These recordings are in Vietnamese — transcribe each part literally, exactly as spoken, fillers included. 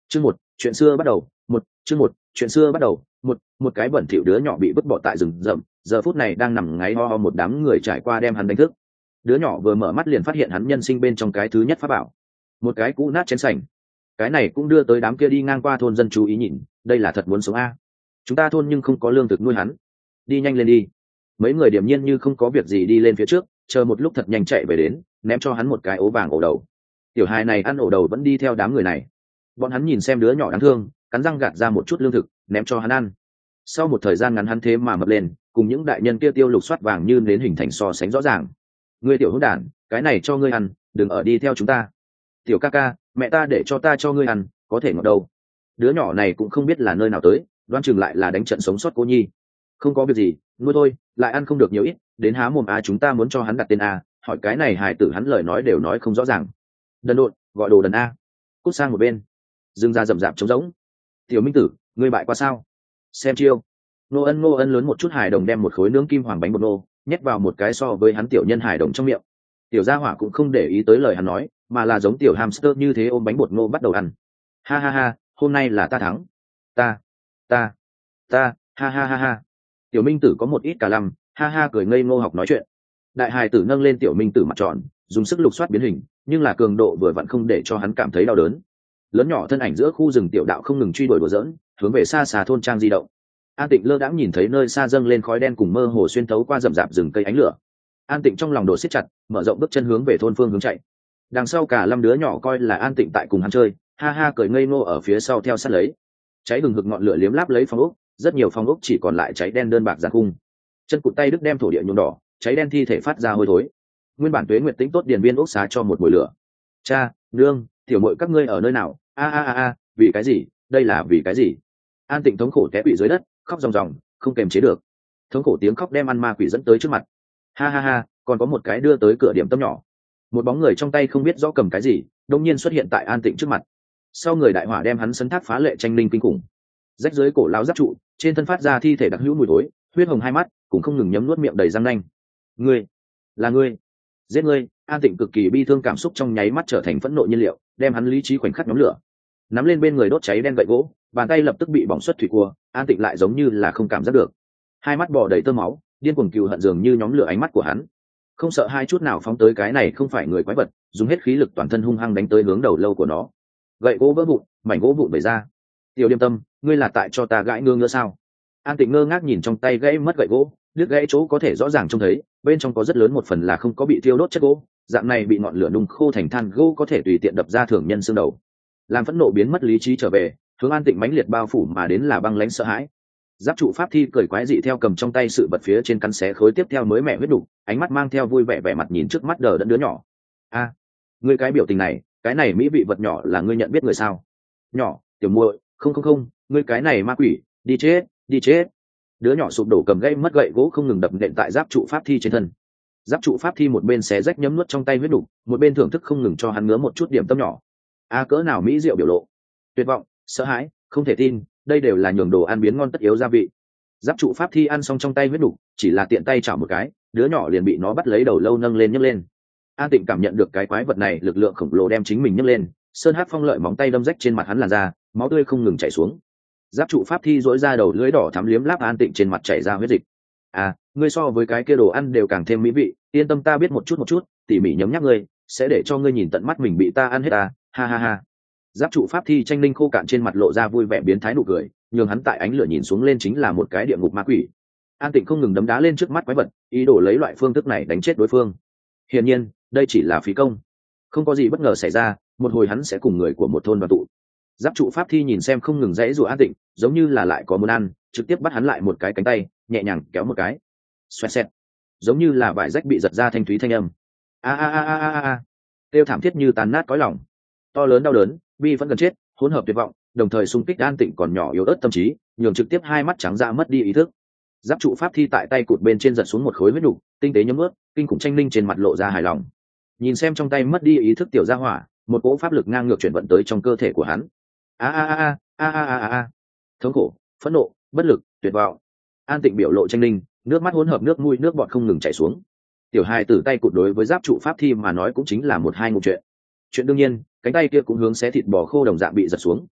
Chương một, chuyện xưa bắt đầu. Một, chương một, chuyện xưa bắt đầu. Một, một cái bẩn thỉu đứa nhỏ bị vứt bỏ tại rừng rậm, giờ phút này đang nằm ngáy ho ho một đám người trải qua đem hắn đánh thức. Đứa nhỏ vừa mở mắt liền phát hiện hắn nhân sinh bên trong cái thứ nhất pháp bảo, một cái cũ nát chén sành. Cái này cũng đưa tới đám kia đi ngang qua thôn dân chú ý nhìn, đây là thật muốn sống a. Chúng ta thôn nhưng không có lương thực nuôi hắn. Đi nhanh lên đi. Mấy người điềm nhiên như không có việc gì đi lên phía trước, chờ một lúc thật nhanh chạy về đến, ném cho hắn một cái ố vàng ổ đầu. Tiểu hài này ăn ổ đầu vẫn đi theo đám người này. Bọn hắn nhìn xem đứa nhỏ đáng thương, cắn răng gạt ra một chút lương thực ném cho hắn ăn. Sau một thời gian ngắn hắn thế mà mập lên, cùng những đại nhân kia tiêu lục soát vàng như đến hình thành so sánh rõ ràng. Ngươi tiểu hỗn đản, cái này cho ngươi ăn, đừng ở đi theo chúng ta. Tiểu ca ca, mẹ ta để cho ta cho ngươi ăn, có thể ngọt đâu. Đứa nhỏ này cũng không biết là nơi nào tới, đoán chừng lại là đánh trận sống sót cô nhi. Không có việc gì, nuôi thôi, lại ăn không được nhiều ít, đến há mồm a chúng ta muốn cho hắn đặt tên a, hỏi cái này hài tử hắn lời nói đều nói không rõ ràng. Đần độn, gọi đồ đần a. Cút sang một bên. Dương ra rậm rạp trống rỗng. Tiểu Minh Tử, ngươi bại qua sao? Xem chiêu. Nô Ân Ngô Ân lớn một chút hài đồng đem một khối nướng kim hoàng bánh bột nô nhét vào một cái so với hắn tiểu nhân hài đồng trong miệng. Tiểu gia hỏa cũng không để ý tới lời hắn nói, mà là giống tiểu hamster như thế ôm bánh bột nô bắt đầu ăn. Ha ha ha, hôm nay là ta thắng. Ta, ta, ta, ha ha ha ha. Tiểu Minh Tử có một ít cả lăm, ha ha cười ngây ngô học nói chuyện. Đại hài tử nâng lên tiểu Minh Tử mặt tròn, dùng sức lục soát biến hình, nhưng là cường độ vừa vặn không để cho hắn cảm thấy đau đớn. Lớn nhỏ thân ảnh giữa khu rừng tiểu đạo không ngừng truy đuổi đùa giỡn, hướng về xa xa thôn trang di động. An Tịnh lơ đãng nhìn thấy nơi xa dâng lên khói đen cùng mơ hồ xuyên thấu qua rậm rạp rừng cây ánh lửa. An Tịnh trong lòng đổ siết chặt, mở rộng bước chân hướng về thôn phương hướng chạy. Đằng sau cả năm đứa nhỏ coi là An Tịnh tại cùng hắn chơi, ha ha cười ngây ngô ở phía sau theo sát lấy. Cháy hừng hực ngọn lửa liếm láp lấy phong ốc, rất nhiều phong ốc chỉ còn lại cháy đen đơn bạc giàn cung. Chân cụt tay đứt đem thổ địa nhuộm đỏ, cháy đen thi thể phát ra hôi thối. Nguyên bản Tuế Nguyệt Tĩnh tốt điền viên ốc xá cho một mùi lửa. Cha, nương, tiểu muội các ngươi ở nơi nào? A a a a, vì cái gì? Đây là vì cái gì? An Tịnh thống khổ té quỵ dưới đất, khóc ròng ròng, không kềm chế được. Thống khổ tiếng khóc đem ăn ma quỷ dẫn tới trước mặt. Ha ha ha, còn có một cái đưa tới cửa điểm tâm nhỏ. Một bóng người trong tay không biết rõ cầm cái gì, đột nhiên xuất hiện tại An Tịnh trước mặt. Sau người đại hỏa đem hắn sấn thác phá lệ tranh linh kinh khủng. Rách dưới cổ lão giáp trụ, trên thân phát ra thi thể đặc hữu mùi tối, huyết hồng hai mắt, cũng không ngừng nhấm nuốt miệng đầy răng nanh. Ngươi, là ngươi, giết ngươi! An Tịnh cực kỳ bi thương cảm xúc trong nháy mắt trở thành phẫn nộ nhiên liệu, đem hắn lý trí khoảnh khắc nhóm lửa. Nắm lên bên người đốt cháy đen gậy gỗ, bàn tay lập tức bị bỏng xuất thủy cua. An Tịnh lại giống như là không cảm giác được, hai mắt bò đầy tơ máu, điên cuồng cừu hận dường như nhóm lửa ánh mắt của hắn, không sợ hai chút nào phóng tới cái này không phải người quái vật, dùng hết khí lực toàn thân hung hăng đánh tới hướng đầu lâu của nó. Gậy gỗ vỡ vụn, mảnh gỗ vụn bể ra. Tiểu Điềm Tâm, ngươi là tại cho ta gãi ngơ ngỡ sao? An Tịnh ngơ ngác nhìn trong tay gãy mất gậy gỗ, đứt gãy chỗ có thể rõ ràng trông thấy, bên trong có rất lớn một phần là không có bị thiêu đốt chất gỗ, dạng này bị ngọn lửa nung khô thành than gỗ có thể tùy tiện đập ra thường nhân xương đầu. Làm phẫn nộ biến mất lý trí trở về, hướng An Tịnh mãnh liệt bao phủ mà đến là băng lãnh sợ hãi. Giáp trụ pháp thi cười quái dị theo cầm trong tay sự vật phía trên cắn xé khối tiếp theo mới mẹ huyết đủ, ánh mắt mang theo vui vẻ vẻ mặt nhìn trước mắt đờ đẫn đứa nhỏ. A, ngươi cái biểu tình này, cái này mỹ vị vật nhỏ là ngươi nhận biết người sao? Nhỏ, tiểu muội, không không không, ngươi cái này ma quỷ, đi chết, đi chết. Đứa nhỏ sụp đổ cầm gãy mất gậy gỗ không ngừng đập nện tại giáp trụ pháp thi trên thân. Giáp trụ pháp thi một bên xé rách nhấm nuốt trong tay huyết đủ, một bên thưởng thức không ngừng cho hắn ngứa một chút điểm tâm nhỏ. A cỡ nào mỹ diệu biểu lộ, tuyệt vọng, sợ hãi, không thể tin, đây đều là nhường đồ ăn biến ngon tất yếu gia vị. Giáp trụ pháp thi ăn xong trong tay huyết đủ, chỉ là tiện tay chảo một cái, đứa nhỏ liền bị nó bắt lấy đầu lâu nâng lên nhấc lên. An Tịnh cảm nhận được cái quái vật này lực lượng khổng lồ đem chính mình nhấc lên, sơn hắc phong lợi móng tay đâm rách trên mặt hắn làn da, máu tươi không ngừng chảy xuống. Giáp trụ pháp thi dỗi ra đầu lưỡi đỏ thắm liếm láp An Tịnh trên mặt chảy ra huyết dịch. À, ngươi so với cái kia đồ ăn đều càng thêm mỹ vị, yên tâm ta biết một chút một chút, tỉ mỉ nhấm nháp ngươi, sẽ để cho ngươi nhìn tận mắt mình bị ta ăn hết ta, ha ha ha. Giáp trụ pháp thi tranh linh khô cạn trên mặt lộ ra vui vẻ biến thái nụ cười, nhường hắn tại ánh lửa nhìn xuống lên chính là một cái địa ngục ma quỷ. An Tịnh không ngừng đấm đá lên trước mắt quái vật, ý đồ lấy loại phương thức này đánh chết đối phương. Hiển nhiên, đây chỉ là phí công. Không có gì bất ngờ xảy ra, một hồi hắn sẽ cùng người của một thôn đoàn tụ. Giáp trụ pháp thi nhìn xem không ngừng dãy rủa An Tịnh, giống như là lại có muốn ăn, trực tiếp bắt hắn lại một cái cánh tay, nhẹ nhàng kéo một cái. Xoẹt xẹt, giống như là vải rách bị giật ra thanh thúy thanh âm. A a a a a a. Kêu thảm thiết như tàn nát cõi lòng. To lớn đau đớn, bi vẫn gần chết, hỗn hợp tuyệt vọng, đồng thời xung kích An Tịnh còn nhỏ yếu ớt tâm trí, nhường trực tiếp hai mắt trắng ra mất đi ý thức. Giáp trụ pháp thi tại tay cụt bên trên giật xuống một khối huyết đủ, tinh tế nhấm ướt, kinh khủng tranh linh trên mặt lộ ra hài lòng. Nhìn xem trong tay mất đi ý thức tiểu gia hỏa, một cỗ pháp lực ngang ngược chuyển vận tới trong cơ thể của hắn. A a a a a a a a. Thống khổ, phẫn nộ, bất lực, tuyệt vọng. An Tịnh biểu lộ tranh linh, nước mắt hỗn hợp nước mũi nước bọt không ngừng chảy xuống. Tiểu hài tử tay cụt đối với giáp trụ pháp thi mà nói cũng chính là một hai ngụ chuyện. Chuyện đương nhiên, cánh tay kia cũng hướng xé thịt bò khô đồng dạng bị giật xuống.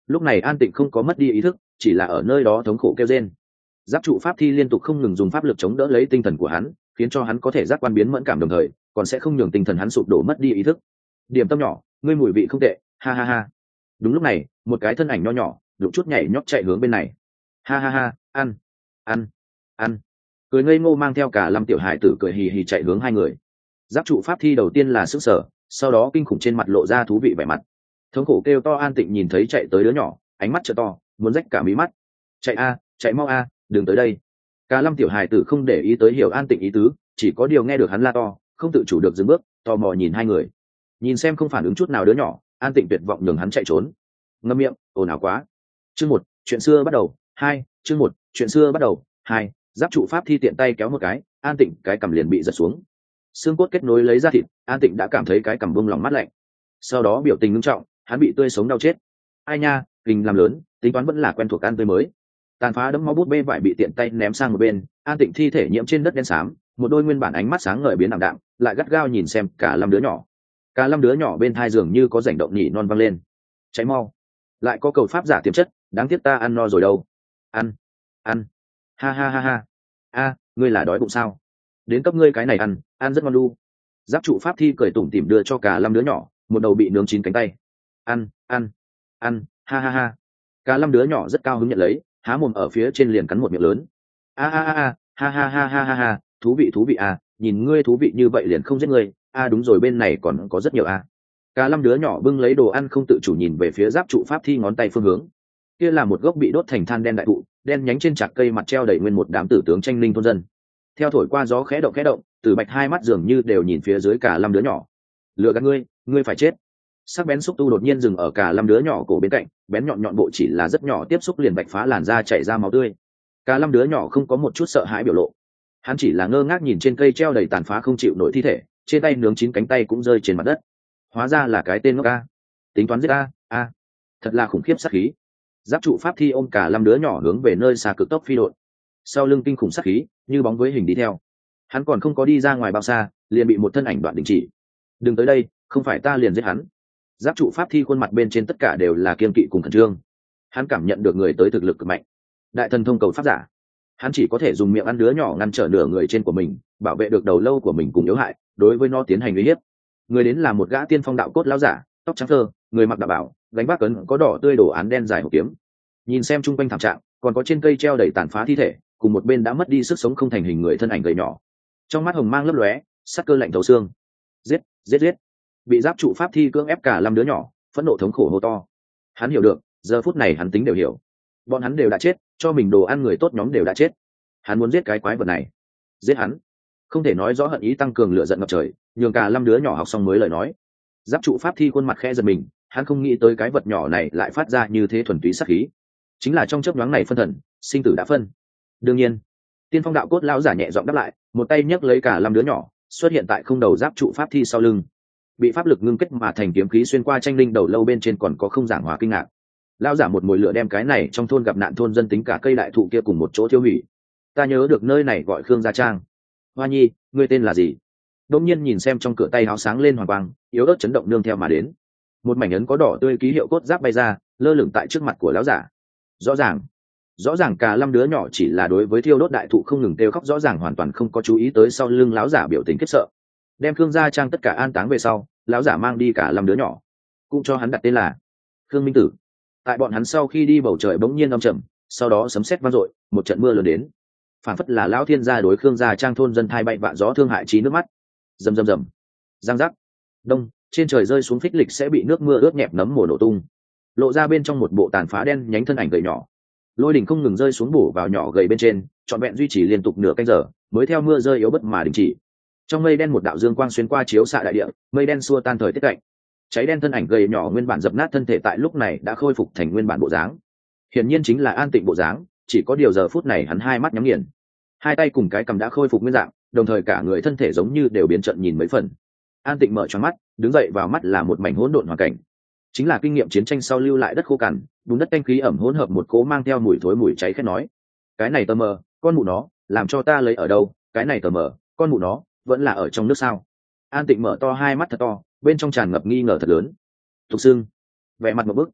Lúc này An Tịnh không có mất đi ý thức, chỉ là ở nơi đó thống khổ kêu rên. Giáp trụ pháp thi liên tục không ngừng dùng pháp lực chống đỡ lấy tinh thần của hắn, khiến cho hắn có thể giác quan biến mẫn cảm, đồng thời còn sẽ không nhường tinh thần hắn sụp đổ mất đi ý thức. Điểm tâm nhỏ, ngươi mùi vị không tệ, ha ha ha. Đúng lúc này, một cái thân ảnh nho nhỏ đụng chút nhảy nhót chạy hướng bên này. Ha ha ha, ăn ăn ăn. Cười ngây ngô mang theo cả Lâm tiểu hải tử cười hì hì chạy hướng hai người. Giáp trụ pháp thi đầu tiên là sức sở, sau đó kinh khủng trên mặt lộ ra thú vị vẻ mặt. Thống khổ kêu to An Tịnh nhìn thấy chạy tới đứa nhỏ, ánh mắt trợ to, muốn rách cả mí mắt. Chạy a, chạy mau a, đừng tới đây. Cả Lâm tiểu hải tử không để ý tới hiểu An Tịnh ý tứ, chỉ có điều nghe được hắn la to, không tự chủ được dừng bước, tò mò nhìn hai người. Nhìn xem không phản ứng chút nào đứa nhỏ, An Tịnh tuyệt vọng nhường hắn chạy trốn. Ngậm miệng, ồn ào quá. Chương một, chuyện xưa bắt đầu. Hai, chương một, chuyện xưa bắt đầu. Hai, giáp trụ pháp thi tiện tay kéo một cái, An Tịnh cái cằm liền bị giật xuống. Xương cốt kết nối lấy ra thịt, An Tịnh đã cảm thấy cái cằm bông lòng mát lạnh. Sau đó biểu tình nghiêm trọng, hắn bị tươi sống đau chết. Ai nha, kinh làm lớn, tính toán vẫn là quen thuộc ăn tươi mới. Tàn phá đẫm máu bút bê vải bị tiện tay ném sang một bên, An Tịnh thi thể nhiễm trên đất đen xám, một đôi nguyên bản ánh mắt sáng ngời biến ảm đạm, lại gắt gao nhìn xem cả năm đứa nhỏ. Cả năm đứa nhỏ bên thai giường như có rảnh động nhỉ non văng lên. Cháy mau, lại có cầu pháp giả tiềm chất, đáng tiếc ta ăn no rồi đâu. Ăn, ăn, ha ha ha ha. A, ngươi là đói bụng sao? Đến cấp ngươi cái này ăn, ăn rất ngon lu. Giáp trụ pháp thi cười tủm tỉm đưa cho cả năm đứa nhỏ một đầu bị nướng chín cánh tay. Ăn, ăn, ăn, ha ha ha. Cả năm đứa nhỏ rất cao hứng nhận lấy, há mồm ở phía trên liền cắn một miệng lớn. A a a a, ha ha ha ha ha ha, thú vị thú vị à, nhìn ngươi thú vị như vậy liền không giết ngươi. A đúng rồi, bên này còn có rất nhiều a. Cả năm đứa nhỏ bưng lấy đồ ăn không tự chủ nhìn về phía giáp trụ pháp thi ngón tay phương hướng. Kia là một gốc bị đốt thành than đen đại thụ, đen nhánh trên chạc cây mặt treo đầy nguyên một đám tử tướng tranh linh thôn dân. Theo thổi qua gió khẽ động khẽ động, Tử Bạch hai mắt dường như đều nhìn phía dưới cả năm đứa nhỏ. Lừa gạt ngươi, ngươi phải chết. Sắc bén xúc tu đột nhiên dừng ở cả năm đứa nhỏ cổ bên cạnh, bén nhọn nhọn bộ chỉ là rất nhỏ tiếp xúc liền bạch phá làn da chảy ra máu tươi. Cả năm đứa nhỏ không có một chút sợ hãi biểu lộ, hắn chỉ là ngơ ngác nhìn trên cây treo đầy tàn phá không chịu nổi thi thể, trên tay nướng chín cánh tay cũng rơi trên mặt đất. Hóa ra là cái tên ngốc a, tính toán giết a, a, thật là khủng khiếp sát khí. Giáp trụ pháp thi ôm cả năm đứa nhỏ hướng về nơi xa cực tốc phi đội, sau lưng kinh khủng sát khí như bóng với hình đi theo. Hắn còn không có đi ra ngoài bao xa, liền bị một thân ảnh đoạn đình chỉ. Đừng tới đây, không phải ta liền giết hắn. Giáp trụ pháp thi khuôn mặt bên trên tất cả đều là kiên kỵ cùng khẩn trương. Hắn cảm nhận được người tới thực lực cực mạnh, đại thần thông cầu pháp giả. Hắn chỉ có thể dùng miệng ăn đứa nhỏ ngăn trở nửa người trên của mình, bảo vệ được đầu lâu của mình cùng yếu hại, đối với nó tiến hành uy hiếp. Người đến là một gã tiên phong đạo cốt lão giả, tóc trắng thơ, người mặc đạo bảo, gánh vác cấn có đỏ tươi đồ án đen dài hộp kiếm. Nhìn xem chung quanh thảm trạng, còn có trên cây treo đầy tàn phá thi thể, cùng một bên đã mất đi sức sống không thành hình người thân ảnh gầy nhỏ. Trong mắt hồng mang lấp lóe, sắc cơ lạnh thấu xương. Giết, giết giết. Bị giáp trụ pháp thi cưỡng ép cả năm đứa nhỏ, phẫn nộ thống khổ hô to. Hắn hiểu được, giờ phút này hắn tính đều hiểu. Bọn hắn đều đã chết, cho mình đồ ăn người tốt nhóm đều đã chết. Hắn muốn giết cái quái vật này. Giết hắn. Không thể nói rõ hận ý tăng cường lửa giận ngập trời, nhường cả năm đứa nhỏ học xong mới lời nói. Giáp trụ pháp thi khuôn mặt khẽ giật mình, hắn không nghĩ tới cái vật nhỏ này lại phát ra như thế thuần túy sát khí. Chính là trong chớp nhoáng này phân thần, sinh tử đã phân. Đương nhiên, tiên phong đạo cốt lão giả nhẹ giọng đáp lại, một tay nhấc lấy cả năm đứa nhỏ, xuất hiện tại không đầu giáp trụ pháp thi sau lưng. Bị pháp lực ngưng kết mà thành kiếm khí xuyên qua tranh linh đầu lâu bên trên còn có không giảng hòa kinh ngạc. Lão giả một mồi lửa đem cái này trong thôn gặp nạn thôn dân tính cả cây đại thụ kia cùng một chỗ tiêu hủy. Ta nhớ được nơi này gọi Khương Gia Trang. Hoa Nhi, ngươi tên là gì? Đông nhiên nhìn xem trong cửa tay háo sáng lên hoàng quang, yếu ớt chấn động nương theo mà đến. Một mảnh ấn có đỏ tươi ký hiệu cốt giáp bay ra, lơ lửng tại trước mặt của lão giả. Rõ ràng, rõ ràng cả năm đứa nhỏ chỉ là đối với thiêu đốt đại thụ không ngừng kêu khóc, rõ ràng hoàn toàn không có chú ý tới sau lưng lão giả biểu tình khiếp sợ. Đem Khương Gia Trang tất cả an táng về sau, lão giả mang đi cả năm đứa nhỏ, cũng cho hắn đặt tên là Khương Minh Tử. Tại bọn hắn sau khi đi, bầu trời bỗng nhiên âm trầm, sau đó sấm sét vang dội, một trận mưa lớn đến. Phản phất là lão thiên gia đối Khương Gia Trang thôn dân thai bay vạ gió thương hại trí nước mắt. Rầm rầm rầm, giang giác, đông, trên trời rơi xuống phích lịch sẽ bị nước mưa ướt nhẹp nấm mồ nổ tung, lộ ra bên trong một bộ tàn phá đen nhánh thân ảnh gầy nhỏ. Lôi đỉnh không ngừng rơi xuống bổ vào nhỏ gầy bên trên, trọn vẹn duy trì liên tục nửa canh giờ, mới theo mưa rơi yếu bất mà đình chỉ. Trong mây đen một đạo dương quang xuyên qua chiếu xạ đại địa, mây đen xua tan thời tiết cạnh. Cháy đen thân ảnh gầy nhỏ nguyên bản dập nát thân thể tại lúc này đã khôi phục thành nguyên bản bộ dáng. Hiển nhiên chính là An Tịnh bộ dáng, chỉ có điều giờ phút này hắn hai mắt nhắm nghiền, hai tay cùng cái cầm đã khôi phục nguyên dạng, đồng thời cả người thân thể giống như đều biến trận nhìn mấy phần. An Tịnh mở choáng mắt, đứng dậy, vào mắt là một mảnh hỗn độn hoàn cảnh, chính là kinh nghiệm chiến tranh sau lưu lại đất khô cằn, bùn đất tanh khí ẩm hỗn hợp một cỗ mang theo mùi thối mùi cháy khét nói. Cái này tờ mờ, con mụ nó, làm cho ta lấy ở đâu? Cái này tờ mờ, con mụ nó, vẫn là ở trong nước sao? An Tịnh mở to hai mắt thật to, bên trong tràn ngập nghi ngờ thật lớn. Thục Sương, vẻ mặt một bức.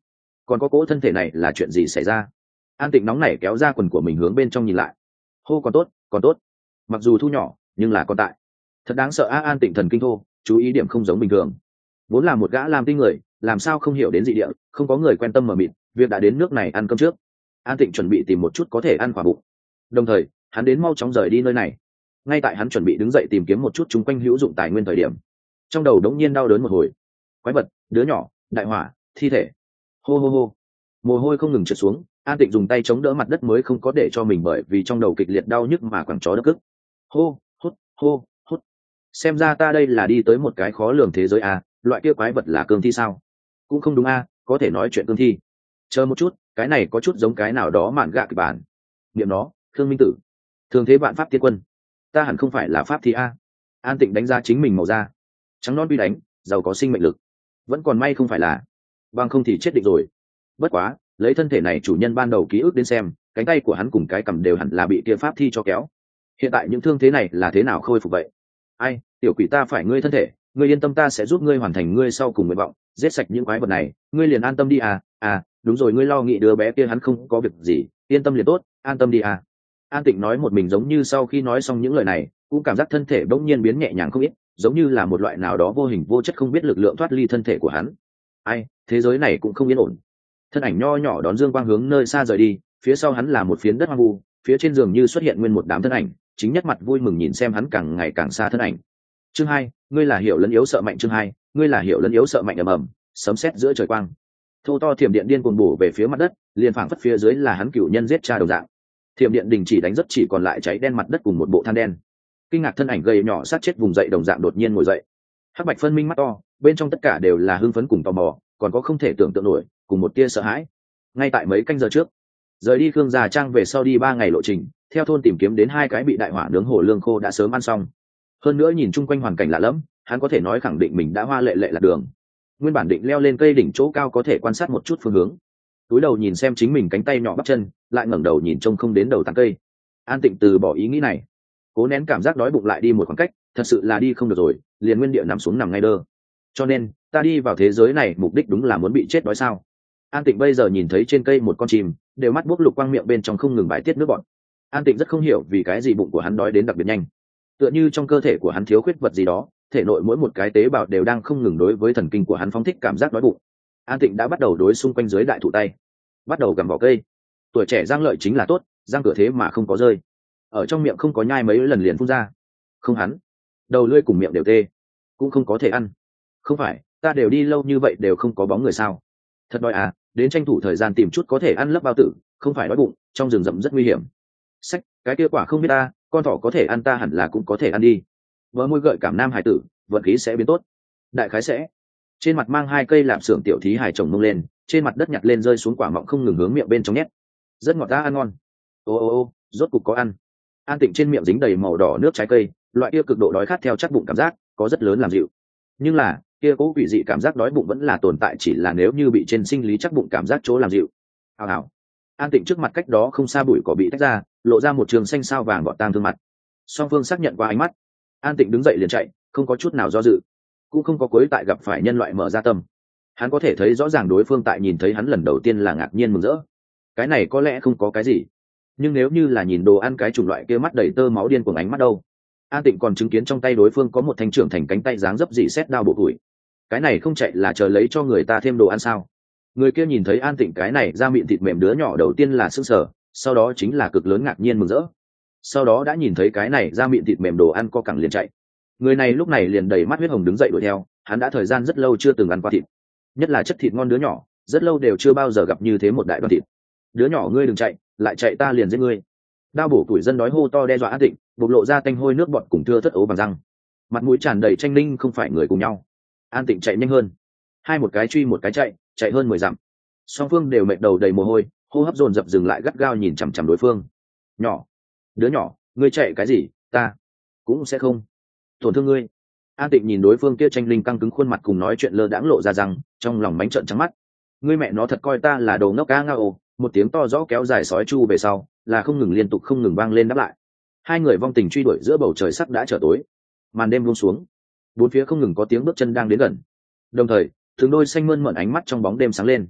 còn có cỗ thân thể này là chuyện gì xảy ra? An Tịnh nóng nảy kéo ra quần của mình hướng bên trong nhìn lại. Hô, còn tốt, còn tốt. Mặc dù thu nhỏ, nhưng là còn tại. Thật đáng sợ a. An Tịnh thần kinh thô, chú ý điểm không giống bình thường. Vốn là một gã làm tinh người, làm sao không hiểu đến dị địa, không có người quan tâm mờ mịt, việc đã đến nước này ăn cơm trước. An Tịnh chuẩn bị tìm một chút có thể ăn khỏa bụng. Đồng thời, hắn đến mau chóng rời đi nơi này. Ngay tại hắn chuẩn bị đứng dậy tìm kiếm một chút chung quanh hữu dụng tài nguyên thời điểm, trong đầu đống nhiên đau đớn một hồi. Quái vật, đứa nhỏ, đại hỏa, thi thể. Hô hô hô. Mồ hôi không ngừng trượt xuống. An Tịnh dùng tay chống đỡ mặt đất mới không có để cho mình bởi vì trong đầu kịch liệt đau nhức mà quẳng chó đất cức. Hô, hút, hô, hút. Xem ra ta đây là đi tới một cái khó lường thế giới à, loại kia quái vật là cương thi sao? Cũng không đúng à, có thể nói chuyện cương thi. Chờ một chút, cái này có chút giống cái nào đó mạn gạ kịch bản. Niệm nó, Khương Minh Tử. Thường thế bạn pháp tiên quân. Ta hẳn không phải là pháp thi a. An Tịnh đánh giá chính mình màu da. Trắng non bi đánh, giàu có sinh mệnh lực. Vẫn còn may không phải là. Bằng không thì chết định rồi. Bất quá, lấy thân thể này chủ nhân ban đầu ký ức đến xem, cánh tay của hắn cùng cái cầm đều hẳn là bị kia pháp thi cho kéo. Hiện tại những thương thế này là thế nào khôi phục vậy? Ai, tiểu quỷ, ta phải ngươi thân thể, ngươi yên tâm, ta sẽ giúp ngươi hoàn thành ngươi sau cùng nguyện vọng, giết sạch những quái vật này, ngươi liền an tâm đi à. À, đúng rồi, ngươi lo nghĩ đứa bé kia hắn không có việc gì, yên tâm liền tốt, an tâm đi à. An Tịnh nói một mình, giống như sau khi nói xong những lời này, cũng cảm giác thân thể bỗng nhiên biến nhẹ nhàng không ít, giống như là một loại nào đó vô hình vô chất không biết lực lượng thoát ly thân thể của hắn. Ai, thế giới này cũng không yên ổn. Thân ảnh nho nhỏ đón dương quang hướng nơi xa rời đi, phía sau hắn là một phiến đất hoang vu, phía trên giường như xuất hiện nguyên một đám thân ảnh, chính nhất mặt vui mừng nhìn xem hắn càng ngày càng xa thân ảnh. Chương hai, ngươi là hiểu lẫn yếu sợ mạnh. Chương hai, ngươi là hiểu lẫn yếu sợ mạnh. Ầm ầm, sấm sét giữa trời quang, thô to thiểm điện điên cuồng bổ về phía mặt đất, liền phảng phất phía dưới là hắn cựu nhân giết cha đồng dạng. Thiểm điện đình chỉ đánh rất, chỉ còn lại cháy đen mặt đất cùng một bộ than đen. Kinh ngạc thân ảnh gầy nhỏ sát chết vùng dậy đồng dạng đột nhiên ngồi dậy. Hắc bạch phân minh mắt to, bên trong tất cả đều là hưng phấn cùng tò mò, còn có không thể tưởng tượng nổi, cùng một tia sợ hãi. Ngay tại mấy canh giờ trước, rời đi Khương Già Trang về sau đi ba ngày lộ trình, theo thôn tìm kiếm đến hai cái bị đại hỏa nướng hổ lương khô đã sớm ăn xong. Hơn nữa nhìn chung quanh hoàn cảnh lạ lẫm, hắn có thể nói khẳng định mình đã hoa lệ lệ lạc đường. Nguyên bản định leo lên cây đỉnh chỗ cao có thể quan sát một chút phương hướng, túi đầu nhìn xem chính mình cánh tay nhỏ bắp chân, lại ngẩng đầu nhìn trông không đến đầu tán cây. An Tịnh từ bỏ ý nghĩ này, cố nén cảm giác đói bụng lại đi một khoảng cách, thật sự là đi không được rồi, liền nguyên địa nằm xuống nằm ngay đơ. Cho nên ta đi vào thế giới này mục đích đúng là muốn bị chết đói sao? An Tịnh bây giờ nhìn thấy trên cây một con chim, đều mắt buốc lục quang, miệng bên trong không ngừng bài tiết nước bọt. An Tịnh rất không hiểu vì cái gì bụng của hắn đói đến đặc biệt nhanh, tựa như trong cơ thể của hắn thiếu khuyết vật gì đó, thể nội mỗi một cái tế bào đều đang không ngừng đối với thần kinh của hắn phóng thích cảm giác đói bụng. An Tịnh đã bắt đầu đối xung quanh dưới đại thụ tay, bắt đầu gặm vỏ cây. Tuổi trẻ răng lợi chính là tốt, răng cửa thế mà không có rơi, ở trong miệng không có nhai mấy lần liền phun ra. Không, hắn đầu lưỡi cùng miệng đều tê, cũng không có thể ăn. Không phải, ta đều đi lâu như vậy đều không có bóng người sao? Thật đói à, đến tranh thủ thời gian tìm chút có thể ăn lấp bao tử, không phải đói bụng, trong rừng rậm rất nguy hiểm. Sách, cái kia quả không biết ta, con thỏ có thể ăn, ta hẳn là cũng có thể ăn đi. Vợ môi gợi cảm nam hải tử, vận khí sẽ biến tốt. Đại khái sẽ. Trên mặt mang hai cây lạp xưởng tiểu thí hải chồng mông lên, trên mặt đất nhặt lên rơi xuống quả mọng không ngừng hướng miệng bên trong nhét. Rất ngọt, ta ăn ngon. Ô ô ô, rốt cục có ăn. An Tịnh trên miệng dính đầy màu đỏ nước trái cây, loại kia cực độ đói khát theo chắc bụng cảm giác, có rất lớn làm dịu. Nhưng là, kia cố quỷ dị cảm giác đói bụng vẫn là tồn tại, chỉ là nếu như bị trên sinh lý chắc bụng cảm giác chỗ làm dịu. Hào hào. An Tịnh trước mặt cách đó không xa bụi cỏ bị tách ra, lộ ra một trường xanh sao vàng bọt tang thương mặt. Song phương xác nhận qua ánh mắt, An Tịnh đứng dậy liền chạy, không có chút nào do dự, cũng không có cuối tại gặp phải nhân loại mở ra tâm. Hắn có thể thấy rõ ràng đối phương tại nhìn thấy hắn lần đầu tiên là ngạc nhiên mừng rỡ. Cái này có lẽ không có cái gì, nhưng nếu như là nhìn đồ ăn cái chủng loại kia mắt đầy tơ máu điên cuồng ánh mắt đâu. An Tịnh còn chứng kiến trong tay đối phương có một thanh trưởng thành cánh tay dáng dấp dị xét đao bộ tuổi. Cái này không chạy là chờ lấy cho người ta thêm đồ ăn sao? Người kia nhìn thấy An Tịnh cái này da mịn thịt mềm đứa nhỏ đầu tiên là sững sờ, sau đó chính là cực lớn ngạc nhiên mừng rỡ. Sau đó đã nhìn thấy cái này da mịn thịt mềm đồ ăn co cẳng liền chạy. Người này lúc này liền đầy mắt huyết hồng đứng dậy đuổi theo, hắn đã thời gian rất lâu chưa từng ăn qua thịt, nhất là chất thịt ngon đứa nhỏ, rất lâu đều chưa bao giờ gặp như thế một đại đoàn thịt. Đứa nhỏ ngươi đừng chạy, lại chạy ta liền giết ngươi. Đao bổ tuổi dân đói hô to đe dọa An Tịnh, bộc lộ ra tanh hôi nước bọt cùng thưa thất ố bằng răng, mặt mũi tràn đầy tranh linh không phải người cùng nhau. An Tịnh chạy nhanh hơn, hai một cái truy một cái chạy, chạy hơn mười dặm. Song phương đều mệt đầu đầy mồ hôi, hô hấp dồn dập, dừng lại gắt gao nhìn chằm chằm đối phương. Nhỏ, đứa nhỏ, ngươi chạy cái gì, ta cũng sẽ không tổn thương ngươi. An Tịnh nhìn đối phương kia tranh linh căng cứng khuôn mặt cùng nói chuyện lơ đãng lộ ra rằng trong lòng bánh trợn trắng mắt. Ngươi mẹ nó thật coi ta là đồ ngốc cá ngao. Một tiếng to rõ kéo dài sói chu về sau, là không ngừng liên tục không ngừng vang lên đáp lại. Hai người vong tình truy đuổi giữa bầu trời sắc đã trở tối, màn đêm buông xuống, bốn phía không ngừng có tiếng bước chân đang đến gần, đồng thời từng đôi xanh mơn mởn ánh mắt trong bóng đêm sáng lên.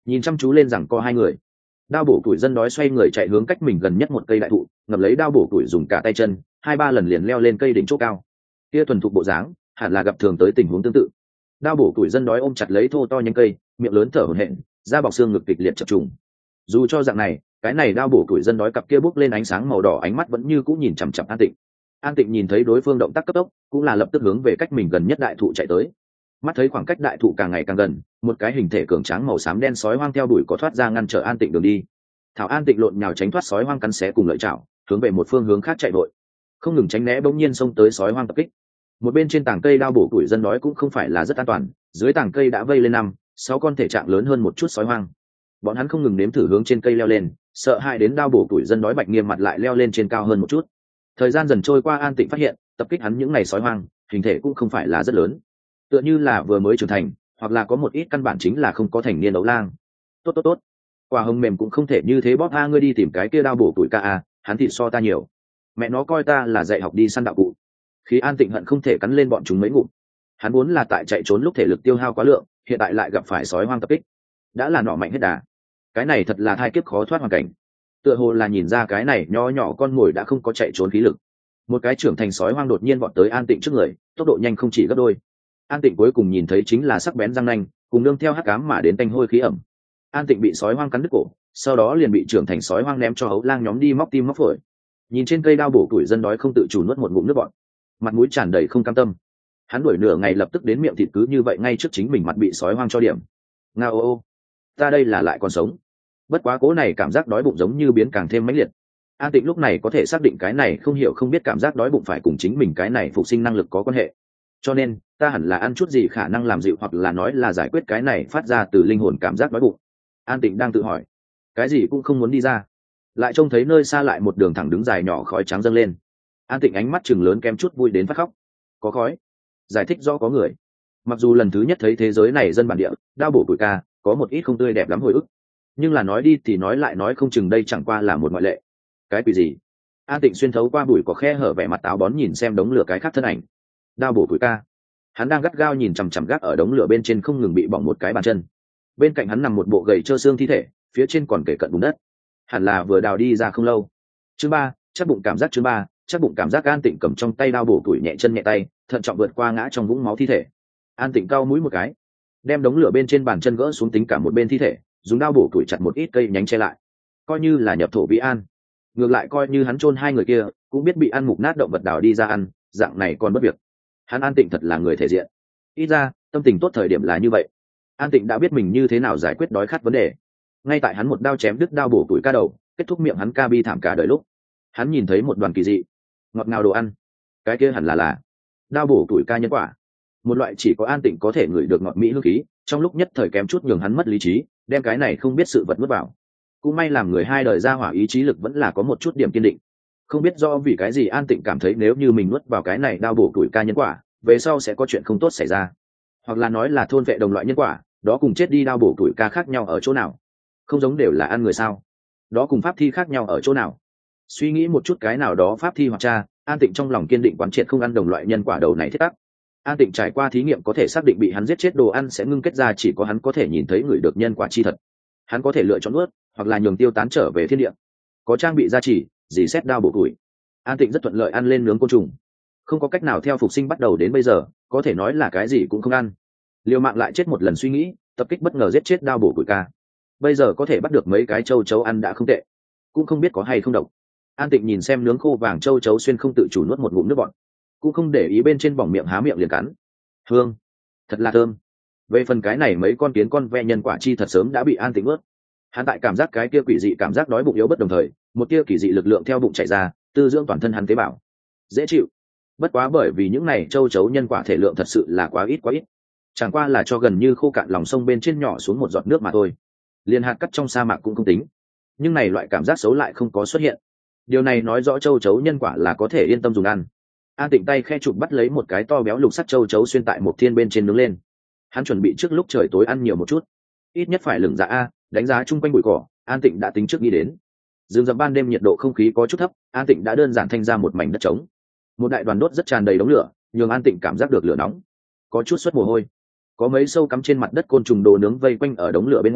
nhìn chăm chú lên rằng có hai người. Đao bổ tuổi dân đói xoay người chạy hướng cách mình gần nhất một cây đại thụ, ngập lấy đao bổ tuổi dùng cả tay chân hai ba lần liền leo lên cây đỉnh chỗ cao. Kia thuần thục bộ dáng hẳn là gặp thường tới tình huống tương tự. Đao bổ tuổi dân đói ôm chặt lấy thô to nhánh cây, miệng lớn thở hổn hển, da bọc xương ngực kịch liệt chập trùng. Dù cho dạng này, cái này đao bổ tuổi dân đói cặp kia bốc lên ánh sáng màu đỏ ánh mắt vẫn như cũ nhìn chằm chằm An Tịnh. An Tịnh nhìn thấy đối phương động tác cấp tốc, cũng là lập tức hướng về cách mình gần nhất đại thụ chạy tới. Mắt thấy khoảng cách đại thụ càng ngày càng gần, một cái hình thể cường tráng màu xám đen sói hoang theo đuổi có thoát ra ngăn trở An Tịnh đường đi. Thảo An Tịnh lộn nhào tránh thoát sói hoang cắn xé cùng lợi chảo, hướng về một phương hướng khác chạy vội, không ngừng tránh né bỗng nhiên xông tới sói hoang tập kích. Một bên trên tảng cây đao bổ tuổi dân đói cũng không phải là rất an toàn, dưới tảng cây đã vây lên năm sáu con thể trạng lớn hơn một chút sói hoang. Bọn hắn không ngừng nếm thử hướng trên cây leo lên, sợ hãi đến đao bổ tuổi dân đói bạch nghiêm mặt lại leo lên trên cao hơn một chút. Thời gian dần trôi qua, An Tịnh phát hiện tập kích hắn những ngày sói hoang hình thể cũng không phải là rất lớn, tựa như là vừa mới trưởng thành, hoặc là có một ít căn bản chính là không có thành niên đấu lang. Tốt tốt tốt, quả hồng mềm cũng không thể như thế bóp. A ngươi đi tìm cái kia đao bổ tuổi ca a, hắn thịt so ta nhiều, mẹ nó coi ta là dạy học đi săn đạo cụ. Khi An Tịnh hận không thể cắn lên bọn chúng mấy ngụm. Hắn vốn là tại chạy trốn lúc thể lực tiêu hao quá lượng, hiện tại lại gặp phải sói hoang tập kích, đã là nọ mạnh hết đà. Cái này thật là thai kiếp khó thoát hoàn cảnh. Tựa hồ là nhìn ra cái này nho nhỏ con mồi đã không có chạy trốn khí lực. Một cái trưởng thành sói hoang đột nhiên vọt tới An Tịnh trước người, tốc độ nhanh không chỉ gấp đôi. An Tịnh cuối cùng nhìn thấy chính là sắc bén răng nanh, cùng nương theo hắc ám mà đến tanh hôi khí ẩm. An Tịnh bị sói hoang cắn đứt cổ, sau đó liền bị trưởng thành sói hoang ném cho hấu lang nhóm đi móc tim móc phổi. Nhìn trên cây đao bổ tuổi dân đói không tự chủ nuốt một ngụm nước bọt, mặt mũi tràn đầy không cam tâm. Hắn đuổi nửa ngày lập tức đến miệng thịt cứ như vậy ngay trước chính mình mặt bị sói hoang cho điểm. Nga ô ô, ta đây là lại còn sống. Bất quá cố này cảm giác đói bụng giống như biến càng thêm mãnh liệt. An Tịnh lúc này có thể xác định cái này không hiểu không biết cảm giác đói bụng phải cùng chính mình cái này phục sinh năng lực có quan hệ. Cho nên ta hẳn là ăn chút gì khả năng làm dịu hoặc là nói là giải quyết cái này phát ra từ linh hồn cảm giác đói bụng. An Tịnh đang tự hỏi, cái gì cũng không muốn đi ra, lại trông thấy nơi xa lại một đường thẳng đứng dài nhỏ khói trắng dâng lên. An Tịnh ánh mắt chừng lớn kem chút vui đến phát khóc. Có khói, giải thích do có người. Mặc dù lần thứ nhất thấy thế giới này dân bản địa đao bổ tuổi ca có một ít không tươi đẹp lắm hồi ức, nhưng là nói đi thì nói lại nói không chừng đây chẳng qua là một ngoại lệ. Cái quỷ gì? An Tịnh xuyên thấu qua bụi có khe hở vẻ mặt táo bón nhìn xem đống lửa cái khác thân ảnh. Đao bổ tuổi ca, hắn đang gắt gao nhìn chằm chằm gác ở đống lửa bên trên không ngừng bị bỏng một cái bàn chân. Bên cạnh hắn nằm một bộ gầy trơ xương thi thể, phía trên còn kể cận bùn đất, hẳn là vừa đào đi ra không lâu. Chương ba, chắc bụng cảm giác. Chương ba, chắc bụng cảm giác. An Tịnh cầm trong tay đao bổ tuổi nhẹ chân nhẹ tay, thận trọng vượt qua ngã trong vũng máu thi thể. An Tịnh cau mũi một cái, đem đống lửa bên trên bàn chân gỡ xuống tính cả một bên thi thể, dùng đao bổ tuổi chặt một ít cây nhánh che lại, coi như là nhập thổ vĩ an. Ngược lại coi như hắn chôn hai người kia cũng biết bị ăn mục nát động vật đào đi ra ăn, dạng này còn bất việc. Hắn An Tịnh thật là người thể diện, ít ra tâm tình tốt thời điểm là như vậy. An Tịnh đã biết mình như thế nào giải quyết đói khát vấn đề. Ngay tại hắn một đao chém đứt đao bổ tuổi ca đầu, kết thúc miệng hắn ca bi thảm cả đời lúc, hắn nhìn thấy một đoàn kỳ dị ngọt ngào đồ ăn. Cái kia hẳn là là đao bổ tuổi ca nhân quả, một loại chỉ có An Tịnh có thể ngửi được ngọt mỹ hương khí. Trong lúc nhất thời kém chút nhường hắn mất lý trí, đem cái này không biết sự vật nuốt vào. Cũng may làm người hai đời ra hỏa ý chí lực vẫn là có một chút điểm kiên định. Không biết do vì cái gì An Tịnh cảm thấy nếu như mình nuốt vào cái này đao bổ tuổi ca nhân quả, về sau sẽ có chuyện không tốt xảy ra, hoặc là nói là thôn vệ đồng loại nhân quả. Đó cùng chết đi đao bổ tuổi ca khác nhau ở chỗ nào? Không giống đều là ăn người sao? Đó cùng pháp thi khác nhau ở chỗ nào? Suy nghĩ một chút cái nào đó pháp thi hoặc cha, An Tịnh trong lòng kiên định quán triệt không ăn đồng loại nhân quả đầu này thiết tắc. An Tịnh trải qua thí nghiệm có thể xác định bị hắn giết chết đồ ăn sẽ ngưng kết ra chỉ có hắn có thể nhìn thấy người được nhân quả chi thật. Hắn có thể lựa chọn nuốt, hoặc là nhường tiêu tán trở về thiên địa. Có trang bị gia trì, dì xét đao bổ tuổi, An Tịnh rất thuận lợi ăn lên nướng côn trùng. Không có cách nào theo phục sinh bắt đầu đến bây giờ, có thể nói là cái gì cũng không ăn. Liều mạng lại chết một lần suy nghĩ, tập kích bất ngờ giết chết đao bổ tuổi ca. Bây giờ có thể bắt được mấy cái châu chấu ăn đã không tệ, cũng không biết có hay không độc. An Tịnh nhìn xem nướng khô vàng châu chấu xuyên không tự chủ nuốt một ngụm nước bọt, cũng không để ý bên trên bỏng miệng há miệng liền cắn. Hương, thật là thơm. Về phần cái này mấy con kiến con ve nhân quả chi thật sớm đã bị An Tịnh ướt. Hắn tại cảm giác cái kia quỷ dị cảm giác đói bụng yếu bất đồng thời, một tia kỳ dị lực lượng theo bụng chạy ra, tư dưỡng toàn thân hắn tế bào. Dễ chịu. Bất quá bởi vì những này châu chấu nhân quả thể lượng thật sự là quá ít quá ít, chẳng qua là cho gần như khô cạn lòng sông bên trên nhỏ xuống một giọt nước mà thôi, liền hạt cắt trong sa mạc cũng không tính. Nhưng này loại cảm giác xấu lại không có xuất hiện. Điều này nói rõ châu chấu nhân quả là có thể yên tâm dùng ăn. An Tịnh tay khe chụp bắt lấy một cái to béo lục sắt châu chấu xuyên tại một thiên bên trên nướng lên. Hắn chuẩn bị trước lúc trời tối ăn nhiều một chút, ít nhất phải lửng dạ a. Đánh giá chung quanh bụi cỏ, An Tịnh đã tính trước nghĩ đến. Rừng rậm ban đêm nhiệt độ không khí có chút thấp, An Tịnh đã đơn giản thanh ra một mảnh đất trống. Một đại đoàn đốt rất tràn đầy đống lửa, nhường An Tịnh cảm giác được lửa nóng, có chút xuất mồ hôi. Có mấy sâu cắm trên mặt đất côn trùng đồ nướng vây quanh ở đống lửa bên ngoài,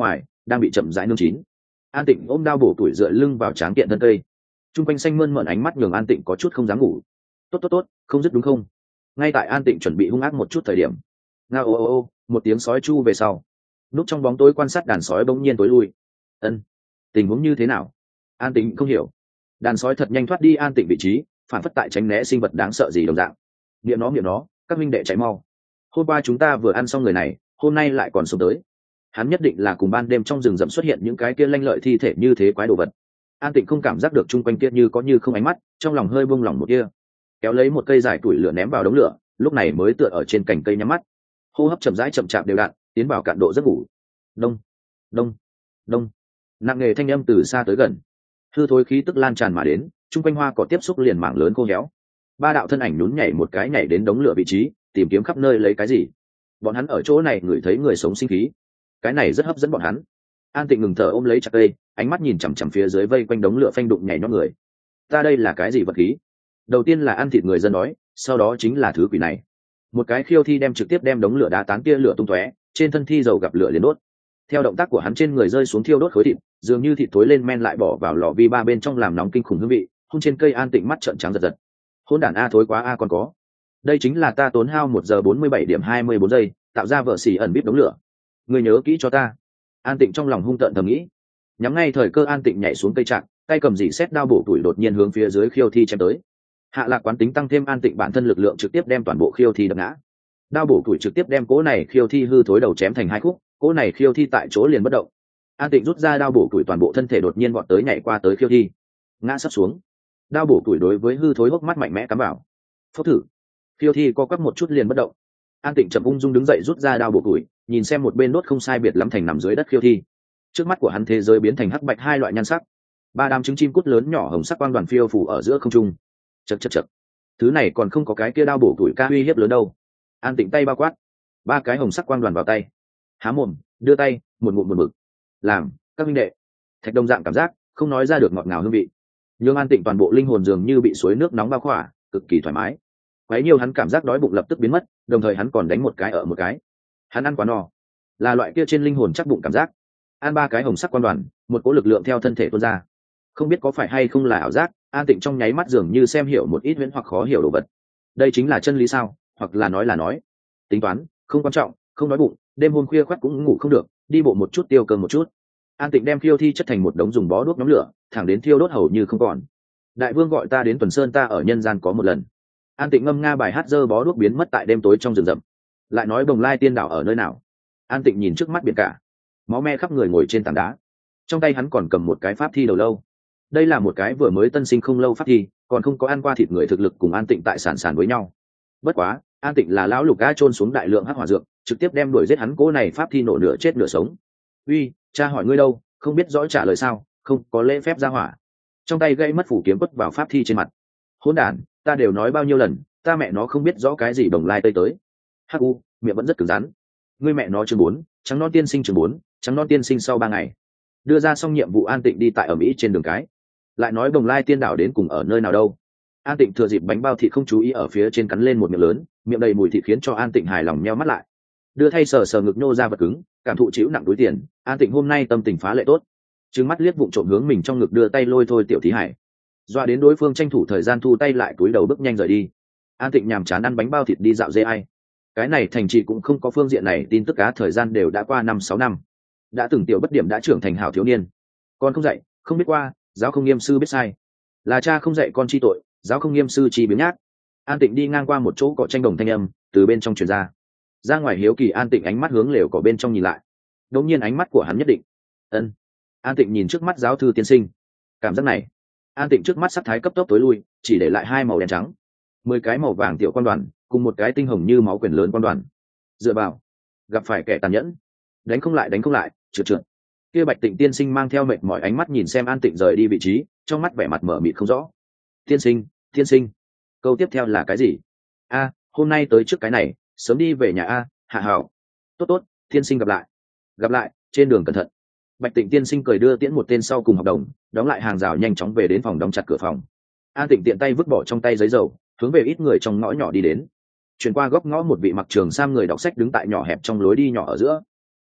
đang bị chậm rãi nương chín. An Tịnh ôm đao bổ tuổi dựa lưng vào tráng kiện thân cây, trung quanh xanh mơn mởn ánh mắt nhường An Tịnh có chút không dám ngủ. Tốt tốt tốt, không dứt đúng không? Ngay tại An Tịnh chuẩn bị hung ác một chút thời điểm, ngao ô ô ô, một tiếng sói chu về sau, núp trong bóng tối quan sát đàn sói bỗng nhiên tối lui. Ân, tình huống như thế nào? An Tịnh không hiểu. Đàn sói thật nhanh thoát đi An Tịnh vị trí, phản phất tại tránh né sinh vật đáng sợ gì đồng dạng. Niệm nó niệm nó, các minh đệ chạy mau. Hôm qua chúng ta vừa ăn xong người này, hôm nay lại còn sống tới. Hắn nhất định là cùng ban đêm trong rừng rậm xuất hiện những cái kia lanh lợi thi thể như thế quái đồ vật. An Tịnh không cảm giác được chung quanh kia như có như không ánh mắt, trong lòng hơi buông lỏng một kia, kéo lấy một cây dài tuổi lửa ném vào đống lửa, lúc này mới tựa ở trên cành cây nhắm mắt, hô hấp chậm rãi chậm chạp đều đặn, tiến vào cạn độ giấc ngủ. Đông, đông, đông, nặng nề thanh âm từ xa tới gần, hư thối khí tức lan tràn mà đến, chung quanh hoa cỏ tiếp xúc liền mảng lớn khô héo. Ba đạo thân ảnh nhún nhảy một cái nhảy đến đống lửa vị trí, tìm kiếm khắp nơi lấy cái gì. Bọn hắn ở chỗ này ngửi thấy người sống sinh khí, cái này rất hấp dẫn bọn hắn. An Tịnh ngừng thở ôm lấy chặt cây, ánh mắt nhìn chằm chằm phía dưới vây quanh đống lửa phanh đụng nhảy nhót người. Ta đây là cái gì vật khí? Đầu tiên là ăn thịt người dân đói, sau đó chính là thứ quỷ này. Một cái khiêu thi đem trực tiếp đem đống lửa đá tán tia lửa tung tóe, trên thân thi dầu gặp lửa liền đốt. Theo động tác của hắn trên người rơi xuống thiêu đốt khối thịt, dường như thịt tối lên men lại bỏ vào lò vi ba bên trong làm nóng kinh khủng hương vị. Hôn trên cây An Tịnh mắt trợn trắng giật giật. Hôn đản a thối quá a còn có. Đây chính là ta tốn hao một giờ bốn mươi bảy điểm hai mươi bốn giây, tạo ra vợ xỉ ẩn bíp đống lửa. Người nhớ kỹ cho ta. An Tịnh trong lòng hung tợn thầm nghĩ. Nhắm ngay thời cơ An Tịnh nhảy xuống cây trạng, tay cầm dỉ xét đao bổ tuổi đột nhiên hướng phía dưới khiêu thi chém tới. Hạ lạc quán tính tăng thêm An Tịnh bản thân lực lượng trực tiếp đem toàn bộ khiêu thi đập ngã. Đao bổ tuổi trực tiếp đem cỗ này khiêu thi hư thối đầu chém thành hai khúc, cỗ này khiêu thi tại chỗ liền bất động. An Tịnh rút ra đao bổ tuổi toàn bộ thân thể đột nhiên vọt tới nhảy qua tới khiêu thi, ngã sấp xuống. Đao bổ tuổi đối với hư thối hốc mắt mạnh mẽ cắm vào. Phốc thử. Khiêu thi co quắp một chút liền bất động. An Tịnh chậm ung dung đứng dậy rút ra đao bổ tuổi, nhìn xem một bên đốt không sai biệt lắm thành nằm dưới đất khiêu thi. Trước mắt của hắn thế giới biến thành hắc bạch hai loại nhan sắc, ba đám trứng chim cút lớn nhỏ hồng sắc quang đoàn phiêu phủ ở giữa không trung. Chậc chậc chậc, thứ này còn không có cái kia đao bổ tuổi ca uy hiếp lớn đâu. An Tịnh tay bao quát, ba cái hồng sắc quang đoàn vào tay, há mồm đưa tay một ngụm một mực làm các minh đệ. Thạch đồng dạng cảm giác không nói ra được ngọt ngào hương vị, nhưng An Tịnh toàn bộ linh hồn dường như bị suối nước nóng bao khỏa, cực kỳ thoải mái. Quấy nhiều hắn cảm giác đói bụng lập tức biến mất, đồng thời hắn còn đánh một cái ở một cái. Hắn ăn quá no, là loại kia trên linh hồn chắc bụng cảm giác. Ăn ba cái hồng sắc quan đoàn, một cỗ lực lượng theo thân thể tuôn ra. Không biết có phải hay không là ảo giác, An Tịnh trong nháy mắt dường như xem hiểu một ít huyễn hoặc khó hiểu đồ vật. Đây chính là chân lý sao? Hoặc là nói là nói tính toán, không quan trọng, không đói bụng, đêm hôm khuya khoắt cũng ngủ không được, đi bộ một chút tiêu cơm một chút. An Tịnh đem khiêu thi chất thành một đống dùng bó đuốc nhóm lửa, thẳng đến thiêu đốt hầu như không còn. Đại vương gọi ta đến Tuần Sơn, ta ở nhân gian có một lần. An Tịnh ngâm nga bài hát dơ bó đuốc biến mất tại đêm tối trong rừng rậm. Lại nói Bồng Lai Tiên Đảo ở nơi nào? An Tịnh nhìn trước mắt biển cả, máu me khắp người ngồi trên tảng đá, trong tay hắn còn cầm một cái pháp thi đầu lâu. Đây là một cái vừa mới tân sinh không lâu pháp thi, còn không có ăn qua thịt người thực lực cùng An Tịnh tại sản sản với nhau. Bất quá An Tịnh là lão lục ga trôn xuống đại lượng hắc hỏa dược, trực tiếp đem đuổi giết hắn cố này pháp thi nổ nửa chết nửa sống. Uy, cha hỏi ngươi đâu, không biết rõ trả lời sao? Không có lễ phép ra hỏa. Trong tay gây mất phủ kiếm quất vào pháp thi trên mặt. Hỗn đản, ta đều nói bao nhiêu lần, ta mẹ nó không biết rõ cái gì Bồng Lai tây tới. Hắc u, miệng vẫn rất cứng rắn. Ngươi mẹ nó chương bốn, trắng non tiên sinh chương bốn, trắng non tiên sinh sau ba ngày. Đưa ra xong nhiệm vụ An Tịnh đi tại ở Mỹ trên đường cái. Lại nói Bồng Lai Tiên Đảo đến cùng ở nơi nào đâu? An Tịnh thừa dịp bánh bao thịt không chú ý ở phía trên cắn lên một miệng lớn, miệng đầy mùi thịt khiến cho An Tịnh hài lòng nheo mắt lại. Đưa thay sờ sờ ngực nhô ra vật cứng, cảm thụ chịu nặng túi tiền, An Tịnh hôm nay tâm tình phá lệ tốt. Trừng mắt liếc vụng trộm hướng mình trong ngực đưa tay lôi thôi tiểu thí hải. Doa đến đối phương tranh thủ thời gian thu tay lại túi đầu bước nhanh rời đi. An Tịnh nhàm chán ăn bánh bao thịt đi dạo dê ai. Cái này thành trì cũng không có phương diện này tin tức cá, thời gian đều đã qua năm sáu năm. Đã từng tiểu bất điểm đã trưởng thành hảo thiếu niên. Con không dạy, không biết qua, giáo không nghiêm sư biết sai. Là cha không dạy con chi tội, giáo không nghiêm sư chi biếng nhác. An Tịnh đi ngang qua một chỗ cỏ tranh đồng thanh âm từ bên trong truyền ra. Ra ngoài hiếu kỳ An Tịnh ánh mắt hướng lều cỏ bên trong nhìn lại. Đột nhiên ánh mắt của hắn nhất định. Ân. An Tịnh nhìn trước mắt giáo thư tiên sinh. Cảm giác này, An Tịnh trước mắt sắc thái cấp tốc tối lui, chỉ để lại hai màu đen trắng, mười cái màu vàng tiểu quan đoàn, cùng một cái tinh hồng như máu quyền lớn quan đoàn. Dựa vào, gặp phải kẻ tàn nhẫn, đánh không lại đánh không lại, trượt trượt. Kia Bạch Tịnh tiên sinh mang theo mệt mỏi ánh mắt nhìn xem An Tịnh rời đi vị trí, trong mắt vẻ mặt mở mịt không rõ. Tiên sinh, tiên sinh, câu tiếp theo là cái gì? A, hôm nay tới trước cái này, sớm đi về nhà a, Hạ Hảo. Tốt tốt, tiên sinh gặp lại. Gặp lại, trên đường cẩn thận. Bạch Tịnh tiên sinh cười đưa tiễn một tên sau cùng hợp đồng, đóng lại hàng rào nhanh chóng về đến phòng đóng chặt cửa phòng. An Tịnh tiện tay vứt bỏ trong tay giấy dầu, hướng về ít người trong ngõ nhỏ đi đến. Chuyển qua góc ngõ một vị mặc trường sam người đọc sách đứng tại nhỏ hẹp trong lối đi nhỏ ở giữa. Sách,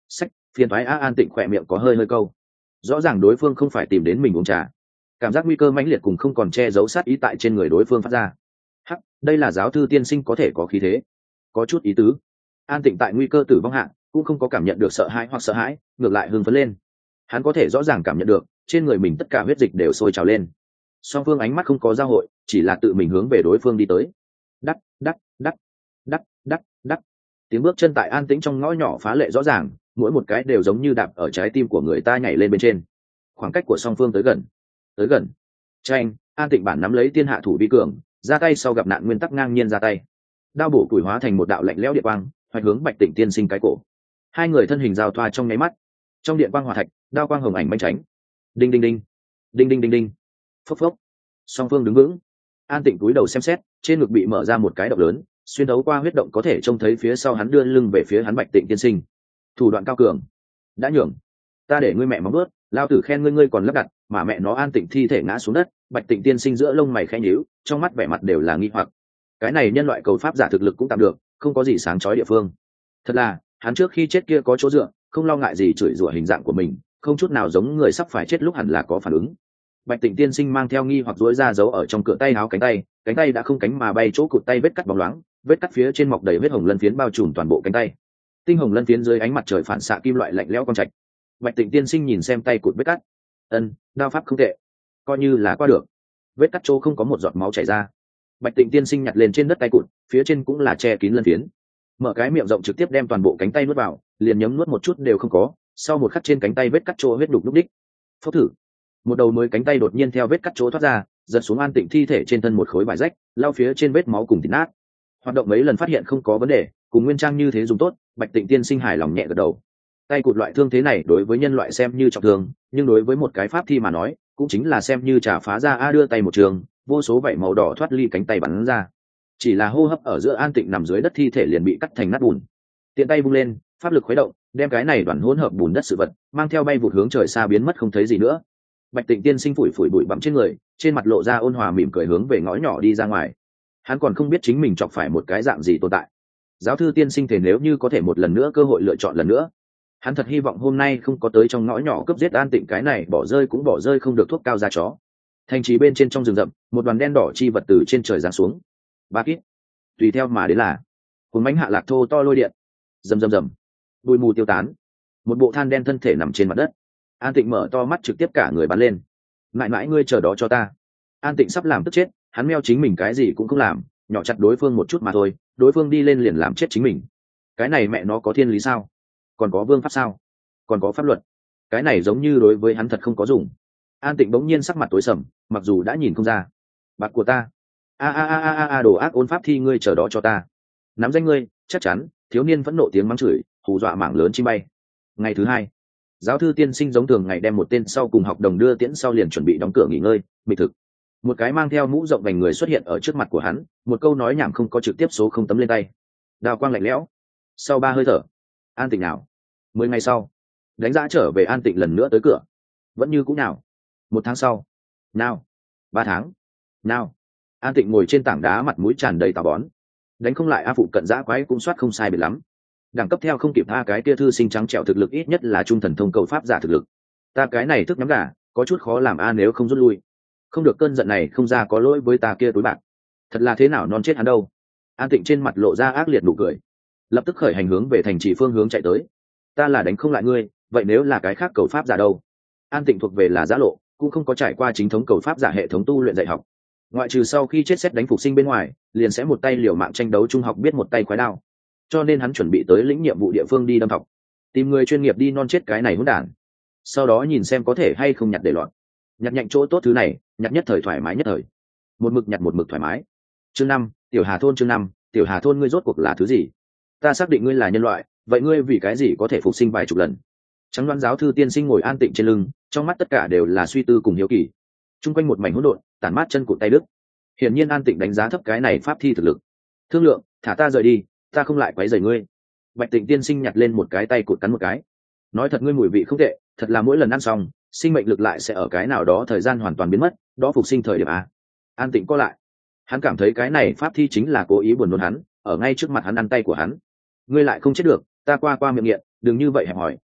Phiền thoái a. An Tịnh khỏe miệng có hơi hơi câu. Rõ ràng đối phương không phải tìm đến mình uống trà, cảm giác nguy cơ mãnh liệt cùng không còn che giấu sát ý tại trên người đối phương phát ra. Hắc, đây là giáo thư tiên sinh có thể có khí thế, có chút ý tứ. An Tịnh tại nguy cơ tử vong hạ cũng không có cảm nhận được sợ hãi hoặc sợ hãi, ngược lại hưng phấn lên. Hắn có thể rõ ràng cảm nhận được trên người mình tất cả huyết dịch đều sôi trào lên. Song phương ánh mắt không có giao hội, chỉ là tự mình hướng về đối phương đi tới. Đắc đắc đắc đắc đắc đắc tiếng bước chân tại an tĩnh trong ngõ nhỏ phá lệ rõ ràng, mỗi một cái đều giống như đạp ở trái tim của người ta nhảy lên bên trên. Khoảng cách của song phương tới gần, tới gần. Tranh, An Tịnh bản nắm lấy tiên hạ thủ vi cường, ra tay sau gặp nạn nguyên tắc ngang nhiên ra tay. Đao bổ củi hóa thành một đạo lạnh lẽo điện quang, hoạch hướng Bạch Tịnh tiên sinh cái cổ. Hai người thân hình giao thoa trong nháy mắt. Trong điện quang hỏa thạch, đao quang hồng ảnh manh tránh. Đinh đinh đinh, đinh đinh đinh đinh. Phốc phốc. Song phương đứng vững. An Tịnh cúi đầu xem xét, trên ngực bị mở ra một cái động lớn, xuyên thấu qua huyết động có thể trông thấy phía sau hắn đưa lưng về phía hắn Bạch Tịnh tiên sinh. Thủ đoạn cao cường, đã nhường. Ta để ngươi mẹ móng bước, lao tử khen ngươi ngươi còn lắp đặt, mà mẹ nó An Tịnh thi thể ngã xuống đất. Bạch Tịnh tiên sinh giữa lông mày khẽ nhíu, trong mắt vẻ mặt đều là nghi hoặc. Cái này nhân loại cầu pháp giả thực lực cũng tạm được, không có gì sáng chói địa phương. Thật là, hắn trước khi chết kia có chỗ dựa, không lo ngại gì chửi rủa hình dạng của mình, không chút nào giống người sắp phải chết lúc hẳn là có phản ứng. Bạch Tịnh tiên sinh mang theo nghi hoặc duỗi ra giấu ở trong cửa tay áo cánh tay, cánh tay đã không cánh mà bay chỗ cụt tay vết cắt bóng loáng, vết cắt phía trên mọc đầy vết hồng lân phiến bao trùm toàn bộ cánh tay. Tinh hồng lân phiến dưới ánh mặt trời phản xạ kim loại lạnh lẽo quang trạch. Bạch Tịnh tiên sinh nhìn xem tay cụt vết cắt, ân, đao pháp không tệ, coi như là qua được. Vết cắt chỗ không có một giọt máu chảy ra. Bạch Tịnh tiên sinh nhặt lên trên đất tay cụt, phía trên cũng là che kín lân phiến. Mở cái miệng rộng trực tiếp đem toàn bộ cánh tay nuốt vào, liền nhấm nuốt một chút đều không có. Sau một khắc trên cánh tay vết cắt chỗ huyết đục lúc đích. Phốc thử, một đầu mới cánh tay đột nhiên theo vết cắt chỗ thoát ra, giật xuống An Tịnh thi thể trên thân một khối vải rách, lao phía trên vết máu cùng thịt nát. Hoạt động mấy lần phát hiện không có vấn đề, cùng nguyên trang như thế dùng tốt. Bạch Tịnh tiên sinh hài lòng nhẹ gật đầu. Tay cụt loại thương thế này đối với nhân loại xem như trọng thương, nhưng đối với một cái pháp thi mà nói cũng chính là xem như trả phá ra a đưa tay một trường, vô số vảy màu đỏ thoát ly cánh tay bắn ra. Chỉ là hô hấp ở giữa An Tịnh nằm dưới đất thi thể liền bị cắt thành nát bùn. Tiện tay vung lên, pháp lực khuấy động, đem cái này đoàn hỗn hợp bùn đất sự vật mang theo bay vụt hướng trời xa biến mất không thấy gì nữa. Bạch Tịnh tiên sinh phủi phủi bụi bặm trên người, trên mặt lộ ra ôn hòa mỉm cười hướng về ngõ nhỏ đi ra ngoài. Hắn còn không biết chính mình chọc phải một cái dạng gì tồn tại. Giáo thư tiên sinh thể nếu như có thể một lần nữa cơ hội lựa chọn lần nữa, hắn thật hy vọng hôm nay không có tới trong ngõ nhỏ cướp giết An Tịnh cái này bỏ rơi cũng bỏ rơi không được thuốc cao da chó. Thành trì bên trên trong rừng rậm, một đoàn đen đỏ chi vật từ trên trời giáng xuống. Ba kít, tùy theo mà đến là cuốn bánh hạ lạc thô to lôi điện, rầm rầm rầm, bụi mù tiêu tán, một bộ than đen thân thể nằm trên mặt đất. An Tịnh mở to mắt trực tiếp cả người bắn lên. Mãi mãi ngươi chờ đó cho ta. An Tịnh sắp làm tức chết, hắn meo chính mình cái gì cũng không làm, nhỏ chặt đối phương một chút mà thôi, đối phương đi lên liền làm chết chính mình. Cái này mẹ nó có thiên lý sao? Còn có vương pháp sao? Còn có pháp luật? Cái này giống như đối với hắn thật không có dùng. An Tịnh bỗng nhiên sắc mặt tối sầm, mặc dù đã nhìn không ra. Bạc của ta. A a a a a đồ ác ôn pháp thi ngươi chờ đó cho ta. Nắm danh ngươi, chắc chắn. Thiếu niên vẫn nộ tiếng mắng chửi, hù dọa mảng lớn chim bay. Ngày thứ hai, giáo thư tiên sinh giống thường ngày đem một tên sau cùng học đồng đưa tiễn sau liền chuẩn bị đóng cửa nghỉ ngơi. Mịch thực, một cái mang theo mũ rộng vành người xuất hiện ở trước mặt của hắn, một câu nói nhảm không có trực tiếp số không tấm lên tay. Đào quang lạnh lẽo. Sau ba hơi thở, An Tịnh nào. Mười ngày sau, đánh giá trở về An Tịnh lần nữa tới cửa, vẫn như cũ nào. Một tháng sau, nào. Ba tháng, nào. An Tịnh ngồi trên tảng đá mặt mũi tràn đầy tà bón. Đánh không lại a phụ cận dã quái cũng soát không sai biệt lắm. Đẳng cấp theo không kịp tha cái kia thư sinh trắng trẻo thực lực ít nhất là trung thần thông cầu pháp giả thực lực. Ta cái này thức nhắm gà, có chút khó làm a nếu không rút lui. Không được cơn giận này không ra có lỗi với ta kia túi bạc. Thật là thế nào non chết hắn đâu. An Tịnh trên mặt lộ ra ác liệt nụ cười, lập tức khởi hành hướng về thành trì phương hướng chạy tới. Ta là đánh không lại ngươi, vậy nếu là cái khác cầu pháp giả đâu? An Tịnh thuộc về là giã lộ, cũng không có trải qua chính thống cầu pháp giả hệ thống tu luyện dạy học. Ngoại trừ sau khi chết xét đánh phục sinh bên ngoài, liền sẽ một tay liều mạng tranh đấu trung học biết một tay khoái đao. Cho nên hắn chuẩn bị tới lĩnh nhiệm vụ địa phương đi đâm học, tìm người chuyên nghiệp đi non chết cái này hỗn đản. Sau đó nhìn xem có thể hay không nhặt để loạn. Nhặt nhạnh chỗ tốt thứ này, nhặt nhất thời thoải mái nhất thời. Một mực nhặt một mực thoải mái. Chương năm, Tiểu Hà thôn chương năm, Tiểu Hà thôn ngươi rốt cuộc là thứ gì? Ta xác định ngươi là nhân loại, vậy ngươi vì cái gì có thể phục sinh vài chục lần? Trắng đoán giáo thư tiên sinh ngồi an tịnh trên lưng, trong mắt tất cả đều là suy tư cùng hiếu kỳ. Trung quanh một mảnh hỗn độn, tản mát chân cụt tay đứt. Hiển nhiên an tịnh đánh giá thấp cái này pháp thi thực lực. Thương lượng, thả ta rời đi, ta không lại quấy rầy ngươi. Bạch Tịnh tiên sinh nhặt lên một cái tay cụt cắn một cái. Nói thật ngươi mùi vị không tệ, thật là mỗi lần ăn xong, sinh mệnh lực lại sẽ ở cái nào đó thời gian hoàn toàn biến mất, đó phục sinh thời điểm à? An Tịnh co lại. Hắn cảm thấy cái này pháp thi chính là cố ý buồn nôn hắn, ở ngay trước mặt hắn ăn tay của hắn. Ngươi lại không chết được, ta qua qua miệng nghiện, đừng như vậy hẹp hỏi,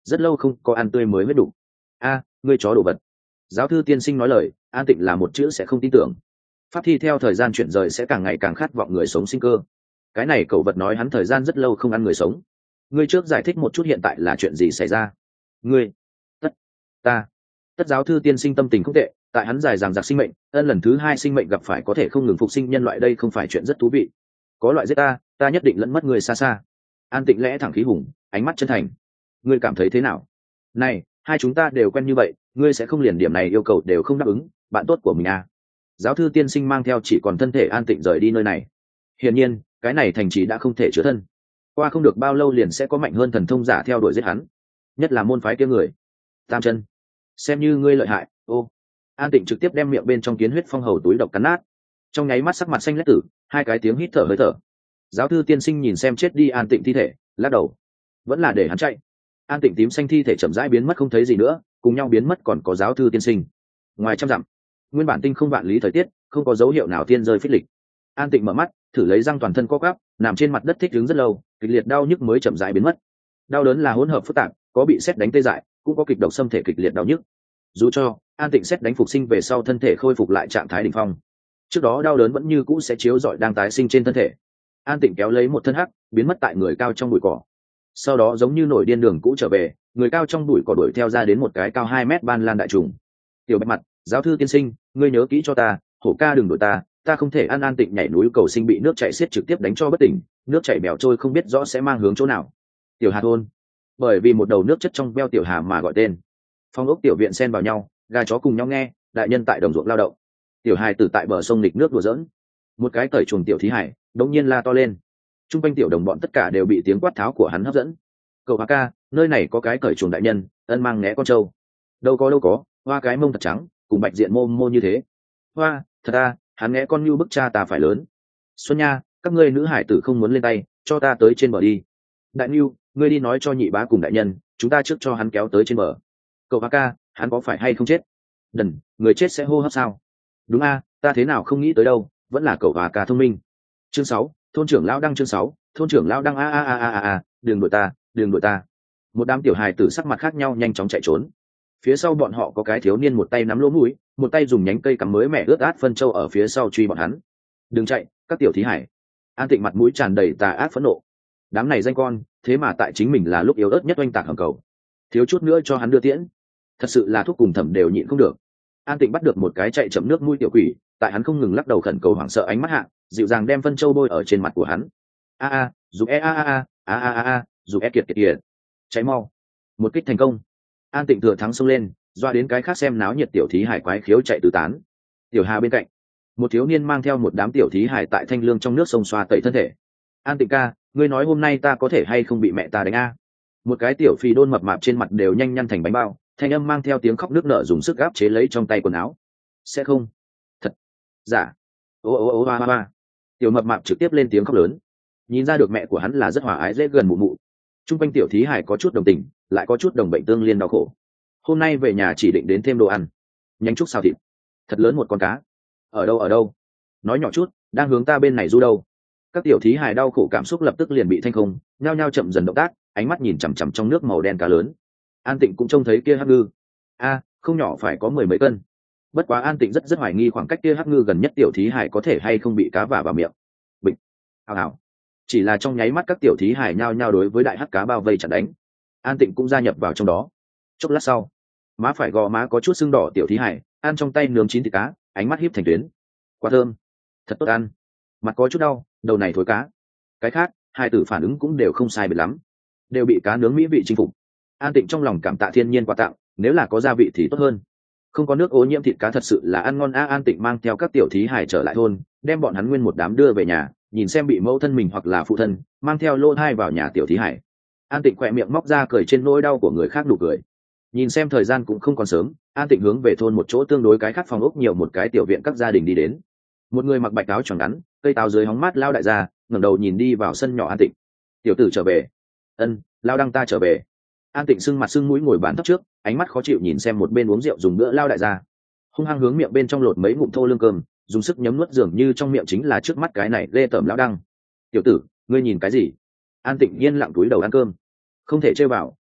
rất lâu không có ăn tươi mới huyết đủ. A, ngươi chó đồ vật. Giáo thư tiên sinh nói lời, An Tịnh là một chữ sẽ không tin tưởng. Pháp thi theo thời gian chuyển rời sẽ càng ngày càng khát vọng người sống sinh cơ. Cái này cậu vật nói hắn thời gian rất lâu không ăn người sống. Ngươi trước giải thích một chút hiện tại là chuyện gì xảy ra. Ngươi, tất, ta, tất giáo thư tiên sinh tâm tình không tệ, tại hắn dài dằng dặc sinh mệnh, ân lần thứ hai sinh mệnh gặp phải có thể không ngừng phục sinh nhân loại, đây không phải chuyện rất thú vị. Có loại giết ta, ta nhất định lẫn mất người xa xa. An Tịnh lẽ thẳng khí hùng, ánh mắt chân thành. Ngươi cảm thấy thế nào? Này, hai chúng ta đều quen như vậy, ngươi sẽ không liền điểm này yêu cầu đều không đáp ứng, bạn tốt của mình à? Giáo thư tiên sinh mang theo chỉ còn thân thể An Tịnh rời đi nơi này. Hiển nhiên, cái này thành trì đã không thể chứa thân. Qua không được bao lâu liền sẽ có mạnh hơn thần thông giả theo đuổi giết hắn, nhất là môn phái kia người. Tam chân, xem như ngươi lợi hại. Ô, An Tịnh trực tiếp đem miệng bên trong kiến huyết phong hầu túi độc cắn nát. Trong nháy mắt sắc mặt xanh lét tử, hai cái tiếng hít thở hơi thở. Giáo thư tiên sinh nhìn xem chết đi An Tịnh thi thể, lắc đầu. Vẫn là để hắn chạy. An Tịnh tím xanh thi thể chậm rãi biến mất không thấy gì nữa, cùng nhau biến mất còn có giáo thư tiên sinh. Ngoài trăm dặm, nguyên bản tinh không vạn lý thời tiết, không có dấu hiệu nào tiên rơi phích lịch. An Tịnh mở mắt, thử lấy răng toàn thân co quắp, nằm trên mặt đất thích đứng rất lâu, kịch liệt đau nhức mới chậm rãi biến mất. Đau đớn là hỗn hợp phức tạp, có bị sét đánh tê dại, cũng có kịch độc xâm thể kịch liệt đau nhức. Dù cho An Tịnh sét đánh phục sinh về sau thân thể khôi phục lại trạng thái đỉnh phong, trước đó đau đớn vẫn như cũ sẽ chiếu rọi đang tái sinh trên thân thể. An Tịnh kéo lấy một thân hắc, biến mất tại người cao trong bụi cỏ. Sau đó giống như nổi điên đường cũ trở về, người cao trong bụi cỏ đuổi theo ra đến một cái cao hai mét ban lan đại trùng. Tiểu Bạch Mặt, giáo thư tiên sinh, ngươi nhớ kỹ cho ta, hổ ca đừng đuổi ta, ta không thể ăn. An Tịnh nhảy núi cầu sinh bị nước chảy xiết trực tiếp đánh cho bất tỉnh, nước chảy bèo trôi không biết rõ sẽ mang hướng chỗ nào. Tiểu Hà thôn, bởi vì một đầu nước chất trong beo Tiểu Hà mà gọi tên. Phong ốc tiểu viện xen vào nhau, gà chó cùng nhau nghe, đại nhân tại đồng ruộng lao động. Tiểu Hài tử tại bờ sông nghịch nước đùa giỡn. Một cái cởi chuồng tiểu thí hải, đột nhiên la to lên. Trung quanh tiểu đồng bọn tất cả đều bị tiếng quát tháo của hắn hấp dẫn. Cậu Hà ca, nơi này có cái cởi chuồng đại nhân, ân mang né con trâu. Đâu có đâu có, hoa cái mông thật trắng, cùng bạch diện mô mô như thế. Hoa, thật à, hắn né con như bức cha ta phải lớn. Xuân Nha, các ngươi nữ hải tử không muốn lên tay, cho ta tới trên bờ đi. Đại Nưu, ngươi đi nói cho nhị bá cùng đại nhân, chúng ta trước cho hắn kéo tới trên bờ. Cậu Hà ca, hắn có phải hay không chết? Đần, người chết sẽ hô hấp sao? Đúng a, ta thế nào không nghĩ tới đâu, vẫn là cậu Hà ca thông minh. Chương sáu, thôn trưởng lão đăng. Chương sáu, thôn trưởng lão đăng. A a a a a, đừng đuổi ta, đừng đuổi ta. Một đám tiểu hài tử sắc mặt khác nhau nhanh chóng chạy trốn. Phía sau bọn họ có cái thiếu niên một tay nắm lỗ mũi, một tay dùng nhánh cây cắm mới mẻ ướt át phân châu ở phía sau truy bọn hắn. Đừng chạy, các tiểu thí hải. An Tịnh mặt mũi tràn đầy tà ác phẫn nộ. Đám này danh con, thế mà tại chính mình là lúc yếu ớt nhất oanh tạc hầm cầu, thiếu chút nữa cho hắn đưa tiễn. Thật sự là thuốc cùng thẩm đều nhịn không được. An Tịnh bắt được một cái chạy chậm nước mũi tiểu quỷ, tại hắn không ngừng lắc đầu khẩn cầu hoảng sợ ánh mắt hạ, dịu dàng đem phân châu bôi ở trên mặt của hắn. A a, dù e a a a, a a a a, dù e kiệt kiệt kiệt. Cháy mau. Một kích thành công. An Tịnh thừa thắng xông lên, doa đến cái khác xem náo nhiệt tiểu thí hải quái khiếu chạy tứ tán. Tiểu Hà bên cạnh, một thiếu niên mang theo một đám tiểu thí hải tại thanh lương trong nước sông xoa tẩy thân thể. An Tịnh ca, ngươi nói hôm nay ta có thể hay không bị mẹ ta đánh a? Một cái tiểu phi đôn mập mạp trên mặt đều nhanh nhăn thành bánh bao, thanh âm mang theo tiếng khóc nước nở dùng sức gáp chế lấy trong tay quần áo. Sẽ không? Thật? Dạ. Ô ô ô ba ba ba. Tiểu mập mạp trực tiếp lên tiếng khóc lớn. Nhìn ra được mẹ của hắn là rất hòa ái dễ gần mụ mụ. Trung quanh tiểu thí hải có chút đồng tình, lại có chút đồng bệnh tương liên đau khổ. Hôm nay về nhà chỉ định đến thêm đồ ăn. Nhánh trúc xào thịt. Thật lớn một con cá. Ở đâu ở đâu? Nói nhỏ chút, đang hướng ta bên này du đâu. Các tiểu thí hải đau khổ cảm xúc lập tức liền bị thanh không, nhao nhao chậm dần động tác, ánh mắt nhìn chằm chằm trong nước màu đen cá lớn. An Tịnh cũng trông thấy kia hắc ngư. A, không nhỏ phải có mười mấy cân. Bất quá An Tịnh rất rất hoài nghi khoảng cách kia hắc ngư gần nhất tiểu thí hải có thể hay không bị cá vả vào miệng. Bịch. Hào hào. Chỉ là trong nháy mắt các tiểu thí hải nhao nhao đối với đại hắc cá bao vây chặt đánh. An Tịnh cũng gia nhập vào trong đó. Chốc lát sau, má phải gò má có chút sưng đỏ tiểu thí hải, ăn trong tay nướng chín thịt cá, ánh mắt híp thành tuyến. Quá thơm, thật tốt ăn. Mặt có chút đau, đầu này thối cá. Cái khác, hai tử phản ứng cũng đều không sai biệt lắm, đều bị cá nướng mỹ vị chinh phục. An Tịnh trong lòng cảm tạ thiên nhiên quà tặng, nếu là có gia vị thì tốt hơn. Không có nước ô nhiễm thịt cá thật sự là ăn ngon a. An Tịnh mang theo các tiểu thí hải trở lại thôn, đem bọn hắn nguyên một đám đưa về nhà, nhìn xem bị mẫu thân mình hoặc là phụ thân mang theo lô thai vào nhà tiểu thí hải. An Tịnh khỏe miệng móc ra cười trên nỗi đau của người khác nụ cười. Nhìn xem thời gian cũng không còn sớm, An Tịnh hướng về thôn một chỗ tương đối cái khác phòng ốc nhiều một cái tiểu viện các gia đình đi đến. Một người mặc bạch áo choàng ngắn, cây táo dưới hóng mát lao đại gia, ngẩng đầu nhìn đi vào sân nhỏ An Tịnh. Tiểu tử trở về. Ân, lao đăng ta trở về. An Tịnh sưng mặt sưng mũi ngồi bàn thấp trước, ánh mắt khó chịu nhìn xem một bên uống rượu dùng bữa lao đại gia, hung hăng hướng miệng bên trong lột mấy ngụm thô lương cơm, dùng sức nhấm nuốt dường như trong miệng chính là trước mắt cái này ghê tởm lão đăng. Tiểu tử, ngươi nhìn cái gì? An Tịnh yên lặng túi đầu ăn cơm. Không thể chơi vào,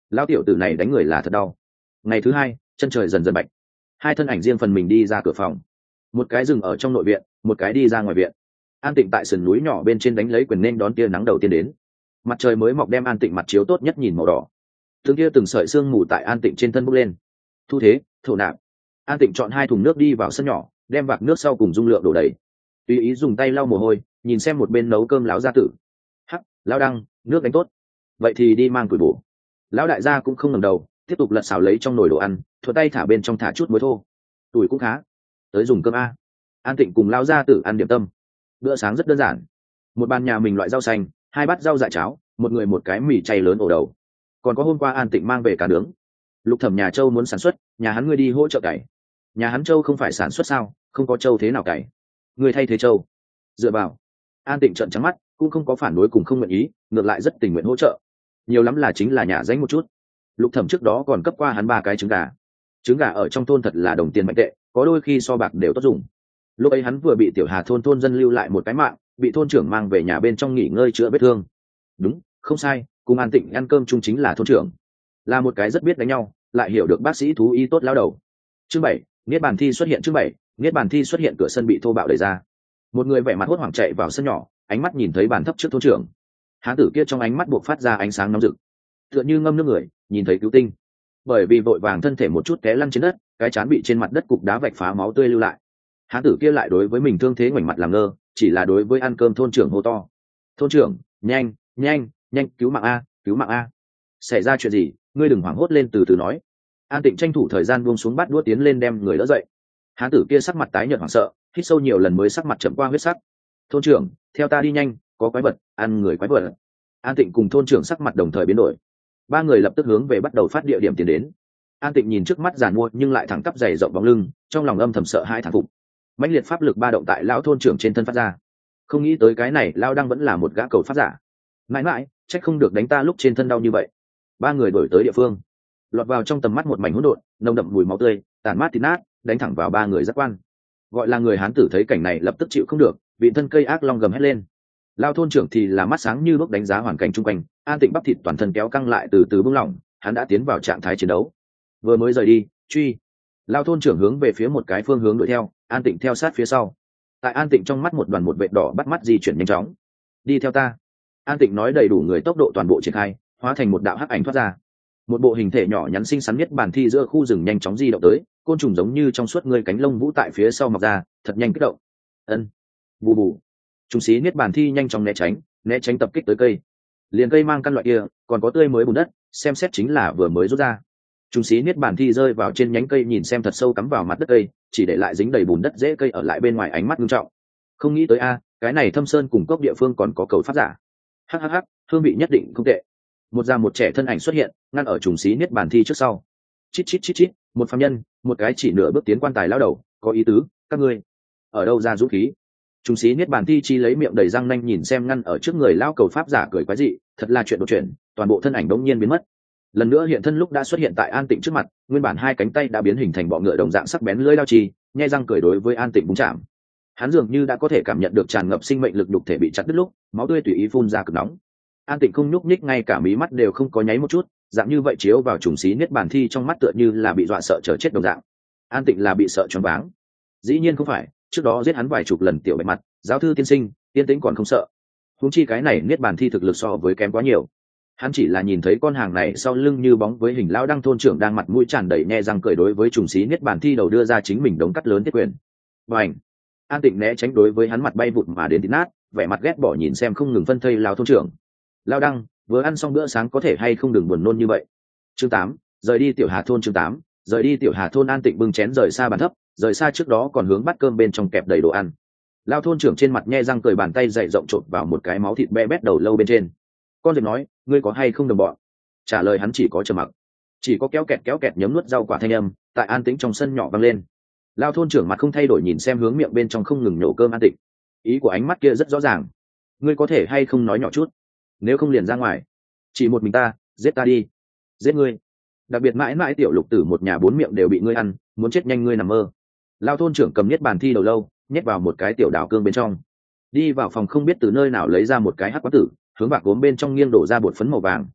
Lão tiểu tử này đánh người là thật đau. Ngày thứ hai, chân trời dần dần bạch, hai thân ảnh riêng phần mình đi ra cửa phòng, một cái dừng ở trong nội viện, một cái đi ra ngoài viện. An Tịnh tại sườn núi nhỏ bên trên đánh lấy quyền nên đón tia nắng đầu tiên đến. Mặt trời mới mọc đem An Tịnh mặt chiếu tốt nhất nhìn màu đỏ, từng kia từng sợi sương mù tại An Tịnh trên thân bốc lên. Thu thế, thổ nạp. An Tịnh chọn hai thùng nước đi vào sân nhỏ, đem vạc nước sau cùng dung lượng đổ đầy, tùy ý dùng tay lau mồ hôi, nhìn xem một bên nấu cơm lão gia tử. Hắc, lão đăng, nước đánh tốt, vậy thì đi mang củi bổ. Lão đại gia cũng không ngẩng đầu, tiếp tục lật xào lấy trong nồi đồ ăn, thuận tay thả bên trong thả chút muối thô. Tuổi cũng khá, tới dùng cơm a. An Tịnh cùng lão gia tử ăn điểm tâm. Bữa sáng rất đơn giản, một bàn nhà mình loại rau xanh, hai bát rau dại cháo, một người một cái mì chay lớn ổ đầu, còn có hôm qua An Tịnh mang về cá nướng. Lục Thẩm nhà Châu muốn sản xuất, nhà hắn ngươi đi hỗ trợ cày. Nhà hắn Châu không phải sản xuất sao, không có Châu thế nào cày, người thay thế Châu. Dựa vào. An Tịnh trợn trắng mắt, cũng không có phản đối cùng không nguyện ý, ngược lại rất tình nguyện hỗ trợ, nhiều lắm là chính là nhà danh một chút. Lục Thẩm trước đó còn cấp qua hắn ba cái trứng gà, trứng gà ở trong thôn thật là đồng tiền mạnh tệ, có đôi khi so bạc đều tốt dùng. Lúc ấy hắn vừa bị Tiểu Hà thôn thôn dân lưu lại một cái mạng, bị thôn trưởng mang về nhà bên trong nghỉ ngơi chữa vết thương. Đúng, không sai, cùng An Tịnh ăn cơm chung chính là thôn trưởng, là một cái rất biết đánh nhau, lại hiểu được bác sĩ thú y tốt lão đầu. Chương bảy, niết bàn thi xuất hiện. Chương bảy, niết bàn thi xuất hiện. Cửa sân bị thô bạo đẩy ra, một người vẻ mặt hốt hoảng chạy vào sân nhỏ, ánh mắt nhìn thấy bàn thấp trước thôn trưởng. Hán tử kia trong ánh mắt buộc phát ra ánh sáng nóng rực, tựa như ngâm nước người nhìn thấy cứu tinh. Bởi vì vội vàng thân thể một chút té lăn trên đất, cái chán bị trên mặt đất cục đá vạch phá, máu tươi lưu lại. Hán tử kia lại đối với mình thương thế ngoảnh mặt làm ngơ, chỉ là đối với ăn cơm thôn trưởng hô to: thôn trưởng, nhanh nhanh nhanh, cứu mạng a, cứu mạng a. Xảy ra chuyện gì? Ngươi đừng hoảng hốt lên, từ từ nói. An Tịnh tranh thủ thời gian buông xuống bát đũa tiến lên đem người đỡ dậy. Hán tử kia sắc mặt tái nhợt hoảng sợ, hít sâu nhiều lần mới sắc mặt chậm qua huyết sắc. Thôn trưởng, theo ta đi nhanh, có quái vật, ăn người quái vật. An Tịnh cùng thôn trưởng sắc mặt đồng thời biến đổi, ba người lập tức hướng về bắt đầu phát địa điểm tiến đến. An Tịnh nhìn trước mắt giàn mua nhưng lại thẳng tắp dày rộng bóng lưng, trong lòng âm thầm sợ hãi thán phục. Mãnh liệt pháp lực ba động tại lão thôn trưởng trên thân phát ra, không nghĩ tới cái này lão đang vẫn là một gã cầu pháp giả. Mãi mãi, trách không được đánh ta lúc trên thân đau như vậy. Ba người đổi tới địa phương, lọt vào trong tầm mắt một mảnh hỗn độn, nồng đậm mùi máu tươi, tàn mát thịt nát, đánh thẳng vào ba người giác quan. Gọi là người hán tử thấy cảnh này lập tức chịu không được, vị thân cây ác long gầm hét lên. Lao thôn trưởng thì là mắt sáng như đuốc đánh giá hoàn cảnh chung quanh. An Tịnh bắp thịt toàn thân kéo căng lại, từ từ buông lỏng, hắn đã tiến vào trạng thái chiến đấu. Vừa mới rời đi, truy. Lao thôn trưởng hướng về phía một cái phương hướng đuổi theo, An Tịnh theo sát phía sau. Tại An Tịnh trong mắt một đoàn một vệt đỏ bắt mắt di chuyển nhanh chóng. Đi theo ta. An Tịnh nói đầy đủ người tốc độ toàn bộ triển khai, hóa thành một đạo hắc ảnh thoát ra. Một bộ hình thể nhỏ nhắn xinh xắn nhất bàn thi giữa khu rừng nhanh chóng di động tới, côn trùng giống như trong suốt ngươi cánh lông vũ tại phía sau mọc ra, thật nhanh kích động. Ân. Bù bù. Trung sĩ niết bàn thi nhanh chóng né tránh, né tránh tập kích tới cây. Liền cây mang căn loại kia, còn có tươi mới bùn đất, xem xét chính là vừa mới rút ra. Trung sĩ niết bàn thi rơi vào trên nhánh cây, nhìn xem thật sâu cắm vào mặt đất cây, chỉ để lại dính đầy bùn đất rễ cây ở lại bên ngoài, ánh mắt nghiêm trọng. Không nghĩ tới a, cái này thâm sơn cùng cốc địa phương còn có cầu pháp giả. Hắc hắc hắc, hương vị nhất định không tệ. Một già một trẻ thân ảnh xuất hiện, ngăn ở trùng xí niết bàn thi trước sau. Chít chít chít chít, một phàm nhân, một cái chỉ nửa bước tiến quan tài lao đầu, có ý tứ, các ngươi ở đâu ra dũng khí? Trùng xí niết bàn thi chi lấy miệng đầy răng nanh nhìn xem ngăn ở trước người lao cầu pháp giả, cười quái dị, thật là chuyện đột chuyển, toàn bộ thân ảnh đống nhiên biến mất. Lần nữa hiện thân lúc đã xuất hiện tại An Tịnh trước mặt, nguyên bản hai cánh tay đã biến hình thành bọ ngựa đồng dạng sắc bén lưỡi lao chi, nhai răng cười đối với An Tịnh búng chạm. Hắn dường như đã có thể cảm nhận được tràn ngập sinh mệnh lực đục thể bị chặt đứt lúc, máu tươi tùy ý phun ra cực nóng. An Tịnh không nhúc nhích, ngay cả mí mắt đều không có nháy một chút, dạng như vậy chiếu vào trùng xí niết bàn thi trong mắt tựa như là bị dọa sợ chờ chết đồng dạng. An Tịnh là bị sợ choáng váng? Dĩ nhiên không phải, trước đó giết hắn vài chục lần tiểu bạch mặt, giáo thư tiên sinh, tiên tĩnh còn không sợ. Huống chi cái này niết bàn thi thực lực so với kém quá nhiều. Hắn chỉ là nhìn thấy con hàng này sau lưng như bóng với hình lão đăng thôn trưởng đang mặt mũi tràn đầy nhe răng cười đối với trùng xí niết bàn thi đầu đưa ra chính mình đống cắt lớn thiết quyền. Bành! An Tịnh né tránh đối với hắn mặt bay vụt mà đến thịt nát, vẻ mặt ghét bỏ nhìn xem không ngừng phân thây lão thôn trưởng. Lão đăng, vừa ăn xong bữa sáng có thể hay không đừng buồn nôn như vậy. Chương tám, rời đi tiểu Hà thôn. Chương tám, rời đi tiểu Hà thôn. An Tịnh bưng chén rời xa bàn thấp, rời xa trước đó còn hướng bát cơm bên trong kẹp đầy đồ ăn. Lão thôn trưởng trên mặt nhe răng cười, bàn tay dày rộng trộn vào một cái máu thịt be bét đầu lâu bên trên. Con rệp nói, ngươi có hay không đồng bọn? Trả lời hắn chỉ có trầm mặc, chỉ có kéo kẹt kéo kẹt nhấm nuốt rau quả thanh âm tại an tĩnh trong sân nhỏ vang lên. Lao thôn trưởng mặt không thay đổi nhìn xem hướng miệng bên trong không ngừng nhổ cơm An Tịnh, ý của ánh mắt kia rất rõ ràng. Ngươi có thể hay không nói nhỏ chút, nếu không liền ra ngoài. Chỉ một mình ta, giết ta đi. Giết ngươi. Đặc biệt mãi mãi tiểu lục tử một nhà bốn miệng đều bị ngươi ăn, muốn chết nhanh ngươi nằm mơ. Lao thôn trưởng cầm niết bàn thi đầu lâu nhét vào một cái tiểu đào cương bên trong, đi vào phòng không biết từ nơi nào lấy ra một cái hắc quán tử, hướng bạc gốm bên trong nghiêng đổ ra bột phấn màu vàng.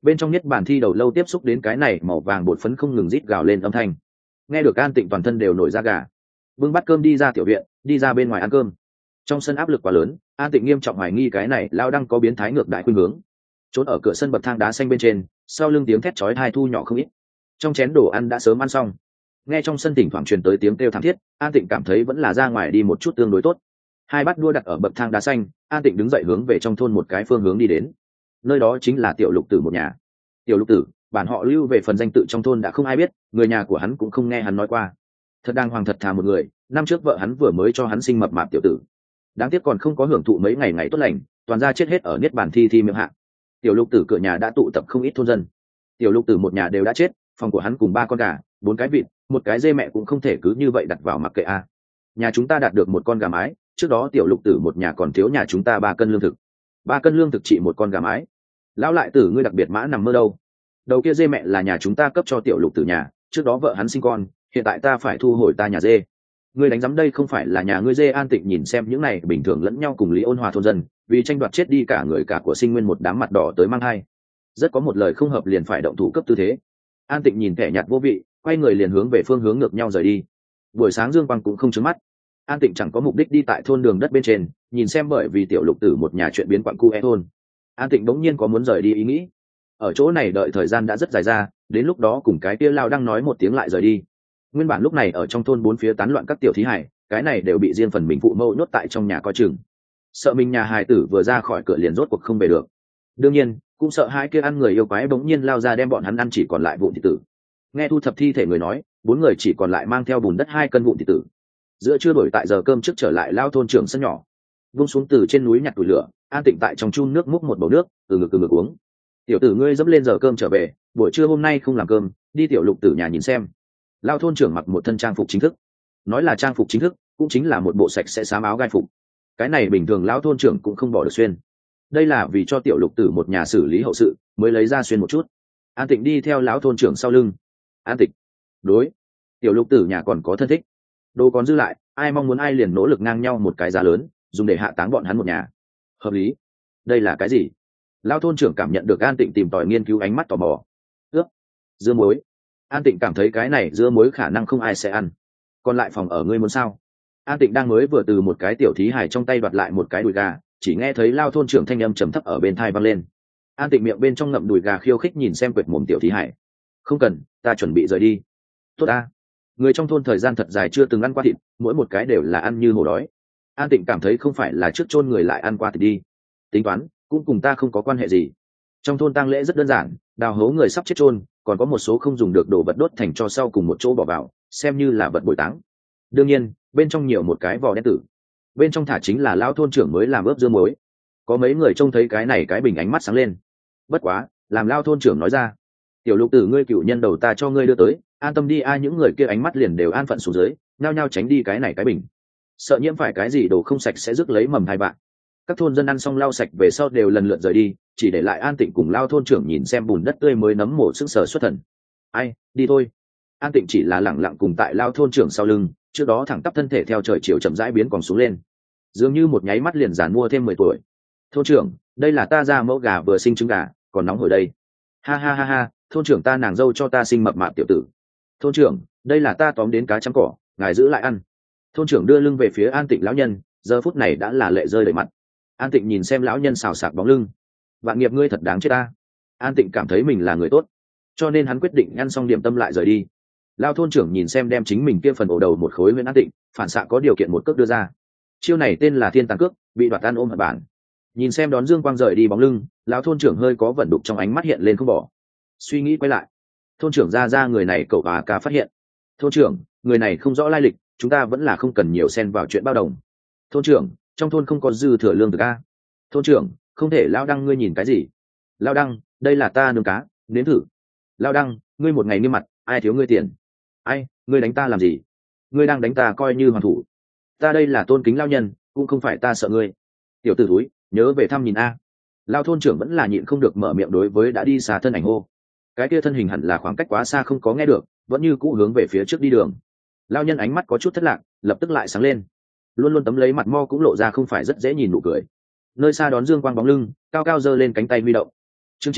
bên trong nhất bản thi đầu lâu tiếp xúc đến cái này màu vàng bột phấn không ngừng rít gào lên âm thanh. Nghe được An Tịnh toàn thân đều nổi da gà, bưng bát cơm đi ra tiểu viện, đi ra bên ngoài ăn cơm. Trong sân áp lực quá lớn, An Tịnh nghiêm trọng hoài nghi cái này lao đang có biến thái ngược đại khuynh hướng. Trốn ở cửa sân bậc thang đá xanh bên trên, sau lưng tiếng thét chói tai thu nhỏ không ít. Trong chén đồ ăn đã sớm ăn xong, nghe trong sân thỉnh thoảng truyền tới tiếng kêu thảm thiết, An Tịnh cảm thấy vẫn là ra ngoài đi một chút tương đối tốt. Hai bát đua đặt ở bậc thang đá xanh, An Tịnh đứng dậy hướng về trong thôn một cái phương hướng đi đến. Nơi đó chính là Tiểu Lục Tử một nhà. Tiểu Lục Tử, bản họ Lưu, về phần danh tự trong thôn đã không ai biết, người nhà của hắn cũng không nghe hắn nói qua. Thật đang hoàng thật thà một người, năm trước vợ hắn vừa mới cho hắn sinh mập mạp tiểu tử. Đáng tiếc còn không có hưởng thụ mấy ngày ngày tốt lành, toàn ra chết hết ở niết bàn thi thi miệng hạ. Tiểu Lục Tử cửa nhà đã tụ tập không ít thôn dân. Tiểu Lục Tử một nhà đều đã chết, phòng của hắn cùng ba con gà, bốn cái vịt, một cái dê mẹ cũng không thể cứ như vậy đặt vào mặc kệ a. Nhà chúng ta đạt được một con gà mái, trước đó Tiểu Lục Tử một nhà còn thiếu nhà chúng ta ba cân lương thực. Ba cân lương thực trị một con gà mái. Lão lại tử ngươi đặc biệt mã nằm mơ đâu? Đầu kia dê mẹ là nhà chúng ta cấp cho Tiểu Lục Tử nhà, trước đó vợ hắn sinh con, hiện tại ta phải thu hồi ta nhà dê. Ngươi đánh giám đây không phải là nhà ngươi dê. An Tịnh nhìn xem những này bình thường lẫn nhau cùng lý ôn hòa thôn dân, vì tranh đoạt chết đi cả người cả của sinh nguyên một đám mặt đỏ tới mang hai. Rất có một lời không hợp liền phải động thủ cấp tư thế. An Tịnh nhìn kẻ nhạt vô vị, quay người liền hướng về phương hướng ngược nhau rời đi. Buổi sáng dương quang cũng không trứng mắt, An Tịnh chẳng có mục đích đi tại thôn đường đất bên trên, nhìn xem bởi vì Tiểu Lục Tử một nhà chuyện biến quặng cu e thôn. An Tịnh bỗng nhiên có muốn rời đi ý nghĩ. Ở chỗ này đợi thời gian đã rất dài ra, đến lúc đó cùng cái kia lao đang nói một tiếng lại rời đi. Nguyên bản lúc này ở trong thôn bốn phía tán loạn các tiểu thí hải, cái này đều bị riêng phần mình phụ mẫu nhốt tại trong nhà coi chừng. Sợ mình nhà hài tử vừa ra khỏi cửa liền rốt cuộc không về được. Đương nhiên, cũng sợ hai kia ăn người yêu quái bỗng nhiên lao ra đem bọn hắn ăn chỉ còn lại vụn thịt tử. Nghe thu thập thi thể người nói, bốn người chỉ còn lại mang theo bùn đất hai cân vụn thịt tử. Giữa trưa đổi tại giờ cơm trước trở lại lao thôn trưởng sân nhỏ, vung xuống từ trên núi nhặt củi lửa, An Tịnh tại trong chun nước múc một bầu nước, từ ngực từ ngực uống. Tiểu tử ngươi dẫm lên giờ cơm trở về, buổi trưa hôm nay không làm cơm, đi Tiểu Lục Tử nhà nhìn xem. Lao thôn trưởng mặc một thân trang phục chính thức, nói là trang phục chính thức cũng chính là một bộ sạch sẽ xám áo gai phục. Cái này bình thường lão thôn trưởng cũng không bỏ được xuyên. Đây là vì cho Tiểu Lục Tử một nhà xử lý hậu sự mới lấy ra xuyên một chút. An Tịnh đi theo lão thôn trưởng sau lưng. An Tịnh, đối, Tiểu Lục Tử nhà còn có thân thích, đồ còn dư lại, ai mong muốn ai liền nỗ lực ngang nhau một cái giá lớn, dùng để hạ táng bọn hắn một nhà. Hợp lý. Đây là cái gì? Lão thôn trưởng cảm nhận được An Tịnh tìm tòi nghiên cứu ánh mắt tò mò. Ước, dưa muối. An Tịnh cảm thấy cái này dưa muối khả năng không ai sẽ ăn. Còn lại phòng ở ngươi muốn sao? An Tịnh đang mới vừa từ một cái tiểu thí hài trong tay đoạt lại một cái đùi gà, chỉ nghe thấy lao thôn trưởng thanh âm trầm thấp ở bên thai vang lên. An Tịnh miệng bên trong ngậm đùi gà khiêu khích nhìn xem quệt mồm tiểu thí hài. Không cần, ta chuẩn bị rời đi. Tốt ta. Người trong thôn thời gian thật dài chưa từng ăn qua thịt, mỗi một cái đều là ăn như hổ đói. An Tịnh cảm thấy không phải là trước chôn người lại ăn qua thịt đi. Tính toán, cũng cùng ta không có quan hệ gì. Trong thôn tang lễ rất đơn giản, đào hố người sắp chết chôn, còn có một số không dùng được đồ vật đốt thành cho sau cùng một chỗ bỏ vào, xem như là vật bồi táng. Đương nhiên, bên trong nhiều một cái vỏ đen tử, bên trong thả chính là lão thôn trưởng mới làm ướp dưa muối. Có mấy người trông thấy cái này cái bình ánh mắt sáng lên. Bất quá, làm lão thôn trưởng nói ra, Tiểu Lục Tử ngươi cựu nhân đầu ta cho ngươi đưa tới, an tâm đi. Ai những người kia ánh mắt liền đều an phận xuống dưới, nhao nhao tránh đi cái này cái bình, sợ nhiễm phải cái gì đồ không sạch sẽ rước lấy mầm hai bạn. Các thôn dân ăn xong lau sạch về sau đều lần lượt rời đi, chỉ để lại An Tịnh cùng lao thôn trưởng nhìn xem bùn đất tươi mới nấm mổ sức sở xuất thần. Ai, đi thôi. An Tịnh chỉ là lẳng lặng cùng tại lao thôn trưởng sau lưng, trước đó thẳng tắp thân thể theo trời chiều chậm rãi biến còn xuống lên, dường như một nháy mắt liền giàn mua thêm mười tuổi. Thôn trưởng, đây là ta ra mẫu gà vừa sinh trứng gà, còn nóng hổi đây. Ha ha ha ha, thôn trưởng ta nàng dâu cho ta sinh mập mạp tiểu tử. Thôn trưởng, đây là ta tóm đến cá chấm cỏ, ngài giữ lại ăn. Thôn trưởng đưa lưng về phía An Tịnh lão nhân, giờ phút này đã là lệ rơi đầy mặt. An Tịnh nhìn xem lão nhân xào xạc bóng lưng, vạn nghiệp ngươi thật đáng chết ta. An Tịnh cảm thấy mình là người tốt, cho nên hắn quyết định ăn xong điểm tâm lại rời đi. Lao thôn trưởng nhìn xem đem chính mình kia phần ổ đầu một khối với An Tịnh, phản xạ có điều kiện một cước đưa ra. Chiêu này tên là thiên tàng cước, bị đoạt tan ôm hợp bản. Nhìn xem đón dương quang rời đi bóng lưng, lão thôn trưởng hơi có vận đục trong ánh mắt hiện lên không bỏ. Suy nghĩ quay lại, thôn trưởng ra ra người này cậu à ca phát hiện. Thôn trưởng, người này không rõ lai lịch, chúng ta vẫn là không cần nhiều xen vào chuyện bao đồng. Thôn trưởng, trong thôn không có dư thừa lương thực a. Thôn trưởng, không thể. Lao đăng ngươi nhìn cái gì? Lao đăng, đây là ta nướng cá, nếm thử. Lao đăng, ngươi một ngày nghiêm mặt, ai thiếu ngươi tiền? Ai, ngươi đánh ta làm gì? Ngươi đang đánh ta coi như hoàn thủ. Ta đây là tôn kính lao nhân, cũng không phải ta sợ ngươi. Tiểu tử túi, nhớ về thăm nhìn a. Lao thôn trưởng vẫn là nhịn không được mở miệng đối với đã đi xa thân ảnh hô. Cái kia thân hình hẳn là khoảng cách quá xa không có nghe được, vẫn như cũ hướng về phía trước đi đường. Lao nhân ánh mắt có chút thất lạc, lập tức lại sáng lên, luôn luôn tấm lấy mặt mo cũng lộ ra không phải rất dễ nhìn nụ cười. Nơi xa đón dương quang bóng lưng, cao cao giơ lên cánh tay huy động. Chương chín,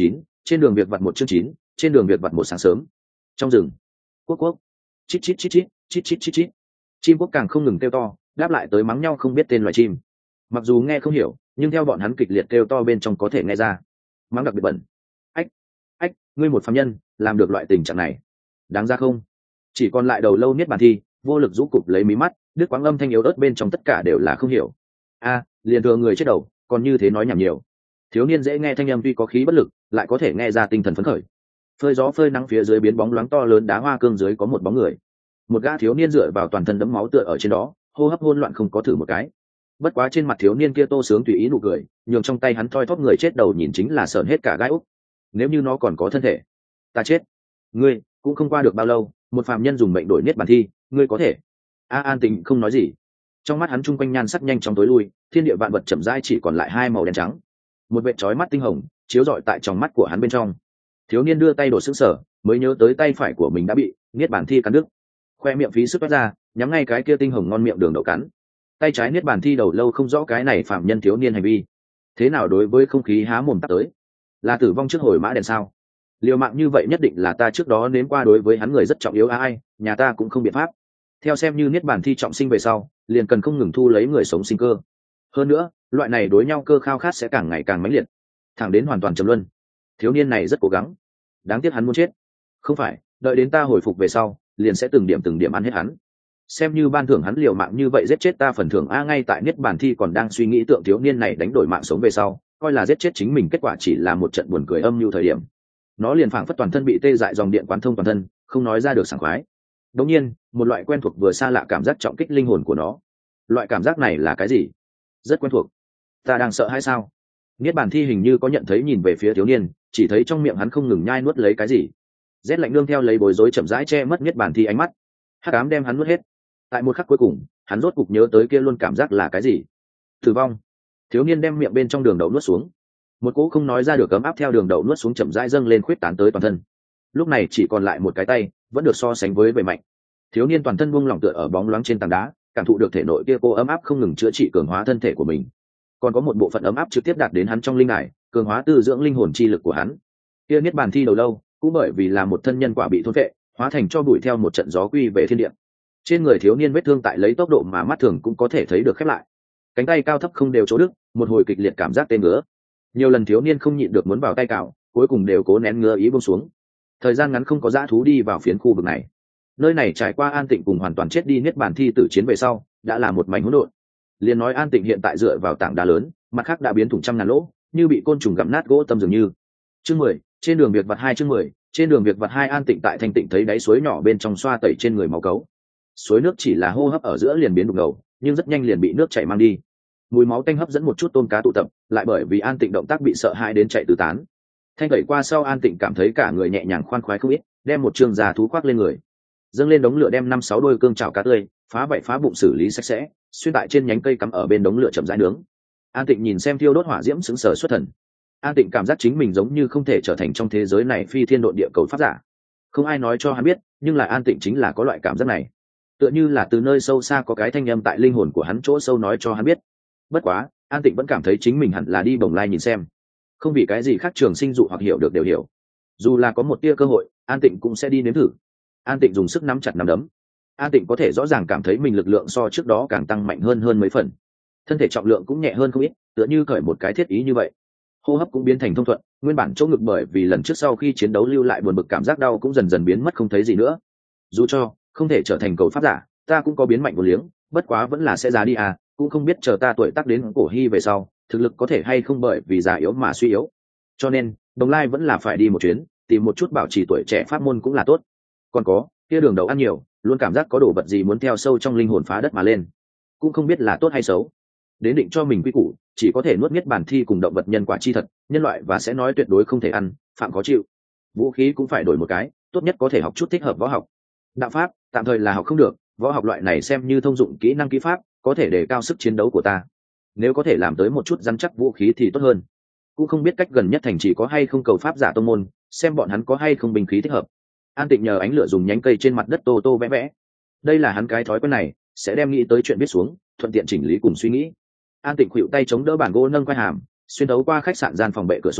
Trên đường việc vặt một chương chín, trên đường việc vặt một sáng sớm. Trong rừng, quốc quốc, chít chít chít chít, chít chít chít chít. Chim quốc càng không ngừng kêu to, đáp lại tới mắng nhau không biết tên loài chim. Mặc dù nghe không hiểu, nhưng theo bọn hắn kịch liệt kêu to bên trong có thể nghe ra. Mắng đặc biệt bẩn. Ách, ách, ngươi một phàm nhân, làm được loại tình trạng này, đáng ra không? Chỉ còn lại đầu lâu niết bàn thi, vô lực rũ cụp lấy mí mắt, đứt quãng âm thanh yếu ớt bên trong tất cả đều là không hiểu. A, liền thừa người chết đầu, còn như thế nói nhảm nhiều. Thiếu niên dễ nghe thanh âm tuy có khí bất lực, lại có thể nghe ra tinh thần phấn khởi. Phơi gió phơi nắng phía dưới biến bóng loáng to lớn đá hoa cương dưới có một bóng người. Một gã thiếu niên dựa vào toàn thân đẫm máu tựa ở trên đó, hô hấp hỗn loạn không có thử một cái. Bất quá trên mặt thiếu niên kia tô sướng tùy ý nụ cười, nhường trong tay hắn thoi thóp người chết đầu nhìn chính là sởn hết cả gai úc. Nếu như nó còn có thân thể, ta chết. Ngươi cũng không qua được bao lâu, một phàm nhân dùng mệnh đổi niết bàn thi, ngươi có thể. A An Tịnh không nói gì. Trong mắt hắn trung quanh nhan sắc nhanh chóng tối lui, thiên địa vạn vật chậm rãi chỉ còn lại hai màu đen trắng. Một vệt chói mắt tinh hồng chiếu rọi tại trong mắt của hắn bên trong. Thiếu niên đưa tay đổ sững sờ, mới nhớ tới tay phải của mình đã bị niết bàn thi cắn đứt. Khoe miệng phí sức toát ra, nhắm ngay cái kia tinh hồng ngon miệng đường đậu cắn. Tay trái niết bàn thi đầu lâu không rõ cái này phạm nhân thiếu niên hành vi. Thế nào đối với không khí há mồm tắt tới? Là tử vong trước hồi mã đèn sao? Liều mạng như vậy nhất định là ta trước đó nếm qua đối với hắn người rất trọng yếu ai, nhà ta cũng không biện pháp. Theo xem như niết bàn thi trọng sinh về sau, liền cần không ngừng thu lấy người sống sinh cơ. Hơn nữa, loại này đối nhau cơ khao khát sẽ càng ngày càng mãnh liệt, thẳng đến hoàn toàn trầm luân. Thiếu niên này rất cố gắng, đáng tiếc hắn muốn chết. Không phải, đợi đến ta hồi phục về sau, liền sẽ từng điểm từng điểm ăn hết hắn. Xem như ban thưởng hắn liều mạng như vậy giết chết ta phần thưởng a. Ngay tại niết bàn thi còn đang suy nghĩ tượng thiếu niên này đánh đổi mạng sống về sau, coi là giết chết chính mình, kết quả chỉ là một trận buồn cười âm mưu thời điểm. Nó liền phảng phất toàn thân bị tê dại dòng điện quán thông toàn thân, không nói ra được sảng khoái. Đống nhiên, một loại quen thuộc vừa xa lạ cảm giác trọng kích linh hồn của nó. Loại cảm giác này là cái gì? Rất quen thuộc. Ta đang sợ hay sao? Niết bàn thi hình như có nhận thấy nhìn về phía thiếu niên, chỉ thấy trong miệng hắn không ngừng nhai nuốt lấy cái gì. Rét lạnh nương theo lấy bối rối chậm rãi che mất niết bàn thi ánh mắt. Hắc ám đem hắn nuốt hết. Tại một khắc cuối cùng, hắn rốt cục nhớ tới kia luôn cảm giác là cái gì? Tử vong. Thiếu niên đem miệng bên trong đường đậu nuốt xuống. Một cỗ không nói ra được ấm áp theo đường đậu nuốt xuống chậm rãi dâng lên khuyết tán tới toàn thân. Lúc này chỉ còn lại một cái tay, vẫn được so sánh với bề mạnh. Thiếu niên toàn thân buông lỏng tựa ở bóng loáng trên tảng đá, cảm thụ được thể nội kia cô ấm áp không ngừng chữa trị cường hóa thân thể của mình. Còn có một bộ phận ấm áp trực tiếp đạt đến hắn trong linh hải, cường hóa tư dưỡng linh hồn chi lực của hắn. Kia niết bàn thi đầu lâu, cũng bởi vì là một thân nhân quả bị thôn phệ, hóa thành cho bụi theo một trận gió quy về thiên địa. Trên người thiếu niên vết thương tại lấy tốc độ mà mắt thường cũng có thể thấy được khép lại. Cánh tay cao thấp không đều chỗ đứt, một hồi kịch liệt cảm giác tê ngứa. Nhiều lần thiếu niên không nhịn được muốn vào tay cào, cuối cùng đều cố nén ngứa ý buông xuống. Thời gian ngắn không có dã thú đi vào phiến khu vực này. Nơi này trải qua An Tịnh cùng hoàn toàn chết đi niết bàn thi tử chiến về sau, đã là một mảnh hỗn độn. Liên nói An Tịnh hiện tại dựa vào tảng đá lớn, mặt khác đã biến thủng trăm ngàn lỗ, như bị côn trùng gặm nát gỗ tâm dường như. Chương mười, trên đường việc vặt hai chương mười, trên đường việc vặt hai. An Tịnh tại Thanh Tịnh thấy đáy suối nhỏ bên trong xoa tẩy trên người máu cấu. Suối nước chỉ là hô hấp ở giữa liền biến đục ngầu, nhưng rất nhanh liền bị nước chảy mang đi. Mùi máu tanh hấp dẫn một chút tôm cá tụ tập, lại bởi vì An Tịnh động tác bị sợ hãi đến chạy tứ tán. Thanh tẩy qua sau, An Tịnh cảm thấy cả người nhẹ nhàng khoan khoái không ít, đem một trường già thú khoác lên người, dâng lên đống lửa đem năm sáu đôi cương chảo cá tươi phá vậy phá bụng xử lý sạch sẽ, xuyên tại trên nhánh cây cắm ở bên đống lửa chậm rãi nướng. An Tịnh nhìn xem thiêu đốt hỏa diễm sững sờ xuất thần. An Tịnh cảm giác chính mình giống như không thể trở thành trong thế giới này phi thiên độn địa cầu pháp giả. Không ai nói cho hắn biết, nhưng là An Tịnh chính là có loại cảm giác này, tựa như là từ nơi sâu xa có cái thanh âm tại linh hồn của hắn chỗ sâu nói cho hắn biết. Bất quá, An Tịnh vẫn cảm thấy chính mình hẳn là đi bồng lai nhìn xem, không vì cái gì khác trường sinh dụ hoặc hiểu được đều hiểu. Dù là có một tia cơ hội, An Tịnh cũng sẽ đi nếm thử. An Tịnh dùng sức nắm chặt nắm đấm. An Tịnh có thể rõ ràng cảm thấy mình lực lượng so trước đó càng tăng mạnh hơn hơn mấy phần, thân thể trọng lượng cũng nhẹ hơn không ít, tựa như cởi một cái thiết ý như vậy. Hô hấp cũng biến thành thông thuận, nguyên bản chỗ ngực bởi vì lần trước sau khi chiến đấu lưu lại buồn bực cảm giác đau cũng dần dần biến mất không thấy gì nữa. Dù cho không thể trở thành cầu pháp giả, ta cũng có biến mạnh một liếng, bất quá vẫn là sẽ già đi à, cũng không biết chờ ta tuổi tác đến cổ hy về sau, thực lực có thể hay không bởi vì già yếu mà suy yếu. Cho nên, Đồng Lai vẫn là phải đi một chuyến, tìm một chút bảo trì tuổi trẻ pháp môn cũng là tốt. Còn có, kia đường đầu ăn nhiều, luôn cảm giác có đồ vật gì muốn theo sâu trong linh hồn phá đất mà lên, cũng không biết là tốt hay xấu. Đến định cho mình quy củ, chỉ có thể nuốt miết bản thi cùng động vật nhân quả chi thật, nhân loại và sẽ nói tuyệt đối không thể ăn, phạm khó chịu. Vũ khí cũng phải đổi một cái, tốt nhất có thể học chút thích hợp võ học. Đạo pháp, tạm thời là học không được, võ học loại này xem như thông dụng kỹ năng kỹ pháp, có thể đề cao sức chiến đấu của ta. Nếu có thể làm tới một chút rắn chắc vũ khí thì tốt hơn. Cũng không biết cách gần nhất thành chỉ có hay không cầu pháp giả tông môn, xem bọn hắn có hay không binh khí thích hợp. An Tịnh nhờ ánh lửa dùng nhánh cây trên mặt đất tô tô vẽ vẽ. Đây là hắn cái thói quen này, sẽ đem nghĩ tới chuyện biết xuống, thuận tiện chỉnh lý cùng suy nghĩ. An Tịnh khuỵu tay chống đỡ bàn gỗ nâng quai hàm, xuyên đấu qua khách sạn gian phòng bệ cửa sổ,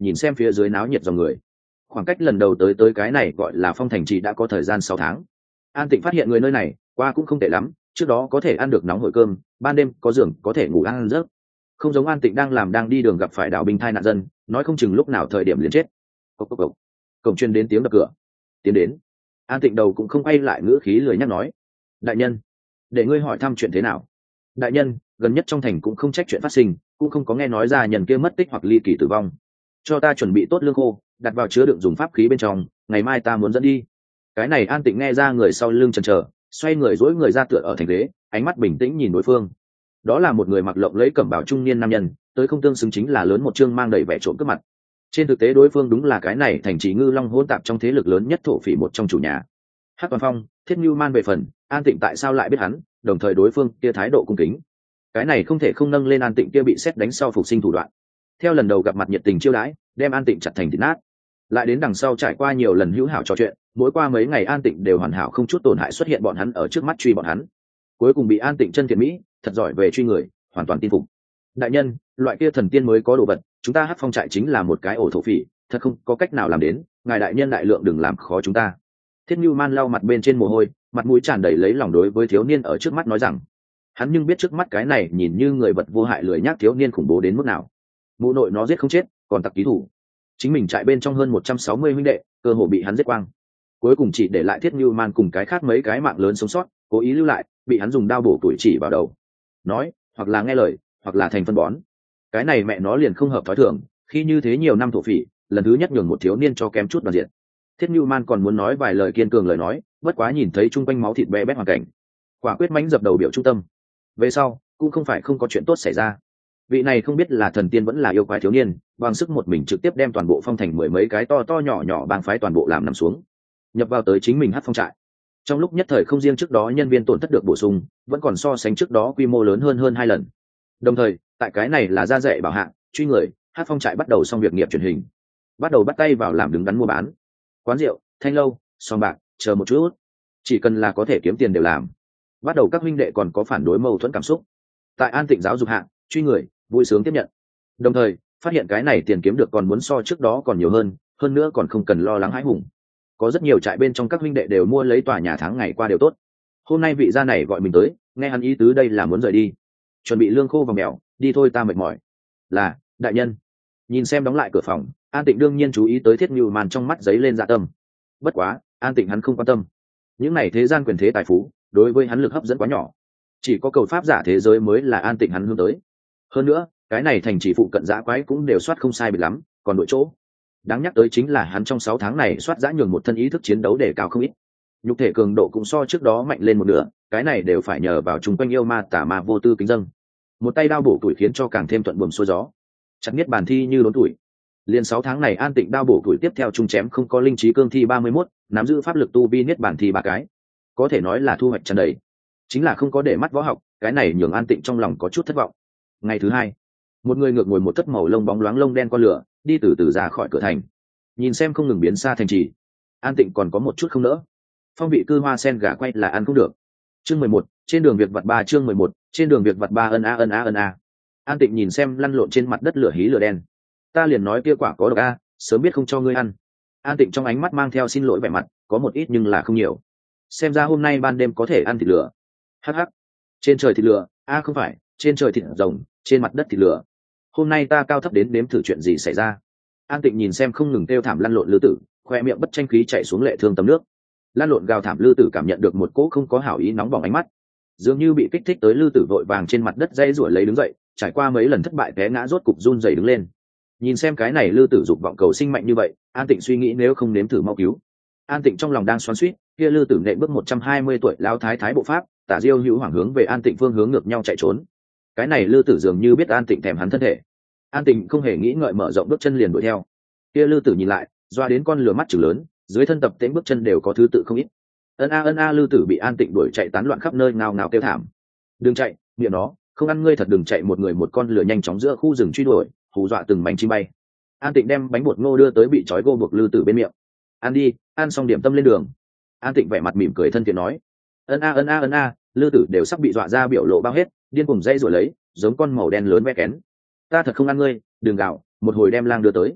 nhìn xem phía dưới náo nhiệt dòng người. Khoảng cách lần đầu tới tới cái này gọi là Phong Thành Trì đã có thời gian sáu tháng. An Tịnh phát hiện người nơi này qua cũng không tệ lắm, trước đó có thể ăn được nóng hổi cơm, ban đêm có giường có thể ngủ ăn giấc. Không giống An Tịnh đang làm đang đi đường gặp phải đảo binh thai nạn dân, nói không chừng lúc nào thời điểm liền chết. Cốc cốc cốc. Cổng truyền đến tiếng đập cửa. Tiến đến. An Tịnh đầu cũng không quay lại, ngữ khí lười nhắc nói: "Đại nhân, để ngươi hỏi thăm chuyện thế nào?" "Đại nhân, gần nhất trong thành cũng không trách chuyện phát sinh, cũng không có nghe nói ra nhân kia mất tích hoặc ly kỳ tử vong. Cho ta chuẩn bị tốt lương khô, đặt vào chứa đựng dùng pháp khí bên trong, ngày mai ta muốn dẫn đi." Cái này An Tịnh nghe ra người sau lưng chần chờ, xoay người dỗi người ra tựa ở thành ghế, ánh mắt bình tĩnh nhìn đối phương. Đó là một người mặc lộng lẫy cẩm bào trung niên nam nhân, tới không tương xứng chính là lớn một trương mang đầy vẻ trộm cướp mặt. Trên thực tế đối phương đúng là cái này thành trì ngư long hỗn tạp trong thế lực lớn nhất thổ phỉ một trong chủ nhà. Hắc Toàn Phong, Thiết Nưu Man về phần, An Tịnh tại sao lại biết hắn, đồng thời đối phương kia thái độ cung kính. Cái này không thể không nâng lên An Tịnh kia bị xét đánh sau phục sinh thủ đoạn. Theo lần đầu gặp mặt nhiệt tình chiêu đãi, đem An Tịnh chặt thành thịt nát. Lại đến đằng sau trải qua nhiều lần hữu hảo trò chuyện, mỗi qua mấy ngày An Tịnh đều hoàn hảo không chút tổn hại xuất hiện bọn hắn ở trước mắt truy bọn hắn. Cuối cùng bị An Tịnh chân thiện mỹ, thật giỏi về truy người, hoàn toàn tin phục. "Đại nhân, loại kia thần tiên mới có đồ vật, chúng ta Hắc Phong trại chính là một cái ổ thổ phỉ, thật không có cách nào làm đến, ngài đại nhân đại lượng đừng làm khó chúng ta." Thiết Nưu Man lau mặt bên trên mồ hôi, mặt mũi tràn đầy lấy lòng đối với thiếu niên ở trước mắt nói rằng, hắn nhưng biết trước mắt cái này nhìn như người vật vô hại lười nhác thiếu niên khủng bố đến mức nào. Mụ nội nó giết không chết, còn tặc ký thủ. Chính mình trại bên trong hơn một trăm sáu mươi huynh đệ, cơ hồ bị hắn giết quang. Cuối cùng chỉ để lại Thiết Nưu Man cùng cái khác mấy cái mạng lớn sống sót, cố ý lưu lại, bị hắn dùng đao bổ tuổi chỉ vào đầu. Nói, hoặc là nghe lời, hoặc là thành phân bón. Cái này mẹ nó liền không hợp thói thường, khi như thế nhiều năm thổ phỉ, lần thứ nhất nhường một thiếu niên cho kém chút đoàn diện. Thiết Nưu Man còn muốn nói vài lời kiên cường lời nói, bất quá nhìn thấy chung quanh máu thịt bé bét hoàn cảnh, quả quyết mãnh dập đầu biểu trung tâm. Về sau cũng không phải không có chuyện tốt xảy ra. Vị này không biết là thần tiên vẫn là yêu quái thiếu niên, bằng sức một mình trực tiếp đem toàn bộ Phong Thành mười mấy cái to to nhỏ nhỏ bang phái toàn bộ làm nằm xuống, nhập vào tới chính mình Hắc Phong trại. Trong lúc nhất thời không riêng trước đó nhân viên tổn thất được bổ sung, vẫn còn so sánh trước đó quy mô lớn hơn hơn hai lần. Đồng thời, tại cái này là ra dạy bảo hạng, truy người, Hắc Phong trại bắt đầu xong việc nghiệp truyền hình, bắt đầu bắt tay vào làm đứng đắn mua bán. Quán rượu, thanh lâu, sòng bạc, chờ một chút, chỉ cần là có thể kiếm tiền đều làm. Bắt đầu các huynh đệ còn có phản đối mâu thuẫn cảm xúc. Tại An Tịnh giáo dục hạng, truy người, vui sướng tiếp nhận. Đồng thời, phát hiện cái này tiền kiếm được còn muốn so trước đó còn nhiều hơn, hơn nữa còn không cần lo lắng hãi hùng. Có rất nhiều trại bên trong các huynh đệ đều mua lấy tòa nhà tháng ngày qua đều tốt. Hôm nay vị gia này gọi mình tới, nghe hắn ý tứ đây là muốn rời đi. Chuẩn bị lương khô và mèo, đi thôi ta mệt mỏi. Là, đại nhân. Nhìn xem đóng lại cửa phòng, An Tịnh đương nhiên chú ý tới Thiết Nưu Man trong mắt giấy lên dạ tâm. Bất quá, An Tịnh hắn không quan tâm. Những này thế gian quyền thế tài phú, đối với hắn lực hấp dẫn quá nhỏ. Chỉ có cầu pháp giả thế giới mới là An Tịnh hắn hướng tới. Hơn nữa, cái này thành chỉ phụ cận dã quái cũng đều soát không sai biệt lắm, còn đội chỗ. Đáng nhắc tới chính là hắn trong sáu tháng này soát dã nhường một thân ý thức chiến đấu để cao không ít. Nhục thể cường độ cũng so trước đó mạnh lên một nửa, cái này đều phải nhờ vào chung quanh yêu ma tà ma vô tư kính dâng. Một tay đao bổ tuổi khiến cho càng thêm thuận buồm xuôi gió. Chặt nhất bàn thi như đốn tuổi. Liên sáu tháng này An Tịnh đao bổ tuổi tiếp theo trung chém không có linh trí cương thi ba mươi mốt, nắm giữ pháp lực tu vi niết bản thi ba cái. Có thể nói là thu hoạch tràn đầy. Chính là không có để mắt võ học, cái này nhường An Tịnh trong lòng có chút thất vọng. Ngày thứ hai, một người ngược ngồi một thất màu lông bóng loáng lông đen con lửa, đi từ từ ra khỏi cửa thành. Nhìn xem không ngừng biến xa thành trì, An Tịnh còn có một chút không nỡ. Phong vị cư hoa sen gà quay là ăn không được. Chương mười một, trên đường việc vặt ba chương mười một, trên đường việc vặt ba ân a ân a ân a. An Tịnh nhìn xem lăn lộn trên mặt đất lửa hí lửa đen. Ta liền nói kia quả có độc a, sớm biết không cho ngươi ăn. An Tịnh trong ánh mắt mang theo xin lỗi vẻ mặt, có một ít nhưng là không nhiều. Xem ra hôm nay ban đêm có thể ăn thịt lửa. Hắc hắc. Trên trời thịt lửa, a không phải, trên trời thịt rồng, trên mặt đất thịt lửa. Hôm nay ta cao thấp đến đếm thử chuyện gì xảy ra. An Tịnh nhìn xem không ngừng kêu thảm lăn lộn lư tử, khoe miệng bất tranh khí chạy xuống lệ thương tấm nước. Lăn lộn gào thảm lư tử cảm nhận được một cỗ không có hảo ý nóng bỏng ánh mắt, dường như bị kích thích tới lư tử vội vàng trên mặt đất dây rủi lấy đứng dậy, trải qua mấy lần thất bại té ngã rốt cục run rẩy đứng lên. Nhìn xem cái này lư tử dục vọng cầu sinh mạnh như vậy, An Tịnh suy nghĩ nếu không nếm thử mau cứu. An Tịnh trong lòng đang xoắn xuýt, kia lư tử nện bước một trăm hai mươi tuổi lão thái thái bộ pháp, tả diêu hữu hoảng hướng về An Tịnh phương hướng ngược nhau chạy trốn. Cái này lư tử dường như biết An Tịnh thèm hắn thân thể. An Tịnh không hề nghĩ ngợi mở rộng bước chân liền đuổi theo. Kia lư tử nhìn lại, doa đến con lửa mắt trừng lớn, dưới thân tập tễnh bước chân đều có thứ tự không ít. Ân a ân a lư tử bị An Tịnh đuổi chạy tán loạn khắp nơi ngao ngao kêu thảm. Đừng chạy, miệng nó, không ăn ngươi thật đừng chạy, một người một con lửa nhanh chóng giữa khu rừng truy đuổi, hù dọa từng mảnh chim bay. An Tịnh đem bánh bột ngô đưa tới bị trói gô buộc lư tử bên miệng. Ăn đi, ăn xong điểm tâm lên đường. An Tịnh vẻ mặt mỉm cười thân thiện nói. Ân a ân a ân a, lư tử đều sắp bị dọa ra biểu lộ bao hết, điên cùng dây rồi lấy, giống con màu đen lớn ve kén. Ta thật không ăn ngươi, đừng gạo, một hồi đem lang đưa tới.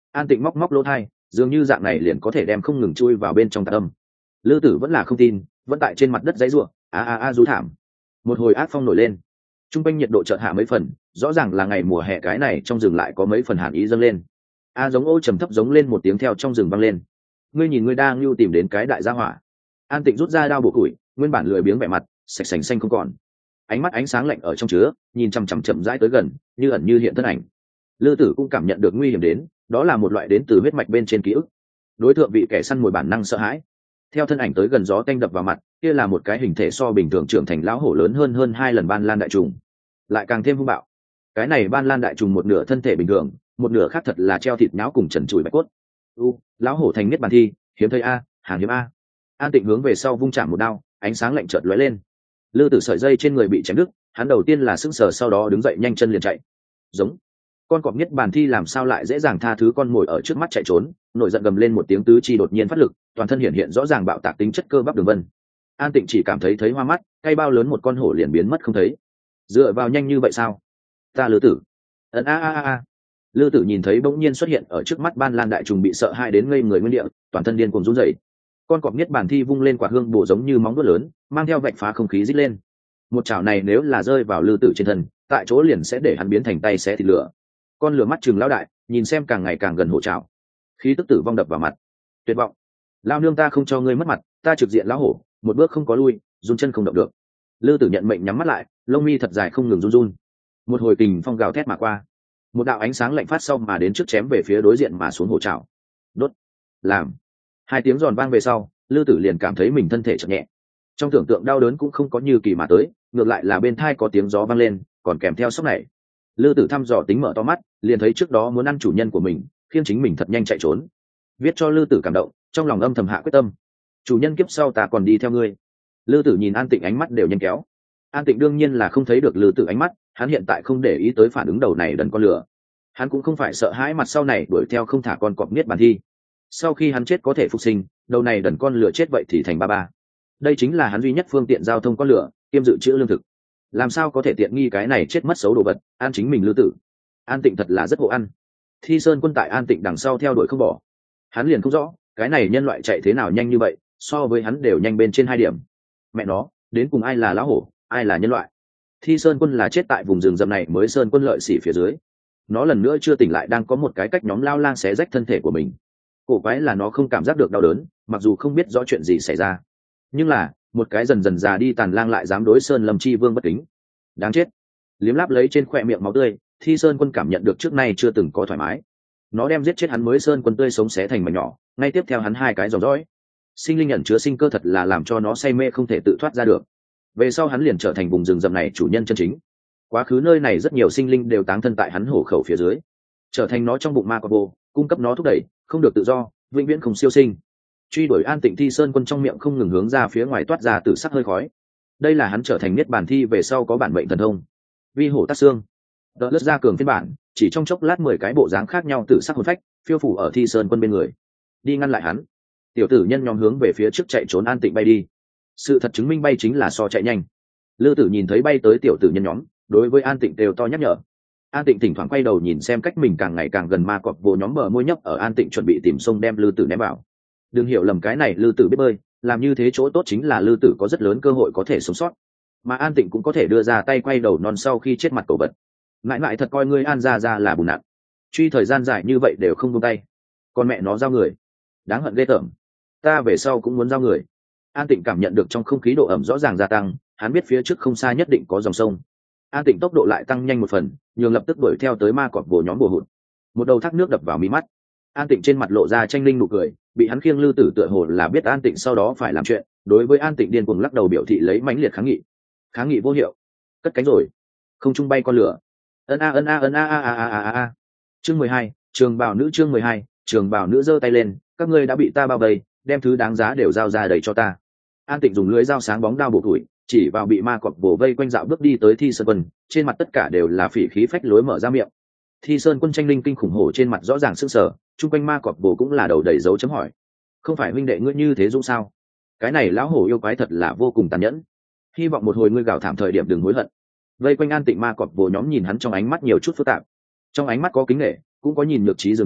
An Tịnh móc móc lỗ thai, dường như dạng này liền có thể đem không ngừng chui vào bên trong tạc âm. Lư Tử vẫn là không tin, vẫn tại trên mặt đất giãy giụa, a a a rú thảm. Một hồi ác phong nổi lên, trung quanh nhiệt độ chợt hạ mấy phần, rõ ràng là ngày mùa hè cái này trong rừng lại có mấy phần hàn ý dâng lên. A giống ô trầm thấp giống lên một tiếng theo trong rừng vang lên. Ngươi nhìn ngươi đang lưu tìm đến cái đại gia hỏa. An Tịnh rút ra đao bổ củi, nguyên bản lười biếng vẻ mặt sạch sành xanh không còn, ánh mắt ánh sáng lạnh ở trong chứa, nhìn chằm chằm chậm rãi tới gần, như ẩn như hiện thân ảnh. Lư Tử cũng cảm nhận được nguy hiểm đến, đó là một loại đến từ huyết mạch bên trên ký ức. Đối tượng bị kẻ săn mồi bản năng sợ hãi. Theo thân ảnh tới gần, gió tanh đập vào mặt, kia là một cái hình thể so bình thường trưởng thành lão hổ lớn hơn hơn hai lần ban lan đại trùng, lại càng thêm hung bạo. Cái này ban lan đại trùng một nửa thân thể bình thường, một nửa khác thật là treo thịt nhão cùng trần trụi bạch cốt. U, lão hổ thành niết bàn thi, hiếm thấy a, hàng hiếm a. An Tịnh hướng về sau vung chạm một đao, ánh sáng lạnh chợt lóe lên. Lư Tử sợi dây trên người bị chém đứt, hắn đầu tiên là sững sờ, sau đó đứng dậy nhanh chân liền chạy. Giống con cọp niết bàn thi làm sao lại dễ dàng tha thứ con mồi ở trước mắt chạy trốn, nổi giận gầm lên một tiếng, tứ chi đột nhiên phát lực, toàn thân hiện hiện rõ ràng bạo tạc tính chất cơ bắp đường vân. An Tịnh chỉ cảm thấy thấy hoa mắt, cây bao lớn một con hổ liền biến mất không thấy. Dựa vào nhanh như vậy sao? Ta Lư Tử. Ấn a a a. Lư Tử nhìn thấy bỗng nhiên xuất hiện ở trước mắt ban lan đại trùng, bị sợ hãi đến ngây người nguyên địa, toàn thân điên cuồng run rẩy. Con cọp niết bàn thi vung lên quả hương bổ giống như móng vuốt lớn, mang theo vạch phá không khí rít lên. Một chảo này nếu là rơi vào Lư Tử trên thân, tại chỗ liền sẽ để hắn biến thành tay xé thịt lửa. Con lửa mắt chừng lão đại, nhìn xem càng ngày càng gần hổ chảo, khí tức tử vong đập vào mặt. Tuyệt vọng. Lao nương, ta không cho ngươi mất mặt, ta trực diện lão hổ, một bước không có lui, run chân không động được. Lư Tử nhận mệnh nhắm mắt lại, lông mi thật dài không ngừng run run. Một hồi kình phong gào thét mà qua, một đạo ánh sáng lạnh phát sau mà đến trước chém về phía đối diện mà xuống hổ chảo. Đốt. Làm. Hai tiếng giòn vang về sau, Lư Tử liền cảm thấy mình thân thể chợt nhẹ. Trong tưởng tượng đau đớn cũng không có như kỳ mà tới, ngược lại là bên thai có tiếng gió vang lên, còn kèm theo sốc này. Lư Tử thăm dò tính mở to mắt, liền thấy trước đó muốn ăn chủ nhân của mình, khiêng chính mình thật nhanh chạy trốn. Viết cho Lư Tử cảm động, trong lòng âm thầm hạ quyết tâm. Chủ nhân kiếp sau ta còn đi theo ngươi. Lư Tử nhìn An Tịnh ánh mắt đều nhanh kéo. An Tịnh đương nhiên là không thấy được Lư Tử ánh mắt, hắn hiện tại không để ý tới phản ứng đầu này đần con lửa. Hắn cũng không phải sợ hãi mặt sau này đuổi theo không thả con cọp niết bàn thi. Sau khi hắn chết có thể phục sinh, đầu này đần con lửa chết vậy thì thành ba ba. Đây chính là hắn duy nhất phương tiện giao thông con lửa, kiêm dự trữ lương thực. Làm sao có thể tiện nghi cái này chết mất xấu đồ vật, an chính mình Lư Tử. An Tịnh thật là rất hộ ăn. Thi Sơn Quân tại An Tịnh đằng sau theo đuổi không bỏ. Hắn liền không rõ, cái này nhân loại chạy thế nào nhanh như vậy, so với hắn đều nhanh bên trên hai điểm. Mẹ nó, đến cùng ai là lão hổ, ai là nhân loại? Thi Sơn Quân là chết tại vùng rừng rậm này mới Sơn Quân lợi xỉ phía dưới. Nó lần nữa chưa tỉnh lại, đang có một cái cách nhóm lao lang xé rách thân thể của mình. Cổ quái là nó không cảm giác được đau đớn, mặc dù không biết rõ chuyện gì xảy ra. Nhưng là, một cái dần dần già đi tàn lang lại dám đối Sơn Lâm Chi Vương bất kính. Đáng chết. Liếm láp lấy trên khỏe miệng máu tươi, Thi Sơn Quân cảm nhận được trước nay chưa từng có thoải mái. Nó đem giết chết hắn mới Sơn Quân tươi sống xé thành mảnh nhỏ, ngay tiếp theo hắn hai cái dòng dõi. Sinh linh ẩn chứa sinh cơ thật là làm cho nó say mê không thể tự thoát ra được. Về sau hắn liền trở thành vùng rừng rậm này chủ nhân chân chính. Quá khứ nơi này rất nhiều sinh linh đều táng thân tại hắn hổ khẩu phía dưới, trở thành nó trong bụng ma corbo, cung cấp nó thúc đẩy, không được tự do, vĩnh viễn không siêu sinh. Truy đuổi An Tịnh, Thi Sơn Quân trong miệng không ngừng hướng ra phía ngoài toát ra tử sắc hơi khói. Đây là hắn trở thành niết bàn thi về sau có bản mệnh thần thông, vi hổ tát xương. Đỡ lướt ra cường phiên bản, chỉ trong chốc lát mười cái bộ dáng khác nhau tử sắc hồn phách phiêu phủ ở Thi Sơn Quân bên người, đi ngăn lại hắn. Tiểu tử nhân nhóm hướng về phía trước chạy trốn, An Tịnh bay đi. Sự thật chứng minh bay chính là so chạy nhanh. Lư Tử nhìn thấy bay tới tiểu tử nhân nhóm, đối với An Tịnh đều to nhắc nhở. An Tịnh thỉnh thoảng quay đầu nhìn xem cách mình càng ngày càng gần ma cọp vô nhóm, bờ môi nhấp ở. An Tịnh chuẩn bị tìm sông đem Lư Tử ném vào. Đừng hiểu lầm, cái này Lư Tử biết bơi, làm như thế chỗ tốt chính là Lư Tử có rất lớn cơ hội có thể sống sót, mà An Tịnh cũng có thể đưa ra tay quay đầu non sau khi chết mặt cầu vật. Ngại ngại thật coi ngươi An ra ra là bùn nặn, truy thời gian dài như vậy đều không buông tay, con mẹ nó giao người, đáng hận ghê tởm. Ta về sau cũng muốn giao người. An Tịnh cảm nhận được trong không khí độ ẩm rõ ràng gia tăng, hắn biết phía trước không xa nhất định có dòng sông. An Tịnh tốc độ lại tăng nhanh một phần, nhường lập tức đuổi theo tới ma cọp vồ nhóm bồ hụt. Một đầu thác nước đập vào mí mắt, An Tịnh trên mặt lộ ra tranh linh nụ cười, bị hắn khiêng Lư Tử tựa hồ là biết An Tịnh sau đó phải làm chuyện, đối với An Tịnh điên cuồng lắc đầu biểu thị lấy mãnh liệt kháng nghị. Kháng nghị vô hiệu, cất cánh rồi. Không trung bay con lửa. Ân a ân a ân a a a a a a. Chương mười hai, trường bảo nữ. Chương mười hai, trường bảo nữ giơ tay lên, các ngươi đã bị ta bao vây, đem thứ đáng giá đều giao ra đầy cho ta. An Tịnh dùng lưới dao sáng bóng đao bổ củi, chỉ vào bị ma cọp vồ vây quanh dạo bước đi tới Thi Sơn Quân, trên mặt tất cả đều là phỉ khí phách lối mở ra miệng. Thi Sơn Quân tranh linh kinh khủng hổ trên mặt rõ ràng sưng sờ, chung quanh ma cọp vồ cũng là đầu đầy dấu chấm hỏi. Không phải huynh đệ ngươi như thế dũng sao? Cái này lão hổ yêu quái thật là vô cùng tàn nhẫn. Hy vọng một hồi ngươi gào thảm thời điểm đừng hối hận. Vây quanh An Tịnh ma cọp vồ nhóm nhìn hắn trong ánh mắt nhiều chút phức tạp, trong ánh mắt có kính nể, cũng có nhìn nhược trí dường như,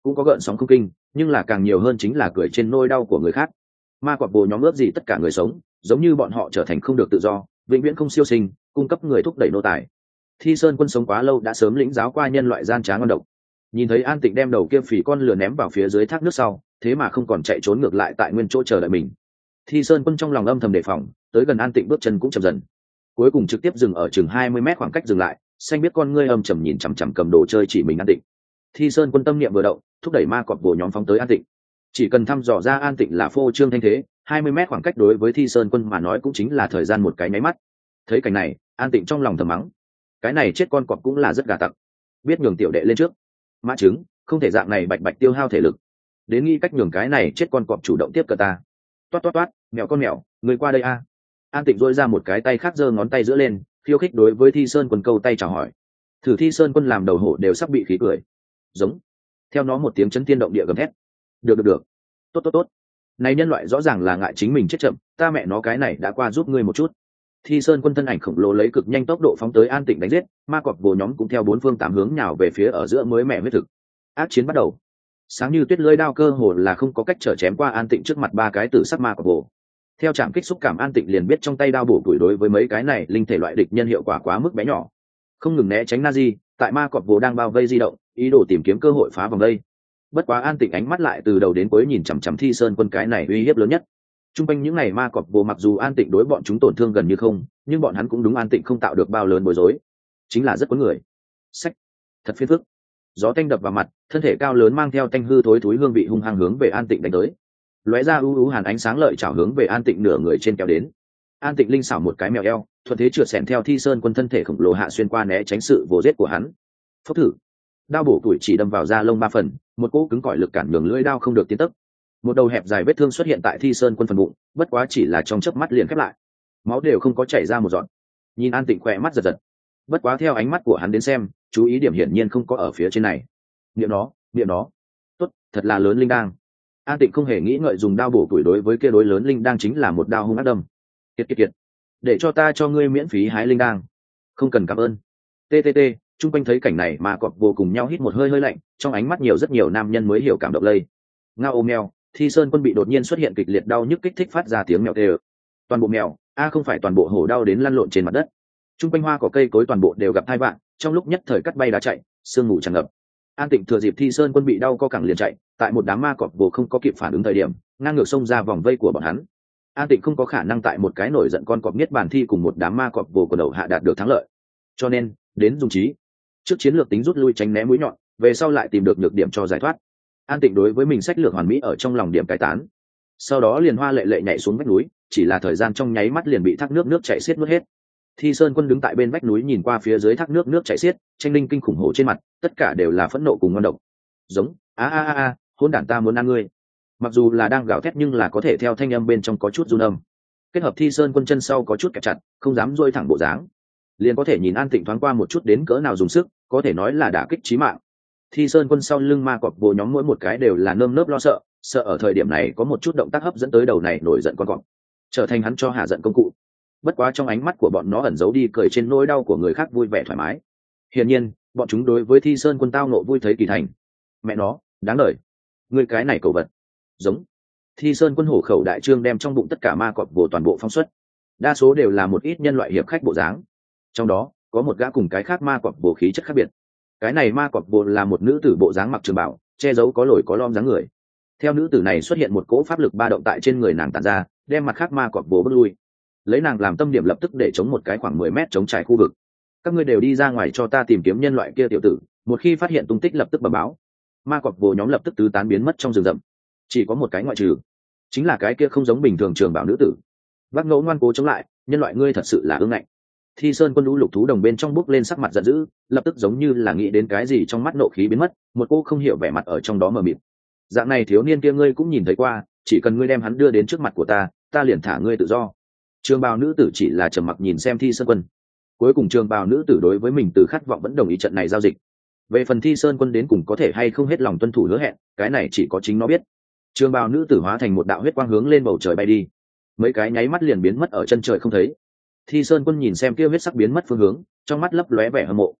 cũng có gợn sóng không kinh, nhưng là càng nhiều hơn chính là cười trên nỗi đau của người khác. Ma quặp bồ nhóm ước gì tất cả người sống giống như bọn họ trở thành không được tự do, vĩnh viễn không siêu sinh, cung cấp người thúc đẩy nô tài. Thi Sơn Quân sống quá lâu đã sớm lĩnh giáo qua nhân loại gian trá ngon độc. Nhìn thấy An Tịnh đem đầu kia phỉ con lừa ném vào phía dưới thác nước sau, thế mà không còn chạy trốn ngược lại tại nguyên chỗ chờ đợi mình. Thi Sơn Quân trong lòng âm thầm đề phòng, tới gần An Tịnh bước chân cũng chậm dần, cuối cùng trực tiếp dừng ở chừng hai mươi mét khoảng cách dừng lại, xanh biết con ngươi âm trầm nhìn chằm chằm cầm đồ chơi chỉ mình An Tịnh. Thi Sơn Quân tâm niệm vừa động, thúc đẩy ma cọp bồ nhóm phóng tới An Tịnh. Chỉ cần thăm dò ra An Tịnh là phô trương thanh thế, hai mươi mét khoảng cách đối với Thi Sơn Quân mà nói cũng chính là thời gian một cái nháy mắt. Thấy cảnh này, An Tịnh trong lòng thầm mắng, cái này chết con cọp cũng là rất gà tặc, biết nhường tiểu đệ lên trước. Mã trứng, không thể dạng này bạch bạch tiêu hao thể lực, đến nghĩ cách nhường cái này chết con cọp chủ động tiếp cận ta. Toát toát toát, mèo con mèo, người qua đây a. An Tịnh dỗi ra một cái tay khác giơ ngón tay giữa lên, khiêu khích đối với Thi Sơn Quân câu tay chào hỏi. Thử Thi Sơn Quân làm đầu hổ đều sắp bị khí cười. Giống. Theo nó một tiếng chấn thiên động địa gầm thét. Được được được. Tốt tốt tốt. Này nhân loại rõ ràng là ngại chính mình chết chậm, ta mẹ nó cái này đã qua giúp ngươi một chút. Thi Sơn Quân thân ảnh khổng lồ lấy cực nhanh tốc độ phóng tới An Tịnh đánh giết, ma cọp bồ nhóm cũng theo bốn phương tám hướng nhào về phía ở giữa mới mẹ huyết thực. Ác chiến bắt đầu. Sáng như tuyết lưỡi đao cơ hồ là không có cách trở chém qua An Tịnh trước mặt ba cái tử sắc ma cọp bồ. Theo chạm kích xúc cảm, An Tịnh liền biết trong tay đao bổ tuổi đối với mấy cái này linh thể loại địch nhân hiệu quả quá mức bé nhỏ, không ngừng né tránh Nazi, tại ma cọp bồ đang bao vây di động, ý đồ tìm kiếm cơ hội phá vòng vây. Bất quá An Tịnh ánh mắt lại từ đầu đến cuối nhìn chằm chằm Thi Sơn Quân, cái này uy hiếp lớn nhất. Trung quanh những ngày ma cọp bồ mặc dù An Tịnh đối bọn chúng tổn thương gần như không, nhưng bọn hắn cũng đúng An Tịnh không tạo được bao lớn bối rối, chính là rất cuốn người. Sách, thật phiền phức. Gió tanh đập vào mặt, thân thể cao lớn mang theo tanh hư thối thối hương vị hung hăng hướng về An Tịnh đánh tới. Lóe ra u u hàn ánh sáng lợi chảo hướng về An Tịnh nửa người trên kéo đến. An Tịnh linh xảo một cái mèo eo, thuận thế trượt xẻn theo Thi Sơn Quân thân thể khổng lồ hạ xuyên qua né tránh sự vồ giết của hắn. Phốc thử, đao bổ tuổi chỉ đâm vào da lông ba phần, một cỗ cứng cỏi lực cản nhường lưỡi đao không được tiến tốc. Một đầu hẹp dài vết thương xuất hiện tại Thi Sơn Quân phần bụng, bất quá chỉ là trong chớp mắt liền khép lại, máu đều không có chảy ra một giọt. Nhìn An Tịnh khỏe mắt giật giật, bất quá theo ánh mắt của hắn đến xem, chú ý điểm hiển nhiên không có ở phía trên này. Niệm nó, niệm nó, tốt, thật là lớn linh đang. An Tịnh không hề nghĩ ngợi dùng đao bổ tuổi đối với kia đối lớn linh đang chính là một đao hung ác đâm. Kiệt kiệt kiệt, để cho ta cho ngươi miễn phí hái linh đang. Không cần cảm ơn. Ttt, chung quanh thấy cảnh này mà cọp vô cùng nhau hít một hơi hơi lạnh, trong ánh mắt nhiều rất nhiều nam nhân mới hiểu cảm động lây. Ngao ôm mèo, Thi Sơn Quân bị đột nhiên xuất hiện kịch liệt đau nhức kích thích phát ra tiếng mèo tê. Toàn bộ mèo, a không phải toàn bộ hổ đau đến lăn lộn trên mặt đất. Chung quanh hoa cỏ cây cối toàn bộ đều gặp thai vạn, trong lúc nhất thời cắt bay đá chạy, sương mù tràn ngập. An Tịnh thừa dịp Thi Sơn Quân bị đau co cẳng liền chạy, tại một đám ma cọp vồ không có kịp phản ứng thời điểm, ngang ngược xông ra vòng vây của bọn hắn. An Tịnh không có khả năng tại một cái nổi giận con cọp niết bàn thi cùng một đám ma cọp vồ của đầu hạ đạt được thắng lợi, cho nên đến dùng trí trước chiến lược tính rút lui tránh né mũi nhọn, về sau lại tìm được nhược điểm cho giải thoát. An Tịnh đối với mình sách lược hoàn mỹ ở trong lòng điểm cải tán, sau đó liền hoa lệ lệ nhảy xuống vách núi, chỉ là thời gian trong nháy mắt liền bị thác nước nước chảy xiết nuốt hết. Thi Sơn Quân đứng tại bên vách núi nhìn qua phía dưới thác nước nước chảy xiết, tranh linh kinh khủng hổ trên mặt tất cả đều là phẫn nộ cùng ngon độc. Giống, a a a a, hỗn đản ta muốn ăn ngươi. Mặc dù là đang gào thét nhưng là có thể theo thanh âm bên trong có chút run âm. Kết hợp Thi Sơn Quân chân sau có chút kẹp chặt, không dám duỗi thẳng bộ dáng, liền có thể nhìn An Tịnh thoáng qua một chút đến cỡ nào dùng sức, có thể nói là đả kích chí mạng. Thi Sơn Quân sau lưng ma cọp bồ nhóm mỗi một cái đều là nơm nớp lo sợ, sợ ở thời điểm này có một chút động tác hấp dẫn tới đầu này nổi giận con cọp, trở thành hắn cho hạ giận công cụ. Bất quá trong ánh mắt của bọn nó ẩn giấu đi cười trên nỗi đau của người khác vui vẻ thoải mái. Hiển nhiên, bọn chúng đối với Thi Sơn Quân tao nộ vui thấy kỳ thành. Mẹ nó, đáng đời. Ngươi cái này cầu vật. Giống. Thi Sơn Quân hổ khẩu đại trương đem trong bụng tất cả ma cọp vồ toàn bộ phóng xuất. Đa số đều là một ít nhân loại hiệp khách bộ dáng. Trong đó, có một gã cùng cái khác ma cọp vồ khí chất khác biệt. Cái này ma cọp vồ là một nữ tử bộ dáng mặc trường bào, che giấu có lồi có lõm dáng người. Theo nữ tử này xuất hiện một cỗ pháp lực ba động tại trên người nàng tản ra, đem mặt khác ma cọp vồ bước lui. Lấy nàng làm tâm điểm lập tức để chống một cái khoảng mười mét chống trải khu vực. Các ngươi đều đi ra ngoài cho ta tìm kiếm nhân loại kia tiểu tử, một khi phát hiện tung tích lập tức bẩm báo. Ma cọp vồ nhóm lập tức tứ tán biến mất trong rừng rậm. Chỉ có một cái ngoại trừ, chính là cái kia không giống bình thường trường bảo nữ tử. Vác ngẫu ngoan cố chống lại, nhân loại ngươi thật sự là ương ngạnh. Thi Sơn Quân lũ lục thú đồng bên trong bước lên sắc mặt giận dữ, lập tức giống như là nghĩ đến cái gì trong mắt nộ khí biến mất, một cô không hiểu vẻ mặt ở trong đó mờ mịt. Dạng này thiếu niên kia ngươi cũng nhìn thấy qua, chỉ cần ngươi đem hắn đưa đến trước mặt của ta, ta liền thả ngươi tự do. Trường bào nữ tử chỉ là trầm mặc nhìn xem Thi Sơn Quân. Cuối cùng trường bào nữ tử đối với mình từ khát vọng vẫn đồng ý trận này giao dịch. Về phần Thi Sơn Quân đến cùng có thể hay không hết lòng tuân thủ hứa hẹn, cái này chỉ có chính nó biết. Trường bào nữ tử hóa thành một đạo huyết quang hướng lên bầu trời bay đi, mấy cái nháy mắt liền biến mất ở chân trời không thấy. Thi Sơn Quân nhìn xem kia huyết sắc biến mất phương hướng, trong mắt lấp lóe vẻ hâm mộ.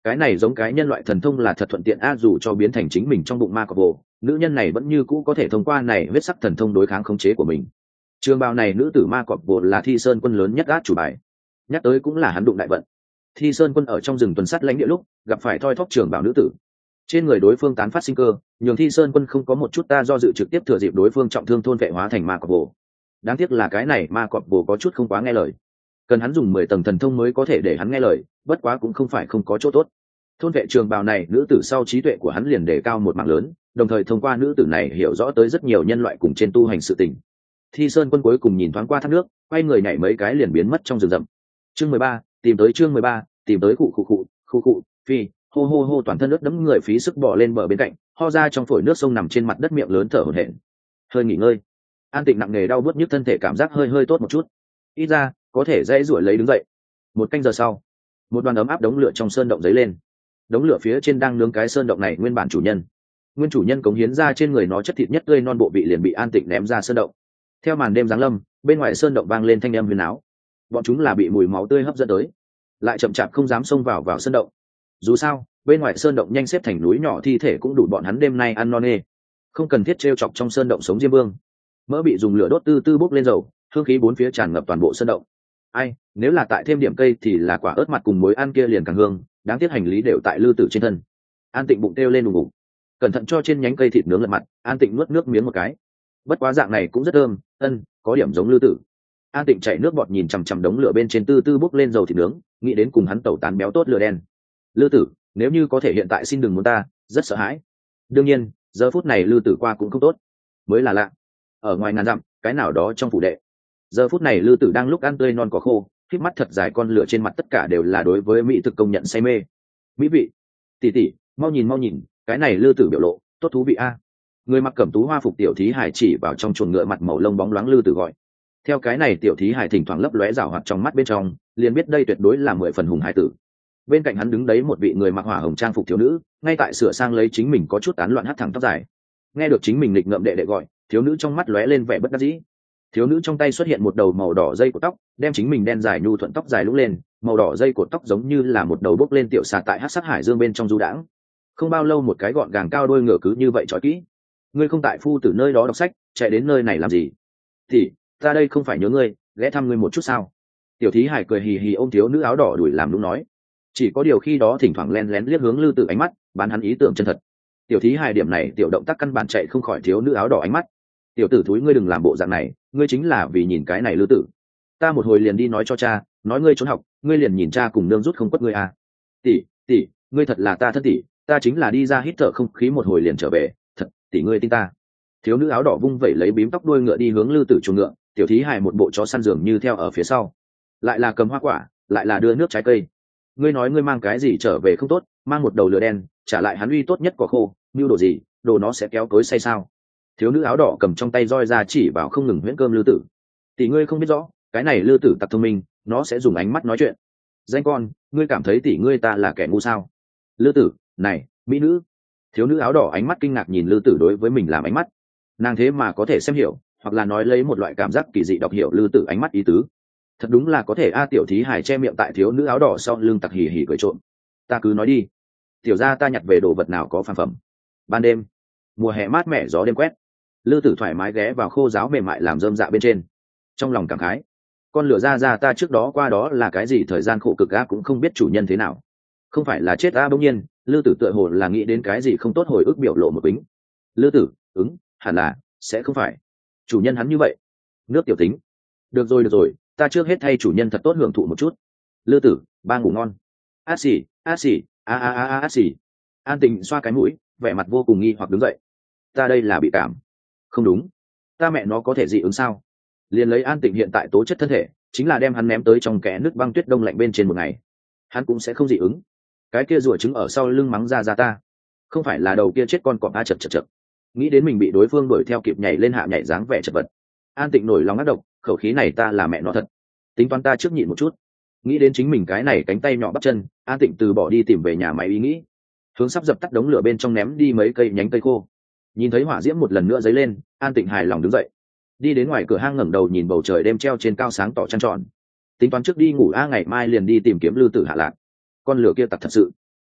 cái này giống cái nhân loại thần thông là thật thuận tiện a, dù cho biến thành chính mình trong bụng ma cọp bồ, nữ nhân này vẫn như cũ có thể thông qua này huyết sắc thần thông đối kháng khống chế của mình. Trường bào này nữ tử ma cọp bồ là Thi Sơn Quân lớn nhất át chủ bài, nhắc tới cũng là hắn đụng đại vận. Thi Sơn Quân ở trong rừng tuần sát lãnh địa lúc gặp phải thoi thóp trường bào nữ tử, trên người đối phương tán phát sinh cơ, nhường Thi Sơn Quân không có một chút ta do dự trực tiếp thừa dịp đối phương trọng thương thôn vệ hóa thành ma cọp bồ. Đáng tiếc là cái này ma cọp bồ có chút không quá nghe lời, cần hắn dùng mười tầng thần thông mới có thể để hắn nghe lời, bất quá cũng không phải không có chỗ tốt. Thôn vệ trường bào này nữ tử sau trí tuệ của hắn liền đề cao một mạng lớn, đồng thời thông qua nữ tử này hiểu rõ tới rất nhiều nhân loại cùng trên tu hành sự tình. Thi Sơn Quân cuối cùng nhìn thoáng qua thác nước, quay người nhảy mấy cái liền biến mất trong rừng rậm. Chương mười ba, tìm tới chương mười ba, tìm tới cụ cụ cụ, khu cụ, phi, hô hô hô, toàn thân nước đẫm người phí sức bò lên bờ bên cạnh, ho ra trong phổi nước sông nằm trên mặt đất miệng lớn thở hổn hển. Hơi nghỉ ngơi. An Tịnh nặng nề đau bứt nhức thân thể cảm giác hơi hơi tốt một chút. Ít ra, có thể dễ duỗi lấy đứng dậy. Một canh giờ sau, một đoàn ấm áp đống lửa trong sơn động dấy lên. Đống lửa phía trên đang nướng cái sơn động này nguyên bản chủ nhân. Nguyên chủ nhân cống hiến ra trên người nó chất thịt nhất tươi non bộ vị liền bị An Tịnh ném ra sơn động. Theo màn đêm giáng lâm, bên ngoài sơn động vang lên thanh âm huyền áo. Bọn chúng là bị mùi máu tươi hấp dẫn tới, lại chậm chạp không dám xông vào vào sơn động. Dù sao, bên ngoài sơn động nhanh xếp thành núi nhỏ thi thể cũng đủ bọn hắn đêm nay ăn no nê. Không cần thiết trêu chọc trong sơn động sống diêm vương. Mỡ bị dùng lửa đốt tư tư bốc lên dầu, hương khí bốn phía tràn ngập toàn bộ sơn động. Ai, nếu là tại thêm điểm cây thì là quả ớt mặt cùng muối ăn kia liền càng hương, đáng tiếc hành lý đều tại Lư Tử trên thân. An Tịnh bụng kêu lên đùng đùng, cẩn thận cho trên nhánh cây thịt nướng lật mặt. An Tịnh nuốt nước miếng một cái, bất quá dạng này cũng rất thơm, ân, có điểm giống Lư Tử. An Tịnh chảy nước bọt nhìn chằm chằm đống lửa bên trên tư tư bốc lên dầu thịt nướng, nghĩ đến cùng hắn tẩu tán béo tốt lửa đen. Lư Tử, nếu như có thể hiện tại xin đừng muốn ta, rất sợ hãi. Đương nhiên, giờ phút này Lư Tử qua cũng không tốt, mới là lạ. Ở ngoài ngàn dặm, cái nào đó trong phủ đệ, giờ phút này Lư Tử đang lúc ăn tươi non có khô, khít mắt thật dài, con lửa trên mặt tất cả đều là đối với mỹ thực công nhận say mê. Mỹ vị, tỷ tỷ, mau nhìn mau nhìn, cái này Lư Tử biểu lộ tốt thú vị a. Người mặc cẩm tú hoa phục tiểu thí hải chỉ vào trong chuồng ngựa mặt màu lông bóng loáng Lư Tử gọi. Theo cái này tiểu thí hải thỉnh thoảng lấp lóe rào hoạt trong mắt bên trong, liền biết đây tuyệt đối là mười phần hùng hải tử. Bên cạnh hắn đứng đấy một vị người mặc hỏa hồng trang phục thiếu nữ, ngay tại sửa sang lấy chính mình có chút tán loạn hất thẳng tóc dài. Nghe được chính mình nghịch ngợm đệ đệ gọi, thiếu nữ trong mắt lóe lên vẻ bất đắc dĩ. Thiếu nữ trong tay xuất hiện một đầu màu đỏ dây cột tóc, đem chính mình đen dài nhu thuận tóc dài lũng lên, màu đỏ dây cột tóc giống như là một đầu bốc lên tiểu xà tại hắc sắc hải dương bên trong du đãng. Không bao lâu một cái gọn gàng cao đôi ngựa cứ như vậy trói kỹ. Ngươi không tại phu tử nơi đó đọc sách, chạy đến nơi này làm gì? Thì ta đây không phải nhớ ngươi, ghé thăm ngươi một chút sao? Tiểu thí hải cười hì hì ôm thiếu nữ áo đỏ đuổi làm đúng nói. Chỉ có điều khi đó thỉnh thoảng len lén liếc hướng Lư Tử ánh mắt, bán hắn ý tưởng chân thật. Tiểu thí hải điểm này tiểu động tác căn bản chạy không khỏi thiếu nữ áo đỏ ánh mắt. Tiểu tử thúi, ngươi đừng làm bộ dạng này, ngươi chính là vì nhìn cái này Lư Tử. Ta một hồi liền đi nói cho cha, nói ngươi trốn học, ngươi liền nhìn cha cùng nương rút không quất ngươi à? Tỷ, tỷ, ngươi thật là ta thân tỷ, ta chính là đi ra hít thở không khí một hồi liền trở về, thật, tỷ ngươi tin ta. Thiếu nữ áo đỏ vung vẩy lấy bím tóc đuôi ngựa đi hướng Lư Tử chuồng ngựa, tiểu thí hài một bộ chó săn dường như theo ở phía sau, lại là cầm hoa quả, lại là đưa nước trái cây. Ngươi nói ngươi mang cái gì trở về không tốt, mang một đầu lửa đen, trả lại hắn uy tốt nhất có khô, mưu đồ gì, đồ nó sẽ kéo cối say sao? Thiếu nữ áo đỏ cầm trong tay roi ra chỉ vào không ngừng huyễn cơm Lư Tử. Tỷ ngươi không biết rõ, cái này Lư Tử tặc thông minh, nó sẽ dùng ánh mắt nói chuyện. Danh con, ngươi cảm thấy tỷ ngươi ta là kẻ ngu sao? Lư Tử, này, mỹ nữ. Thiếu nữ áo đỏ ánh mắt kinh ngạc nhìn Lư Tử đối với mình làm ánh mắt, nàng thế mà có thể xem hiểu, hoặc là nói lấy một loại cảm giác kỳ dị đọc hiểu Lư Tử ánh mắt ý tứ. Thật đúng là có thể a. Tiểu thí hài che miệng tại thiếu nữ áo đỏ sau lưng tặc hì hì cười trộm. Ta cứ nói đi, tiểu gia ta nhặt về đồ vật nào có phàm phẩm. Ban đêm, mùa hè mát mẻ gió đêm quét, Lư Tử thoải mái ghé vào khô giáo mềm mại làm rơm dạ bên trên, trong lòng cảm khái, con lửa ra ra ta trước đó qua đó là cái gì thời gian khổ cực a, cũng không biết chủ nhân thế nào, không phải là chết a. Bỗng nhiên Lư Tử tựa hồ là nghĩ đến cái gì không tốt, hồi ức biểu lộ một bính. Lư Tử, ứng, hẳn là sẽ không phải chủ nhân hắn như vậy. Nước tiểu tính, được rồi được rồi, ta trước hết thay chủ nhân thật tốt hưởng thụ một chút. Lư Tử, ba ngủ ngon. A xì a xì a a a a xì. An Tịnh xoa cái mũi, vẻ mặt vô cùng nghi hoặc đứng dậy. Ta đây là bị cảm. Không đúng, ta mẹ nó có thể dị ứng sao? Liền lấy An Tịnh hiện tại tố chất thân thể, chính là đem hắn ném tới trong kẽ nước băng tuyết đông lạnh bên trên một ngày, hắn cũng sẽ không dị ứng. Cái kia rùa trứng ở sau lưng mắng ra ra ta, không phải là đầu kia chết con cọp a. Chật chật chật, nghĩ đến mình bị đối phương đuổi theo kịp nhảy lên hạ nhảy dáng vẻ chật vật, An Tịnh nổi lòng ác độc, khẩu khí này ta là mẹ nó thật, tính toán ta trước nhịn một chút. Nghĩ đến chính mình cái này cánh tay nhỏ bắp chân, An Tịnh từ bỏ đi tìm về nhà máy ý nghĩ, hướng sắp dập tắt đống lửa bên trong ném đi mấy cây nhánh cây khô. Nhìn thấy hỏa diễm một lần nữa dấy lên, An Tịnh hài lòng đứng dậy, đi đến ngoài cửa hang ngẩng đầu nhìn bầu trời đêm treo trên cao sáng tỏ trăng tròn, tính toán trước đi ngủ a, ngày mai liền đi tìm kiếm Lư Tử hạ lạc. Con lửa kia tặc thật sự,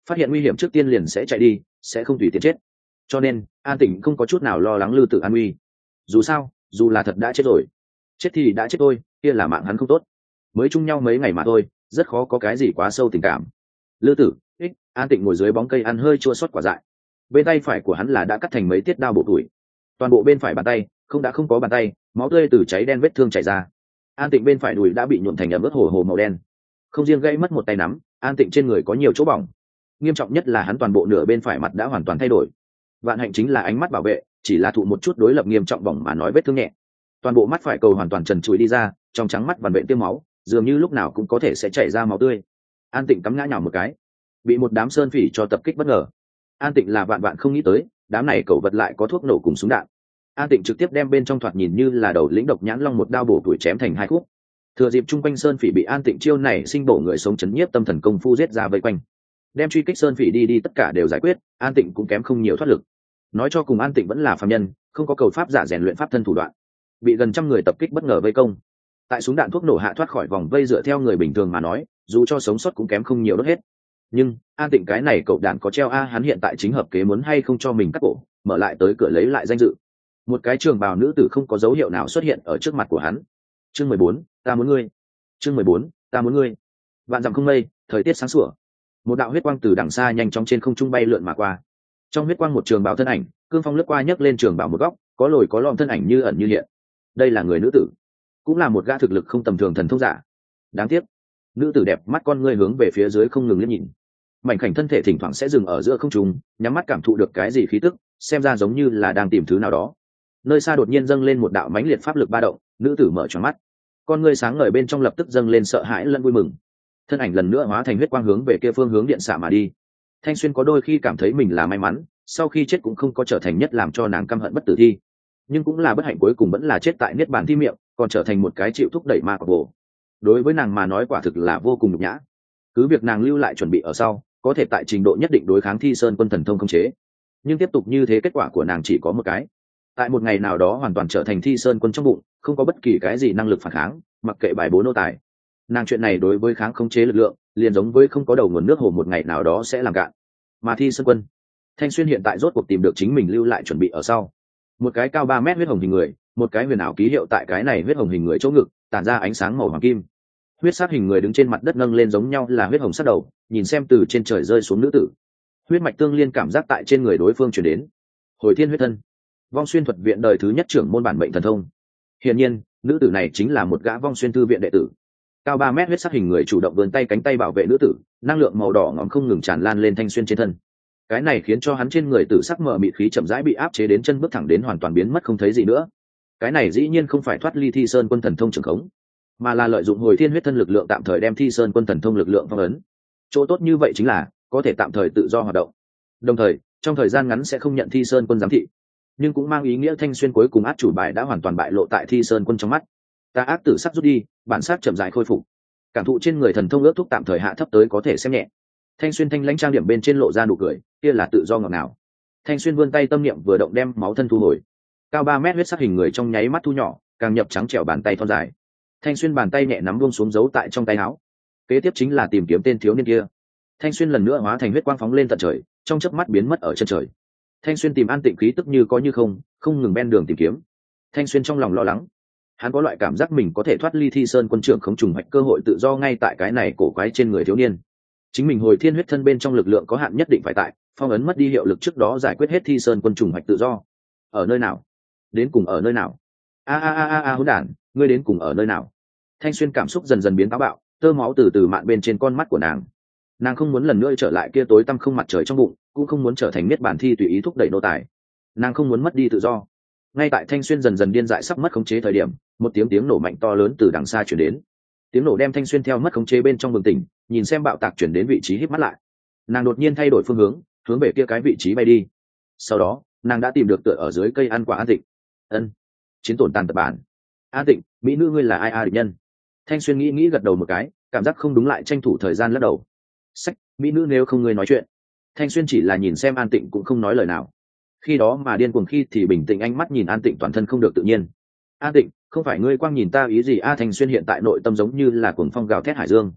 phát hiện nguy hiểm trước tiên liền sẽ chạy đi, sẽ không tùy tiện chết. Cho nên An Tịnh không có chút nào lo lắng Lư Tử an nguy. Dù sao, dù là thật đã chết rồi, chết thì đã chết thôi, kia là mạng hắn không tốt, mới chung nhau mấy ngày mà thôi, rất khó có cái gì quá sâu tình cảm. Lư Tử, ích, An Tịnh ngồi dưới bóng cây ăn hơi chua xót quả dại. Bên tay phải của hắn là đã cắt thành mấy tiết đao bộ tuổi, toàn bộ bên phải bàn tay không đã không có bàn tay, máu tươi từ cháy đen vết thương chảy ra. An Tịnh bên phải đùi đã bị nhuộm thành ẩm ướt hồ hồ màu đen, không riêng gãy mất một tay nắm, An Tịnh trên người có nhiều chỗ bỏng, nghiêm trọng nhất là hắn toàn bộ nửa bên phải mặt đã hoàn toàn thay đổi. Vạn hạnh chính là ánh mắt bảo vệ, chỉ là thụ một chút đối lập nghiêm trọng bỏng mà nói vết thương nhẹ. Toàn bộ mắt phải cầu hoàn toàn trần trụi đi ra, trong trắng mắt vằn vện tiêm máu, dường như lúc nào cũng có thể sẽ chảy ra máu tươi. An Tịnh cắm ngã nhào một cái, bị một đám sơn phỉ cho tập kích bất ngờ. An Tịnh là vạn vạn không nghĩ tới, đám này cẩu vật lại có thuốc nổ cùng súng đạn. An Tịnh trực tiếp đem bên trong thoạt nhìn như là đầu lĩnh độc nhãn long một đao bổ tuổi chém thành hai khúc. Thừa dịp chung quanh sơn phỉ bị An Tịnh chiêu này sinh bổ người sống chấn nhiếp tâm thần công phu giết ra vây quanh, đem truy kích sơn phỉ đi đi tất cả đều giải quyết. An Tịnh cũng kém không nhiều thoát lực. Nói cho cùng An Tịnh vẫn là phàm nhân, không có cầu pháp giả rèn luyện pháp thân thủ đoạn, bị gần trăm người tập kích bất ngờ vây công, tại súng đạn thuốc nổ hạ thoát khỏi vòng vây, dựa theo người bình thường mà nói, dù cho sống sót cũng kém không nhiều đốt hết. Nhưng An Tịnh cái này cậu đạn có treo a, hắn hiện tại chính hợp kế muốn hay không cho mình cắt cổ, mở lại tới cửa lấy lại danh dự. Một cái trường bào nữ tử không có dấu hiệu nào xuất hiện ở trước mặt của hắn. Chương mười bốn, ta muốn ngươi. Chương mười bốn, ta muốn ngươi. Vạn dặm không mây, thời tiết sáng sủa. Một đạo huyết quang từ đằng xa nhanh chóng trên không trung bay lượn mà qua. Trong huyết quang một trường bào thân ảnh, cương phong lướt qua nhấc lên trường bào một góc, có lồi có lõm thân ảnh như ẩn như hiện. Đây là người nữ tử, cũng là một gã thực lực không tầm thường thần thông giả. Đáng tiếc, nữ tử đẹp mắt con ngươi hướng về phía dưới không ngừng liếc nhìn, mảnh khảnh thân thể thỉnh thoảng sẽ dừng ở giữa không trung, nhắm mắt cảm thụ được cái gì khí tức, xem ra giống như là đang tìm thứ nào đó. Nơi xa đột nhiên dâng lên một đạo mãnh liệt pháp lực ba động, nữ tử mở tròn mắt, con ngươi sáng ngời bên trong lập tức dâng lên sợ hãi lẫn vui mừng. Thân ảnh lần nữa hóa thành huyết quang hướng về kia phương hướng điện xạ mà đi. Thanh Xuyên có đôi khi cảm thấy mình là may mắn, sau khi chết cũng không có trở thành nhất làm cho nàng căm hận bất tử thi, nhưng cũng là bất hạnh cuối cùng vẫn là chết tại niết bàn thi miệng, còn trở thành một cái chịu thúc đẩy ma quả bồ. Đối với nàng mà nói quả thực là vô cùng nhục nhã. Cứ việc nàng lưu lại chuẩn bị ở sau, có thể tại trình độ nhất định đối kháng Thi Sơn quân thần thông không chế, nhưng tiếp tục như thế kết quả của nàng chỉ có một cái: tại một ngày nào đó hoàn toàn trở thành Thi Sơn quân trong bụng, không có bất kỳ cái gì năng lực phản kháng, mặc kệ bài bố nô tài. Nàng chuyện này đối với kháng không chế lực lượng, liền giống với không có đầu nguồn nước hồ một ngày nào đó sẽ làm cạn. Mà Thi Sơn quân, Thanh Xuyên hiện tại rốt cuộc tìm được chính mình lưu lại chuẩn bị ở sau. Một cái cao ba mét huyết hồng hình người, một cái huyền ảo ký hiệu tại cái này huyết hồng hình người chỗ ngực, tản ra ánh sáng màu hoàng kim. Huyết sắc hình người đứng trên mặt đất nâng lên giống nhau là huyết hồng sắc đầu, nhìn xem từ trên trời rơi xuống nữ tử. Huyết mạch tương liên cảm giác tại trên người đối phương truyền đến. Hồi thiên huyết thân, Vong Xuyên thuật viện đời thứ nhất trưởng môn bản mệnh thần thông. Hiển nhiên, nữ tử này chính là một gã Vong Xuyên thư viện đệ tử. Cao ba mét huyết sắc hình người chủ động vươn tay cánh tay bảo vệ nữ tử, năng lượng màu đỏ ngòm không ngừng tràn lan lên Thanh Xuyên trên thân. Cái này khiến cho hắn trên người tử sắc mờ mịt khí chậm rãi bị áp chế đến chân bước thẳng đến hoàn toàn biến mất không thấy gì nữa. Cái này dĩ nhiên không phải thoát ly Thi Sơn quân thần thông trường khống, mà là lợi dụng hồi thiên huyết thân lực lượng tạm thời đem Thi Sơn quân thần thông lực lượng phong ấn. Chỗ tốt như vậy chính là có thể tạm thời tự do hoạt động, đồng thời trong thời gian ngắn sẽ không nhận Thi Sơn quân giám thị, nhưng cũng mang ý nghĩa Thanh Xuyên cuối cùng át chủ bài đã hoàn toàn bại lộ tại Thi Sơn quân trong mắt. Ta ác tử sắc rút đi, bản sắc chậm rãi khôi phục, cảm thụ trên người thần thông ước thúc tạm thời hạ thấp tới có thể xem nhẹ. Thanh Xuyên thanh lãnh trang điểm bên trên lộ ra nụ cười, kia là tự do ngọt ngào. Thanh Xuyên vươn tay tâm niệm vừa động đem máu thân thu hồi. Cao ba mét huyết sắc hình người trong nháy mắt thu nhỏ, càng nhập trắng trẻo bàn tay thon dài. Thanh Xuyên bàn tay nhẹ nắm buông xuống giấu tại trong tay áo. Kế tiếp chính là tìm kiếm tên thiếu niên kia. Thanh Xuyên lần nữa hóa thành huyết quang phóng lên tận trời, trong chớp mắt biến mất ở chân trời. Thanh Xuyên tìm an tịnh khí tức như có như không, không ngừng ben đường tìm kiếm. Thanh Xuyên trong lòng lo lắng, hắn có loại cảm giác mình có thể thoát ly Thi Sơn quân trưởng không trùng hoạch cơ hội tự do ngay tại cái này cổ quái trên người thiếu niên. Chính mình hồi thiên huyết thân bên trong lực lượng có hạn nhất định phải tại phong ấn mất đi hiệu lực trước đó giải quyết hết Thi Sơn quân trùng hoạch tự do. Ở nơi nào? Đến cùng ở nơi nào? A a a a a hỗn đản, ngươi đến cùng ở nơi nào? Thanh Xuyên cảm xúc dần dần biến táo bạo, tơ máu từ từ mạn bên trên con mắt của nàng. Nàng không muốn lần nữa trở lại kia tối tăm không mặt trời trong bụng, cũng không muốn trở thành niết bàn thi tùy ý thúc đẩy nô tài. Nàng không muốn mất đi tự do. Ngay tại Thanh Xuyên dần dần điên dại sắp mất khống chế thời điểm, một tiếng tiếng nổ mạnh to lớn từ đằng xa truyền đến. Tiếng nổ đem Thanh Xuyên theo mất khống chế bên trong bừng tỉnh, nhìn xem bạo tạc chuyển đến vị trí híp mắt lại. Nàng đột nhiên thay đổi phương hướng, hướng về kia cái vị trí bay đi. Sau đó, nàng đã tìm được tựa ở dưới cây ăn quả An Tịnh. Ân, chiến tổn tàn tập bản. An Tịnh, mỹ nữ ngươi là ai a địch nhân? Thanh Xuyên nghĩ nghĩ gật đầu một cái, cảm giác không đúng lại tranh thủ thời gian lắc đầu. Sách, mỹ nữ nếu không ngươi nói chuyện. Thanh Xuyên chỉ là nhìn xem An Tịnh cũng không nói lời nào. Khi đó mà điên cuồng khi thì bình tĩnh ánh mắt nhìn An Tịnh toàn thân không được tự nhiên. An Tịnh, không phải ngươi quang nhìn ta ý gì a? Thanh Xuyên hiện tại nội tâm giống như là cuồng phong gào thét hải dương.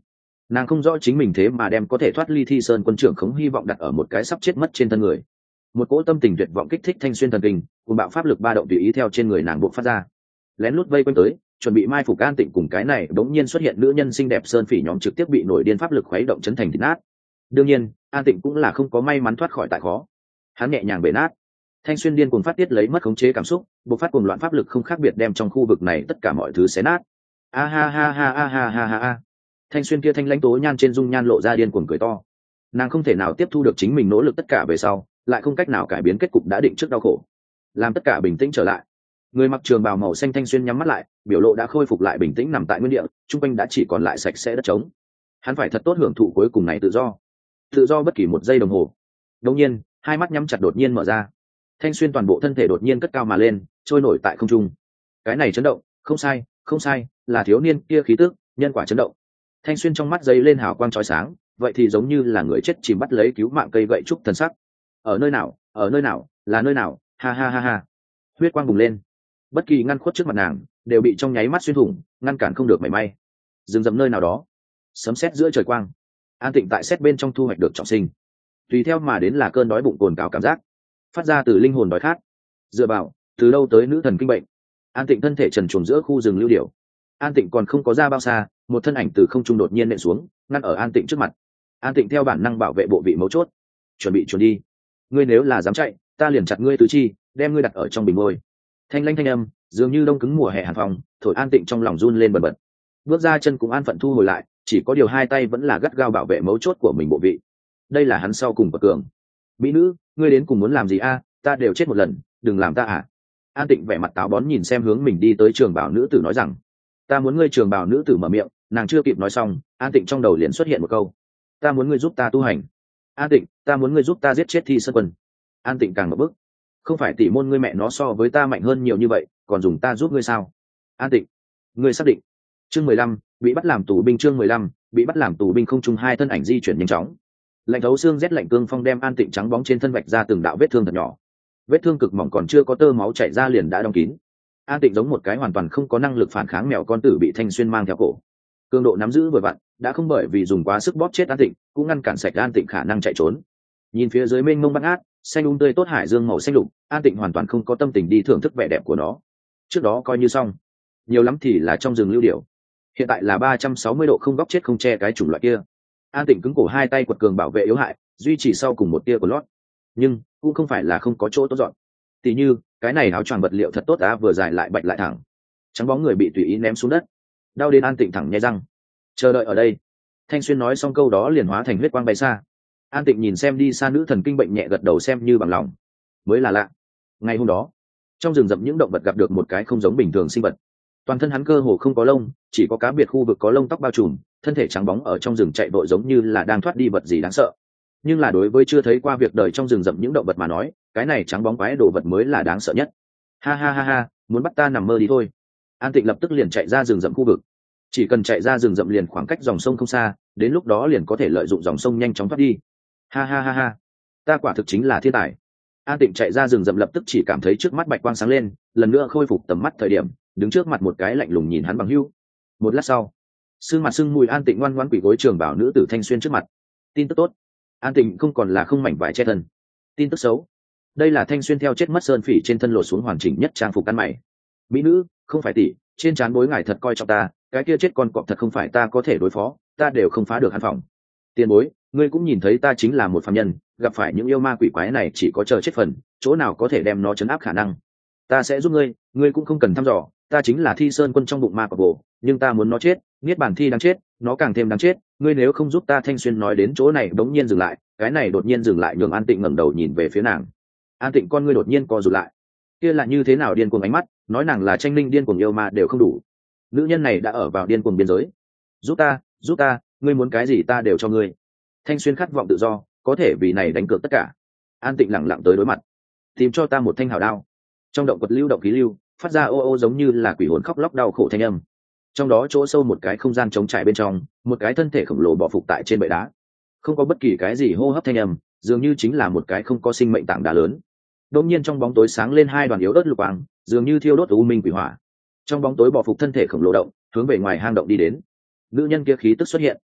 Nàng không rõ chính mình thế mà đem có thể thoát ly Thi Sơn quân trưởng khống hy vọng đặt ở một cái sắp chết mất trên thân người. Một cỗ tâm tình tuyệt vọng kích thích Thanh Xuyên thần kinh, cùng bạo pháp lực ba động tùy ý theo trên người nàng bộc phát ra, lén lút vây quanh tới, chuẩn bị mai phục An Tịnh. Cùng cái này đống nhiên xuất hiện nữ nhân xinh đẹp sơn phỉ nhóm trực tiếp bị nổi điên pháp lực khuấy động chấn thành thịt nát. Đương nhiên, An Tịnh cũng là không có may mắn thoát khỏi tại khó. Hắn nhẹ nhàng bể nát. Thanh Xuyên điên cuồng phát tiết lấy mất khống chế cảm xúc, bộc phát cuồng loạn pháp lực không khác biệt đem trong khu vực này tất cả mọi thứ xé nát. A ha ha ha ha ha ha ha ha. Thanh Xuyên kia thanh lãnh tố nhan trên dung nhan lộ ra điên cuồng cười to. Nàng không thể nào tiếp thu được chính mình nỗ lực tất cả về sau, lại không cách nào cải biến kết cục đã định trước đau khổ. Làm tất cả bình tĩnh trở lại. Người mặc trường bào màu xanh Thanh Xuyên nhắm mắt lại, biểu lộ đã khôi phục lại bình tĩnh nằm tại nguyên địa, trung quanh đã chỉ còn lại sạch sẽ đất trống. Hắn phải thật tốt hưởng thụ cuối cùng này tự do. Tự do bất kỳ một giây đồng hồ. Đột nhiên, hai mắt nhắm chặt đột nhiên mở ra. Thanh Xuyên toàn bộ thân thể đột nhiên cất cao mà lên, trôi nổi tại không trung. Cái này chấn động, không sai, không sai, là thiếu niên kia khí tức, nhân quả chấn động. Thanh Xuyên trong mắt giấy lên hào quang chói sáng, vậy thì giống như là người chết chìm bắt lấy cứu mạng cây gậy trúc thần sắc. Ở nơi nào, ở nơi nào, là nơi nào? Ha ha ha ha. Huyết quang bùng lên. Bất kỳ ngăn khuất trước mặt nàng đều bị trong nháy mắt xuyên thủng, ngăn cản không được mảy may. Dừng dầm nơi nào đó, sấm sét giữa trời quang. An Tịnh tại sét bên trong thu hoạch được trọng sinh. Tùy theo mà đến là cơn đói bụng cồn cào cảm giác, phát ra từ linh hồn đói khát. Dựa vào, từ đâu tới nữ thần kinh bệnh? An Tịnh thân thể trần truồng giữa khu rừng lưu điểu. An Tịnh còn không có ra bao xa, một thân ảnh từ không trung đột nhiên nện xuống, ngăn ở An Tịnh trước mặt. An Tịnh theo bản năng bảo vệ bộ vị mấu chốt, chuẩn bị chuẩn đi. Ngươi nếu là dám chạy, ta liền chặt ngươi tứ chi, đem ngươi đặt ở trong bình ngôi. Thanh lãnh thanh âm, dường như đông cứng mùa hè hàn phòng, thổi An Tịnh trong lòng run lên bần bật. Bước ra chân cũng an phận thu hồi lại, chỉ có điều hai tay vẫn là gắt gao bảo vệ mấu chốt của mình bộ vị. Đây là hắn sau cùng bậc cường. Mỹ nữ, ngươi đến cùng muốn làm gì a? Ta đều chết một lần, đừng làm ta à? An Tịnh vẻ mặt táo bón nhìn xem hướng mình đi tới trường bảo nữ tử nói rằng, ta muốn ngươi. Trường bảo nữ tử mở miệng, nàng chưa kịp nói xong, An Tịnh trong đầu liền xuất hiện một câu, ta muốn ngươi giúp ta tu hành. An Tịnh, ta muốn ngươi giúp ta giết chết Thi Sơn quân. An Tịnh càng một bước, không phải tỷ môn ngươi mẹ nó so với ta mạnh hơn nhiều như vậy, còn dùng ta giúp ngươi sao? An Tịnh, ngươi xác định? Chương mười lăm, bị bắt làm tù binh. Chương mười lăm, bị bắt làm tù binh. Không trung hai thân ảnh di chuyển nhanh chóng, lạnh thấu xương rét lạnh cương phong đem An Tịnh trắng bóng trên thân vạch ra từng đạo vết thương thật nhỏ. Vết thương cực mỏng còn chưa có tơ máu chảy ra liền đã đóng kín. An Tịnh giống một cái hoàn toàn không có năng lực phản kháng mèo con tử bị Thanh Xuyên mang theo cổ. Cường độ nắm giữ vừa vặn, đã không bởi vì dùng quá sức bóp chết An Tịnh, cũng ngăn cản sạch An Tịnh khả năng chạy trốn. Nhìn phía dưới mênh mông bát ngát, xanh um tươi tốt hải dương màu xanh lục, An Tịnh hoàn toàn không có tâm tình đi thưởng thức vẻ đẹp của nó. Trước đó coi như xong, nhiều lắm thì là trong rừng lưu điểu. Hiện tại là ba trăm sáu mươi độ không góc chết không che cái chủng loại kia. An Tịnh cứng cổ hai tay quật cường bảo vệ yếu hại, duy trì sau cùng một tia của lót. Nhưng cũng không phải là không có chỗ tốt dọn. Tỷ như cái này áo choàng vật liệu thật tốt á, vừa dài lại bạch lại thẳng, trắng bóng người bị tùy ý ném xuống đất, đau đến An Tịnh thẳng nhai răng. Chờ đợi ở đây. Thanh Xuyên nói xong câu đó liền hóa thành huyết quang bay xa. An Tịnh nhìn xem đi xa nữ thần kinh bệnh nhẹ gật đầu xem như bằng lòng. Mới là lạ. Ngày hôm đó, trong rừng rậm những động vật gặp được một cái không giống bình thường sinh vật. Toàn thân hắn cơ hồ không có lông, chỉ có cá biệt khu vực có lông tóc bao trùm, thân thể trắng bóng ở trong rừng chạy vội giống như là đang thoát đi vật gì đáng sợ. Nhưng là đối với chưa thấy qua việc đời trong rừng rậm những động vật mà nói, cái này trắng bóng quái đồ vật mới là đáng sợ nhất. Ha ha ha ha, muốn bắt ta nằm mơ đi thôi. An Tịnh lập tức liền chạy ra rừng rậm khu vực. Chỉ cần chạy ra rừng rậm liền khoảng cách dòng sông không xa, đến lúc đó liền có thể lợi dụng dòng sông nhanh chóng thoát đi. Ha ha ha ha, ta quả thực chính là thiên tài. An Tịnh chạy ra rừng rậm lập tức chỉ cảm thấy trước mắt bạch quang sáng lên, lần nữa khôi phục tầm mắt thời điểm, đứng trước mặt một cái lạnh lùng nhìn hắn bằng hữu. Một lát sau, sưng mặt sưng mùi An Tịnh ngoan ngoãn quỳ gối trường bảo nữ tử Thanh Xuyên trước mặt. Tin tức tốt, An Tịnh không còn là không mảnh vải che thân. Tin tức xấu, đây là Thanh Xuyên theo chết mất sơn phỉ trên thân lột xuống hoàn chỉnh nhất trang phục ăn mày. Mỹ nữ, không phải tỷ, trên trán bối ngài thật coi trọng ta, cái kia chết con cọp thật không phải ta có thể đối phó, ta đều không phá được hắn phòng. Tiền bối, ngươi cũng nhìn thấy ta chính là một phàm nhân, gặp phải những yêu ma quỷ quái này chỉ có chờ chết phần, chỗ nào có thể đem nó chấn áp khả năng. Ta sẽ giúp ngươi, ngươi cũng không cần thăm dò, ta chính là Thi Sơn quân trong bụng ma cọp bồ, nhưng ta muốn nó chết, niết bàn thi đáng chết, nó càng thêm đáng chết, ngươi nếu không giúp ta. Thanh Xuyên nói đến chỗ này đống nhiên dừng lại, cái này đột nhiên dừng lại nhường An Tịnh ngẩng đầu nhìn về phía nàng. An Tịnh con ngươi đột nhiên co rụt lại, kia là như thế nào điên cuồng ánh mắt, nói nàng là tranh linh điên cuồng yêu ma đều không đủ, nữ nhân này đã ở vào điên cuồng biên giới. Giúp ta, giúp ta, ngươi muốn cái gì ta đều cho ngươi. Thanh Xuyên khát vọng tự do, có thể vì này đánh cược tất cả. An Tịnh lẳng lặng tới đối mặt, tìm cho ta một thanh hảo đao. Trong động quật lưu động khí lưu phát ra ô ô giống như là quỷ hồn khóc lóc đau khổ thanh âm. Trong đó chỗ sâu một cái không gian trống trải bên trong, một cái thân thể khổng lồ bò phục tại trên bệ đá, không có bất kỳ cái gì hô hấp thanh âm, dường như chính là một cái không có sinh mệnh tảng đá lớn. Đột nhiên trong bóng tối sáng lên hai đoàn yếu ớt lục quang, dường như thiêu đốt u minh quỷ hỏa. Trong bóng tối bò phục thân thể khổng lồ động, hướng về ngoài hang động đi đến. Nữ nhân kia khí tức xuất hiện,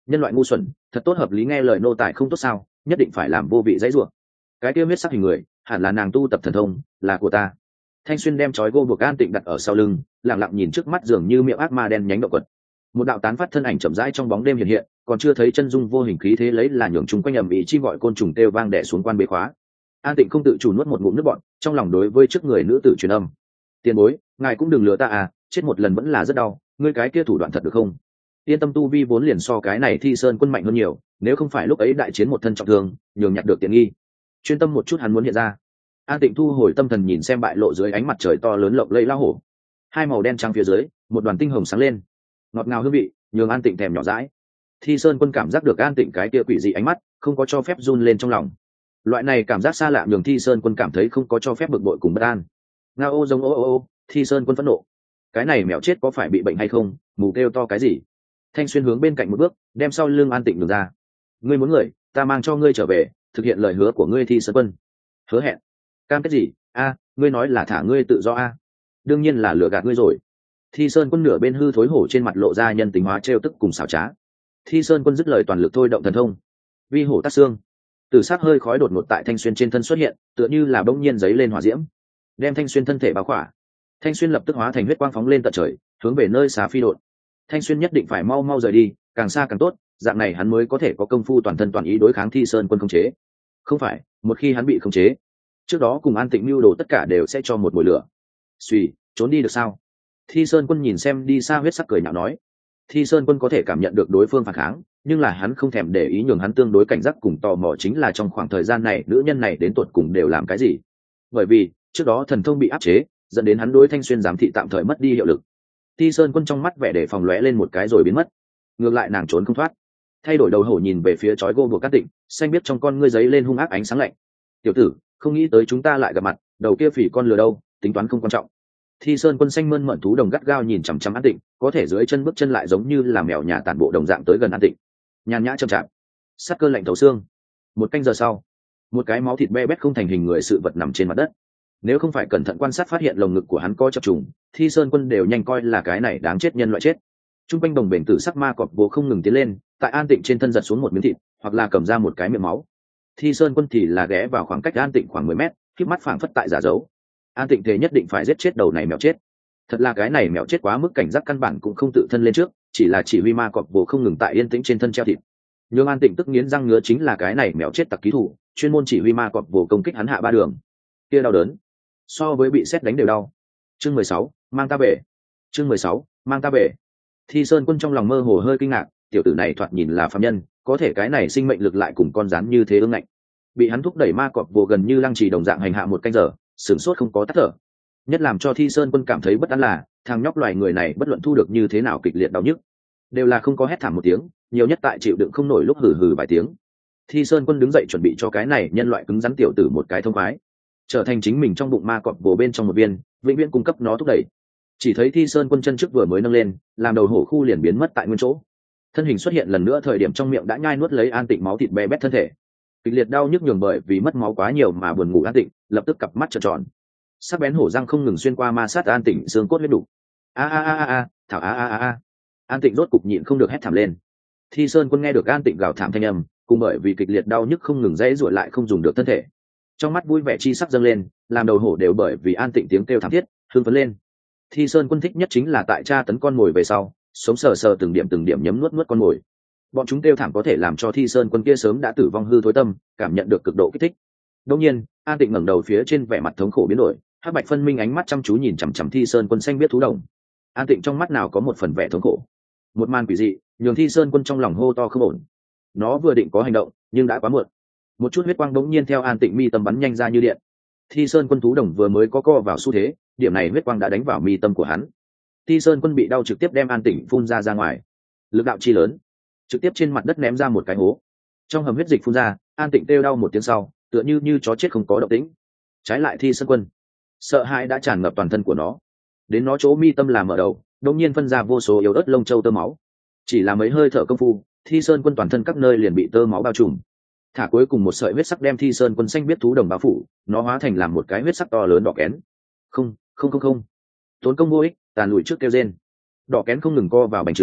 nhân loại ngu xuẩn, thật tốt hợp lý nghe lời nô tài không tốt sao, nhất định phải làm vô vị dãy rủa. Cái kia huyết sắc hình người hẳn là nàng tu tập thần thông, là của ta. Thanh Xuyên đem chói gô buộc An Tịnh đặt ở sau lưng, lặng lặng nhìn trước mắt dường như miệng ác ma đen nhánh động quật. Một đạo tán phát thân ảnh chậm rãi trong bóng đêm hiện hiện, còn chưa thấy chân dung vô hình khí thế lấy là nhường chúng quanh ầm ĩ chi gọi côn trùng kêu vang đè xuống quan bế khóa. An Tịnh không tự chủ nuốt một ngụm nước bọt, trong lòng đối với trước người nữ tử truyền âm: tiền bối, ngài cũng đừng lừa ta à, chết một lần vẫn là rất đau, ngươi cái kia thủ đoạn thật được không? Yên tâm, tu vi vốn liền so cái này Thi Sơn Quân mạnh hơn nhiều, nếu không phải lúc ấy đại chiến một thân trọng thương, nhường nhặt được tiện nghi. Chuyên tâm một chút, hắn muốn hiện ra. An Tịnh thu hồi tâm thần nhìn xem bại lộ dưới ánh mặt trời to lớn lộng lẫy lao hổ, hai màu đen trắng phía dưới, một đoàn tinh hồng sáng lên, ngọt ngào hương vị, nhường An Tịnh thèm nhỏ dãi. Thi Sơn Quân cảm giác được An Tịnh cái kia quỷ dị ánh mắt, không có cho phép run lên trong lòng. Loại này cảm giác xa lạ nhường Thi Sơn Quân cảm thấy không có cho phép bực bội cùng bất an. Ngao ô giống ô ô ô, Thi Sơn Quân phẫn nộ. Cái này mèo chết có phải bị bệnh hay không, mù kêu to cái gì? Thanh Xuyên hướng bên cạnh một bước, đem sau lưng An Tịnh đường ra. Ngươi muốn người, ta mang cho ngươi trở về, thực hiện lời hứa của ngươi Thi Sơn Quân. Hứa hẹn? Cam kết gì? A, ngươi nói là thả ngươi tự do a? Đương nhiên là lừa gạt ngươi rồi. Thi Sơn Quân nửa bên hư thối hổ trên mặt lộ ra nhân tính hóa trêu tức cùng xảo trá. Thi Sơn Quân dứt lời toàn lực thôi động thần thông, vi hổ tác xương. Từ sát hơi khói đột ngột tại Thanh Xuyên trên thân xuất hiện, tựa như là bỗng nhiên giấy lên hỏa diễm, đem Thanh Xuyên thân thể bao khỏa. Thanh Xuyên lập tức hóa thành huyết quang phóng lên tận trời, hướng về nơi xá phi đột. Thanh Xuyên nhất định phải mau mau rời đi, càng xa càng tốt, dạng này hắn mới có thể có công phu toàn thân toàn ý đối kháng Thi Sơn Quân khống chế. Không phải, một khi hắn bị khống chế, trước đó cùng An Tịnh mưu đồ tất cả đều sẽ cho một mùi lửa. Suy, trốn đi được sao? Thi Sơn Quân nhìn xem đi xa huyết sắc cười nhạo nói. Thi Sơn Quân có thể cảm nhận được đối phương phản kháng, nhưng là hắn không thèm để ý, nhường hắn tương đối cảnh giác cùng tò mò chính là trong khoảng thời gian này nữ nhân này đến tuột cùng đều làm cái gì. Bởi vì trước đó thần thông bị áp chế, dẫn đến hắn đối Thanh Xuyên giám thị tạm thời mất đi hiệu lực. Thi Sơn Quân trong mắt vẻ để phòng lóe lên một cái rồi biến mất. Ngược lại nàng trốn không thoát, thay đổi đầu hổ nhìn về phía chói gô buộc Cát Tịnh, xanh biết trong con ngươi giấy lên hung ác ánh sáng lạnh. Tiểu tử, không nghĩ tới chúng ta lại gặp mặt, đầu kia phỉ con lừa đâu, tính toán không quan trọng. Thi Sơn Quân xanh mơn mởn thú đồng gắt gao nhìn chằm chằm An Tịnh, có thể dưới chân bước chân lại giống như là mèo nhà tản bộ đồng dạng tới gần An Tịnh, nhàn nhã chậm chạp, sát cơ lạnh thấu xương. Một canh giờ sau, một cái máu thịt be bét không thành hình người sự vật nằm trên mặt đất. Nếu không phải cẩn thận quan sát phát hiện lồng ngực của hắn có chập trùng, Thi Sơn Quân đều nhanh coi là cái này đáng chết nhân loại chết. Trung quanh đồng bền tử sắc ma cọp vô không ngừng tiến lên, tại An Tịnh trên thân giật xuống một miếng thịt, hoặc là cầm ra một cái miệng máu. Thi Sơn Quân thì là ghé vào khoảng cách An Tịnh khoảng mười mét, khép mắt phảng phất tại giả dấu. An Tịnh thế nhất định phải giết chết đầu này mèo chết. Thật là cái này mèo chết quá mức cảnh giác, căn bản cũng không tự thân lên trước, chỉ là chỉ huy ma cọp vô không ngừng tại yên tĩnh trên thân treo thịt. Nhưng An Tịnh tức nghiến răng ngứa chính là cái này mèo chết tặc ký thủ, chuyên môn chỉ huy ma cọp vô công kích hắn hạ ba đường. Kia đau đớn, so với bị sét đánh đều đau. Chương mười sáu, mang ta về. Chương mười sáu, mang ta về. Thi Sơn Quân trong lòng mơ hồ hơi kinh ngạc, tiểu tử này thoạt nhìn là phàm nhân, có thể cái này sinh mệnh lực lại cùng con rắn như thế ương ngạnh. Bị hắn thúc đẩy ma cọp vô gần như lăng trì đồng dạng hành hạ một canh giờ, sửng sốt không có tắt thở. Nhất làm cho Thi Sơn Quân cảm thấy bất an là, thằng nhóc loài người này bất luận thu được như thế nào kịch liệt đau nhức, đều là không có hét thảm một tiếng, nhiều nhất tại chịu đựng không nổi lúc hừ hừ vài tiếng. Thi Sơn Quân đứng dậy chuẩn bị cho cái này nhân loại cứng rắn tiểu tử một cái thông khoái, trở thành chính mình trong bụng ma cọp vồ bên trong một viên, vĩnh viễn cung cấp nó thúc đẩy. Chỉ thấy Thi Sơn Quân chân trước vừa mới nâng lên, làm đầu hổ khu liền biến mất tại nguyên chỗ. Thân hình xuất hiện lần nữa, thời điểm trong miệng đã nhai nuốt lấy An Tịnh máu thịt be bét thân thể. Kịch liệt đau nhức nhường bởi vì mất máu quá nhiều mà buồn ngủ An Tịnh, lập tức cặp mắt trợn tròn. Sắc bén hổ răng không ngừng xuyên qua ma sát An Tịnh xương cốt huyết đủ. A a a a a, thảo a a a a. An Tịnh rốt cục nhịn không được hét thảm lên. Thi Sơn Quân nghe được An Tịnh gào thảm thanh âm, cùng bởi vì kịch liệt đau nhức không ngừng dãy giụa lại không dùng được thân thể. Trong mắt vui vẻ chi sắc dâng lên, làm đầu hổ đều bởi vì An Tịnh tiếng kêu thảm thiết, hưng phấn lên. Thi Sơn Quân thích nhất chính là tại tra tấn con mồi về sau, sống sờ sờ từng điểm từng điểm nhấm nuốt nuốt con mồi. Bọn chúng kêu thảm có thể làm cho Thi Sơn Quân kia sớm đã tử vong hư thối tâm cảm nhận được cực độ kích thích. Đương nhiên, An Tịnh ngẩng đầu phía trên, vẻ mặt thống khổ biến đổi, hắc bạch phân minh ánh mắt chăm chú nhìn chằm chằm Thi Sơn Quân xanh biết thú đồng. An Tịnh trong mắt nào có một phần vẻ thống khổ. Một màn quỷ dị nhường Thi Sơn Quân trong lòng hô to không ổn. Nó vừa định có hành động, nhưng đã quá muộn. Một chút huyết quang bỗng nhiên theo An Tịnh mi tâm bắn nhanh ra như điện. Thi Sơn Quân thú đồng vừa mới có co vào xu thế, điểm này huyết quang đã đánh vào mi tâm của hắn. Thi Sơn Quân bị đau trực tiếp đem An Tịnh phun ra ra ngoài, lực đạo chi lớn, trực tiếp trên mặt đất ném ra một cái hố. Trong hầm huyết dịch phun ra, An Tịnh kêu đau một tiếng sau, tựa như như chó chết không có động tĩnh. Trái lại Thi Sơn Quân, sợ hãi đã tràn ngập toàn thân của nó, đến nó chỗ mi tâm là mở đầu, đột nhiên phân ra vô số yếu ớt lông châu tơ máu. Chỉ là mấy hơi thở công phu, Thi Sơn Quân toàn thân các nơi liền bị tơ máu bao trùm. Thả cuối cùng một sợi huyết sắc đem Thi Sơn Quân xanh biết thú đồng bao phủ, nó hóa thành làm một cái huyết sắc to lớn đỏ kén. Không, không không không. Tốn công vô ích, tàn lùi trước kêu rên. Đỏ kén không ngừng co vào bành trướng,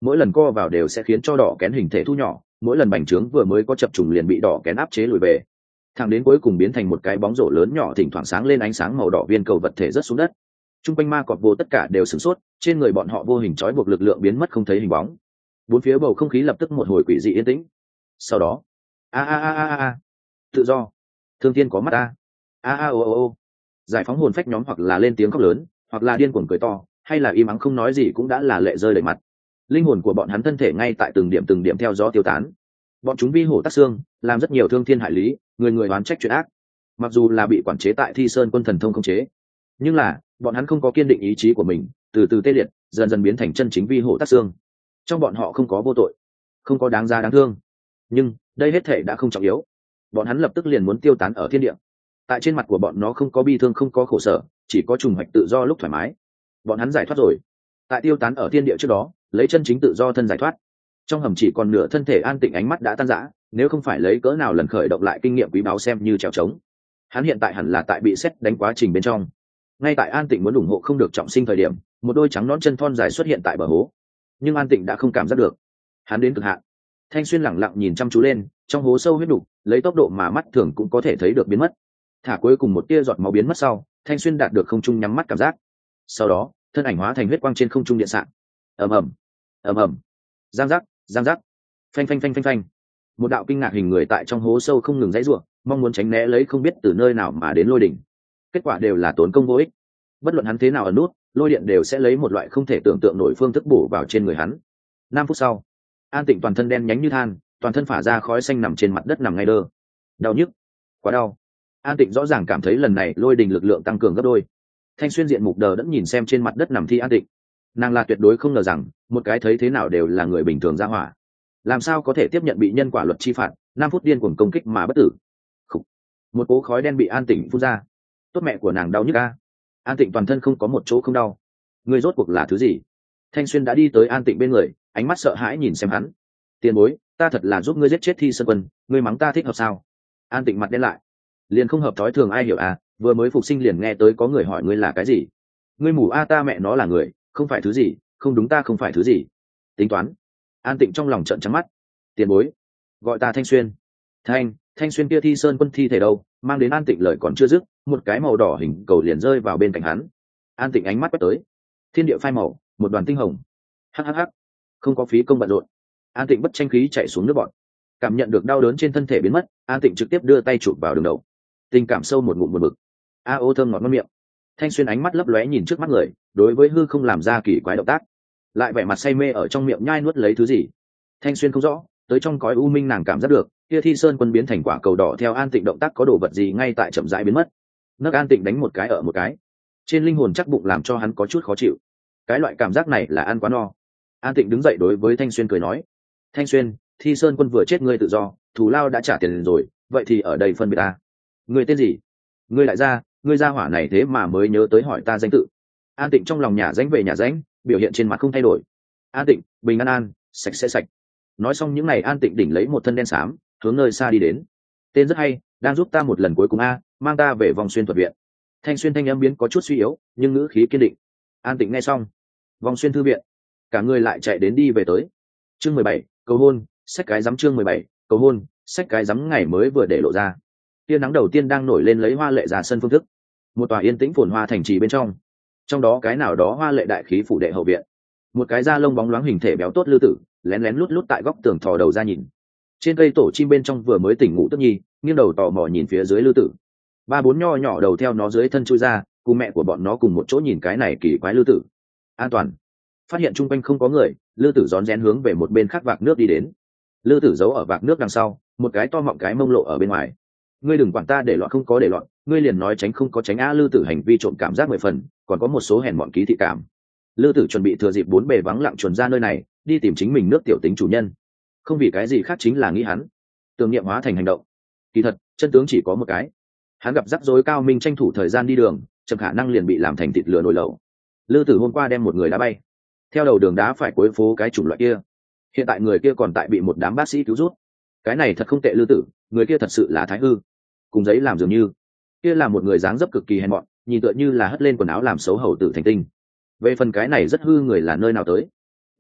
mỗi lần co vào đều sẽ khiến cho đỏ kén hình thể thu nhỏ, mỗi lần bành trướng vừa mới có chập trùng liền bị đỏ kén áp chế lùi về, thẳng đến cuối cùng biến thành một cái bóng rổ lớn nhỏ thỉnh thoảng sáng lên ánh sáng màu đỏ viên cầu vật thể rớt xuống đất. Trung quanh ma cọp vô tất cả đều sửng sốt, trên người bọn họ vô hình trói buộc lực lượng biến mất không thấy hình bóng. Bốn phía bầu không khí lập tức một hồi quỷ dị yên tĩnh. Sau đó, a a a a a, tự do, thương thiên có mắt a, a a o o o, giải phóng hồn phách nhóm hoặc là lên tiếng khóc lớn, hoặc là điên cuồng cười to, hay là im ắng không nói gì cũng đã là lệ rơi đầy mặt. Linh hồn của bọn hắn thân thể ngay tại từng điểm từng điểm theo gió tiêu tán. Bọn chúng vi hổ tác xương, làm rất nhiều thương thiên hại lý, người người oán trách chuyện ác. Mặc dù là bị quản chế tại Thi Sơn quân thần thông không chế, nhưng là bọn hắn không có kiên định ý chí của mình, từ từ tê liệt, dần dần biến thành chân chính vi hổ tác xương. Trong bọn họ không có vô tội, không có đáng giá đáng thương, nhưng đây hết thể đã không trọng yếu. Bọn hắn lập tức liền muốn tiêu tán ở thiên địa. Tại trên mặt của bọn nó không có bi thương, không có khổ sở, chỉ có trùng hoạch tự do lúc thoải mái. Bọn hắn giải thoát rồi. Tại tiêu tán ở thiên địa trước đó, lấy chân chính tự do thân giải thoát. Trong hầm chỉ còn nửa thân thể An Tịnh ánh mắt đã tan rã, nếu không phải lấy cỡ nào lần khởi động lại kinh nghiệm quý báu xem như trèo trống, hắn hiện tại hẳn là tại bị xét đánh quá trình bên trong. Ngay tại An Tịnh muốn ủng hộ không được trọng sinh thời điểm, một đôi trắng nõn chân thon dài xuất hiện tại bờ hố, nhưng An Tịnh đã không cảm giác được. Hắn đến cực hạn. Thanh Xuyên lẳng lặng nhìn chăm chú lên, trong hố sâu huyết đục, lấy tốc độ mà mắt thường cũng có thể thấy được biến mất. Thả cuối cùng một tia giọt máu biến mất sau, Thanh Xuyên đạt được không trung nhắm mắt cảm giác. Sau đó, thân ảnh hóa thành huyết quang trên không trung điện xạ. Ầm ầm, ầm ầm, giang giác, giang giác, phanh phanh phanh phanh phanh. Một đạo kinh ngạc hình người tại trong hố sâu không ngừng giãy giụa, mong muốn tránh né lấy không biết từ nơi nào mà đến lôi đỉnh. Kết quả đều là tốn công vô ích. Bất luận hắn thế nào ở nút, lôi điện đều sẽ lấy một loại không thể tưởng tượng nổi phương thức bổ vào trên người hắn. Năm phút sau, An Tịnh toàn thân đen nhánh như than, toàn thân phả ra khói xanh nằm trên mặt đất nằm ngay đơ. Đau nhức, quá đau. An Tịnh rõ ràng cảm thấy lần này lôi đình lực lượng tăng cường gấp đôi. Thanh Xuyên diện mục đờ đẫn nhìn xem trên mặt đất nằm thi An Tịnh. Nàng là tuyệt đối không ngờ rằng một cái thấy thế nào đều là người bình thường ra hỏa, làm sao có thể tiếp nhận bị nhân quả luật chi phạt, năm phút điên cuồng công kích mà bất tử. Khủ. Một cỗ khói đen bị An Tịnh phun ra. Tốt mẹ của nàng đau nhức a. An Tịnh toàn thân không có một chỗ không đau. Người rốt cuộc là thứ gì? Thanh Xuyên đã đi tới An Tịnh bên người, ánh mắt sợ hãi nhìn xem hắn. Tiền bối, ta thật là giúp ngươi giết chết Thi Sơn quân, ngươi mắng ta thích hợp sao? An Tịnh mặt đen lại. Liền không hợp thói thường ai hiểu à, vừa mới phục sinh liền nghe tới có người hỏi ngươi là cái gì. Ngươi mù a, ta mẹ nó là người, không phải thứ gì, không đúng, ta không phải thứ gì. Tính toán. An Tịnh trong lòng trợn trắng mắt. Tiền bối, gọi ta Thanh Xuyên. Thanh, Thanh Xuyên kia Thi Sơn quân thi thể đâu? Mang đến An Tịnh lời còn chưa dứt, một cái màu đỏ hình cầu liền rơi vào bên cạnh hắn. An Tịnh ánh mắt quét tới. Thiên địa phai màu, một đoàn tinh hồng. Hắc hắc hắc. Không có phí công bận rộn. An Tịnh bất tranh khí chạy xuống nước bọn. Cảm nhận được đau đớn trên thân thể biến mất, An Tịnh trực tiếp đưa tay chụp vào đường đầu. Tình cảm sâu một ngụm một bực. A ô thơm ngọt ngon miệng. Thanh Xuyên ánh mắt lấp lóe nhìn trước mắt người, đối với hư không làm ra kỳ quái động tác, lại vẻ mặt say mê ở trong miệng nhai nuốt lấy thứ gì. Thanh Xuyên không rõ, tới trong cõi u minh nàng cảm giác được, kia Thi Sơn quân biến thành quả cầu đỏ theo An Tịnh động tác có đồ vật gì ngay tại chậm rãi biến mất. Nấc An Tịnh đánh một cái ở một cái, trên linh hồn chắc bụng làm cho hắn có chút khó chịu. Cái loại cảm giác này là ăn quá no. An Tịnh đứng dậy đối với Thanh Xuyên cười nói: Thanh Xuyên, Thi Sơn quân vừa chết ngươi tự do, thù lao đã trả tiền rồi, vậy thì ở đây phân biệt ta. Ngươi tên gì? Ngươi lại ra, ngươi ra hỏa này thế mà mới nhớ tới hỏi ta danh tự. An Tịnh trong lòng nhà danh về nhà danh, biểu hiện trên mặt không thay đổi. An Tịnh, bình an an, sạch sẽ sạch. Nói xong những ngày An Tịnh đỉnh lấy một thân đen xám, hướng nơi xa đi đến. Tên rất hay, đang giúp ta một lần cuối cùng a, mang ta về vòng xuyên thuật viện. Thanh Xuyên thanh âm biến có chút suy yếu, nhưng ngữ khí kiên định. An Tịnh nghe xong, vòng xuyên thư viện, cả người lại chạy đến đi về tới. Chương mười bảy, cầu hôn, sách cái giám chương mười bảy, cầu hôn, sách cái giám ngày mới vừa để lộ ra. Tia nắng đầu tiên đang nổi lên lấy hoa lệ ra sân phương thức. Một tòa yên tĩnh phồn hoa thành trì bên trong, trong đó cái nào đó hoa lệ đại khí phủ đệ hậu viện, một cái da lông bóng loáng hình thể béo tốt lư tử lén lén lút lút tại góc tường thò đầu ra nhìn. Trên cây tổ chim bên trong vừa mới tỉnh ngủ Tức Nhi nghiêng đầu tò mò nhìn phía dưới lư tử. Ba bốn nho nhỏ đầu theo nó dưới thân chui ra, cùng mẹ của bọn nó cùng một chỗ nhìn cái này kỳ quái lư tử. An toàn. Phát hiện chung quanh không có người, lư tử rón rén hướng về một bên khác vạc nước đi đến. Lư tử giấu ở vạc nước đằng sau, một cái to mọng cái mông lộ ở bên ngoài. Ngươi đừng quản ta để loạn không có để loạn, ngươi liền nói tránh không có tránh a. Lư tử hành vi trộm cảm giác mười phần, còn có một số hèn mọn ký thị cảm. Lư tử chuẩn bị thừa dịp bốn bề vắng lặng chuồn ra nơi này, đi tìm chính mình nước tiểu tính chủ nhân. Không vì cái gì khác, chính là nghĩ hắn tưởng niệm hóa thành hành động. Kỳ thật chân tướng chỉ có một cái, hắn gặp rắc rối cao minh tranh thủ thời gian đi đường, chậm khả năng liền bị làm thành thịt lửa nồi lẩu. Lư tử hôm qua đem một người đá bay, theo đầu đường đá phải cuối phố cái chủng loại kia, hiện tại người kia còn tại bị một đám bác sĩ cứu rút. Cái này thật không tệ. Lư tử, người kia thật sự là thái hư, cùng giấy làm dường như. Kia là một người dáng dấp cực kỳ hèn mọn, nhìn tựa như là hất lên quần áo làm xấu hầu tử thành tinh. Về phần cái này rất hư người là nơi nào tới,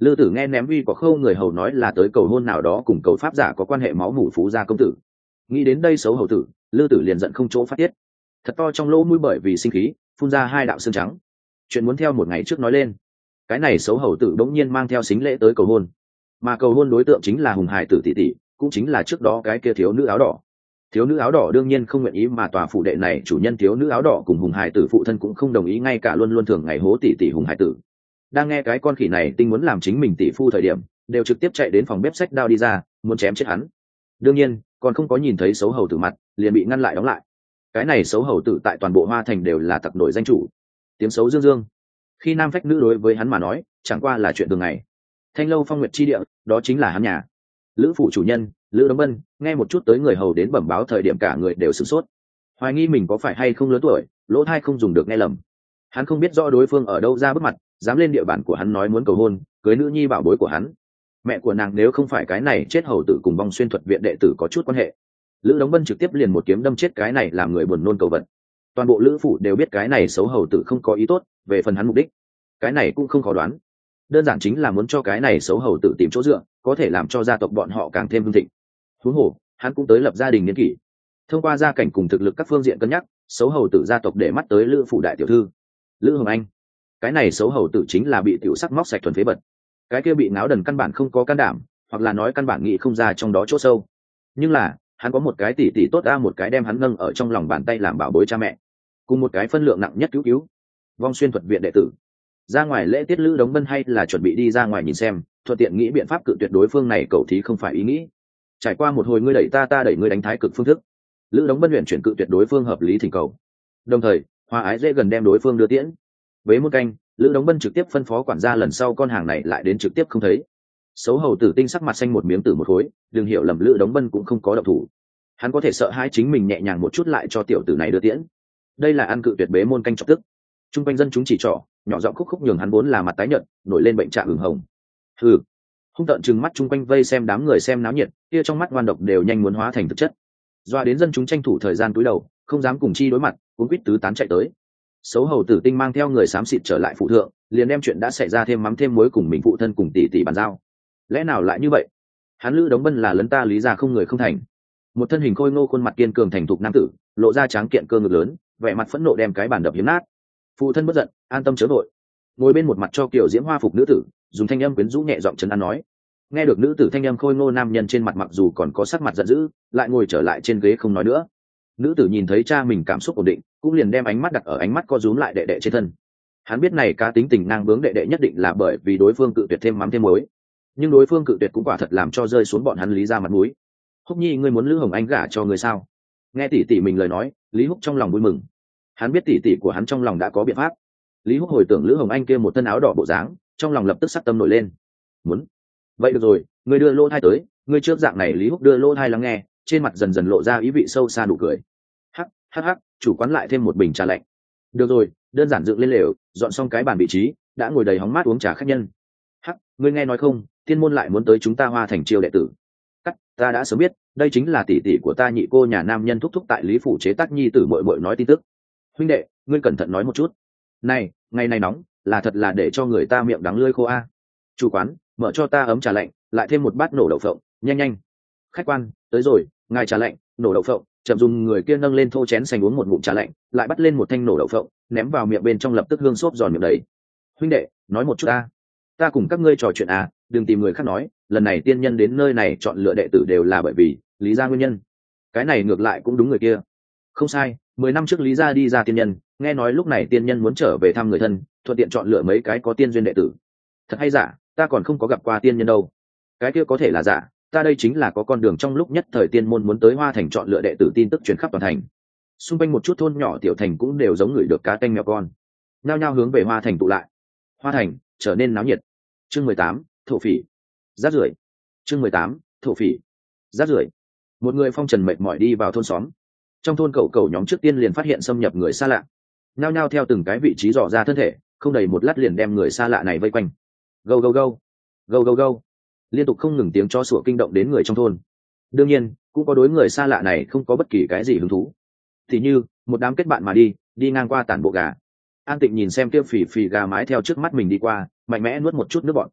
Lư Tử nghe ném uy có khâu người hầu nói là tới cầu hôn nào đó cùng cầu pháp giả có quan hệ máu mủ phú gia công tử. Nghĩ đến đây xấu hầu tử, Lư Tử liền giận không chỗ phát tiết. Thật to trong lỗ mũi bởi vì sinh khí, phun ra hai đạo xương trắng. Chuyện muốn theo một ngày trước nói lên. Cái này xấu hầu tử bỗng nhiên mang theo sính lễ tới cầu hôn. Mà cầu hôn đối tượng chính là Hùng Hải tử tỷ tỷ, cũng chính là trước đó cái kia thiếu nữ áo đỏ. Thiếu nữ áo đỏ đương nhiên không nguyện ý, mà tòa phủ đệ này chủ nhân thiếu nữ áo đỏ cùng Hùng Hải tử phụ thân cũng không đồng ý, ngay cả luôn luôn thường ngày hố tỷ tỷ Hùng Hải tử. Đang nghe cái con khỉ này tinh muốn làm chính mình tỷ phu thời điểm, đều trực tiếp chạy đến phòng bếp xách đao đi ra, muốn chém chết hắn. Đương nhiên, còn không có nhìn thấy xấu hầu tử mặt, liền bị ngăn lại đóng lại. Cái này xấu hầu tử tại toàn bộ Hoa Thành đều là tặc nổi danh chủ, tiếng xấu dương dương. Khi nam phách nữ đối với hắn mà nói, chẳng qua là chuyện thường ngày. Thanh lâu Phong Nguyệt chi địa, đó chính là hắn nhà. Lữ phủ chủ nhân, Lữ Đống Bân, nghe một chút tới người hầu đến bẩm báo thời điểm cả người đều sửng sốt, hoài nghi mình có phải hay không lớn tuổi, lỗ tai không dùng được nghe lầm. Hắn không biết rõ đối phương ở đâu ra bước mặt, dám lên địa bàn của hắn nói muốn cầu hôn, cưới nữ nhi bảo bối của hắn. Mẹ của nàng nếu không phải cái này chết hầu tử cùng Vong Xuyên Thuật viện đệ tử có chút quan hệ, Lữ Đống Bân trực tiếp liền một kiếm đâm chết cái này làm người buồn nôn cầu vật. Toàn bộ Lữ phủ đều biết cái này xấu hầu tử không có ý tốt, về phần hắn mục đích, cái này cũng không khó đoán. Đơn giản chính là muốn cho cái này xấu hầu tử tìm chỗ dựa, có thể làm cho gia tộc bọn họ càng thêm hưng thịnh. Huống hồ, hắn cũng tới lập gia đình niên kỷ. Thông qua gia cảnh cùng thực lực các phương diện cân nhắc, xấu hầu tử gia tộc để mắt tới Lữ phủ đại tiểu thư, Lữ Hồng Anh. Cái này xấu hầu tử chính là bị tiểu sắc móc sạch thuần phế bật. Cái kia bị náo đần căn bản không có can đảm, hoặc là nói căn bản nghĩ không ra trong đó chỗ sâu. Nhưng là, hắn có một cái tỷ tỷ tốt, a một cái đem hắn nâng ở trong lòng bàn tay làm bảo bối cha mẹ, cùng một cái phân lượng nặng nhất cứu cứu, Vong Xuyên Thuật viện đệ tử. Ra ngoài lễ tiết Lữ Đống Bân hay là chuẩn bị đi ra ngoài nhìn xem, thuận tiện nghĩ biện pháp cự tuyệt đối phương này, cầu thí không phải ý nghĩ. Trải qua một hồi ngươi đẩy ta ta đẩy ngươi đánh thái cực phương thức, Lữ Đống Bân luyện chuyển cự tuyệt đối phương hợp lý thỉnh cầu, đồng thời Hoa Ái dễ gần đem đối phương đưa tiễn. Với một canh, Lữ Đống Bân trực tiếp phân phó quản gia lần sau con hàng này lại đến trực tiếp không thấy. Xấu hầu tử tinh sắc mặt xanh một miếng tử một khối, đừng hiểu lầm, Lữ Đống Bân cũng không có động thủ. Hắn có thể sợ hãi chính mình nhẹ nhàng một chút lại cho tiểu tử này đưa tiễn. Đây là ăn cự tuyệt bế môn canh chọc tức. Trung quanh dân chúng chỉ trỏ, nhỏ giọng khúc khúc nhường hắn vốn là mặt tái nhợt, nổi lên bệnh trạng ửng hồng. Hừ. Hung tợn trừng mắt chung quanh vây xem đám người xem náo nhiệt, kia trong mắt ngoan độc đều nhanh muốn hóa thành thực chất. Doa đến dân chúng tranh thủ thời gian cúi đầu, không dám cùng chi đối mặt, cuống quýt tứ tán chạy tới. Xấu hầu tử tinh mang theo người xám xịt trở lại phụ thượng, liền đem chuyện đã xảy ra thêm mắm thêm muối cùng mình phụ thân cùng tỷ tỷ bàn giao. Lẽ nào lại như vậy? Hắn Lữ Đống Bân là lấn ta Lý gia không người không thành. Một thân hình khôi ngô, khuôn mặt kiên cường thành thục nam tử, lộ ra tráng kiện cơ ngực lớn, vẻ mặt phẫn nộ đem cái bàn đập hiếm nát. Phụ thân bất giận, an tâm chớ vội. Ngồi bên một mặt cho kiểu diễm hoa phục nữ tử, dùng thanh âm quyến rũ nhẹ giọng trấn an nói. Nghe được nữ tử thanh âm khôi ngô, nam nhân trên mặt mặc dù còn có sắc mặt giận dữ, lại ngồi trở lại trên ghế không nói nữa. Nữ tử nhìn thấy cha mình cảm xúc ổn định, cũng liền đem ánh mắt đặt ở ánh mắt co rúm lại đệ đệ trên thân. Hắn biết này cá tính tình ngang bướng đệ đệ nhất định là bởi vì đối phương cự tuyệt thêm mắm thêm muối, nhưng đối phương cự tuyệt cũng quả thật làm cho rơi xuống bọn hắn Lý ra mặt mũi. Húc nhi, ngươi muốn Lữ Hồng Anh gả cho người sao? Nghe tỷ tỷ mình lời nói, Lý Húc trong lòng vui mừng. Hắn biết tỷ tỷ của hắn trong lòng đã có biện pháp. Lý Húc hồi tưởng Lữ Hồng Anh kia một thân áo đỏ bộ dáng, trong lòng lập tức sắc tâm nổi lên. Muốn? Vậy được rồi, ngươi đưa lô thai tới, ngươi trước dạng này. Lý Húc đưa lô thai lắng nghe, trên mặt dần dần lộ ra ý vị sâu xa nụ cười. Hắc hắc hắc, chủ quán lại thêm một bình trà lạnh. Được rồi, đơn giản dựng lên lều, dọn xong cái bàn vị trí, đã ngồi đầy hóng mát uống trà khách nhân. Hắc, ngươi nghe nói không, Tiên môn lại muốn tới chúng ta Hoa Thành chiêu đệ tử. Cắt, ta đã sớm biết, đây chính là tỷ tỷ của ta nhị cô nhà nam nhân thúc thúc tại Lý phủ chế tác nhi tử muội muội nói tin tức. Huynh đệ, ngươi cẩn thận nói một chút. Này, ngày này nóng, là thật là để cho người ta miệng đắng lưỡi khô a. Chủ quán, mở cho ta ấm trà lạnh, lại thêm một bát nổ đậu phộng, nhanh nhanh. Khách quan, tới rồi, ngài trà lạnh, nổ đậu phộng. Chậm dùng người kia nâng lên thô chén xanh uống một ngụm trà lạnh, lại bắt lên một thanh nổ đậu phộng, ném vào miệng bên trong, lập tức hương xốp giòn miệng đầy. Huynh đệ, nói một chút ta, ta cùng các ngươi trò chuyện à, đừng tìm người khác nói, lần này tiên nhân đến nơi này chọn lựa đệ tử đều là bởi vì Lý gia nguyên nhân. Cái này ngược lại cũng đúng người kia. Không sai, mười năm trước Lý gia đi ra tiên nhân, nghe nói lúc này tiên nhân muốn trở về thăm người thân, thuận tiện chọn lựa mấy cái có tiên duyên đệ tử. Thật hay giả, ta còn không có gặp qua tiên nhân đâu. Cái kia có thể là giả, ta đây chính là có con đường trong lúc nhất thời tiên môn muốn tới Hoa Thành chọn lựa đệ tử tin tức truyền khắp toàn thành. Xung quanh một chút thôn nhỏ tiểu thành cũng đều giống người được cá tanh mèo con, nhao nhao hướng về Hoa Thành tụ lại. Hoa Thành trở nên náo nhiệt. Chương mười tám, thổ phỉ. Rác rưởi. Chương mười tám, thổ phỉ. Rác rưởi. Một người phong trần mệt mỏi đi vào thôn xóm. Trong thôn cậu cậu nhóm trước tiên liền phát hiện xâm nhập người xa lạ, nhao nhao theo từng cái vị trí dò ra thân thể, không đầy một lát liền đem người xa lạ này vây quanh. Go go go, go go go, liên tục không ngừng tiếng chó sủa kinh động đến người trong thôn. Đương nhiên cũng có đối người xa lạ này không có bất kỳ cái gì hứng thú, thì như một đám kết bạn mà đi đi ngang qua tản bộ gà. An Tịnh nhìn xem kia phì phì gà mái theo trước mắt mình đi qua, mạnh mẽ nuốt một chút nước bọt.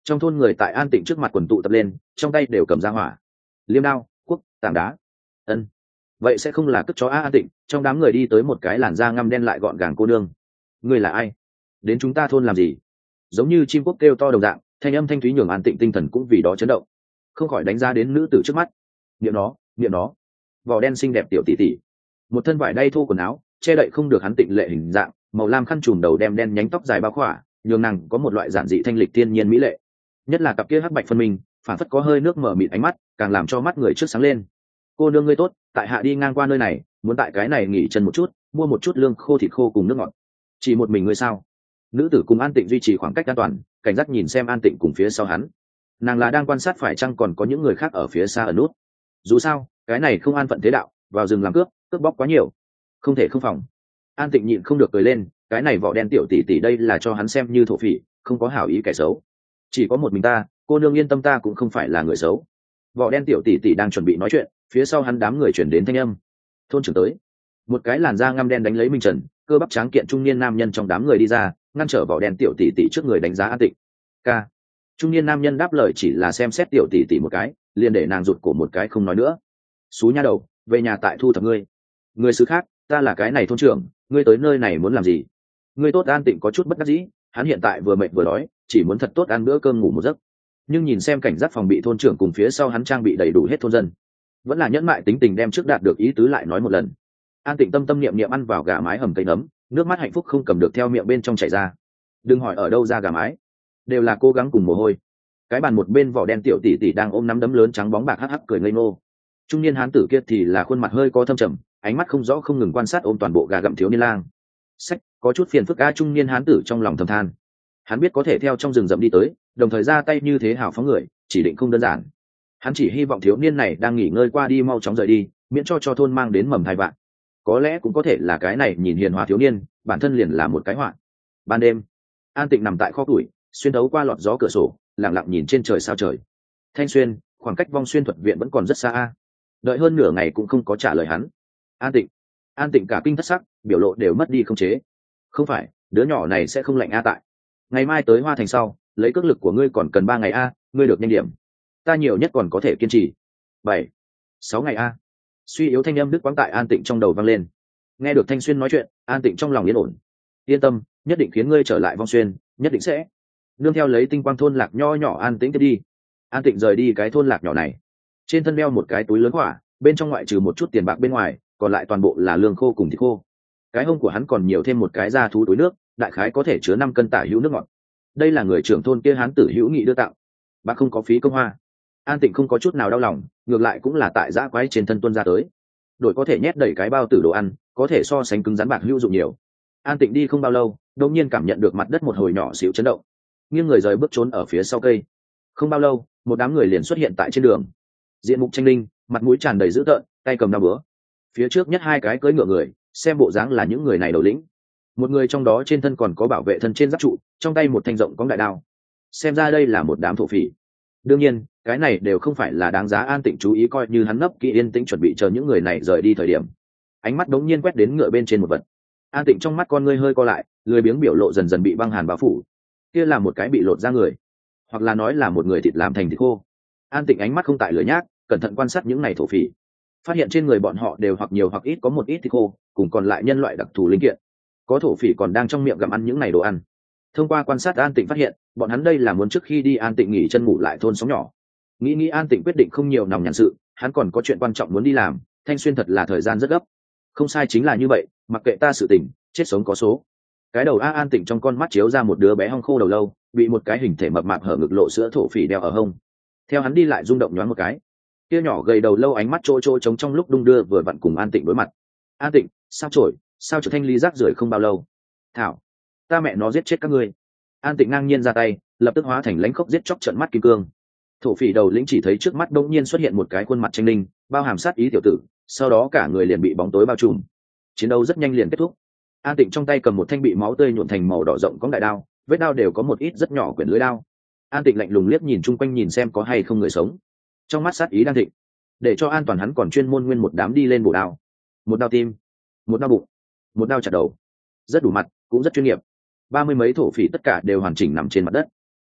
Trong thôn người tại An Tịnh trước mặt quần tụ tập lên, trong tay đều cầm ra hỏa, liêm đao, cuốc, tảng đá. Ân, vậy sẽ không là cất chó a? An Tịnh trong đám người đi tới một cái làn da ngăm đen lại gọn gàng cô nương. Ngươi là ai? Đến chúng ta thôn làm gì? Giống như chim quốc kêu to đồng dạng, thanh âm thanh thúy nhường An Tịnh tinh thần cũng vì đó chấn động, không khỏi đánh giá đến nữ tử trước mắt. Niệm nó, niệm nó, vỏ đen xinh đẹp tiểu tỷ tỷ, một thân vải đay thô quần áo che đậy không được hắn tịnh lệ hình dạng, màu lam khăn trùm đầu đem đen nhánh tóc dài bao khỏa, nhường nàng có một loại giản dị thanh lịch thiên nhiên mỹ lệ. Nhất là cặp kia hắc bạch phân minh, phản phất có hơi nước mở mịt ánh mắt, càng làm cho mắt người trước sáng lên. Cô nương ngươi tốt, tại hạ đi ngang qua nơi này, muốn tại cái này nghỉ chân một chút, mua một chút lương khô thịt khô cùng nước ngọt. Chỉ một mình ngươi sao? Nữ tử cùng An Tịnh duy trì khoảng cách an toàn, cảnh giác nhìn xem An Tịnh cùng phía sau hắn. Nàng là đang quan sát phải chăng còn có những người khác ở phía xa ở nút. Dù sao cái này không an phận thế đạo, vào rừng làm cướp cướp bóc quá nhiều, không thể không phòng. An Tịnh nhịn không được cười lên, cái này vỏ đen tiểu tỷ tỷ đây là cho hắn xem như thổ phỉ, không có hảo ý kẻ xấu. Chỉ có một mình ta, cô nương yên tâm, ta cũng không phải là người xấu. Vỏ đen tiểu tỷ tỷ đang chuẩn bị nói chuyện, phía sau hắn đám người chuyển đến thanh âm. Thôn trưởng tới. Một cái làn da ngăm đen đánh lấy Minh Trần, cơ bắp tráng kiện trung niên nam nhân trong đám người đi ra, ngăn trở vỏ đen tiểu tỷ tỷ trước người đánh giá An Tịnh. Ca. Trung niên nam nhân đáp lời chỉ là xem xét tiểu tỷ tỷ một cái, liền để nàng rụt cổ một cái không nói nữa. Xú nha đầu, về nhà tại thu thập ngươi. Người xứ khác, ta là cái này thôn trưởng, ngươi tới nơi này muốn làm gì? Ngươi tốt. An Tịnh có chút bất đắc dĩ, hắn hiện tại vừa mệt vừa đói, chỉ muốn thật tốt ăn bữa cơm ngủ một giấc. Nhưng nhìn xem cảnh giác phòng bị thôn trưởng cùng phía sau hắn trang bị đầy đủ hết thôn dân, vẫn là nhẫn mại tính tình đem trước đạt được ý tứ lại nói một lần. An Tịnh tâm tâm niệm niệm ăn vào gà mái hầm cây nấm, nước mắt hạnh phúc không cầm được theo miệng bên trong chảy ra. Đừng hỏi ở đâu ra gà mái, đều là cố gắng cùng mồ hôi. Cái bàn một bên vỏ đen tiểu tỷ tỷ đang ôm nắm đấm lớn trắng bóng bạc hắc hắc cười ngây ngô. Trung niên hán tử kia thì là khuôn mặt hơi có thâm trầm, ánh mắt không rõ không ngừng quan sát ôm toàn bộ gà gặm thiếu niên lang. Sách, có chút phiền phức a. Trung niên hán tử trong lòng thầm than. Hắn biết có thể theo trong rừng rậm đi tới, đồng thời ra tay như thế hào phóng người, chỉ định không đơn giản. Hắn chỉ hy vọng thiếu niên này đang nghỉ ngơi qua đi mau chóng rời đi, miễn cho cho thôn mang đến mầm thai vạn. Có lẽ cũng có thể là cái này nhìn hiền hòa thiếu niên bản thân liền là một cái họa. Ban đêm, An Tịnh nằm tại kho củi, xuyên thấu qua lọt gió cửa sổ, lặng lặng nhìn trên trời sao trời. Thanh Xuyên, khoảng cách Vong Xuyên thuật viện vẫn còn rất xa a. Đợi hơn nửa ngày cũng không có trả lời hắn. An Tịnh, An Tịnh cả kinh thất sắc, biểu lộ đều mất đi không chế. Không phải, đứa nhỏ này sẽ không lạnh a tại. Ngày mai tới Hoa Thành sau, lấy cước lực của ngươi còn cần ba ngày a, ngươi được nhanh điểm. Ta nhiều nhất còn có thể kiên trì bảy, sáu ngày a. Suy yếu thanh âm đứt quãng tại An Tịnh trong đầu vang lên. Nghe được Thanh Xuyên nói chuyện, An Tịnh trong lòng yên ổn. Yên tâm, nhất định khiến ngươi trở lại Vong Xuyên, nhất định sẽ. Nương theo lấy tinh quang thôn lạc nho nhỏ an tĩnh tiếp đi. An Tịnh rời đi cái thôn lạc nhỏ này, trên thân đeo một cái túi lớn quả, bên trong ngoại trừ một chút tiền bạc bên ngoài, còn lại toàn bộ là lương khô cùng thịt khô. Cái hông của hắn còn nhiều thêm một cái da thú túi nước, đại khái có thể chứa năm cân tả hữu nước ngọt. Đây là người trưởng thôn kia hán tử hữu nghị đưa tặng, bác không có phí công hoa. An Tịnh không có chút nào đau lòng, ngược lại cũng là tại dã quái trên thân tuân ra tới. Đội có thể nhét đầy cái bao tử đồ ăn, có thể so sánh cứng rắn bạc hữu dụng nhiều. An Tịnh đi không bao lâu, đột nhiên cảm nhận được mặt đất một hồi nhỏ xíu chấn động, nghiêng người rời bước trốn ở phía sau cây. Không bao lâu, một đám người liền xuất hiện tại trên đường. Diện mục tranh linh, mặt mũi tràn đầy dữ tợn, tay cầm đao búa. Phía trước nhất hai cái cưỡi ngựa người, xem bộ dáng là những người này đầu lĩnh. Một người trong đó trên thân còn có bảo vệ thân trên giáp trụ, trong tay một thanh rộng cóng đại đao. Xem ra đây là một đám thổ phỉ. Đương nhiên, cái này đều không phải là đáng giá An Tịnh chú ý, coi như hắn nấp kỹ yên tĩnh chuẩn bị chờ những người này rời đi thời điểm. Ánh mắt đống nhiên quét đến ngựa bên trên một vật. An Tịnh trong mắt con ngươi hơi co lại, lười biếng biểu lộ dần dần bị băng hàn bao phủ. Kia là một cái bị lột ra người, hoặc là nói là một người thịt làm thành thịt khô. An Tịnh ánh mắt không tại lười nhác, cẩn thận quan sát những này thổ phỉ, phát hiện trên người bọn họ đều hoặc nhiều hoặc ít có một ít thịt khô, cùng còn lại nhân loại đặc thù linh kiện. Có thổ phỉ còn đang trong miệng gặm ăn những này đồ ăn. Thông qua quan sát, An Tịnh phát hiện bọn hắn đây là muốn trước khi đi An Tịnh nghỉ chân ngủ lại thôn xóm nhỏ. Nghĩ nghĩ An Tịnh quyết định không nhiều nòng nhàn sự, hắn còn có chuyện quan trọng muốn đi làm. Thanh Xuyên thật là thời gian rất gấp. Không sai, chính là như vậy, mặc kệ ta sự tình, chết sống có số. Cái đầu a An Tịnh trong con mắt chiếu ra một đứa bé hong khô đầu lâu, bị một cái hình thể mập mạp hở ngực lộ sữa thổ phỉ đeo ở hông. Theo hắn đi lại rung động nhoáng một cái, kia nhỏ gầy đầu lâu ánh mắt trôi trôi trống trong lúc đung đưa vừa vặn cùng An Tịnh đối mặt. An Tịnh, sao trổi, sao trở thanh ly rác rưởi không bao lâu. Thảo, ta mẹ nó giết chết các ngươi. An Tịnh ngang nhiên ra tay, lập tức hóa thành lãnh khốc giết chóc trợn mắt kim cương. Thổ phỉ đầu lĩnh chỉ thấy trước mắt đột nhiên xuất hiện một cái khuôn mặt tranh linh, bao hàm sát ý tiểu tử, sau đó cả người liền bị bóng tối bao trùm. Chiến đấu rất nhanh liền kết thúc. An Tịnh trong tay cầm một thanh bị máu tươi nhuộm thành màu đỏ rộng cóng đại đao, vết đao đều có một ít rất nhỏ quyển lưỡi đao. An Tịnh lạnh lùng liếc nhìn chung quanh nhìn xem có hay không người sống, trong mắt sát ý đang thịnh. Để cho an toàn hắn còn chuyên môn nguyên một đám đi lên bổ đao, một đao tim, một đao bụng, một đao chặt đầu, rất đủ mặt, cũng rất chuyên nghiệp. Ba mươi mấy thổ phỉ tất cả đều hoàn chỉnh nằm trên mặt đất.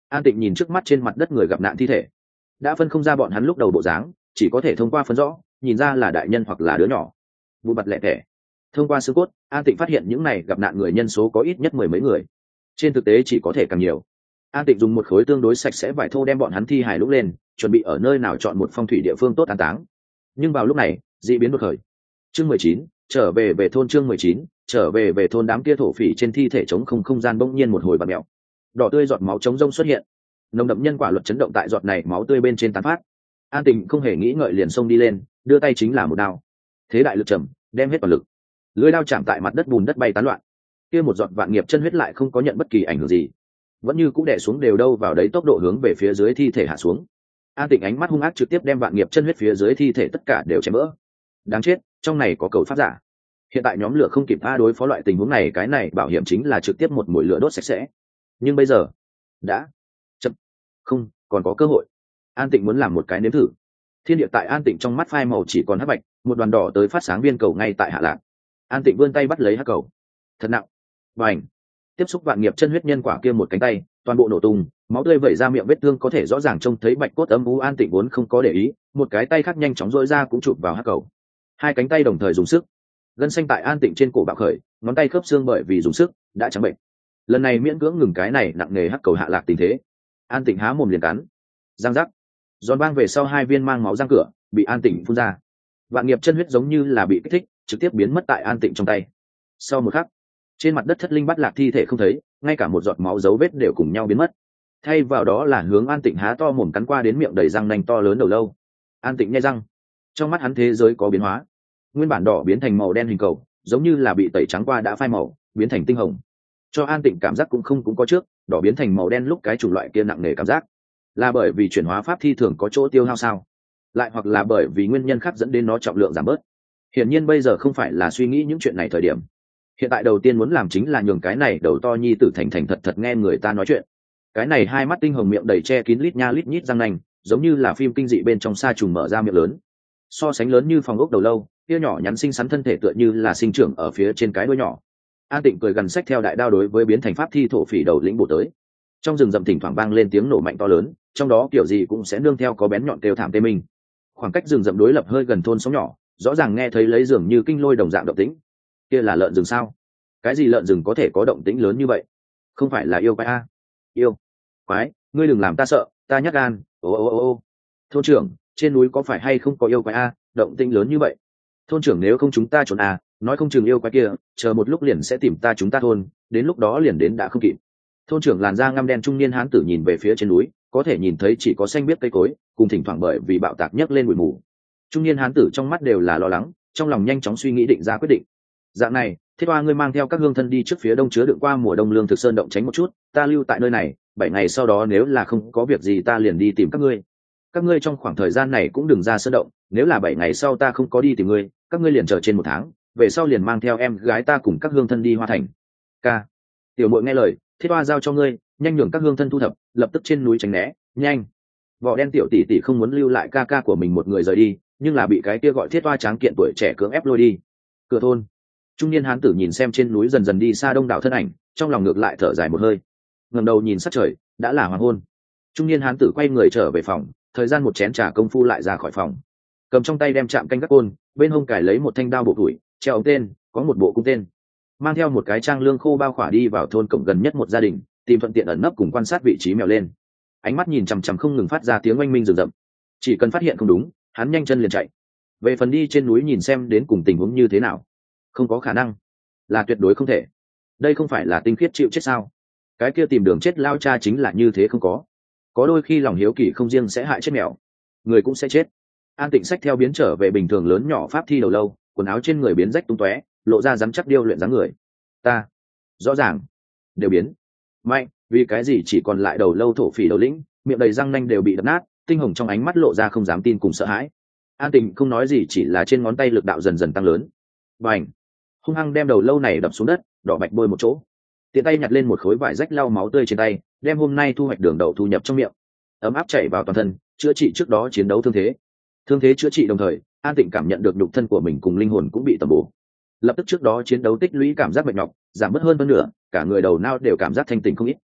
An Tịnh nhìn trước mắt trên mặt đất người gặp nạn thi thể, đã phân không ra bọn hắn lúc đầu bộ dáng, chỉ có thể thông qua phân rõ nhìn ra là đại nhân hoặc là đứa nhỏ. Vụ mặt lẻ tẻ, thông qua xương cốt, An Tịnh phát hiện những này gặp nạn người nhân số có ít nhất mười mấy người, trên thực tế chỉ có thể càng nhiều. An Tịnh dùng một khối tương đối sạch sẽ vải thô đem bọn hắn thi hài lúc lên, chuẩn bị ở nơi nào chọn một phong thủy địa phương tốt an táng. Nhưng vào lúc này, dị biến đột khởi. Chương mười chín, trở về về thôn. Chương mười chín, trở về về thôn. Đám kia thổ phỉ trên thi thể trống không không gian bỗng nhiên một hồi bạt mèo, đỏ tươi giọt máu trống rông xuất hiện, nồng đậm nhân quả luật chấn động tại giọt này máu tươi bên trên tán phát. An Tịnh không hề nghĩ ngợi liền xông đi lên, đưa tay chính là một đao. Thế đại lực trầm, đem hết toàn lực, lưỡi đao chạm tại mặt đất, bùn đất bay tán loạn. Kia một giọt vạn nghiệp chân huyết lại không có nhận bất kỳ ảnh hưởng gì, vẫn như cũ đè xuống đều đâu vào đấy, tốc độ hướng về phía dưới thi thể hạ xuống. An Tịnh ánh mắt hung ác trực tiếp đem vạn nghiệp chân huyết phía dưới thi thể tất cả đều chém vỡ. Đáng chết, trong này có cầu pháp giả. Hiện tại nhóm lửa không kịp tha đối phó loại tình huống này, cái này bảo hiểm chính là trực tiếp một mũi lửa đốt sạch sẽ. Nhưng bây giờ đã chậm, không còn có cơ hội. An Tịnh muốn làm một cái nếm thử. Thiên địa tại An Tịnh trong mắt phai màu chỉ còn hắc bạch, một đoàn đỏ tới phát sáng viên cầu ngay tại hạ lạc. An Tịnh vươn tay bắt lấy hắc cầu, thật nặng, bành, tiếp xúc vạn nghiệp chân huyết nhân quả kia một cánh tay, toàn bộ nổ tung, máu tươi vẩy ra miệng vết thương có thể rõ ràng trông thấy bạch cốt âm u. An Tịnh vốn không có để ý, một cái tay khác nhanh chóng dội ra cũng chụp vào hắc cầu. Hai cánh tay đồng thời dùng sức, gân xanh tại An Tịnh trên cổ bạo khởi, ngón tay khớp xương bởi vì dùng sức đã trắng bệnh. Lần này miễn cưỡng ngừng cái này nặng nề hắc cầu hạ lạc tình thế. An Tịnh há mồm liền cắn, răng rắc, giòn vang về sau hai viên mang máu răng cửa bị An Tịnh phun ra. Vạn nghiệp chân huyết giống như là bị kích thích, trực tiếp biến mất tại An Tịnh trong tay. Sau một khắc, trên mặt đất thất linh bắt lạc thi thể không thấy, ngay cả một giọt máu dấu vết đều cùng nhau biến mất. Thay vào đó là hướng An Tịnh há to mồm cắn qua đến miệng đầy răng nanh to lớn đầu lâu. An Tịnh nhe răng, trong mắt hắn thế giới có biến hóa, nguyên bản đỏ biến thành màu đen hình cầu, giống như là bị tẩy trắng qua đã phai màu, biến thành tinh hồng. Cho An Tịnh cảm giác cũng không cũng có trước đỏ biến thành màu đen lúc cái chủng loại kia nặng nề cảm giác, là bởi vì chuyển hóa pháp thi thường có chỗ tiêu hao sao, lại hoặc là bởi vì nguyên nhân khác dẫn đến nó trọng lượng giảm bớt. Hiển nhiên bây giờ không phải là suy nghĩ những chuyện này thời điểm. Hiện tại đầu tiên muốn làm chính là nhường cái này đầu to nhi tử thành thành thật thật nghe người ta nói chuyện. Cái này hai mắt tinh hồng miệng đầy che kín lít nha lít nhít răng nanh, giống như là phim kinh dị bên trong sa trùng mở ra miệng lớn, so sánh lớn như phòng ốc đầu lâu, kia nhỏ nhắn xinh xắn thân thể tựa như là sinh trưởng ở phía trên cái đuôi nhỏ. An Tịnh cười gần xách theo đại đao đối với biến thành pháp thi thổ phỉ đầu lĩnh bổ tới. Trong rừng rậm thỉnh thoảng vang lên tiếng nổ mạnh to lớn, trong đó kiểu gì cũng sẽ nương theo có bén nhọn kêu thảm tê minh. Khoảng cách rừng rậm đối lập hơi gần thôn sóng nhỏ, rõ ràng nghe thấy lấy dường như kinh lôi đồng dạng động tĩnh. Kia là lợn rừng sao? Cái gì lợn rừng có thể có động tĩnh lớn như vậy? Không phải là yêu quái a? Yêu quái, ngươi đừng làm ta sợ, ta nhát gan. Ô ô ô ô. Thôn trưởng, trên núi có phải hay không có yêu quái a? Động tĩnh lớn như vậy. Thôn trưởng, nếu không chúng ta trốn à, nói không chừng yêu quái kia chờ một lúc liền sẽ tìm ta chúng ta thôn, đến lúc đó liền đến đã không kịp. Thôn trưởng làn da ngăm đen trung niên hán tử nhìn về phía trên núi, có thể nhìn thấy chỉ có xanh biếc cây cối, cùng thỉnh thoảng bởi vì bạo tạc nhấc lên bụi mù. Trung niên hán tử trong mắt đều là lo lắng, trong lòng nhanh chóng suy nghĩ định ra quyết định. Dạng này, Thiết Oa, ngươi mang theo các hương thân đi trước phía đông chứa đựng qua mùa đông lương thực sơn động tránh một chút, ta lưu tại nơi này, bảy ngày sau đó nếu là không có việc gì ta liền đi tìm các ngươi. Các ngươi trong khoảng thời gian này cũng đừng ra sơn động, nếu là bảy ngày sau ta không có đi tìm ngươi, các ngươi liền chờ trên một tháng, về sau liền mang theo em gái ta cùng các hương thân đi Hoa Thành. Ca, tiểu muội nghe lời, Thiết Oa giao cho ngươi, nhanh nhường các hương thân thu thập, lập tức trên núi tránh né, nhanh. Vỏ đen tiểu tỷ tỷ không muốn lưu lại ca ca của mình một người rời đi, nhưng là bị cái kia gọi Thiết Oa tráng kiện tuổi trẻ cưỡng ép lôi đi. Cửa thôn, trung niên hán tử nhìn xem trên núi dần dần đi xa đông đảo thân ảnh, trong lòng ngược lại thở dài một hơi. Ngẩng đầu nhìn sát trời, đã là hoàng hôn. Trung niên hán tử quay người trở về phòng, thời gian một chén trà công phu lại ra khỏi phòng, cầm trong tay đem chạm canh gác côn, bên hông cài lấy một thanh đao bộ tuổi, treo ống tên, có một bộ cung tên, mang theo một cái trang lương khô bao khỏa đi vào thôn cổng gần nhất một gia đình, tìm thuận tiện ẩn nấp cùng quan sát vị trí mèo lên. Ánh mắt nhìn chằm chằm không ngừng phát ra tiếng oanh minh rừng rậm, chỉ cần phát hiện không đúng, hắn nhanh chân liền chạy. Về phần đi trên núi nhìn xem đến cùng tình huống như thế nào, không có khả năng, là tuyệt đối không thể. Đây không phải là tinh khiết chịu chết sao? Cái kia tìm đường chết lao cha chính là như thế không có. Có đôi khi lòng hiếu kỳ không riêng sẽ hại chết mèo, người cũng sẽ chết. An Tịnh xách theo biến trở về bình thường lớn nhỏ pháp thi đầu lâu, quần áo trên người biến rách tung tóe, lộ ra rắn chắc điêu luyện dáng người. Ta rõ ràng đều biến mạnh, vì cái gì chỉ còn lại đầu lâu thổ phỉ đầu lĩnh, miệng đầy răng nanh đều bị đập nát, tinh hồng trong ánh mắt lộ ra không dám tin cùng sợ hãi. An Tịnh không nói gì, chỉ là trên ngón tay lực đạo dần dần tăng lớn. Bành, hung hăng đem đầu lâu này đập xuống đất, đỏ bạch bôi một chỗ. Tiện tay nhặt lên một khối vải rách lau máu tươi trên tay, đem hôm nay thu hoạch đường đậu thu nhập trong miệng, ấm áp chảy vào toàn thân, chữa trị trước đó chiến đấu thương thế. Thương thế chữa trị đồng thời, An Tịnh cảm nhận được nhục thân của mình cùng linh hồn cũng bị tầm bổ. Lập tức trước đó chiến đấu tích lũy cảm giác mệt nhọc giảm bớt hơn phân nửa, cả người đầu não đều cảm giác thanh tỉnh không ít.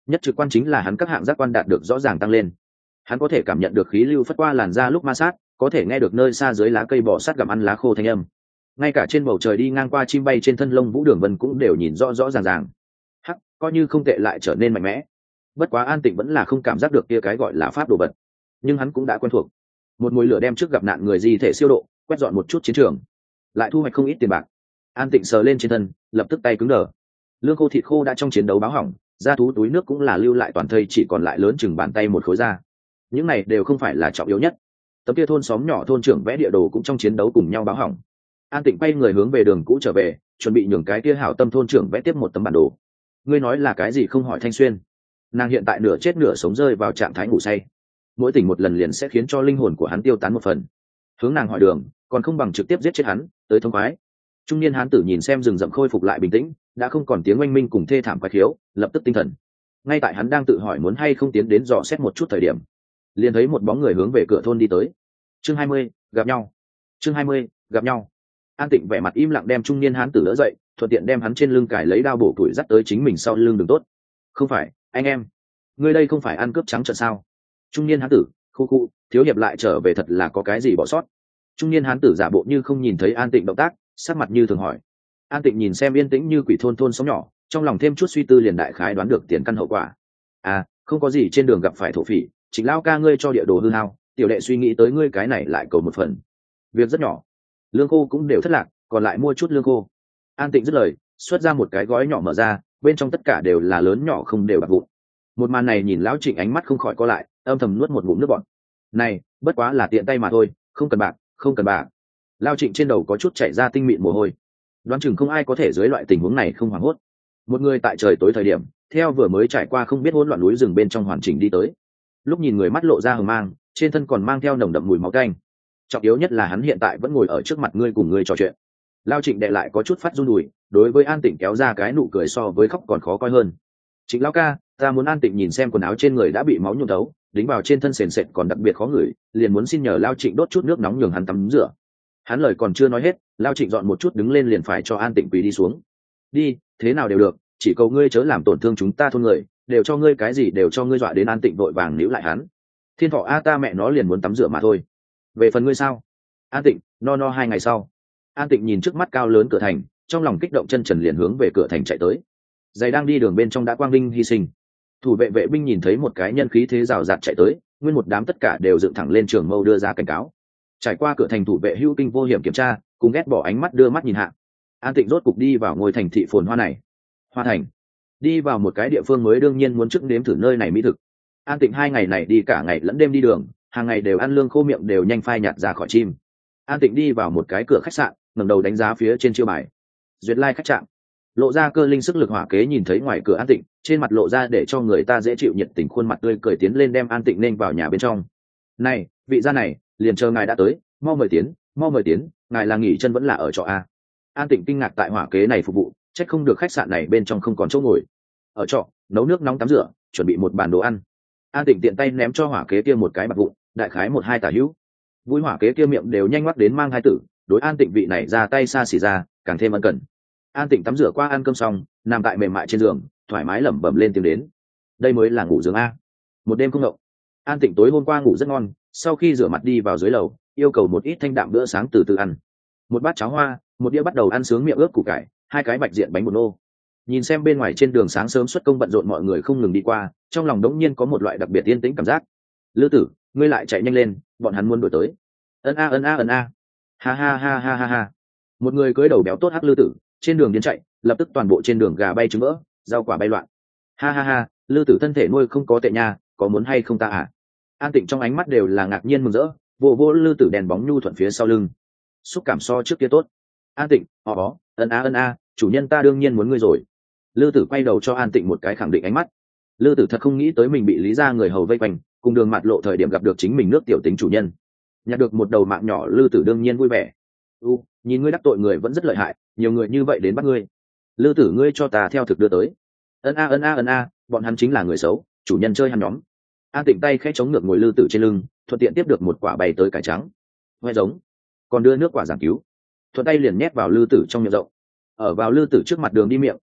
nhất trực quan chính là hắn các hạng giác quan đạt được rõ ràng tăng lên. Hắn có thể cảm nhận được khí lưu phất qua làn da lúc ma sát, có thể nghe được nơi xa dưới lá cây bò sát gặm ăn lá khô thanh âm, ngay cả trên bầu trời đi ngang qua chim bay trên thân lông vũ đường vân cũng đều nhìn rõ rõ ràng ràng. Hắc, coi như không tệ, lại trở nên mạnh mẽ. Bất quá An Tịnh vẫn là không cảm giác được kia cái gọi là pháp đồ vật, nhưng hắn cũng đã quen thuộc. Một mùi lửa đem trước gặp nạn người di thể siêu độ, quét dọn một chút chiến trường, lại thu hoạch không ít tiền bạc. An Tịnh sờ lên trên thân, lập tức tay cứng đờ. Lương khô thịt khô đã trong chiến đấu báo hỏng, da thú túi nước cũng là lưu lại toàn thây, chỉ còn lại lớn chừng bàn tay một khối da. Những này đều không phải là trọng yếu nhất. Tấm kia thôn xóm nhỏ thôn trưởng vẽ địa đồ cũng trong chiến đấu cùng nhau báo hỏng. An Tịnh quay người hướng về đường cũ trở về, chuẩn bị nhường cái kia hảo tâm thôn trưởng vẽ tiếp một tấm bản đồ. Ngươi nói là cái gì không hỏi Thanh Xuyên? Nàng hiện tại nửa chết nửa sống, rơi vào trạng thái ngủ say, mỗi tỉnh một lần liền sẽ khiến cho linh hồn của hắn tiêu tán một phần. Hướng nàng hỏi đường, còn không bằng trực tiếp giết chết hắn, tới thông khoái. Trung niên hán tử nhìn xem rừng rậm khôi phục lại bình tĩnh, đã không còn tiếng oanh minh cùng thê thảm quái khiếu, lập tức tinh thần. Ngay tại hắn đang tự hỏi muốn hay không tiến đến dò xét một chút thời điểm, liền thấy một bóng người hướng về cửa thôn đi tới. Chương hai mươi, gặp nhau. Chương hai mươi, gặp nhau. An Tịnh vẻ mặt im lặng đem trung niên hán tử đỡ dậy, thuận tiện đem hắn trên lưng cài lấy đao bổ tuổi dắt tới chính mình sau lưng. Đường tốt. Không phải, anh em, ngươi đây không phải ăn cướp trắng trợn sao? Trung niên hán tử, khu khu, thiếu hiệp lại trở về, thật là có cái gì bỏ sót? Trung niên hán tử giả bộ như không nhìn thấy An Tịnh động tác, sắc mặt như thường hỏi. An Tịnh nhìn xem yên tĩnh như quỷ thôn thôn sóng nhỏ, trong lòng thêm chút suy tư, liền đại khái đoán được tiền căn hậu quả. À, không có gì, trên đường gặp phải thổ phỉ, Trịnh lão ca ngươi cho địa đồ hư hao, tiểu đệ suy nghĩ tới ngươi cái này lại cầu một phần. Việc rất nhỏ, lương khô cũng đều thất lạc, còn lại mua chút lương khô. An Tịnh dứt lời, xuất ra một cái gói nhỏ mở ra, bên trong tất cả đều là lớn nhỏ không đều bạc vụn. Một màn này nhìn lão Trịnh ánh mắt không khỏi co lại, âm thầm nuốt một ngụm nước bọt. Này, bất quá là tiện tay mà thôi, không cần bạc, không cần bạc. Lão Trịnh trên đầu có chút chảy ra tinh mịn mồ hôi. Đoán chừng không ai có thể dưới loại tình huống này không hoảng hốt. Một người tại trời tối thời điểm, theo vừa mới trải qua không biết hỗn loạn núi rừng bên trong hoàn chỉnh đi tới. Lúc nhìn người mắt lộ ra hờ mang, trên thân còn mang theo nồng đậm mùi máu tanh. Trọng yếu nhất là hắn hiện tại vẫn ngồi ở trước mặt ngươi cùng ngươi trò chuyện. Lão Trịnh đệ lại có chút phát run đùi, đối với An Tịnh kéo ra cái nụ cười so với khóc còn khó coi hơn. Trịnh lão ca, ta muốn An Tịnh nhìn xem quần áo trên người đã bị máu nhuộm thấu, đính vào trên thân sền sệt còn đặc biệt khó ngửi, liền muốn xin nhờ Lão Trịnh đốt chút nước nóng nhường hắn tắm rửa. Hắn lời còn chưa nói hết, Lão Trịnh dọn một chút đứng lên liền phải cho An Tịnh quỳ đi xuống. Đi, thế nào đều được, chỉ cầu ngươi chớ làm tổn thương chúng ta thôn người, đều cho ngươi cái gì đều cho ngươi. Dọa đến An Tịnh vội vàng níu lại hắn. Thiên thọ a, ta mẹ nó liền muốn tắm rửa mà thôi. Về phần ngươi sao? An Tịnh, no no hai ngày sau. An Tịnh nhìn trước mắt cao lớn cửa thành, trong lòng kích động, chân trần liền hướng về cửa thành chạy tới. Giày đang đi đường bên trong đã quang vinh hy sinh. Thủ vệ vệ binh nhìn thấy một cái nhân khí thế rào rạt chạy tới, nguyên một đám tất cả đều dựng thẳng lên trường mâu đưa ra cảnh cáo. Trải qua cửa thành, thủ vệ hữu kinh vô hiểm kiểm tra, cùng ghét bỏ ánh mắt đưa mắt nhìn hạ. An Tịnh rốt cục đi vào ngôi thành thị phồn hoa này. Hoa Thành. Đi vào một cái địa phương mới, đương nhiên muốn trước nếm thử nơi này mỹ thực. An Tịnh hai ngày này đi cả ngày lẫn đêm đi đường, hàng ngày đều ăn lương khô, miệng đều nhanh phai nhạt ra khỏi chim. An Tịnh đi vào một cái cửa khách sạn, ngẩng đầu đánh giá phía trên chiêu bài duyệt lai khách sạn, lộ ra cơ linh sức lực hỏa kế nhìn thấy ngoài cửa An Tịnh, trên mặt lộ ra để cho người ta dễ chịu nhiệt tình khuôn mặt tươi cười, tiến lên đem An Tịnh nên vào nhà bên trong. Này, vị gia này, liền chờ ngài đã tới, mau mời tiến, mau mời tiến, ngài là nghỉ chân vẫn là ở trọ a? An Tịnh kinh ngạc tại hỏa kế này phục vụ, trách không được khách sạn này bên trong không còn chỗ ngồi. Ở trọ, nấu nước nóng tắm rửa, chuẩn bị một bàn đồ ăn. An Tịnh tiện tay ném cho hỏa kế kia một cái bạc vụn, đại khái một hai tả hữu. Vui hỏa kế kia miệng đều nhanh ngoắc đến mang hai tử, đối An Tịnh vị này ra tay xa xỉ ra, càng thêm ân cần. An Tịnh tắm rửa qua, ăn cơm xong, nằm tại mềm mại trên giường, thoải mái lẩm bẩm lên tiếng đến. Đây mới là ngủ giường a. Một đêm không ngộng. An Tịnh tối hôm qua ngủ rất ngon, sau khi rửa mặt đi vào dưới lầu, yêu cầu một ít thanh đạm bữa sáng từ từ ăn. Một bát cháo hoa, một đĩa bắt đầu ăn sướng miệng ướp củ cải, hai cái bạch diện bánh bột nô. Nhìn xem bên ngoài trên đường sáng sớm xuất công bận rộn mọi người không ngừng đi qua, trong lòng đống nhiên có một loại đặc biệt yên tĩnh cảm giác. Lư tử, ngươi lại chạy nhanh lên, bọn hắn muốn đuổi tới. Ân a ân a ân a. Ha ha ha ha ha ha. Một người cưỡi đầu béo tốt hắc Lư tử, trên đường điên chạy, lập tức toàn bộ trên đường gà bay trứng vỡ, rau quả bay loạn. Ha ha ha, Lư tử thân thể nuôi không có tệ nha, có muốn hay không ta à? An Tịnh trong ánh mắt đều là ngạc nhiên mừng rỡ, vô vô Lư tử đèn bóng nhu thuận phía sau lưng. Xúc cảm so trước kia tốt. An Tịnh, họ ó, ân a ân a, chủ nhân ta đương nhiên muốn ngươi rồi. Lư tử quay đầu cho An Tịnh một cái khẳng định ánh mắt. Lư tử thật không nghĩ tới mình bị lý gia người hầu vây quanh, cùng đường mặt lộ thời điểm gặp được chính mình nước tiểu tính chủ nhân. Nhặt được một đầu mạng nhỏ, Lư tử đương nhiên vui vẻ. U, nhìn ngươi đắc tội người vẫn rất lợi hại, nhiều người như vậy đến bắt ngươi. Lư tử, ngươi cho ta theo thực đưa tới. Ân a ân a ân a, bọn hắn chính là người xấu, chủ nhân chơi hắn nhóm. An Tịnh tay khẽ chống ngược ngồi Lư tử trên lưng, thuận tiện tiếp được một quả bay tới cải trắng. Hoe giống, còn đưa nước quả giảng cứu, thuận tay liền nhét vào Lư tử trong miệng rộng. Ở vào Lư tử trước mặt đường đi miệng,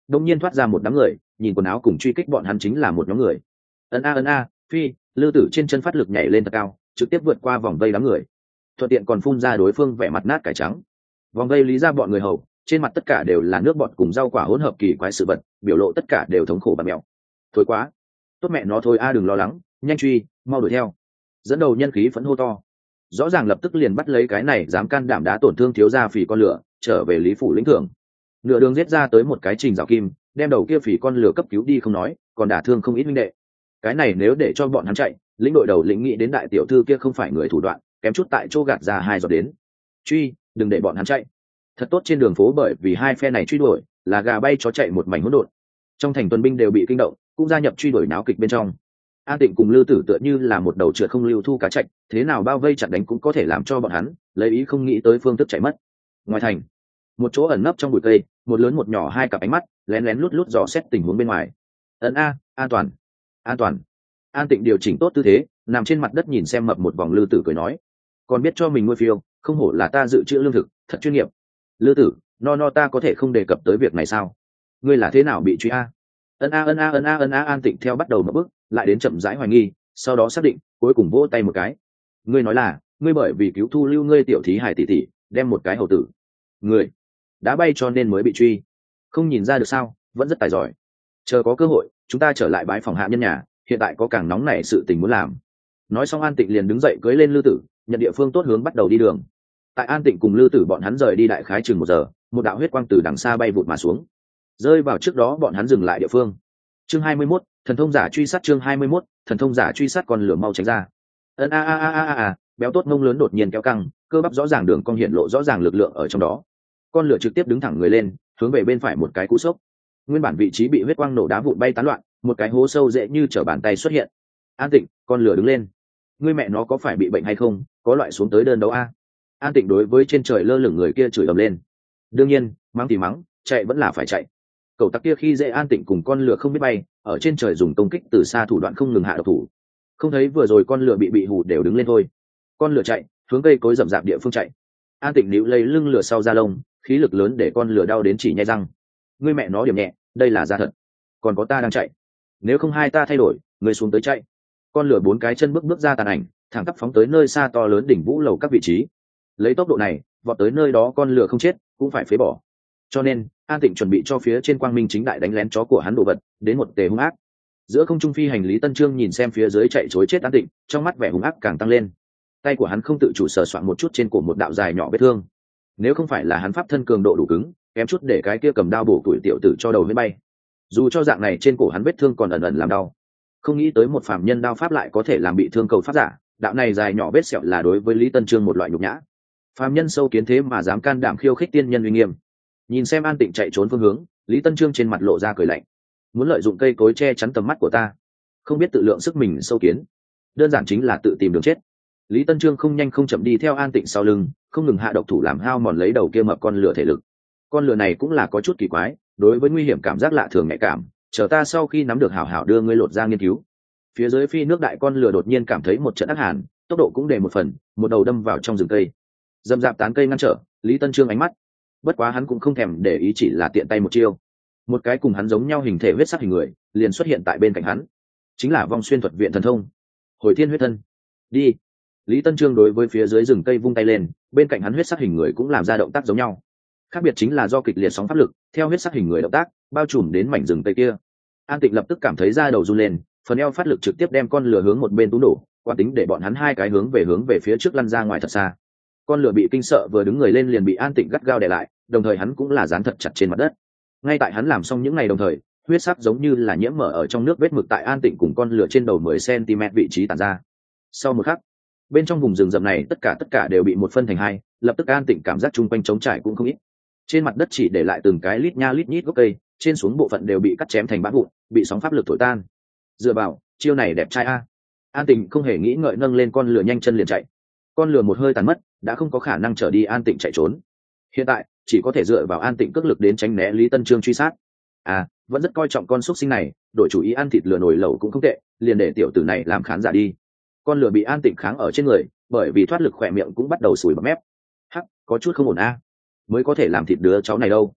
đông nhiên thoát ra một đám người, nhìn quần áo cùng truy kích bọn hắn chính là một nhóm người. Ân a ân a, phi, Lư Tử trên chân phát lực nhảy lên thật cao, trực tiếp vượt qua vòng vây đám người, thuận tiện còn phun ra đối phương vẻ mặt nát cải trắng. Vòng vây lý ra bọn người hầu, trên mặt tất cả đều là nước bọt cùng rau quả hỗn hợp kỳ quái sự vật, biểu lộ tất cả đều thống khổ và mèo. Thôi quá, tốt mẹ nó thôi a, đừng lo lắng, nhanh truy, mau đuổi theo. Dẫn đầu nhân khí phẫn hô to, rõ ràng lập tức liền bắt lấy cái này dám can đảm đá tổn thương thiếu gia phỉ con lửa, trở về lý phủ lĩnh thưởng. Nửa đường giết ra tới một cái trình rào kim, đem đầu kia phỉ con lửa cấp cứu đi không nói, còn đả thương không ít minh đệ. Cái này nếu để cho bọn hắn chạy, lĩnh đội đầu lĩnh nghĩ đến đại tiểu thư kia không phải người thủ đoạn, kém chút tại chỗ gạt ra hai giọt đến. Truy, đừng để bọn hắn chạy. Thật tốt, trên đường phố bởi vì hai phe này truy đuổi, là gà bay chó chạy một mảnh hỗn độn. Trong thành tuần binh đều bị kinh động, cũng gia nhập truy đuổi náo kịch bên trong. An Tịnh cùng Lư Tử tựa như là một đầu trượt không lưu thu cá chạy, thế nào bao vây chặt đánh cũng có thể làm cho bọn hắn lấy ý không nghĩ tới phương thức chạy mất. Ngoài thành, một chỗ ẩn nấp trong bụi cây, một lớn một nhỏ hai cặp ánh mắt lén lén lút lút dò xét tình huống bên ngoài. Ấn a, an toàn, an toàn. An Tịnh điều chỉnh tốt tư thế, nằm trên mặt đất nhìn xem mập một vòng. Lư Tử cười nói, còn biết cho mình nuôi phiêu, không hổ là ta dự trữ lương thực, thật chuyên nghiệp. Lư Tử, no no, ta có thể không đề cập tới việc này sao? Ngươi là thế nào bị truy a? Ân a ân a ân a ân a. An Tịnh theo bắt đầu một bước, lại đến chậm rãi hoài nghi, sau đó xác định, cuối cùng vỗ tay một cái. Ngươi nói là, ngươi bởi vì cứu thu lưu ngươi tiểu thí hải tỷ tỷ, đem một cái hầu tử người đã bay cho nên mới bị truy. Không nhìn ra được sao, vẫn rất tài giỏi. Chờ có cơ hội, chúng ta trở lại bãi phòng hạ nhân nhà, hiện tại có càng nóng nảy sự tình muốn làm. Nói xong An Tịnh liền đứng dậy cưỡi lên Lư Tử, nhận địa phương tốt hướng bắt đầu đi đường. Tại An Tịnh cùng Lư Tử bọn hắn rời đi đại khái chừng một giờ, một đạo huyết quang từ đằng xa bay vụt mà xuống, rơi vào trước đó bọn hắn dừng lại địa phương. Chương hai mươi mốt, thần thông giả truy sát. Chương hai mươi mốt, thần thông giả truy sát. Con lửa mau tránh ra. Ân a a a a a, béo tốt mông lớn đột nhiên kéo căng, cơ bắp rõ ràng, đường cong hiện lộ rõ ràng lực lượng ở trong đó. Con lửa trực tiếp đứng thẳng người lên, hướng về bên phải một cái cú sốc. Nguyên bản vị trí bị huyết quang nổ đá vụn bay tán loạn, một cái hố sâu dễ như trở bàn tay xuất hiện. An Tịnh, con lửa đứng lên. Ngươi mẹ nó có phải bị bệnh hay không, có loại xuống tới đơn đấu a. An Tịnh đối với trên trời lơ lửng người kia chửi ầm lên. Đương nhiên, mắng thì mắng, chạy vẫn là phải chạy. Cậu tặc kia khi dễ An Tịnh cùng con lửa không biết bay, ở trên trời dùng công kích từ xa thủ đoạn không ngừng hạ độc thủ. Không thấy vừa rồi con lửa bị bị hù đều đứng lên thôi. Con lửa chạy, hướng cây cối rậm rạp địa phương chạy. An Tịnh níu lấy lưng lửa sau da lông, khí lực lớn để con lửa đau đến chỉ nhai răng. Ngươi mẹ nó điểm nhẹ, đây là da thật. Còn có ta đang chạy. Nếu không hai ta thay đổi, ngươi xuống tới chạy. Con lửa bốn cái chân bước bước ra tàn ảnh, thẳng tắp phóng tới nơi xa to lớn đỉnh vũ lầu các vị trí. Lấy tốc độ này, vọt tới nơi đó con lửa không chết, cũng phải phế bỏ. Cho nên, An Tịnh chuẩn bị cho phía trên quang minh chính đại đánh lén chó của hắn đồ vật, đến một tề hung ác. Giữa không trung phi hành Lý Tân Trương nhìn xem phía dưới chạy chối chết An Tịnh, trong mắt vẻ hung ác càng tăng lên. Tay của hắn không tự chủ sờ soạn một chút trên cổ một đạo dài nhỏ vết thương. Nếu không phải là hắn pháp thân cường độ đủ cứng, kém chút để cái kia cầm đao bổ tuổi tiểu tử cho đầu mới bay. Dù cho dạng này trên cổ hắn vết thương còn ẩn ẩn làm đau, không nghĩ tới một phàm nhân đao pháp lại có thể làm bị thương cầu pháp giả. Đạo này dài nhỏ vết sẹo là đối với Lý Tân Trương một loại nhục nhã. Phàm nhân sâu kiến thế mà dám can đảm khiêu khích tiên nhân uy nghiêm. Nhìn xem An Tịnh chạy trốn phương hướng, Lý Tân Trương trên mặt lộ ra cười lạnh. Muốn lợi dụng cây cối che chắn tầm mắt của ta, không biết tự lượng sức mình sâu kiến, đơn giản chính là tự tìm đường chết. Lý Tân Trương không nhanh không chậm đi theo An Tịnh sau lưng, không ngừng hạ độc thủ làm hao mòn lấy đầu kia mập con lửa thể lực. Con lửa này cũng là có chút kỳ quái, đối với nguy hiểm cảm giác lạ thường nhạy cảm, chờ ta sau khi nắm được hảo hảo đưa ngươi lột ra nghiên cứu. Phía dưới phi nước đại con lửa đột nhiên cảm thấy một trận ác hàn, tốc độ cũng để một phần, một đầu đâm vào trong rừng cây. Dầm dạp tán cây ngăn trở Lý Tân Trương ánh mắt, bất quá hắn cũng không thèm để ý, chỉ là tiện tay một chiêu, một cái cùng hắn giống nhau hình thể huyết sắc hình người liền xuất hiện tại bên cạnh hắn, chính là vong xuyên thuật viện thần thông Hồi Thiên huyết thân. Đi. Lý Tân Trương đối với phía dưới rừng cây vung tay lên, bên cạnh hắn huyết sắc hình người cũng làm ra động tác giống nhau, khác biệt chính là do kịch liệt sóng pháp lực theo huyết sắc hình người động tác bao trùm đến mảnh rừng cây kia. An Tịnh lập tức cảm thấy da đầu run lên, phần eo phát lực trực tiếp đem con lửa hướng một bên tú đổ, quán tính để bọn hắn hai cái hướng về hướng về phía trước lăn ra ngoài thật xa. Con lửa bị kinh sợ vừa đứng người lên liền bị An Tịnh gắt gao đè lại, đồng thời hắn cũng là dán thật chặt trên mặt đất. Ngay tại hắn làm xong những ngày đồng thời, huyết sắc giống như là nhiễm mở ở trong nước vết mực tại An Tịnh cùng con lửa trên đầu mười xăng-ti-mét vị trí tản ra. Sau một khắc, bên trong vùng rừng rậm này tất cả tất cả đều bị một phân thành hai, lập tức An Tịnh cảm giác chung quanh trống trải cũng không ít. Trên mặt đất chỉ để lại từng cái lít nha lít nhít gốc cây, trên xuống bộ phận đều bị cắt chém thành bát vụn, bị sóng pháp lực thổi tan. Dựa vào, chiêu này đẹp trai a. An Tịnh không hề nghĩ ngợi nâng lên con lửa nhanh chân liền chạy. Con lửa một hơi tàn mất, đã không có khả năng trở đi An Tịnh chạy trốn. Hiện tại chỉ có thể dựa vào An Tịnh cước lực đến tránh né Lý Tân Trương truy sát. À, vẫn rất coi trọng con xúc sinh này, đổi chủ ý ăn thịt lửa nồi lẩu cũng không tệ, liền để tiểu tử này làm khán giả đi. Con lửa bị An Tịnh kháng ở trên người, bởi vì thoát lực khỏe miệng cũng bắt đầu sùi bọt mép. Hắc, có chút không ổn a. Mới có thể làm thịt đứa cháu này đâu.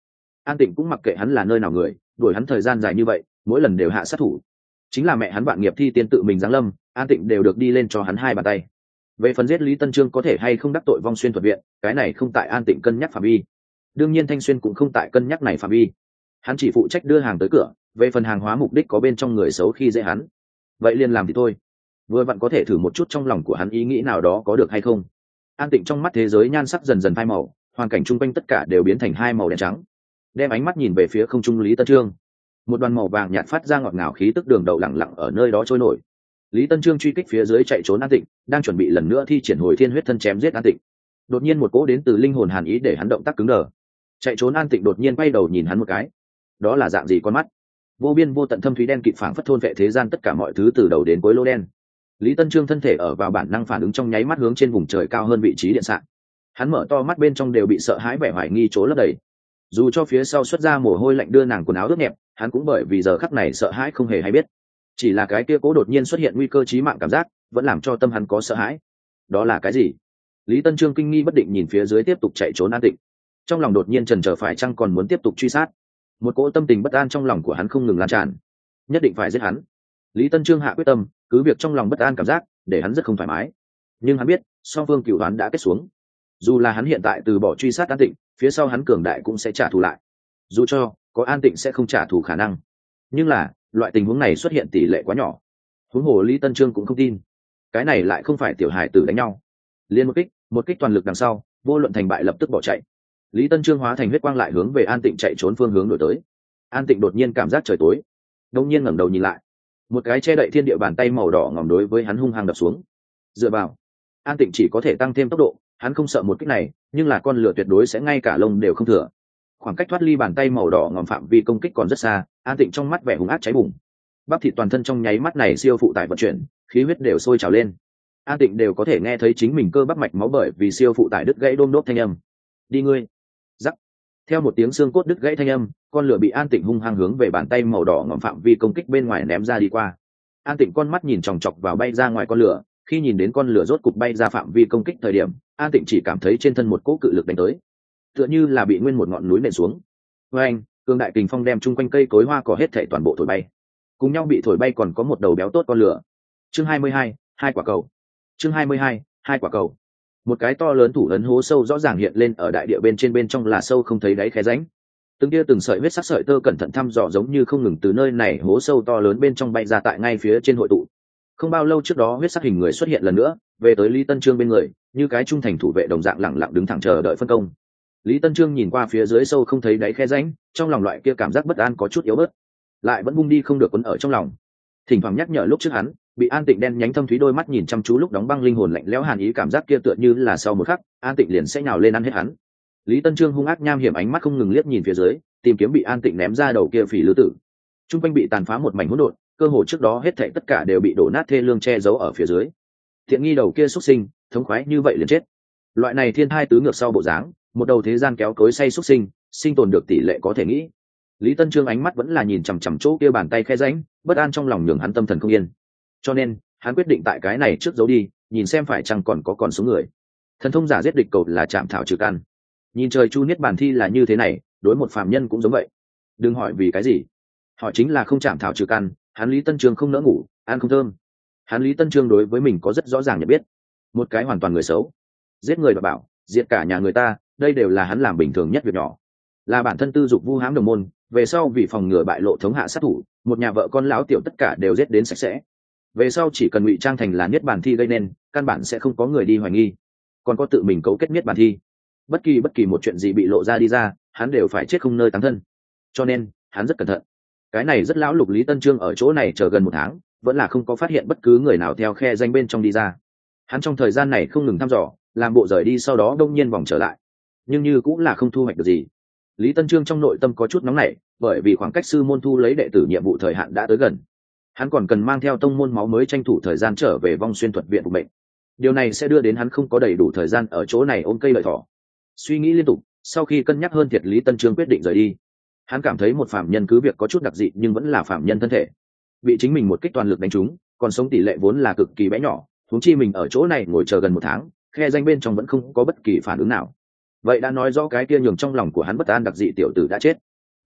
An Tịnh cũng mặc kệ hắn là nơi nào người, đuổi hắn thời gian dài như vậy, mỗi lần đều hạ sát thủ. Chính là mẹ hắn Vạn Nghiệp Thi tiên tự mình giáng lâm, An Tịnh đều được đi lên cho hắn hai bàn tay. Về phần giết Lý Tân Trương có thể hay không đắc tội Vong Xuyên thuật viện, cái này không tại An Tịnh cân nhắc phạm vi. Đương nhiên Thanh Xuyên cũng không tại cân nhắc này phạm vi. Hắn chỉ phụ trách đưa hàng tới cửa, về phần hàng hóa mục đích có bên trong người xấu khi dễ hắn, vậy liền làm thì thôi. Vừa vặn có thể thử một chút trong lòng của hắn ý nghĩ nào đó có được hay không. An Tịnh trong mắt thế giới nhan sắc dần dần phai màu, hoàn cảnh chung quanh tất cả đều biến thành hai màu đen trắng. Đem ánh mắt nhìn về phía không trung Lý Tân Trương, một đoàn màu vàng nhạt phát ra ngọt ngào khí tức đường đầu lặng lặng ở nơi đó trôi nổi. Lý Tân Trương truy kích phía dưới chạy trốn An Tịnh, đang chuẩn bị lần nữa thi triển hồi thiên huyết thân chém giết An Tịnh. Đột nhiên một cỗ đến từ linh hồn hàn ý để hắn động tác cứng đờ. Chạy trốn An Tịnh đột nhiên quay đầu nhìn hắn một cái. Đó là dạng gì con mắt? Vô biên vô tận thâm thúy đen kịt phảng phất thôn vệ thế gian tất cả mọi thứ từ đầu đến cuối lỗ đen. Lý Tân Trương thân thể ở vào bản năng phản ứng trong nháy mắt hướng trên vùng trời cao hơn vị trí điện xạ. Hắn mở to mắt bên trong đều bị sợ hãi vẻ hoài nghi chỗ lấp đầy. Dù cho phía sau xuất ra mồ hôi lạnh đưa nàng quần áo ướt nhẹp, hắn cũng bởi vì giờ khắc này sợ hãi không hề hay biết. Chỉ là cái kia cố đột nhiên xuất hiện nguy cơ chí mạng cảm giác, vẫn làm cho tâm hắn có sợ hãi. Đó là cái gì? Lý Tân Trương kinh nghi bất định nhìn phía dưới tiếp tục chạy trốn An Tịnh. Trong lòng đột nhiên chần chờ phải chăng còn muốn tiếp tục truy sát. Một cỗ tâm tình bất an trong lòng của hắn không ngừng lan tràn. Nhất định phải giết hắn. Lý Tân Trương hạ quyết tâm, cứ việc trong lòng bất an cảm giác, để hắn rất không thoải mái. Nhưng hắn biết, song phương cửu đoán đã kết xuống. Dù là hắn hiện tại từ bỏ truy sát An Tịnh, phía sau hắn cường đại cũng sẽ trả thù lại. Dù cho có An Tịnh sẽ không trả thù khả năng, nhưng là loại tình huống này xuất hiện tỷ lệ quá nhỏ. Huống hồ Lý Tân Trương cũng không tin, cái này lại không phải tiểu hài tử đánh nhau. Liên một kích, một kích toàn lực đằng sau, vô luận thành bại lập tức bỏ chạy. Lý Tân Trương hóa thành huyết quang lại hướng về An Tịnh chạy trốn phương hướng đổi tới. An Tịnh đột nhiên cảm giác trời tối, đột nhiên ngẩng đầu nhìn lại, một cái che đậy thiên địa bàn tay màu đỏ ngòm đối với hắn hung hăng đập xuống. Dựa vào, An Tịnh chỉ có thể tăng thêm tốc độ, hắn không sợ một kích này, nhưng là con lửa tuyệt đối sẽ ngay cả lông đều không thừa. Khoảng cách thoát ly bàn tay màu đỏ ngòm phạm vi công kích còn rất xa, An Tịnh trong mắt vẻ hung ác cháy bùng. Bắp thịt toàn thân trong nháy mắt này siêu phụ tải vận chuyển, khí huyết đều sôi trào lên. An Tịnh đều có thể nghe thấy chính mình cơ bắp mạch máu bởi vì siêu phụ tải đứt gãy đôm đốp thanh âm. Đi ngươi. Rắc. Theo một tiếng xương cốt đứt gãy thanh âm, con lửa bị An Tịnh hung hăng hướng về bàn tay màu đỏ ngòm phạm vi công kích bên ngoài ném ra đi qua. An Tịnh con mắt nhìn chòng chọc vào bay ra ngoài con lửa, khi nhìn đến con lửa rốt cục bay ra phạm vi công kích thời điểm, An Tịnh chỉ cảm thấy trên thân một cỗ cự lực đánh tới, tựa như là bị nguyên một ngọn núi nện xuống. Với anh, cường đại kình phong đem chung quanh cây cối hoa cỏ hết thảy toàn bộ thổi bay. Cùng nhau bị thổi bay còn có một đầu béo tốt con lửa. Chương hai mươi hai, hai quả cầu. Chương hai mươi hai, hai quả cầu. Một cái to lớn thủ ấn hố sâu rõ ràng hiện lên ở đại địa bên trên, bên trong là sâu không thấy đáy khe rãnh. Từng tia từng sợi huyết sắc sợi tơ cẩn thận thăm dò giống như không ngừng từ nơi này hố sâu to lớn bên trong bay ra tại ngay phía trên hội tụ. Không bao lâu trước đó huyết sắc hình người xuất hiện lần nữa, về tới Lý Tân Trương bên người, như cái trung thành thủ vệ đồng dạng lẳng lặng đứng thẳng chờ đợi phân công. Lý Tân Trương nhìn qua phía dưới sâu không thấy đáy khe rãnh, trong lòng loại kia cảm giác bất an có chút yếu bớt, lại vẫn bung đi không được quấn ở trong lòng. Thỉnh thoảng nhắc nhở lúc trước hắn, bị An Tịnh đen nhánh thâm thúy đôi mắt nhìn chăm chú lúc đóng băng linh hồn lạnh lẽo hàn ý, cảm giác kia tựa như là sau một khắc, An Tịnh liền sẽ nhào lên ăn hết hắn. Lý Tân Trương hung ác nham hiểm ánh mắt không ngừng liếc nhìn phía dưới, tìm kiếm bị An Tịnh ném ra đầu kia phỉ lư tử. Trung quanh bị tàn phá một mảnh hỗn độn, cơ hồ trước đó hết thảy tất cả đều bị đổ nát thê lương che giấu ở phía dưới. Thiện nghi đầu kia xuất sinh, thống khoái như vậy liền chết. Loại này thiên thai tứ ngược sau bộ dáng, một đầu thế gian kéo cối say xuất sinh, sinh tồn được tỷ lệ có thể nghĩ. Lý Tân Trương ánh mắt vẫn là nhìn chằm chằm chỗ kia bàn tay khe rãnh, bất an trong lòng nhường hắn tâm thần không yên. Cho nên, hắn quyết định tại cái này trước giấu đi, nhìn xem phải chăng còn có còn số người. Thần thông giả giết địch cầu là chạm thảo trừ căn. Nhìn trời chu niết bàn thi là như thế này, đối một phàm nhân cũng giống vậy. Đừng hỏi vì cái gì, họ chính là không chạm thảo trừ căn. Hắn Lý Tân Trương không nỡ ngủ, ăn không thơm. Hắn Lý Tân Trương đối với mình có rất rõ ràng nhận biết, một cái hoàn toàn người xấu, giết người và bảo, diệt cả nhà người ta, đây đều là hắn làm bình thường nhất việc nhỏ. Là bản thân tư dục vu hãm đồng môn, về sau vì phòng ngừa bại lộ thống hạ sát thủ, một nhà vợ con lão tiểu tất cả đều giết đến sạch sẽ. Về sau chỉ cần ngụy trang thành là niết bàn thi gây nên, căn bản sẽ không có người đi hoài nghi. Còn có tự mình cấu kết niết bàn thi, bất kỳ bất kỳ một chuyện gì bị lộ ra đi ra, hắn đều phải chết không nơi táng thân. Cho nên hắn rất cẩn thận. Cái này rất lão lục Lý Tân Trương ở chỗ này chờ gần một tháng, vẫn là không có phát hiện bất cứ người nào theo khe danh bên trong đi ra. Hắn trong thời gian này không ngừng thăm dò, làm bộ rời đi sau đó đông nhiên vòng trở lại, nhưng như cũng là không thu hoạch được gì. Lý Tân Trương trong nội tâm có chút nóng nảy, bởi vì khoảng cách sư môn thu lấy đệ tử nhiệm vụ thời hạn đã tới gần. Hắn còn cần mang theo tông môn máu mới tranh thủ thời gian trở về Vong Xuyên thuật viện phục mệnh. Điều này sẽ đưa đến hắn không có đầy đủ thời gian ở chỗ này ôm cây lợi thỏ. Suy nghĩ liên tục, sau khi cân nhắc hơn thiệt, Lý Tân Trương quyết định rời đi. Hắn cảm thấy một phạm nhân cứ việc có chút đặc dị nhưng vẫn là phạm nhân thân thể, bị chính mình một kích toàn lực đánh trúng, còn sống tỷ lệ vốn là cực kỳ bé nhỏ, huống chi mình ở chỗ này ngồi chờ gần một tháng, khe danh bên trong vẫn không có bất kỳ phản ứng nào. Vậy đã nói rõ cái kia nhường trong lòng của hắn bất an đặc dị tiểu tử đã chết.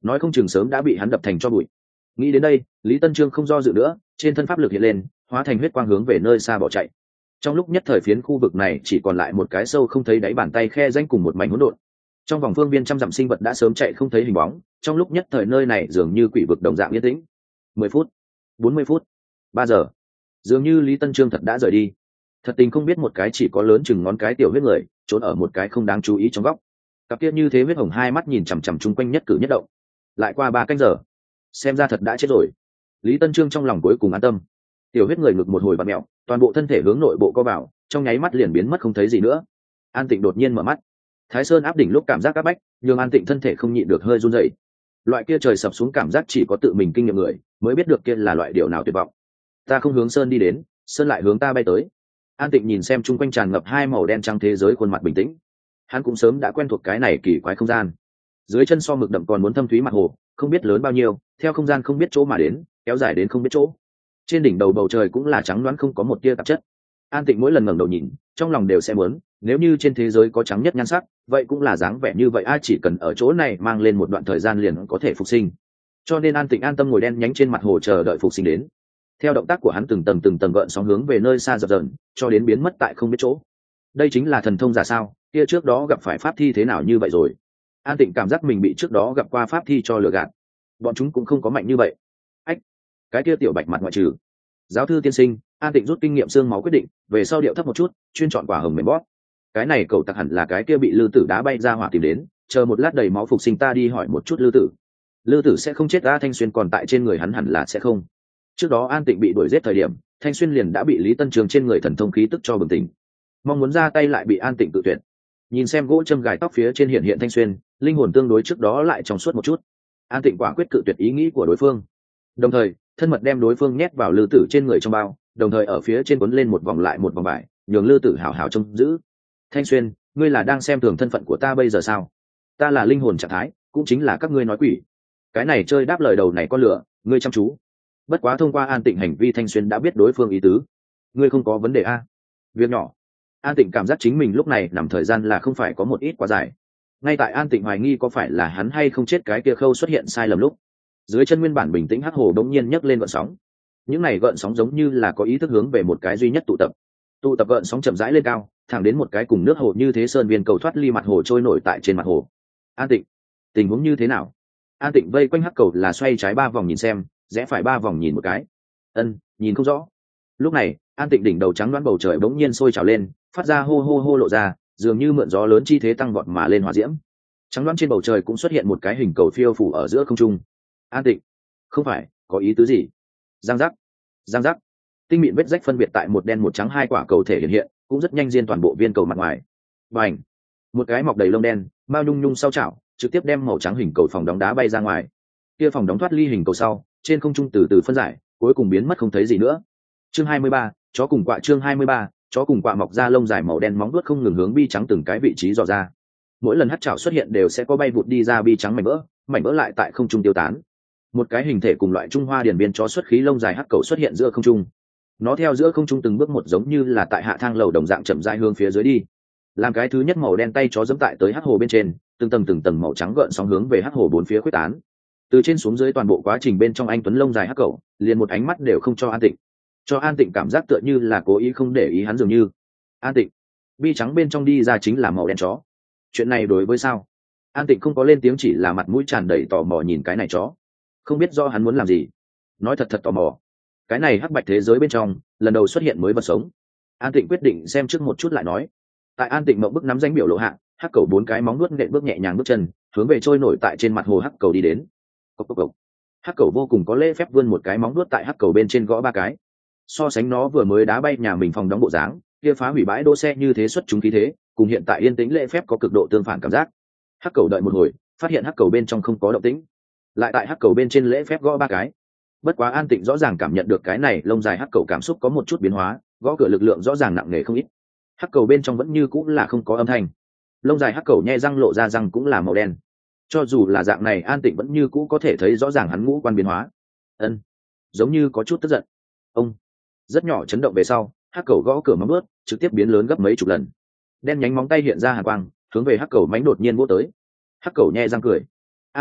nói không chừng sớm đã bị hắn đập thành cho bụi. Nghĩ đến đây, Lý Tân Trương không do dự nữa, trên thân pháp lực hiện lên, hóa thành huyết quang hướng về nơi xa bỏ chạy. Trong lúc nhất thời phiến khu vực này chỉ còn lại một cái sâu không thấy đáy bàn tay khe rãnh cùng một mảnh hỗn độn. Trong vòng phương viên trăm dặm sinh vật đã sớm chạy không thấy hình bóng, trong lúc nhất thời nơi này dường như quỷ vực đồng dạng yên tĩnh. Mười phút, bốn mươi phút, ba giờ, dường như Lý Tân Trương thật đã rời đi. Thật tình không biết một cái chỉ có lớn chừng ngón cái tiểu huyết người, trốn ở một cái không đáng chú ý trong góc. Cặp kia như thế huyết hồng hai mắt nhìn chằm chằm chung quanh nhất cử nhất động. Lại qua ba canh giờ, xem ra thật đã chết rồi. Lý Tân Trương trong lòng cuối cùng an tâm. Tiểu huyết người ngực một hồi vặn mèo, toàn bộ thân thể hướng nội bộ co vào, trong nháy mắt liền biến mất không thấy gì nữa. An Tịnh đột nhiên mở mắt. Thái Sơn áp đỉnh lúc cảm giác áp bách, nhưng An Tịnh thân thể không nhịn được hơi run rẩy. Loại kia trời sập xuống cảm giác chỉ có tự mình kinh nghiệm người mới biết được kia là loại điều nào tuyệt vọng. Ta không hướng sơn đi đến, sơn lại hướng ta bay tới. An Tịnh nhìn xem chung quanh tràn ngập hai màu đen trắng thế giới, khuôn mặt bình tĩnh. Hắn cũng sớm đã quen thuộc cái này kỳ quái không gian. Dưới chân so mực đậm còn muốn thâm thúy mặt hồ, không biết lớn bao nhiêu, theo không gian không biết chỗ mà đến, kéo dài đến không biết chỗ. Trên đỉnh đầu bầu trời cũng là trắng loáng không có một tia tạp chất. An Tịnh mỗi lần ngẩng đầu nhìn, trong lòng đều sẽ muốn, nếu như trên thế giới có trắng nhất nhan sắc, vậy cũng là dáng vẻ như vậy a, chỉ cần ở chỗ này mang lên một đoạn thời gian liền có thể phục sinh. Cho nên An Tịnh an tâm ngồi đen nhánh trên mặt hồ chờ đợi phục sinh đến. Theo động tác của hắn từng tầng từng tầng gợn sóng hướng về nơi xa dập dờn, cho đến biến mất tại không biết chỗ. Đây chính là thần thông giả sao? Kia trước đó gặp phải pháp thi thế nào như vậy rồi? An Tịnh cảm giác mình bị trước đó gặp qua pháp thi cho lừa gạt. Bọn chúng cũng không có mạnh như vậy. Ách, cái kia tiểu bạch mặt ngoại trừ. Giáo thư tiên sinh, An Tịnh rút kinh nghiệm xương máu quyết định, về sau điệu thấp một chút, chuyên chọn quả hồng mềm bóp. Cái này cậu tặc hẳn là cái kia bị Lư Tử đá bay ra hỏa tìm đến, chờ một lát đầy máu phục sinh ta đi hỏi một chút Lư Tử. Lư Tử sẽ không chết, A Thanh Xuyên còn tại trên người hắn hẳn là sẽ không. Trước đó An Tịnh bị đuổi giết thời điểm, Thanh Xuyên liền đã bị Lý Tân Trường trên người thần thông khí tức cho bừng tỉnh. Mong muốn ra tay lại bị An Tịnh tự tuyệt. Nhìn xem gỗ châm gài tóc phía trên hiện hiện Thanh Xuyên, linh hồn tương đối trước đó lại trong suốt một chút. An Tịnh quả quyết cự tuyệt ý nghĩ của đối phương. Đồng thời, thân mật đem đối phương nhét vào Lư Tử trên người trong bao, đồng thời ở phía trên cuốn lên một vòng lại một vòng vải, nhường Lư Tử hảo hảo trông giữ. Thanh Xuyên, ngươi là đang xem thường thân phận của ta bây giờ sao? Ta là linh hồn trạng thái, cũng chính là các ngươi nói quỷ. Cái này chơi đáp lời đầu này con lửa, ngươi chăm chú. Bất quá thông qua An Tịnh hành vi, Thanh Xuyên đã biết đối phương ý tứ. Ngươi không có vấn đề a? Việc nhỏ. An Tịnh cảm giác chính mình lúc này nằm thời gian là không phải có một ít quá dài. Ngay tại An Tịnh hoài nghi có phải là hắn hay không chết cái kia khâu xuất hiện sai lầm lúc, dưới chân nguyên bản bình tĩnh hắc hồ đống nhiên nhấc lên gợn sóng. Những này gợn sóng giống như là có ý thức hướng về một cái duy nhất tụ tập. Tụ tập gợn sóng chậm rãi lên cao, thẳng đến một cái cùng nước hồ như thế sơn viên cầu thoát ly mặt hồ trôi nổi tại trên mặt hồ. An Tịnh, tình huống như thế nào? An Tịnh vây quanh hắc cầu là xoay trái ba vòng nhìn xem, rẽ phải ba vòng nhìn một cái. Ân, nhìn không rõ. Lúc này, An Tịnh đỉnh đầu trắng đoán bầu trời bỗng nhiên sôi trào lên, phát ra hô hô hô lộ ra, dường như mượn gió lớn chi thế tăng vọt mà lên hỏa diễm. Trắng đoán trên bầu trời cũng xuất hiện một cái hình cầu phiêu phủ ở giữa không trung. An Tịnh, không phải, có ý tứ gì? Giang giác, giang giác. Tinh mịn vết rách phân biệt tại một đen một trắng hai quả cầu thể hiện hiện, cũng rất nhanh diên toàn bộ viên cầu mặt ngoài. Bành, một cái mọc đầy lông đen, mao nhung nhung sau chảo, trực tiếp đem màu trắng hình cầu phòng đóng đá bay ra ngoài. Kia phòng đóng thoát ly hình cầu sau, trên không trung từ từ phân giải, cuối cùng biến mất không thấy gì nữa. Chương hai mươi ba, chó cùng quạ. Chương hai mươi ba, chó cùng quạ mọc ra lông dài màu đen móng vuốt không ngừng hướng bi trắng từng cái vị trí dò ra. Mỗi lần hắc chảo xuất hiện đều sẽ có bay vụt đi ra bi trắng mảnh vỡ, mảnh vỡ lại tại không trung tiêu tán. Một cái hình thể cùng loại Trung Hoa điển biên chó xuất khí lông dài hắc cầu xuất hiện giữa không trung. Nó theo giữa không trung từng bước một giống như là tại hạ thang lầu đồng dạng chậm rãi hướng phía dưới đi. Làm cái thứ nhất màu đen tay chó giẫm tại tới hắc hồ bên trên, từng tầng từng tầng màu trắng gợn sóng hướng về hắc hồ bốn phía khuếch tán. Từ trên xuống dưới toàn bộ quá trình bên trong anh tuấn lông dài hắc cầu, liền một ánh mắt đều không cho An Tịnh. Cho An Tịnh cảm giác tựa như là cố ý không để ý hắn dường như. An Tịnh, bi trắng bên trong đi ra chính là màu đen chó. Chuyện này đối với sao? An Tịnh không có lên tiếng, chỉ là mặt mũi tràn đầy tò mò nhìn cái này chó. Không biết do hắn muốn làm gì. Nói thật thật tò mò. Cái này hắc bạch thế giới bên trong, lần đầu xuất hiện mới vật sống. An Tịnh quyết định xem trước một chút lại nói. Tại An Tịnh mộng bức nắm danh biểu lộ hạ, hắc cầu bốn cái móng nuốt nện bước nhẹ nhàng bước chân, hướng về trôi nổi tại trên mặt hồ hắc cầu đi đến. Cốc cốc cốc. Hắc cầu vô cùng có lễ phép vươn một cái móng nuốt tại hắc cầu bên trên gõ ba cái. So sánh nó vừa mới đá bay nhà mình phòng đóng bộ dáng, kia phá hủy bãi đỗ xe như thế xuất chúng khí thế, cùng hiện tại yên tĩnh lễ phép có cực độ tương phản cảm giác. Hắc cầu đợi một hồi, phát hiện hắc cầu bên trong không có động tĩnh, lại tại hắc cầu bên trên lễ phép gõ ba cái. Bất quá An Tịnh rõ ràng cảm nhận được cái này lông dài hắc cầu cảm xúc có một chút biến hóa, gõ cửa lực lượng rõ ràng nặng nề không ít. Hắc cầu bên trong vẫn như cũng là không có âm thanh. Lông dài hắc cầu nhe răng lộ ra răng cũng là màu đen. Cho dù là dạng này, An Tịnh vẫn như cũ có thể thấy rõ ràng hắn ngũ quan biến hóa. Ân, giống như có chút tức giận. Ông, rất nhỏ chấn động về sau, hắc cầu gõ cửa móng bước, trực tiếp biến lớn gấp mấy chục lần. Đen nhánh móng tay hiện ra hàn quang, hướng về hắc cầu mánh đột nhiên vỗ tới. Hắc cầu nhe răng cười. An Tịnh,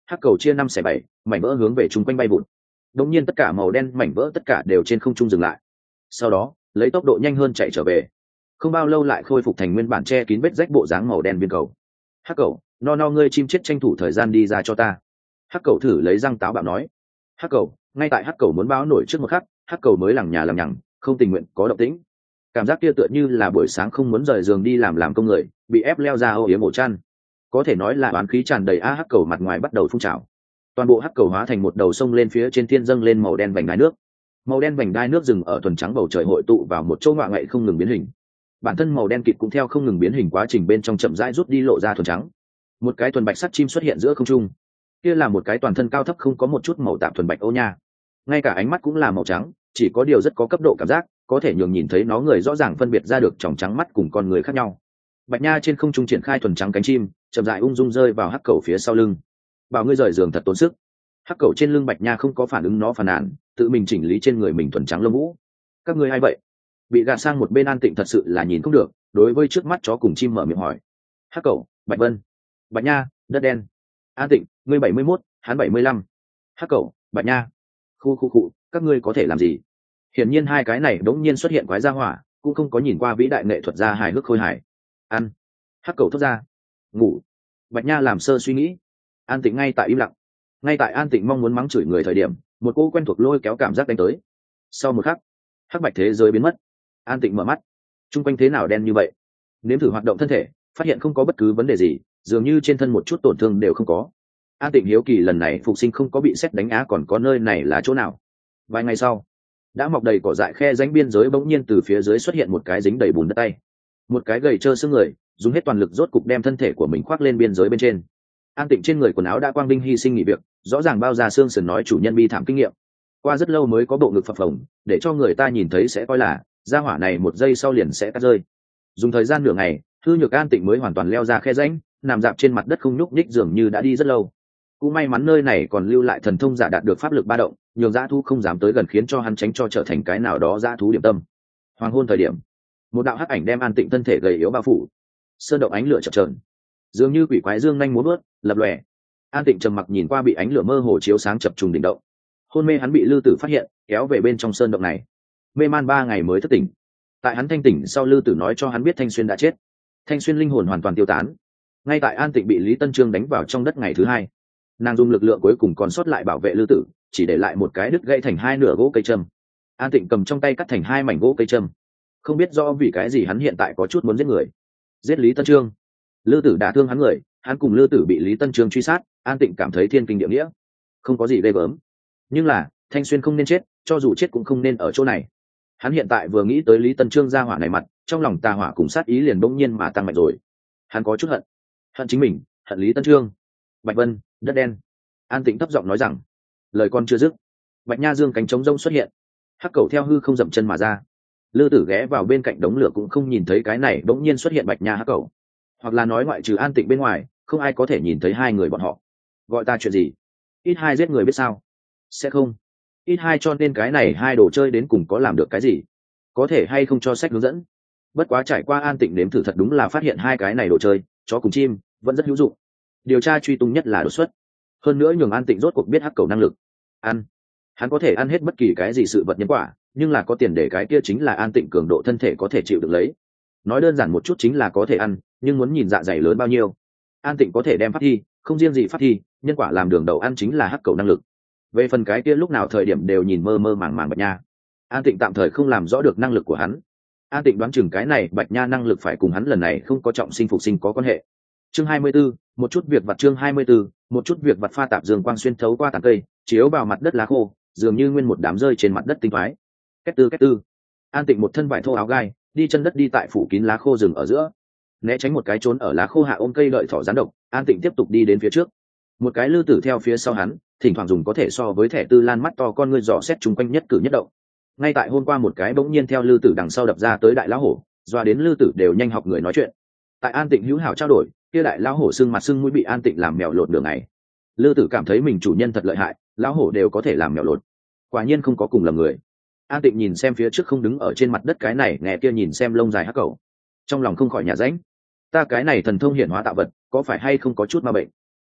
Hắc cầu chia năm xẻ bảy, mảnh vỡ hướng về chung quanh bay vụt. Đột nhiên tất cả màu đen mảnh vỡ tất cả đều trên không trung dừng lại. Sau đó, lấy tốc độ nhanh hơn chạy trở về. Không bao lâu lại khôi phục thành nguyên bản che kín vết rách bộ dáng màu đen viên cầu. Hắc cầu, no no ngươi chim chết tranh thủ thời gian đi ra cho ta. Hắc cầu thử lấy răng táo bạo nói. Hắc cầu, ngay tại hắc cầu muốn báo nổi trước một khắc, hắc cầu mới lằng nhà lằng nhằng, không tình nguyện có động tĩnh. Cảm giác kia tựa như là buổi sáng không muốn rời giường đi làm làm công người, bị ép leo ra âu yếm ổ chăn. Có thể nói là oán khí tràn đầy a. Hắc cầu mặt ngoài bắt đầu phun trào. Toàn bộ hắc cầu hóa thành một đầu sông lên phía trên thiên dâng lên màu đen vành đai nước. Màu đen vành đai nước dừng ở thuần trắng bầu trời hội tụ vào một chỗ ngoại ngậy không ngừng biến hình. Bản thân màu đen kịt cũng theo không ngừng biến hình quá trình bên trong chậm rãi rút đi lộ ra thuần trắng. Một cái thuần bạch sắt chim xuất hiện giữa không trung. Kia là một cái toàn thân cao thấp không có một chút màu tạp thuần bạch ô nha. Ngay cả ánh mắt cũng là màu trắng, chỉ có điều rất có cấp độ cảm giác, có thể nhường nhìn thấy nó người rõ ràng phân biệt ra được tròng trắng mắt cùng con người khác nhau. Bạch nha trên không trung triển khai thuần trắng cánh chim, chậm rãi ung dung rơi vào hắc cầu phía sau lưng. Bảo ngươi rời giường thật tốn sức. Hắc cầu trên lưng bạch nha không có phản ứng nó phàn nàn, tự mình chỉnh lý trên người mình thuần trắng lông vũ. Các ngươi ai vậy? Bị gạt sang một bên An Tịnh thật sự là nhìn không được, đối với trước mắt chó cùng chim mở miệng hỏi. Hắc cầu, Bạch Vân, Bạch nha, đất đen. An Tịnh, ngươi bảy mươi mốt, hắn bảy mươi lăm. Hắc cầu, Bạch nha. Khu khu khu, các ngươi có thể làm gì? Hiển nhiên hai cái này đống nhiên xuất hiện quái gia hỏa, cũng không có nhìn qua vĩ đại nghệ thuật gia hài hước khôi hài. Ăn. Hắc cầu thốt ra. Ngủ. Bạch nha làm sơ suy nghĩ. An Tịnh ngay tại im lặng. Ngay tại An Tịnh mong muốn mắng chửi người thời điểm, một cô quen thuộc lôi kéo cảm giác đánh tới. Sau một khắc, hắc bạch thế giới biến mất. An Tịnh mở mắt, chung quanh thế nào đen như vậy? Nếm thử hoạt động thân thể, phát hiện không có bất cứ vấn đề gì, dường như trên thân một chút tổn thương đều không có. An Tịnh hiếu kỳ lần này phục sinh không có bị sét đánh á, còn có nơi này là chỗ nào? Vài ngày sau, đã mọc đầy cỏ dại khe rãnh biên giới bỗng nhiên từ phía dưới xuất hiện một cái dính đầy bùn đất tay. Một cái gầy trơ xương người, dùng hết toàn lực rốt cục đem thân thể của mình khoác lên biên giới bên trên. An Tịnh trên người quần áo đã quang vinh hy sinh nghỉ việc, rõ ràng bao ra xương sườn nói chủ nhân bi thảm kinh nghiệm. Qua rất lâu mới có bộ ngực phập phồng, để cho người ta nhìn thấy sẽ coi là gia hỏa này một giây sau liền sẽ cắt rơi. Dùng thời gian nửa ngày, Thư Nhược An Tịnh mới hoàn toàn leo ra khe rãnh, nằm dạp trên mặt đất không nhúc nhích dường như đã đi rất lâu. Cũng may mắn nơi này còn lưu lại thần thông giả đạt được pháp lực ba động, nhường dã thú không dám tới gần khiến cho hắn tránh cho trở thành cái nào đó dã thú điểm tâm. Hoàng hôn thời điểm, một đạo hắc ảnh đem An Tịnh thân thể gầy yếu bao phủ. Sơn động ánh lửa chập chờn, dường như quỷ quái dương nhanh múa vớt, lập lòe. An Tịnh trầm mặc nhìn qua bị ánh lửa mơ hồ chiếu sáng chập trùng đỉnh động. Hôn mê hắn bị Lư Tử phát hiện, kéo về bên trong sơn động này. Mê man ba ngày mới thức tỉnh. Tại hắn thanh tỉnh sau, Lư Tử nói cho hắn biết Thanh Xuyên đã chết. Thanh Xuyên linh hồn hoàn toàn tiêu tán. Ngay tại An Tịnh bị Lý Tân Trương đánh vào trong đất ngày thứ hai, nàng dùng lực lượng cuối cùng còn sót lại bảo vệ Lư Tử, chỉ để lại một cái đứt gãy thành hai nửa gỗ cây châm. An Tịnh cầm trong tay cắt thành hai mảnh gỗ cây châm. Không biết rõ vì cái gì hắn hiện tại có chút muốn giết người. Giết Lý Tân Trương. Lư Tử đả thương hắn người, hắn cùng Lư Tử bị Lý Tân Trương truy sát. An Tịnh cảm thấy thiên kinh địa nghĩa, không có gì ghê gớm. Nhưng là Thanh Xuyên không nên chết, cho dù chết cũng không nên ở chỗ này. Hắn hiện tại vừa nghĩ tới Lý Tân Trương ra hỏa này mặt, trong lòng tà hỏa cùng sát ý liền bỗng nhiên mà tăng mạnh rồi. Hắn có chút hận, hận chính mình, hận Lý Tân Trương. Bạch Vân, đất đen. An Tịnh thấp giọng nói rằng. Lời con chưa dứt, Bạch Nha dương cánh trống rông xuất hiện, hắc cầu theo hư không dậm chân mà ra. Lư Tử ghé vào bên cạnh đống lửa cũng không nhìn thấy cái này bỗng nhiên xuất hiện Bạch Nha hắc cầu, hoặc là nói ngoại trừ An Tịnh bên ngoài, không ai có thể nhìn thấy hai người bọn họ. Gọi ta chuyện gì? Ít hai giết người biết sao? Sẽ không. Ít hai cho nên cái này hai đồ chơi đến cùng có làm được cái gì? Có thể hay không cho sách hướng dẫn? Bất quá trải qua An Tịnh nếm thử thật đúng là phát hiện hai cái này đồ chơi, chó cùng chim, vẫn rất hữu dụng. Điều tra truy tung nhất là đột xuất. Hơn nữa nhường An Tịnh rốt cuộc biết hắc cầu năng lực. Ăn. Hắn có thể ăn hết bất kỳ cái gì sự vật nhân quả, nhưng là có tiền để cái kia chính là An Tịnh cường độ thân thể có thể chịu được lấy. Nói đơn giản một chút chính là có thể ăn, nhưng muốn nhìn dạ dày lớn bao nhiêu. An Tịnh có thể đem pháp thi, không riêng gì pháp thi, nhân quả làm đường đầu ăn chính là hắc cầu năng lực. Về phần cái kia lúc nào thời điểm đều nhìn mơ mơ màng màng Bạch Nha, An Tịnh tạm thời không làm rõ được năng lực của hắn. An Tịnh đoán chừng cái này Bạch Nha năng lực phải cùng hắn lần này không có trọng sinh phục sinh có quan hệ. Chương hai mươi 24, một chút việc vặt chương hai mươi 24, một chút việc vặt pha tạp dương quang xuyên thấu qua tán cây, chiếu vào mặt đất lá khô, dường như nguyên một đám rơi trên mặt đất tinh thoái. Két tư két tư. An Tịnh một thân vải thô áo gai, đi chân đất đi tại phủ kín lá khô rừng ở giữa. Né tránh một cái trốn ở lá khô hạ ôm cây đợi thỏ rắn độc, An Tịnh tiếp tục đi đến phía trước. Một cái Lư Tử theo phía sau hắn, thỉnh thoảng dùng có thể so với thẻ tư lan mắt to con ngươi dò xét chung quanh nhất cử nhất động. Ngay tại hôm qua một cái bỗng nhiên theo Lư Tử đằng sau đập ra tới đại lão hổ, doa đến Lư Tử đều nhanh học người nói chuyện. Tại An Tịnh hữu hảo trao đổi, kia đại lão hổ sưng mặt sưng mũi bị An Tịnh làm mèo lột đường này. Lư Tử cảm thấy mình chủ nhân thật lợi hại, lão hổ đều có thể làm mèo lột. Quả nhiên không có cùng lầm người. An Tịnh nhìn xem phía trước không đứng ở trên mặt đất cái này, nghe kia nhìn xem lông dài hắc cầu, trong lòng không khỏi nhả rãnh. Ta cái này thần thông hiển hóa tạo vật, có phải hay không có chút ma bệnh?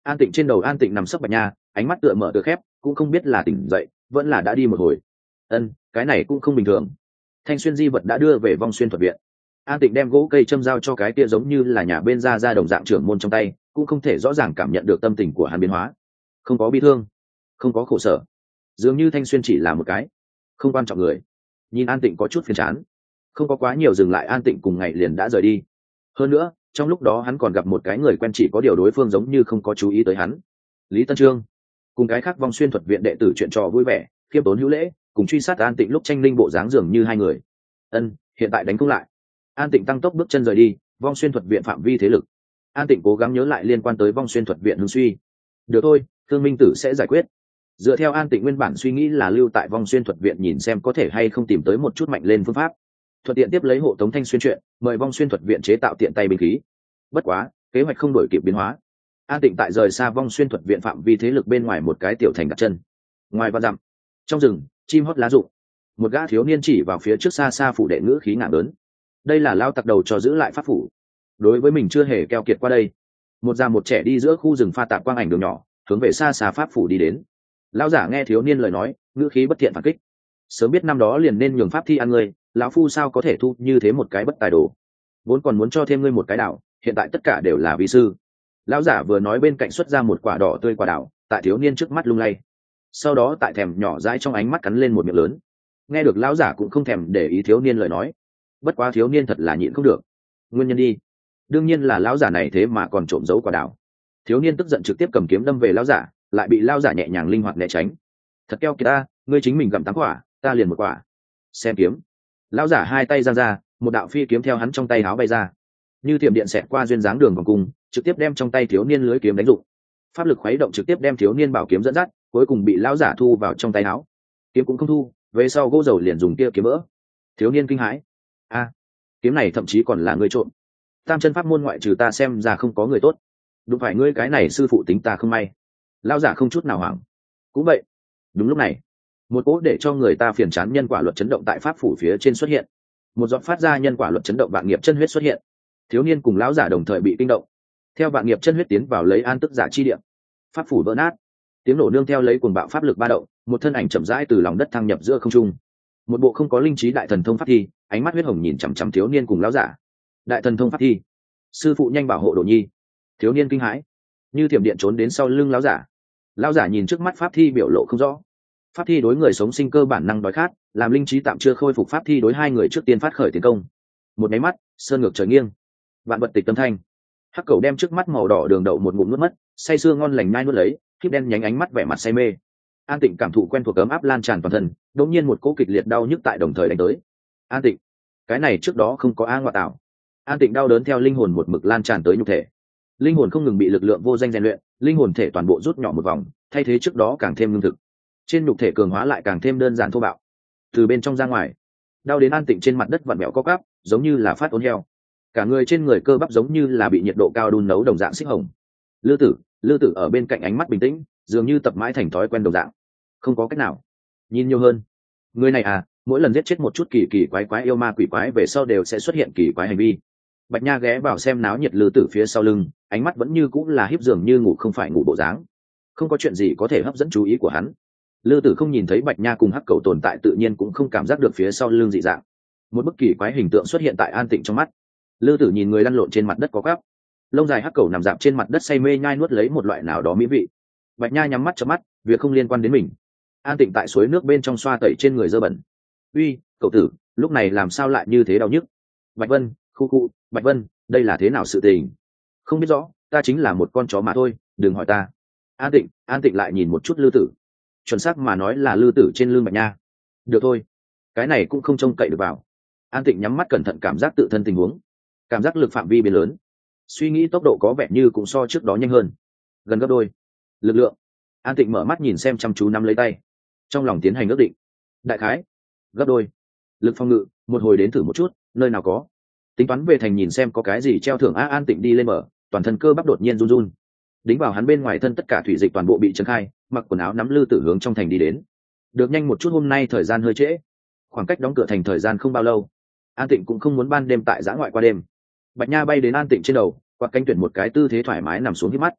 An Tịnh trên đầu An Tịnh nằm sấp Bạch Nha, ánh mắt tựa mở tựa khép, cũng không biết là tỉnh dậy vẫn là đã đi một hồi. Ân, cái này cũng không bình thường. Thanh xuyên di vật đã đưa về Vong Xuyên thuật viện. An Tịnh đem gỗ cây châm dao cho cái kia giống như là nhà bên ra ra đồng dạng trưởng môn trong tay, cũng không thể rõ ràng cảm nhận được tâm tình của hắn biến hóa. Không có bi thương, không có khổ sở, dường như Thanh xuyên chỉ là một cái không quan trọng người. Nhìn An Tịnh có chút phiền chán, không có quá nhiều dừng lại. An Tịnh cùng ngày liền đã rời đi. Hơn nữa trong lúc đó hắn còn gặp một cái người quen, chỉ có điều đối phương giống như không có chú ý tới hắn. Lý Tân Trương cùng cái khác Vong Xuyên thuật viện đệ tử chuyện trò vui vẻ, khiêm tốn hữu lễ, cùng truy sát An Tịnh lúc tranh linh bộ dáng dường như hai người. Ân, hiện tại đánh không lại. An Tịnh tăng tốc bước chân rời đi. Vong Xuyên thuật viện phạm vi thế lực, An Tịnh cố gắng nhớ lại liên quan tới Vong Xuyên thuật viện hưng suy. Được thôi, Thương Minh Tử sẽ giải quyết. Dựa theo An Tịnh nguyên bản suy nghĩ là lưu tại Vong Xuyên thuật viện nhìn xem có thể hay không tìm tới một chút mạnh lên phương pháp, thuận tiện tiếp lấy hộ tống Thanh xuyên chuyện, mời Vong Xuyên thuật viện chế tạo tiện tay binh khí. Bất quá kế hoạch không đổi kịp biến hóa. An Tịnh tại rời xa Vong Xuyên thuật viện phạm vi thế lực bên ngoài một cái tiểu thành đặt chân. Ngoài vạn dặm, trong rừng chim hót lá rụng, một gã thiếu niên chỉ vào phía trước xa xa phủ đệ ngữ khí ngạo lớn. Đây là lao tặc đầu cho giữ lại pháp phủ, đối với mình chưa hề keo kiệt qua đây. Một già một trẻ đi giữa khu rừng pha tạp quang ảnh đường nhỏ, hướng về xa xa pháp phủ đi đến. Lão giả nghe thiếu niên lời nói, ngữ khí bất thiện phản kích. Sớm biết năm đó liền nên nhường pháp thi ăn ngươi, lão phu sao có thể thu như thế một cái bất tài đồ. Vốn còn muốn cho thêm ngươi một cái đảo, hiện tại tất cả đều là vi sư. Lão giả vừa nói bên cạnh xuất ra một quả đỏ tươi quả đảo, tại thiếu niên trước mắt lung lay. Sau đó tại thèm nhỏ dãi trong ánh mắt cắn lên một miệng lớn. Nghe được lão giả cũng không thèm để ý thiếu niên lời nói. Bất quá thiếu niên thật là nhịn không được. Nguyên nhân đi, đương nhiên là lão giả này thế mà còn trộm giấu quả đảo. Thiếu niên tức giận trực tiếp cầm kiếm đâm về lão giả, lại bị lão giả nhẹ nhàng linh hoạt né tránh. Thật keo kiệt ta, ngươi chính mình gặm tám quả, ta liền một quả. Xem kiếm. Lão giả hai tay giang ra, một đạo phi kiếm theo hắn trong tay áo bay ra, như thiểm điện xẹt qua duyên dáng đường vòng cung, trực tiếp đem trong tay thiếu niên lưới kiếm đánh rụng. Pháp lực khuấy động trực tiếp đem thiếu niên bảo kiếm dẫn dắt, cuối cùng bị lão giả thu vào trong tay áo. Kiếm cũng không thu, về sau gỗ dầu liền dùng kia kiếm vỡ. Thiếu niên kinh hãi. A, kiếm này thậm chí còn là người trộm. Tam chân pháp môn ngoại trừ ta xem ra không có người tốt. Đúng phải ngươi cái này sư phụ tính ta không may. Lão giả không chút nào hoảng. Cũng vậy. Đúng lúc này, một cỗ để cho người ta phiền chán nhân quả luật chấn động tại pháp phủ phía trên xuất hiện. Một giọt phát ra nhân quả luật chấn động vạn nghiệp chân huyết xuất hiện. Thiếu niên cùng lão giả đồng thời bị kinh động. Theo vạn nghiệp chân huyết tiến vào lấy an tức giả chi địa, pháp phủ vỡ nát, tiếng nổ nương theo lấy cuồng bạo pháp lực ba động, một thân ảnh chậm rãi từ lòng đất thăng nhập giữa không trung. Một bộ không có linh trí đại thần thông pháp thi, ánh mắt huyết hồng nhìn chằm chằm thiếu niên cùng lão giả. Đại thần thông pháp thi, sư phụ nhanh bảo hộ Đồ Nhi. Thiếu niên kinh hãi, như thiểm điện trốn đến sau lưng lão giả. Lão giả nhìn trước mắt pháp thi biểu lộ không rõ. Pháp thi đối người sống sinh cơ bản năng đói khát, làm linh trí tạm chưa khôi phục pháp thi đối hai người trước tiên phát khởi tiến công. Một máy mắt, sơn ngược trời nghiêng, vạn vật tịch tâm thanh. Hắc cầu đem trước mắt màu đỏ đường đậu một ngụm nuốt mất, say sưa ngon lành nhai nuốt lấy, khiếp đen nhánh ánh mắt vẻ mặt say mê. An Tịnh cảm thụ quen thuộc ấm áp lan tràn toàn thân, đột nhiên một cỗ kịch liệt đau nhức tại đồng thời đánh tới. An Tịnh, cái này trước đó không có a ngoại tạo. An Tịnh đau đớn theo linh hồn một mực lan tràn tới nhục thể. Linh hồn không ngừng bị lực lượng vô danh rèn luyện, linh hồn thể toàn bộ rút nhỏ một vòng, thay thế trước đó càng thêm lương thực. Trên nhục thể cường hóa lại càng thêm đơn giản thô bạo. Từ bên trong ra ngoài, đau đến An Tịnh trên mặt đất vặn vẹo co quắp, giống như là phát ốm heo. Cả người trên người cơ bắp giống như là bị nhiệt độ cao đun nấu đồng dạng xích hồng. Lư Tử, Lư Tử ở bên cạnh ánh mắt bình tĩnh, dường như tập mãi thành thói quen đồng dạng. Không có cách nào, nhìn nhiều hơn. Người này à, mỗi lần giết chết một chút kỳ kỳ quái quái yêu ma quỷ quái về sau đều sẽ xuất hiện kỳ quái hành vi. Bạch Nha ghé vào xem náo nhiệt Lư Tử phía sau lưng, ánh mắt vẫn như cũng là hiếp dường như ngủ không phải ngủ bộ dáng. Không có chuyện gì có thể hấp dẫn chú ý của hắn. Lư Tử không nhìn thấy Bạch Nha cùng Hắc Cầu tồn tại, tự nhiên cũng không cảm giác được phía sau lưng dị dạng. Một bức kỳ quái hình tượng xuất hiện tại An Tịnh trong mắt. Lư Tử nhìn người lăn lộn trên mặt đất có gắp, lông dài Hắc Cầu nằm dạp trên mặt đất say mê nhai nuốt lấy một loại nào đó mỹ vị. Bạch Nha nhắm mắt chớp mắt, việc không liên quan đến mình. An Tịnh tại suối nước bên trong xoa tẩy trên người dơ bẩn. Uy, cậu tử, lúc này làm sao lại như thế đau nhức? Bạch Vân, khu khu, Bạch Vân, đây là thế nào sự tình? Không biết rõ, ta chính là một con chó mà thôi, đừng hỏi ta. An Tịnh, An Tịnh lại nhìn một chút Lư Tử. Chuẩn xác mà nói là Lư Tử trên lưng Bạch Nha. Được thôi, cái này cũng không trông cậy được vào. An Tịnh nhắm mắt cẩn thận cảm giác tự thân tình huống, cảm giác lực phạm vi biến lớn, suy nghĩ tốc độ có vẻ như cũng so trước đó nhanh hơn, gần gấp đôi. Lực lượng. An Tịnh mở mắt nhìn xem chăm chú nắm lấy tay, trong lòng tiến hành ước định. Đại khái gấp đôi. Lực phòng ngự, một hồi đến thử một chút, nơi nào có. Tính toán về thành nhìn xem có cái gì treo thưởng. A An Tịnh đi lên mở, toàn thân cơ bắp đột nhiên run run, đính vào hắn bên ngoài thân tất cả thủy dịch toàn bộ bị trấn khai, mặc quần áo nắm Lư Tử hướng trong thành đi đến. Được nhanh một chút, hôm nay thời gian hơi trễ, khoảng cách đóng cửa thành thời gian không bao lâu. An Tịnh cũng không muốn ban đêm tại giã ngoại qua đêm. Bạch Nha bay đến An Tịnh trên đầu, quạt cánh tuyển một cái tư thế thoải mái nằm xuống hít mắt.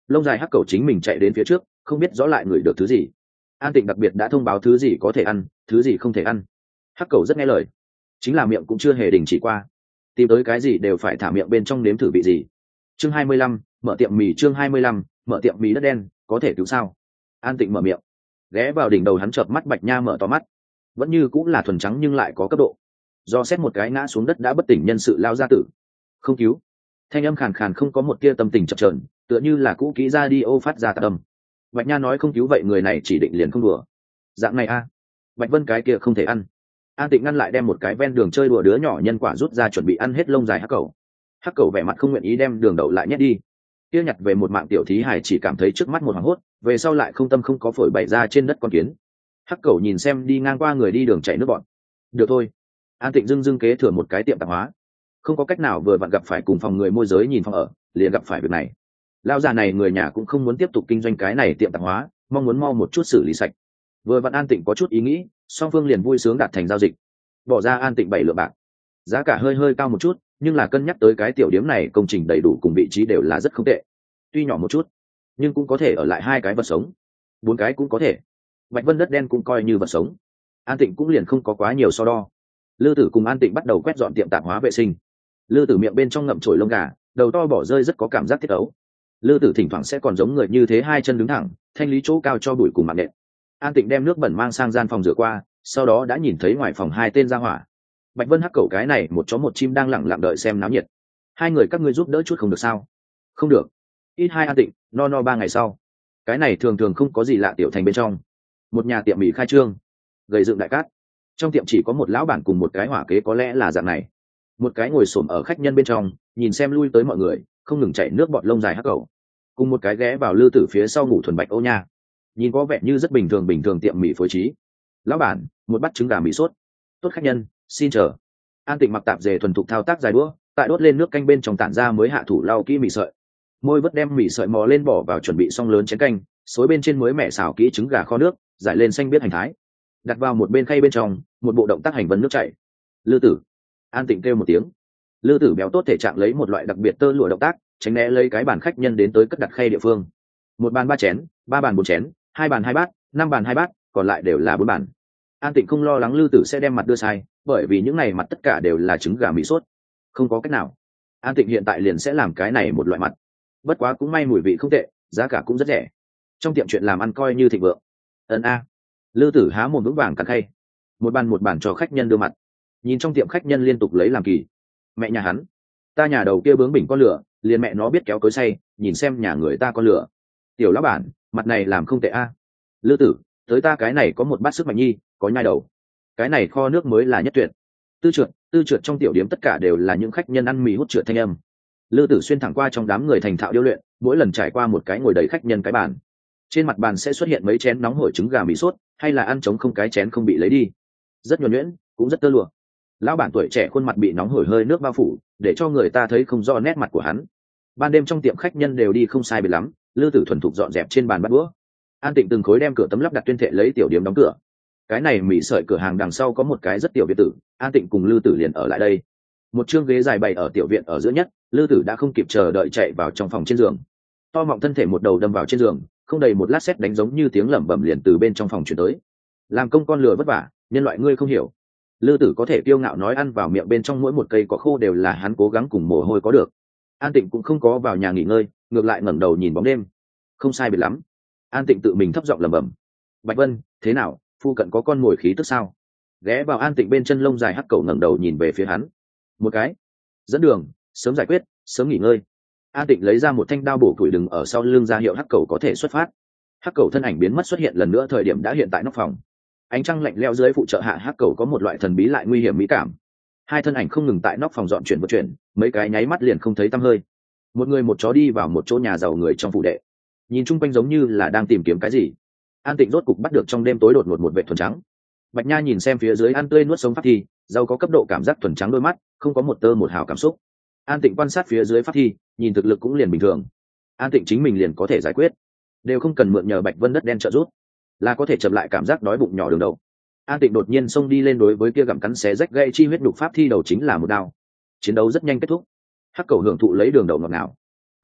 lông dài hắc cầu chính mình chạy đến phía trước, không biết rõ lại ngửi được thứ gì. An Tịnh đặc biệt đã thông báo thứ gì có thể ăn, thứ gì không thể ăn. Hắc cầu rất nghe lời, chính là miệng cũng chưa hề đình chỉ qua, tìm tới cái gì đều phải thả miệng bên trong nếm thử vị gì. Chương hai mươi lăm, mở tiệm mì. Chương hai mươi lăm, mở tiệm mì đất đen, có thể cứu sao? An Tịnh mở miệng, ghé vào đỉnh đầu hắn, chợp mắt Bạch Nha mở to mắt, vẫn như cũng là thuần trắng nhưng lại có cấp độ. Do xét một cái ngã xuống đất đã bất tỉnh nhân sự lao ra tử. Không cứu. Thanh âm khàn khàn không có một tia tâm tình chập chờn, tựa như là cũ kỹ ra đi ô phát ra tạc âm. Bạch Nha nói không cứu vậy người này chỉ định liền không đùa. Dạng này a, à? Bạch Vân cái kia không thể ăn. An Tịnh ngăn lại, đem một cái ven đường chơi đùa đứa nhỏ nhân quả rút ra chuẩn bị ăn hết lông dài hắc cầu. Hắc cầu vẻ mặt không nguyện ý đem đường đậu lại nhét đi. Kia nhặt về một mạng tiểu thí hải chỉ cảm thấy trước mắt một hoảng hốt, về sau lại không tâm không có phổi bày ra trên đất con kiến. Hắc cầu nhìn xem đi ngang qua người đi đường chạy nước bọn. Được thôi. An Tịnh dưng dưng kế thừa một cái tiệm tạp hóa, không có cách nào, vừa vặn gặp phải cùng phòng người môi giới nhìn phòng ở, liền gặp phải việc này. Lão già này người nhà cũng không muốn tiếp tục kinh doanh cái này tiệm tạp hóa, mong muốn mau một chút xử lý sạch. Vừa vặn An Tịnh có chút ý nghĩ, song phương liền vui sướng đạt thành giao dịch, bỏ ra An Tịnh bảy lượng bạc, giá cả hơi hơi cao một chút, nhưng là cân nhắc tới cái tiểu điếm này công trình đầy đủ cùng vị trí đều là rất không tệ. Tuy nhỏ một chút, nhưng cũng có thể ở lại hai cái vật sống, bốn cái cũng có thể. Bạch Vân đất đen cũng coi như vật sống. An Tịnh cũng liền không có quá nhiều so đo. Lư Tử cùng An Tịnh bắt đầu quét dọn tiệm tạp hóa vệ sinh. Lư Tử miệng bên trong ngậm chổi lông gà, đầu to bỏ rơi rất có cảm giác thiết ấu. Lư Tử thỉnh thoảng sẽ còn giống người như thế hai chân đứng thẳng, thanh lý chỗ cao cho bụi cùng mạng nện. An Tịnh đem nước bẩn mang sang gian phòng rửa qua, sau đó đã nhìn thấy ngoài phòng hai tên ra hỏa. Bạch Vân hắc cầu cái này một chó một chim đang lẳng lặng đợi xem náo nhiệt. Hai người các ngươi giúp đỡ chút không được sao? Không được. Ít hai. An Tịnh, no no ba ngày sau. Cái này thường thường không có gì lạ, tiểu thành bên trong một nhà tiệm mì khai trương, gầy dựng đại cát. Trong tiệm chỉ có một lão bản cùng một cái hỏa kế, có lẽ là dạng này. Một cái ngồi xổm ở khách nhân bên trong, nhìn xem lui tới mọi người, không ngừng chảy nước bọt lông dài hắc cầu. Cùng một cái ghé vào Lư Tử phía sau ngủ thuần Bạch Ô Nha, nhìn có vẻ như rất bình thường bình thường tiệm mì phối trí. Lão bản, một bát trứng gà mì sốt. Tốt khách nhân, xin chờ. An Tịnh mặc tạp dề thuần thục thao tác dài đũa, tại đốt lên nước canh bên trong tản ra mới hạ thủ lau kỹ mì sợi. Môi vớt đem mì sợi mò lên bỏ vào chuẩn bị xong lớn chén canh, xối bên trên mới mẻ xào kỹ trứng gà kho nước, giải lên xanh biết hành thái, đặt vào một bên khay bên trong, một bộ động tác hành vân nước chảy. Lư Tử. An Tịnh kêu một tiếng. Lư Tử béo tốt thể trạng lấy một loại đặc biệt tơ lụa động tác, tránh né lấy cái bàn khách nhân đến tới cất đặt khay địa phương. Một bàn ba chén, ba bàn bốn chén, hai bàn hai bát, năm bàn hai bát, còn lại đều là bốn bàn. An Tịnh không lo lắng Lư Tử sẽ đem mặt đưa sai, bởi vì những này mặt tất cả đều là trứng gà mì sốt. Không có cách nào, An Tịnh hiện tại liền sẽ làm cái này một loại mặt. Bất quá cũng may mùi vị không tệ, giá cả cũng rất rẻ. Trong tiệm chuyện làm ăn coi như thịnh vượng. Ấn a. Lư Tử há mồm vững vàng cắn khay, một bàn một bàn cho khách nhân đưa mặt. Nhìn trong tiệm khách nhân liên tục lấy làm kỳ. Mẹ nhà hắn, ta nhà đầu kia bướng bỉnh con lửa, liền mẹ nó biết kéo cối say, nhìn xem nhà người ta con lửa. Tiểu lão bản, mặt này làm không tệ a. Lư Tử, tới ta cái này có một bát sức mạnh nhi, có nhai đầu. Cái này kho nước mới là nhất tuyệt. Tư trượt, tư trượt trong tiểu điếm tất cả đều là những khách nhân ăn mì hút trượt thanh âm. Lư Tử xuyên thẳng qua trong đám người thành thạo điêu luyện, mỗi lần trải qua một cái ngồi đầy khách nhân cái bàn, trên mặt bàn sẽ xuất hiện mấy chén nóng hổi trứng gà mì sốt, hay là ăn trống không cái chén không bị lấy đi, rất nhuần nhuyễn, cũng rất tơ lụa. Lão bản tuổi trẻ khuôn mặt bị nóng hổi hơi nước bao phủ, để cho người ta thấy không rõ nét mặt của hắn. Ban đêm trong tiệm khách nhân đều đi không sai biệt lắm, Lư Tử thuần thục dọn dẹp trên bàn bát đũa. An Tịnh từng khối đem cửa tấm lắp đặt tuyên thệ lấy tiểu điểm đóng cửa. Cái này mì sợi cửa hàng đằng sau có một cái rất tiểu viện tử, An Tịnh cùng Lư Tử liền ở lại đây. Một chương ghế dài bày ở tiểu viện ở giữa nhất, Lư Tử đã không kịp chờ đợi chạy vào trong phòng trên giường. To mọng thân thể một đầu đâm vào trên giường, không đầy một lát sét đánh giống như tiếng lẩm bẩm liền từ bên trong phòng truyền tới. Làm công con lừa vất vả, nhân loại ngươi không hiểu. Lư Tử có thể kiêu ngạo nói ăn vào miệng bên trong mỗi một cây cỏ khô đều là hắn cố gắng cùng mồ hôi có được. An Tịnh cũng không có vào nhà nghỉ ngơi, ngược lại ngẩng đầu nhìn bóng đêm. Không sai biệt lắm. An Tịnh tự mình thấp giọng lẩm bẩm. Bạch Vân, thế nào, phu cận có con mồi khí tức sao? Ghé vào An Tịnh bên chân lông dài hắc cầu ngẩng đầu nhìn về phía hắn. Một cái. Dẫn đường, sớm giải quyết, sớm nghỉ ngơi. An Tịnh lấy ra một thanh đao bổ củi đừng ở sau lưng ra hiệu hắc cầu có thể xuất phát. Hắc cầu thân ảnh biến mất xuất hiện lần nữa thời điểm đã hiện tại nóc phòng. Ánh trăng lạnh lẽo dưới phụ trợ hạ hắc cầu có một loại thần bí lại nguy hiểm mỹ cảm. Hai thân ảnh không ngừng tại nóc phòng dọn chuyển vận chuyển, mấy cái nháy mắt liền không thấy tăm hơi. Một người một chó đi vào một chỗ nhà giàu người trong phủ đệ, nhìn chung quanh giống như là đang tìm kiếm cái gì. An Tịnh rốt cục bắt được trong đêm tối đột ngột một vệt thuần trắng. Bạch Nha nhìn xem phía dưới ăn tươi nuốt sống pháp thi, giàu có cấp độ cảm giác thuần trắng đôi mắt, không có một tơ một hào cảm xúc. An Tịnh quan sát phía dưới pháp thi, nhìn thực lực cũng liền bình thường. An Tịnh chính mình liền có thể giải quyết, đều không cần mượn nhờ Bạch Vân đất đen trợ giúp, là có thể chậm lại cảm giác đói bụng nhỏ đường đầu. An Tịnh đột nhiên xông đi lên đối với kia gặm cắn xé rách gây chi huyết đục pháp thi đầu chính là một đao. Chiến đấu rất nhanh kết thúc. Hắc cầu hưởng thụ lấy đường đầu ngọt ngào.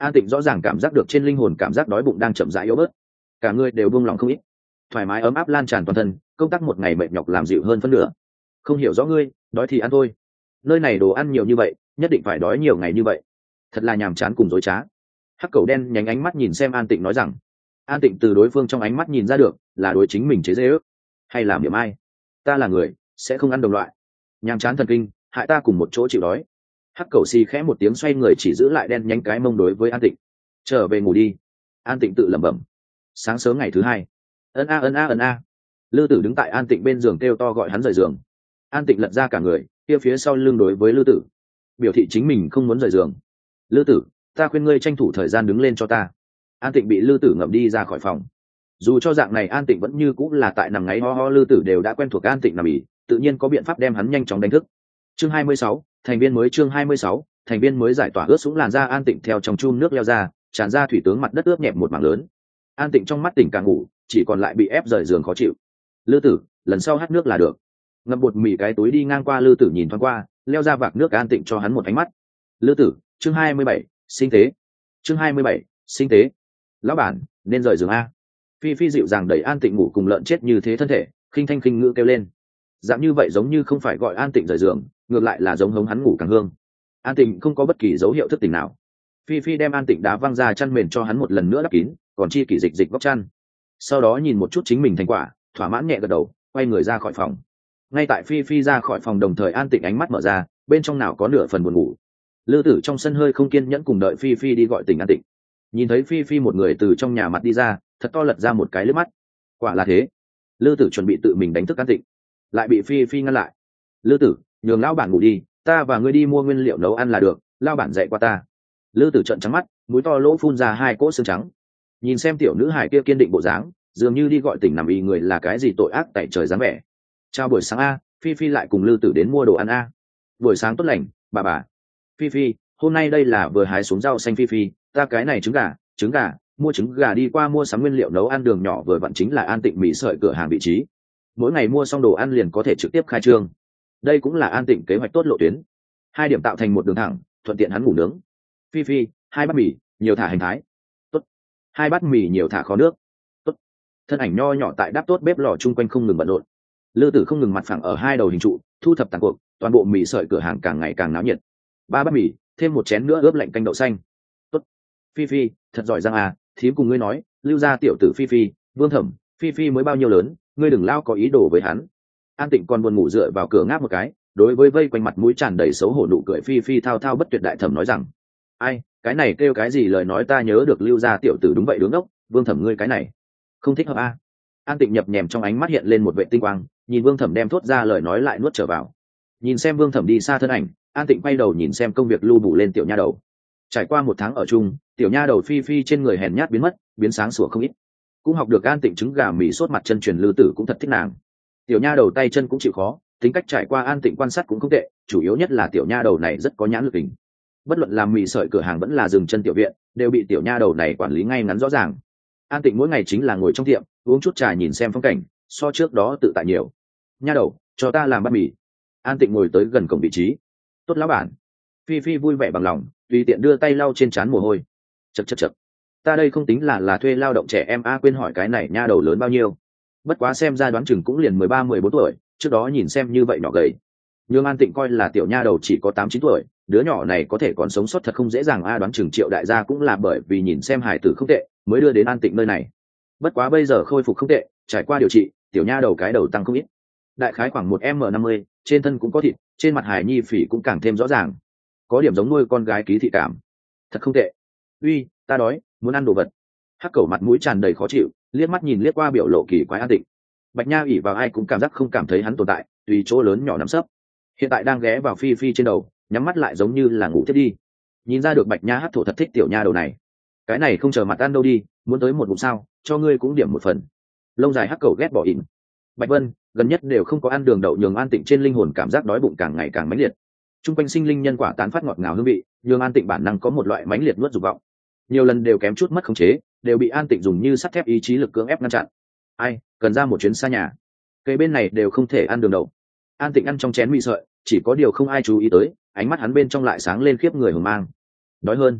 An Tịnh rõ ràng cảm giác được trên linh hồn cảm giác đói bụng đang chậm rãi yếu bớt, cả người đều buông lỏng không ít, thoải mái ấm áp lan tràn toàn thân, công tác một ngày mệt nhọc làm dịu hơn phân nửa. Không hiểu rõ ngươi, đói thì ăn thôi. Nơi này đồ ăn nhiều như vậy, nhất định phải đói nhiều ngày như vậy, thật là nhàm chán cùng dối trá. Hắc cầu đen nhánh ánh mắt nhìn xem An Tịnh nói rằng. An Tịnh từ đối phương trong ánh mắt nhìn ra được là đối chính mình chế giễu ước hay làm điểm ai. Ta là người sẽ không ăn đồng loại, nhàm chán thần kinh, hại ta cùng một chỗ chịu đói. Hắc cầu xì khẽ một tiếng xoay người chỉ giữ lại đen nhánh cái mông đối với An Tịnh. Trở về ngủ đi. An Tịnh tự lẩm bẩm. Sáng sớm ngày thứ hai, ân a ân a ân a, Lư Tử đứng tại An Tịnh bên giường kêu to gọi hắn rời giường. An Tịnh lật ra cả người, kia phía sau lưng đối với Lư Tử, biểu thị chính mình không muốn rời giường. Lư Tử, ta khuyên ngươi tranh thủ thời gian đứng lên cho ta. An Tịnh bị Lư Tử ngậm đi ra khỏi phòng. Dù cho dạng này An Tịnh vẫn như cũng là tại nằm ngáy ho ho, Lư Tử đều đã quen thuộc An Tịnh nằm ỉ, tự nhiên có biện pháp đem hắn nhanh chóng đánh thức. Chương hai mươi sáu, thành viên mới. Chương hai mươi sáu, thành viên mới. Giải tỏa ướt sũng làn da An Tịnh theo trong chum nước leo ra, tràn ra thủy tướng mặt đất ướt nhẹp một mảng lớn. An Tịnh trong mắt tỉnh càng ngủ, chỉ còn lại bị ép rời giường khó chịu. Lư Tử, lần sau hát nước là được. Ngậm bột mì cái túi đi ngang qua Lư Tử nhìn thoáng qua, leo ra vạc nước. An Tịnh cho hắn một ánh mắt. Lư Tử, chương hai mươi bảy, sinh tế. Chương hai mươi bảy, sinh tế. Lão bản, nên rời giường a. Phi Phi dịu dàng đẩy An Tịnh ngủ cùng lợn chết như thế thân thể, khinh thanh khinh ngữ kêu lên. Dạng như vậy giống như không phải gọi An Tịnh rời giường, ngược lại là giống hống hắn ngủ càng hương. An Tịnh không có bất kỳ dấu hiệu thức tỉnh nào. Phi Phi đem An Tịnh đá văng ra chăn mền cho hắn một lần nữa đắp kín, còn chi kỷ dịch dịch góc chăn. Sau đó nhìn một chút chính mình thành quả, thỏa mãn nhẹ gật đầu, quay người ra khỏi phòng. Ngay tại Phi Phi ra khỏi phòng đồng thời An Tịnh ánh mắt mở ra, bên trong nào có nửa phần buồn ngủ. Lư Tử trong sân hơi không kiên nhẫn cùng đợi Phi Phi đi gọi tỉnh An Tịnh. Nhìn thấy Phi Phi một người từ trong nhà mặt đi ra, thật to lật ra một cái lướt mắt. Quả là thế. Lư Tử chuẩn bị tự mình đánh thức An Tịnh, lại bị Phi Phi ngăn lại. Lư Tử, nhường lão bản ngủ đi, ta và ngươi đi mua nguyên liệu nấu ăn là được, lão bản dạy qua ta. Lư Tử trợn trắng mắt, mũi to lỗ phun ra hai cỗ xương trắng. Nhìn xem tiểu nữ hải kia kiên định bộ dáng, dường như đi gọi tỉnh nằm y người là cái gì tội ác tại trời dáng vẻ. Chào buổi sáng a, Phi Phi lại cùng Lư Tử đến mua đồ ăn a. Buổi sáng tốt lành, bà bà. Phi Phi, hôm nay đây là vừa hái xuống rau xanh. Phi Phi, ta cái này trứng gà, trứng gà, mua trứng gà đi qua mua sắm nguyên liệu nấu ăn. Đường nhỏ vừa vặn chính là An Tịnh mì sợi cửa hàng vị trí. Mỗi ngày mua xong đồ ăn liền có thể trực tiếp khai trương. Đây cũng là An Tịnh kế hoạch tốt lộ tuyến. Hai điểm tạo thành một đường thẳng, thuận tiện hắn ngủ nướng. Phi Phi, hai bát mì, nhiều thả hành thái. Tốt. Hai bát mì nhiều thả kho nước. Tốt. Thân ảnh nho nhỏ tại đáp tốt bếp lò chung quanh không ngừng bận rộn. Lư Tử không ngừng mặt phẳng ở hai đầu hình trụ, thu thập tàn cuộc, toàn bộ mì sợi cửa hàng càng ngày càng náo nhiệt. Ba bát mì, thêm một chén nữa ướp lạnh canh đậu xanh. Tốt. Phi Phi, thật giỏi giang à, thím cùng ngươi nói, lưu gia tiểu tử Phi Phi, Vương Thẩm, Phi Phi mới bao nhiêu lớn, ngươi đừng lao có ý đồ với hắn. An Tịnh còn buồn ngủ dựa vào cửa ngáp một cái, đối với vây quanh mặt mũi tràn đầy xấu hổ nụ cười Phi Phi thao thao bất tuyệt đại thẩm nói rằng, ai, cái này kêu cái gì lời nói ta nhớ được lưu gia tiểu tử đúng vậy đứng ốc, Vương Thẩm ngươi cái này không thích hợp a. An Tịnh nhập nhèm trong ánh mắt hiện lên một vệ tinh quang, nhìn Vương Thẩm đem thốt ra lời nói lại nuốt trở vào. Nhìn xem Vương Thẩm đi xa thân ảnh, An Tịnh quay đầu nhìn xem công việc lưu bù lên tiểu nha đầu. Trải qua một tháng ở chung, tiểu nha đầu Phi Phi trên người hèn nhát biến mất, biến sáng sủa không ít. Cũng học được An Tịnh trứng gà mì sốt mặt chân truyền Lư Tử cũng thật thích nàng. Tiểu nha đầu tay chân cũng chịu khó, tính cách trải qua An Tịnh quan sát cũng không tệ, chủ yếu nhất là tiểu nha đầu này rất có nhãn lực tình. Bất luận làm mì sợi cửa hàng vẫn là dừng chân tiểu viện, đều bị tiểu nha đầu này quản lý ngay ngắn rõ ràng. An Tịnh mỗi ngày chính là ngồi trong tiệm, uống chút trà nhìn xem phong cảnh, so trước đó tự tại nhiều. Nha đầu, cho ta làm bát mì. An Tịnh ngồi tới gần cổng vị trí. Tốt lão bản. Phi Phi vui vẻ bằng lòng, tùy tiện đưa tay lau trên trán mồ hôi. Chậc chậc chậc. Ta đây không tính là là thuê lao động trẻ em a, quên hỏi cái này nha đầu lớn bao nhiêu. Bất quá xem ra đoán chừng cũng liền mười ba mười bốn tuổi, trước đó nhìn xem như vậy nhỏ gầy. Nhưng An Tịnh coi là tiểu nha đầu chỉ có tám chín tuổi, đứa nhỏ này có thể còn sống sót thật không dễ dàng a, đoán chừng Triệu đại gia cũng là bởi vì nhìn xem hài tử không tệ, mới đưa đến An Tịnh nơi này. Bất quá bây giờ khôi phục không tệ, trải qua điều trị, tiểu nha đầu cái đầu tăng không ít. Đại khái khoảng một m năm mươi, trên thân cũng có thịt, trên mặt hài nhi phỉ cũng càng thêm rõ ràng. Có điểm giống nuôi con gái ký thị cảm. Thật không tệ. Uy, ta đói, muốn ăn đồ vật. Hắc Cẩu mặt mũi tràn đầy khó chịu, liếc mắt nhìn liếc qua biểu lộ kỳ quái An Tịnh. Bạch Nha ỉ vào ai cũng cảm giác không cảm thấy hắn tồn tại, tùy chỗ lớn nhỏ nắm sấp. Hiện tại đang ghé vào Phi Phi trên đầu, nhắm mắt lại giống như là ngủ thiết đi. Nhìn ra được Bạch Nha hắc thổ thật thích tiểu nha đầu này. Cái này không chờ mặt ăn đâu đi, muốn tới một bụng sao, cho ngươi cũng điểm một phần. Lông dài Hắc Cẩu ghét bỏ ỉn. Bạch Vân gần nhất đều không có ăn đường đậu, nhường An Tịnh trên linh hồn cảm giác đói bụng càng ngày càng mãnh liệt. Trung quanh sinh linh nhân quả tán phát ngọt ngào hương vị, nhường An Tịnh bản năng có một loại mãnh liệt nuốt dục vọng. Nhiều lần đều kém chút mất khống chế, đều bị An Tịnh dùng như sắt thép ý chí lực cưỡng ép ngăn chặn. Ai, cần ra một chuyến xa nhà. Cây bên này đều không thể ăn đường đậu. An Tịnh ăn trong chén mì sợi, chỉ có điều không ai chú ý tới, ánh mắt hắn bên trong lại sáng lên khiếp người hùng mang. Đói hơn.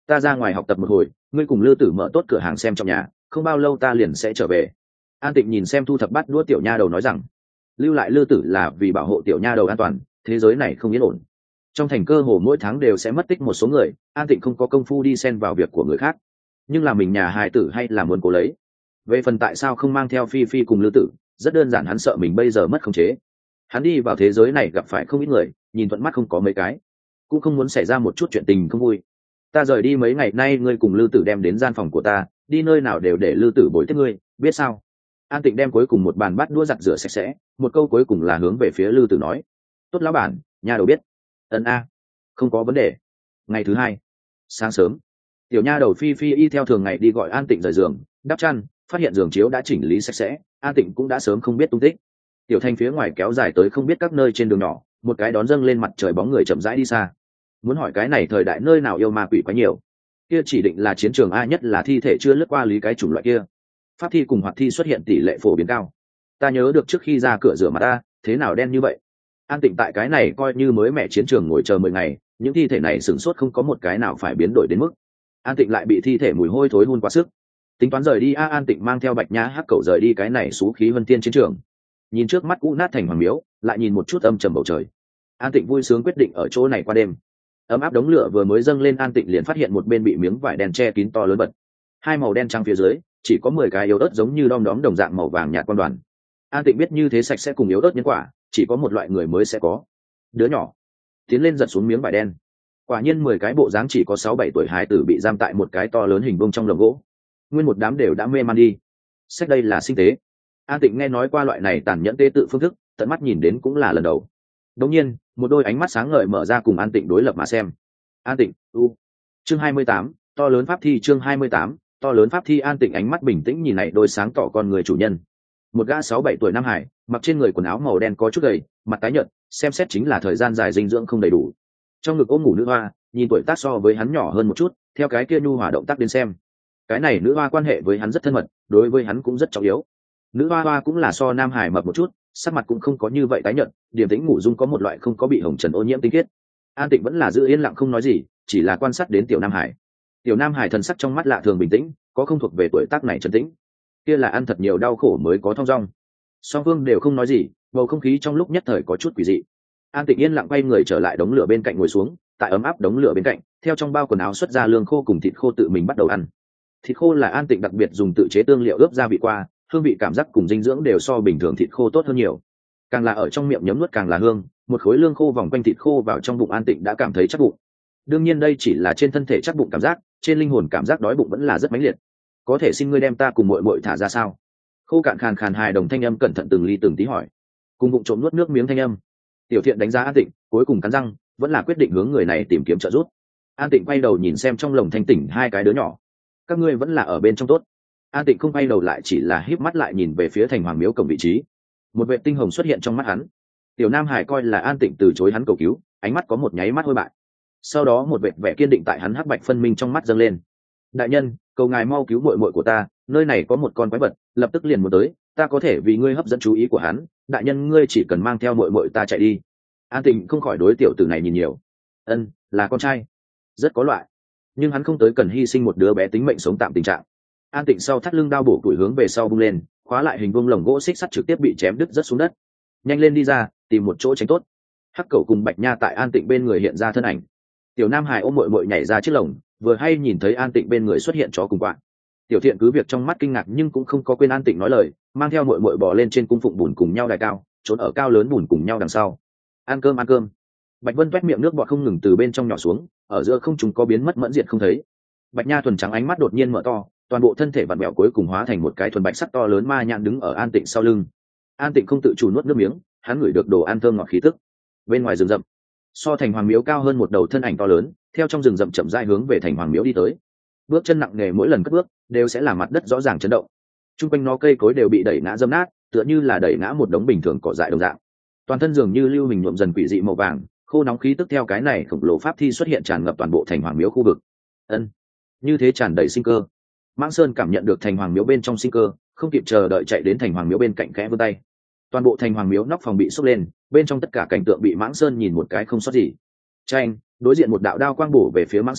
ta ra ngoài học tập một hồi, ngươi cùng Lư Tử mở tốt cửa hàng xem trong nhà, không bao lâu ta liền sẽ trở về. An Tịnh nhìn xem thu thập bát đũa tiểu nha đầu nói rằng, lưu lại Lư Tử là vì bảo hộ tiểu nha đầu an toàn, thế giới này không yên ổn. Trong thành cơ hồ mỗi tháng đều sẽ mất tích một số người, An Tịnh không có công phu đi xen vào việc của người khác, nhưng là mình nhà hài tử hay là muốn cố lấy. Về phần tại sao không mang theo Phi Phi cùng Lư Tử, rất đơn giản, hắn sợ mình bây giờ mất khống chế. Hắn đi vào thế giới này gặp phải không ít người, nhìn thuận mắt không có mấy cái, cũng không muốn xảy ra một chút chuyện tình không vui. Ta rời đi mấy ngày nay, ngươi cùng Lư Tử đem đến gian phòng của ta, đi nơi nào đều để Lư Tử bồi tiếp ngươi, biết sao? An Tịnh đem cuối cùng một bàn bát đũa giặt rửa sạch sẽ, một câu cuối cùng là hướng về phía Lư Tử nói, tốt lão bản, nhà đầu biết. Ân a, không có vấn đề. Ngày thứ hai sáng sớm, tiểu nha đầu Phi Phi y theo thường ngày đi gọi An Tịnh rời giường, đắp chăn, phát hiện giường chiếu đã chỉnh lý sạch sẽ, An Tịnh cũng đã sớm không biết tung tích. Tiểu thành phía ngoài kéo dài tới không biết các nơi trên đường nhỏ, một cái đón dâng lên mặt trời bóng người chậm rãi đi xa. Muốn hỏi cái này thời đại nơi nào yêu ma quỷ quá nhiều, kia chỉ định là chiến trường, a nhất là thi thể chưa lướt qua lý cái chủng loại kia, pháp thi cùng hoạt thi xuất hiện tỷ lệ phổ biến cao. Ta nhớ được trước khi ra cửa rửa mặt ta, thế nào đen như vậy? An Tịnh tại cái này coi như mới mẹ chiến trường ngồi chờ mười ngày, những thi thể này sửng sốt không có một cái nào phải biến đổi đến mức. An Tịnh lại bị thi thể mùi hôi thối hun quá sức, tính toán rời đi. a An Tịnh mang theo Bạch Nhã hắc cẩu rời đi cái này xú khí vân tiên chiến trường, nhìn trước mắt cũ nát thành hoàng miếu, lại nhìn một chút âm trầm bầu trời, An Tịnh vui sướng quyết định ở chỗ này qua đêm. Ấm áp đống lửa vừa mới dâng lên, An Tịnh liền phát hiện một bên bị miếng vải đen che kín to lớn bật, hai màu đen trắng phía dưới chỉ có mười cái yếu ớt giống như đom đóm đồng dạng màu vàng nhạt quan đoàn. An Tịnh biết như thế sạch sẽ cùng yếu ớt nhân quả chỉ có một loại người mới sẽ có. Đứa nhỏ tiến lên giật xuống miếng vải đen, quả nhiên mười cái bộ dáng chỉ có sáu bảy tuổi hài tử bị giam tại một cái to lớn hình vuông trong lồng gỗ, nguyên một đám đều đã mê man đi. Sách đây là sinh tế. An Tịnh nghe nói qua loại này tàn nhẫn tế tự phương thức, tận mắt nhìn đến cũng là lần đầu. Đột nhiên một đôi ánh mắt sáng ngời mở ra cùng An Tịnh đối lập mà xem. An Tịnh u chương hai mươi tám, to lớn pháp thi. Chương hai mươi tám, to lớn pháp thi. An Tịnh ánh mắt bình tĩnh nhìn này đôi sáng tỏ con người chủ nhân, một gã sáu bảy tuổi nam hải, mặc trên người quần áo màu đen có chút gầy, mặt tái nhợt, xem xét chính là thời gian dài dinh dưỡng không đầy đủ. Trong ngực ôm ngủ nữ hoa, nhìn tuổi tác so với hắn nhỏ hơn một chút, theo cái kia nhu hòa động tác đến xem, cái này nữ hoa quan hệ với hắn rất thân mật, đối với hắn cũng rất trọng yếu. Nữ hoa hoa cũng là so nam hải mập một chút, sắc mặt cũng không có như vậy tái nhợt, điềm tĩnh ngủ dung có một loại không có bị hồng trần ô nhiễm tinh khiết. An Tịnh vẫn là giữ yên lặng không nói gì, chỉ là quan sát đến tiểu nam hải. Tiểu nam hải thần sắc trong mắt lạ thường bình tĩnh, có không thuộc về tuổi tác này trấn tĩnh, kia là ăn thật nhiều đau khổ mới có thong dong. Song phương đều không nói gì, bầu không khí trong lúc nhất thời có chút quỷ dị. An Tịnh yên lặng quay người trở lại đống lửa bên cạnh ngồi xuống, tại ấm áp đống lửa bên cạnh, theo trong bao quần áo xuất ra lương khô cùng thịt khô tự mình bắt đầu ăn. Thịt khô là An Tịnh đặc biệt dùng tự chế tương liệu ướp gia vị qua, hương vị cảm giác cùng dinh dưỡng đều so bình thường thịt khô tốt hơn nhiều. Càng là ở trong miệng nhấm nuốt càng là hương, một khối lương khô vòng quanh thịt khô vào trong bụng, An Tịnh đã cảm thấy chắc bụng. Đương nhiên đây chỉ là trên thân thể chắc bụng cảm giác, trên linh hồn cảm giác đói bụng vẫn là rất mãnh liệt. Có thể xin ngươi đem ta cùng muội muội thả ra sao? Khô cạn khàn khàn hài đồng thanh âm cẩn thận từng ly từng tí hỏi, cùng bụng trộm nuốt nước miếng thanh âm. Tiểu Thiện đánh giá An Tịnh, cuối cùng cắn răng, vẫn là quyết định hướng người này tìm kiếm trợ giúp. An Tịnh quay đầu nhìn xem trong lồng thanh tỉnh hai cái đứa nhỏ, các ngươi vẫn là ở bên trong tốt. An Tịnh không quay đầu lại, chỉ là híp mắt lại nhìn về phía thành hoàng miếu cổng vị trí. Một vệt tinh hồng xuất hiện trong mắt hắn. Tiểu Nam Hải coi là An Tịnh từ chối hắn cầu cứu, ánh mắt có một nháy mắt hôi bại. Sau đó một vệt vẻ kiên định tại hắn hắc bạch phân minh trong mắt dâng lên. Đại nhân, cầu ngài mau cứu muội muội của ta, nơi này có một con quái vật, lập tức liền muốn tới, ta có thể vì ngươi hấp dẫn chú ý của hắn, đại nhân ngươi chỉ cần mang theo muội muội ta chạy đi. An Tịnh không khỏi đối tiểu tử này nhìn nhiều. Ân, là con trai, rất có loại, nhưng hắn không tới cần hy sinh một đứa bé tính mệnh sống tạm tình trạng. An Tịnh sau thắt lưng đao bổ tuổi hướng về sau bung lên, khóa lại hình vuông lồng gỗ xích sắt trực tiếp bị chém đứt rất xuống đất. Nhanh lên đi ra, tìm một chỗ tránh tốt. Hắc Cẩu cùng Bạch Nha tại An Tịnh bên người hiện ra thân ảnh. Tiểu Nam Hải ôm muội muội nhảy ra chiếc lồng, vừa hay nhìn thấy An Tịnh bên người xuất hiện chó cùng quạ. Tiểu Thiện cứ việc trong mắt kinh ngạc nhưng cũng không có quên An Tịnh nói lời, mang theo muội muội bò lên trên cung phụng bùn cùng nhau đài cao, trốn ở cao lớn bùn cùng nhau đằng sau. Ăn cơm ăn cơm. Bạch Vân toét miệng nước bọt không ngừng từ bên trong nhỏ xuống, ở giữa không chúng có biến mất mẫn diệt không thấy. Bạch Nha thuần trắng ánh mắt đột nhiên mở to, toàn bộ thân thể vặn vẹo cuối cùng hóa thành một cái thuần bạch sắc to lớn ma nhãn đứng ở An Tịnh sau lưng. An Tịnh không tự chủ nuốt nước miếng, hắn ngửi được đồ ăn thơm ngọt khí tức. Bên ngoài rừng rậm, so thành hoàng miếu cao hơn một đầu thân ảnh to lớn, theo trong rừng rậm chậm rãi hướng về thành hoàng miếu đi tới. Bước chân nặng nề, mỗi lần cất bước đều sẽ làm mặt đất rõ ràng chấn động. Trung quanh nó cây cối đều bị đẩy ngã dâm nát, tựa như là đẩy ngã một đống bình thường cỏ dại đồng dạng. Toàn thân dường như lưu hình nhuộm dần quỷ dị màu vàng, khô nóng khí tức theo cái này khổng lồ pháp thi xuất hiện tràn ngập toàn bộ thành hoàng miếu khu vực. Ân, như thế tràn đầy sinh cơ. Mãng Sơn cảm nhận được thành hoàng miếu bên trong sinh cơ, không kịp chờ đợi chạy đến thành hoàng miếu bên cạnh khẽ vươn tay. Toàn bộ thành hoàng miếu nóc phòng bị sốc lên, bên trong tất cả cảnh tượng bị Mãng Sơn nhìn một cái không sót gì. Tranh, đối diện một đạo đao quang bổ về phía Mãng Sơn,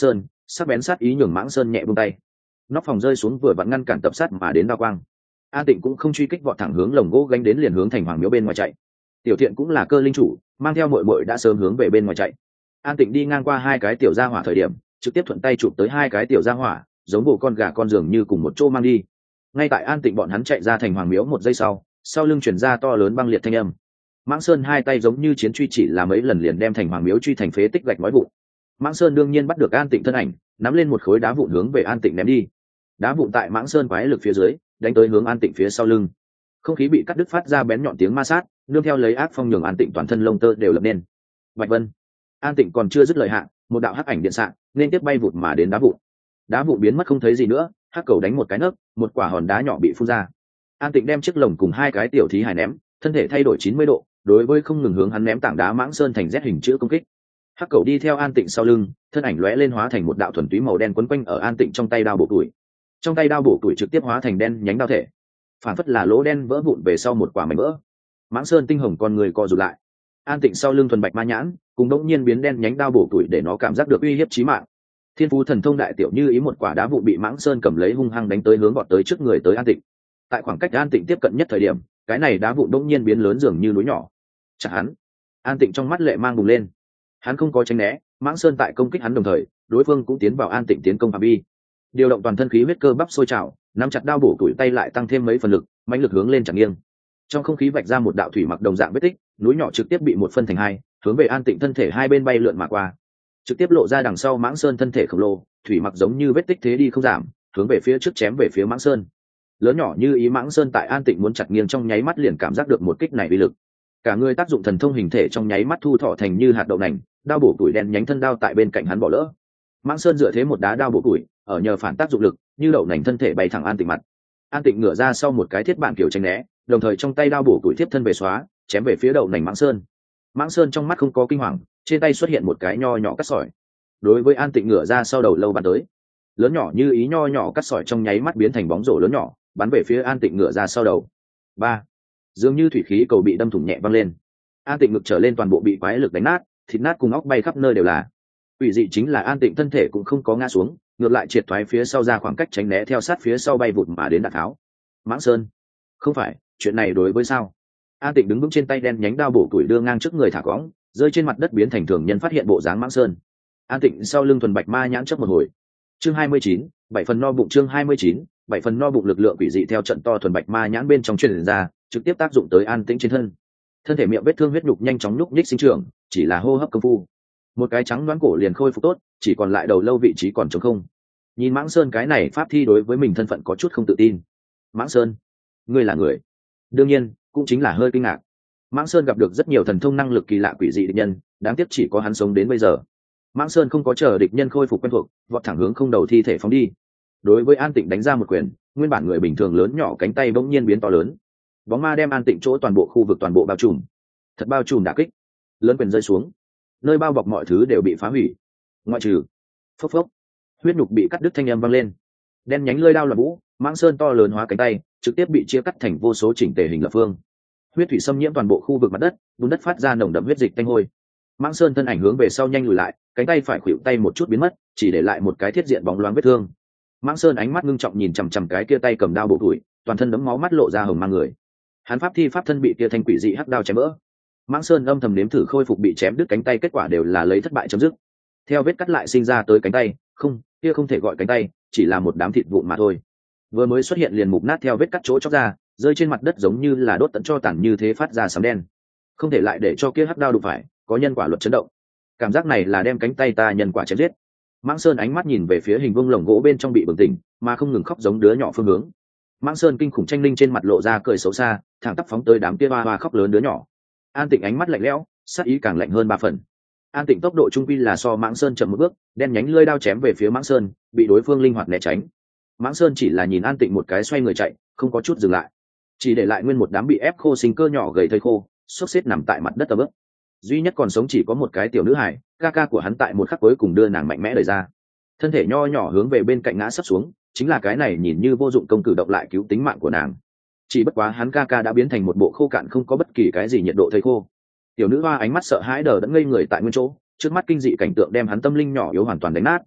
sắc bén sát ý nhường Mãng Sơn nhẹ buông tay, nóc phòng rơi xuống vừa vặn ngăn cản tập sát mà đến đao quang. An Tịnh cũng không truy kích, vọt thẳng hướng lồng gỗ gánh đến, liền hướng thành hoàng miếu bên ngoài chạy. Tiểu Thiện cũng là cơ linh chủ, mang theo muội muội đã sớm hướng về bên ngoài chạy. An Tịnh đi ngang qua hai cái tiểu gia hỏa thời điểm, trực tiếp thuận tay chụp tới hai cái tiểu gia hỏa, giống bộ con gà con giường như cùng một chỗ mang đi. Ngay tại An Tịnh bọn hắn chạy ra thành hoàng miếu một giây sau, sau lưng chuyển ra to lớn băng liệt thanh âm. Mãng Sơn hai tay giống như chiến truy, chỉ là mấy lần liền đem thành hoàng miếu truy thành phế tích gạch nói vụn. Mãng Sơn đương nhiên bắt được An Tịnh thân ảnh, nắm lên một khối đá vụn hướng về An Tịnh ném đi. Đá vụn tại Mãng Sơn quái lực phía dưới đánh tới hướng An Tịnh phía sau lưng, không khí bị cắt đứt phát ra bén nhọn tiếng ma sát, nương theo lấy ác phong nhường An Tịnh toàn thân lông tơ đều lập nên. Bạch Vân. An Tịnh còn chưa dứt lời hạ, một đạo hắc ảnh điện xạ nên tiếp bay vụt mà đến đá vụn. Đá vụn biến mất không thấy gì nữa, hắc cầu đánh một cái nấc, một quả hòn đá nhỏ bị phun ra. An Tịnh đem chiếc lồng cùng hai cái tiểu thí hải ném, thân thể thay đổi chín mươi độ, đối với không ngừng hướng hắn ném tảng đá Mãng Sơn thành Z hình chữ công kích. Hắc cầu đi theo An Tịnh sau lưng, thân ảnh lóe lên hóa thành một đạo thuần túy màu đen quấn quanh ở An Tịnh trong tay đao bổ tuổi. Trong tay đao bổ tuổi trực tiếp hóa thành đen nhánh đao thể, phản phất là lỗ đen vỡ vụn về sau một quả mảnh vỡ. Mãng Sơn tinh hồng con người co rụt lại. An Tịnh sau lưng thuần bạch ma nhãn cùng đống nhiên biến đen nhánh đao bổ tuổi để nó cảm giác được uy hiếp chí mạng. Thiên phú thần thông đại tiểu như ý, một quả đá vụ bị Mãng Sơn cầm lấy hung hăng đánh tới, hướng gọt tới trước người tới An Tịnh. Tại khoảng cách An Tịnh tiếp cận nhất thời điểm, cái này đá vụ đống nhiên biến lớn dường như núi nhỏ. Chặt hắn! An Tịnh trong mắt lệ mang bùng lên. Hắn không có tránh né, Mãng Sơn tại công kích hắn đồng thời, đối phương cũng tiến vào An Tịnh tiến công phạm vi. Điều động toàn thân khí huyết cơ bắp sôi trào, nắm chặt đao bổ tuổi tay lại tăng thêm mấy phần lực, mãnh lực hướng lên chặt nghiêng. Trong không khí vạch ra một đạo thủy mặc đồng dạng vết tích, núi nhỏ trực tiếp bị một phân thành hai, hướng về An Tịnh thân thể hai bên bay lượn mà qua, trực tiếp lộ ra đằng sau Mãng Sơn thân thể khổng lồ. Thủy mặc giống như vết tích thế đi không giảm, hướng về phía trước chém về phía Mãng Sơn. Lớn nhỏ như ý Mãng Sơn tại An Tịnh muốn chặt nghiêng trong nháy mắt liền cảm giác được một kích này uy lực, cả người tác dụng thần thông hình thể trong nháy mắt thu thọ thành như hạt đậu nành, đao bổ tuổi đen nhánh thân đao tại bên cạnh hắn bỏ lỡ. Mãng Sơn dựa thế một đá đao bổ tuổi, ở nhờ phản tác dụng lực, như đậu nành thân thể bay thẳng An Tịnh mặt. An Tịnh ngửa ra sau một cái thiết bản kiểu tránh né, đồng thời trong tay đao bổ tuổi tiếp thân về xóa, chém về phía đậu nành Mãng Sơn. Mãng Sơn trong mắt không có kinh hoàng, trên tay xuất hiện một cái nho nhỏ cắt sỏi, đối với An Tịnh ngửa ra sau đầu lâu bắn tới. Lớn nhỏ như ý nho nhỏ cắt sỏi trong nháy mắt biến thành bóng rổ lớn nhỏ, bắn về phía An Tịnh ngửa ra sau đầu. Ba, dường như thủy khí cầu bị đâm thủng nhẹ văng lên. An Tịnh ngực trở lên toàn bộ bị quái lực đánh nát, thịt nát cùng óc bay khắp nơi đều là. Quỷ dị chính là An Tịnh thân thể cũng không có ngã xuống, ngược lại triệt thoái phía sau ra khoảng cách tránh né theo sát phía sau bay vụt mà đến đạn tháo. Mãng Sơn, không phải, chuyện này đối với sao? An Tịnh đứng vững trên tay đen nhánh đao bổ tuổi đưa ngang trước người thả cõng, rơi trên mặt đất biến thành thường nhân phát hiện bộ dáng Mãng Sơn. An Tịnh sau lưng thuần bạch ma nhãn chớp một hồi. Chương hai mươi chín, bảy phần no bụng. Chương hai mươi chín, bảy phần no bụng. Lực lượng quỷ dị theo trận to thuần bạch ma nhãn bên trong truyền ra, trực tiếp tác dụng tới An Tĩnh trên thân. Thân thể miệng vết thương huyết nhục nhanh chóng nhúc nhích sinh trưởng, chỉ là hô hấp công phu, một cái trắng đoán cổ liền khôi phục tốt, chỉ còn lại đầu lâu vị trí còn trống không. Nhìn Mãng Sơn cái này pháp thi đối với mình thân phận có chút không tự tin. Mãng Sơn, ngươi là người? Đương nhiên, cũng chính là hơi kinh ngạc. Mãng Sơn gặp được rất nhiều thần thông năng lực kỳ lạ quỷ dị địch nhân, đáng tiếc chỉ có hắn sống đến bây giờ. Mãng Sơn không có chờ địch nhân khôi phục quen thuộc, vọt thẳng hướng không đầu thi thể phóng đi. Đối với An Tịnh đánh ra một quyền, nguyên bản người bình thường lớn nhỏ cánh tay bỗng nhiên biến to lớn. Bóng ma đem An Tịnh chỗ toàn bộ khu vực toàn bộ bao trùm. Thật bao trùm đả kích. Lớn quyền rơi xuống, nơi bao bọc mọi thứ đều bị phá hủy, ngoại trừ phốc phốc, huyết nhục bị cắt đứt thanh âm vang lên. Đen nhánh lưỡi đao là vũ, Mãng Sơn to lớn hóa cánh tay, trực tiếp bị chia cắt thành vô số chỉnh tề hình lập phương. Huyết thủy xâm nhiễm toàn bộ khu vực mặt đất, bùn đất phát ra nồng đậm huyết dịch tanh hôi. Mãng Sơn thân ảnh hướng về sau nhanh lùi lại, cánh tay phải khuỵu tay một chút biến mất, chỉ để lại một cái thiết diện bóng loáng vết thương. Mãng Sơn ánh mắt ngưng trọng nhìn chằm chằm cái kia tay cầm đao bộ tuổi, toàn thân đấm máu mắt lộ ra hồng mang người. Hắn pháp thi pháp thân bị kia thanh quỷ dị hắc đao chém vỡ. Mãng Sơn âm thầm nếm thử khôi phục bị chém đứt cánh tay, kết quả đều là lấy thất bại chấm dứt. Theo vết cắt lại sinh ra tới cánh tay, không, kia không thể gọi cánh tay, chỉ là một đám thịt vụn mà thôi. Vừa mới xuất hiện liền mục nát theo vết cắt chỗ chóc ra, rơi trên mặt đất giống như là đốt tận cho tàn như thế, phát ra sấm đen. Không thể lại để cho kia hắc đao đụng phải, có nhân quả luật chấn động. Cảm giác này là đem cánh tay ta nhân quả chém giết. Mãng Sơn ánh mắt nhìn về phía hình vuông lồng gỗ bên trong bị bừng tỉnh, mà không ngừng khóc giống đứa nhỏ phương hướng. Mãng Sơn kinh khủng tranh linh trên mặt lộ ra cười xấu xa, thẳng tắp phóng tới đám kia hoa hoa khóc lớn đứa nhỏ. An Tịnh ánh mắt lạnh lẽo, sát ý càng lạnh hơn ba phần. An Tịnh tốc độ trung quy là so Mãng Sơn chậm một bước, đen nhánh lưỡi đao chém về phía Mãng Sơn, bị đối phương linh hoạt né tránh. Mãng Sơn chỉ là nhìn An Tịnh một cái xoay người chạy, không có chút dừng lại, chỉ để lại nguyên một đám bị ép khô sinh cơ nhỏ gầy thây khô, xốc xếp nằm tại mặt đất tầm ướp. Duy nhất còn sống chỉ có một cái tiểu nữ hài, ca ca của hắn tại một khắc cuối cùng đưa nàng mạnh mẽ đẩy ra, thân thể nho nhỏ hướng về bên cạnh ngã sấp xuống, chính là cái này nhìn như vô dụng công cử động lại cứu tính mạng của nàng. Chỉ bất quá hắn ca ca đã biến thành một bộ khô cạn không có bất kỳ cái gì nhiệt độ thây khô. Tiểu nữ hoa ánh mắt sợ hãi đờ đẫn ngây người tại nguyên chỗ, trước mắt kinh dị cảnh tượng đem hắn tâm linh nhỏ yếu hoàn toàn đánh nát.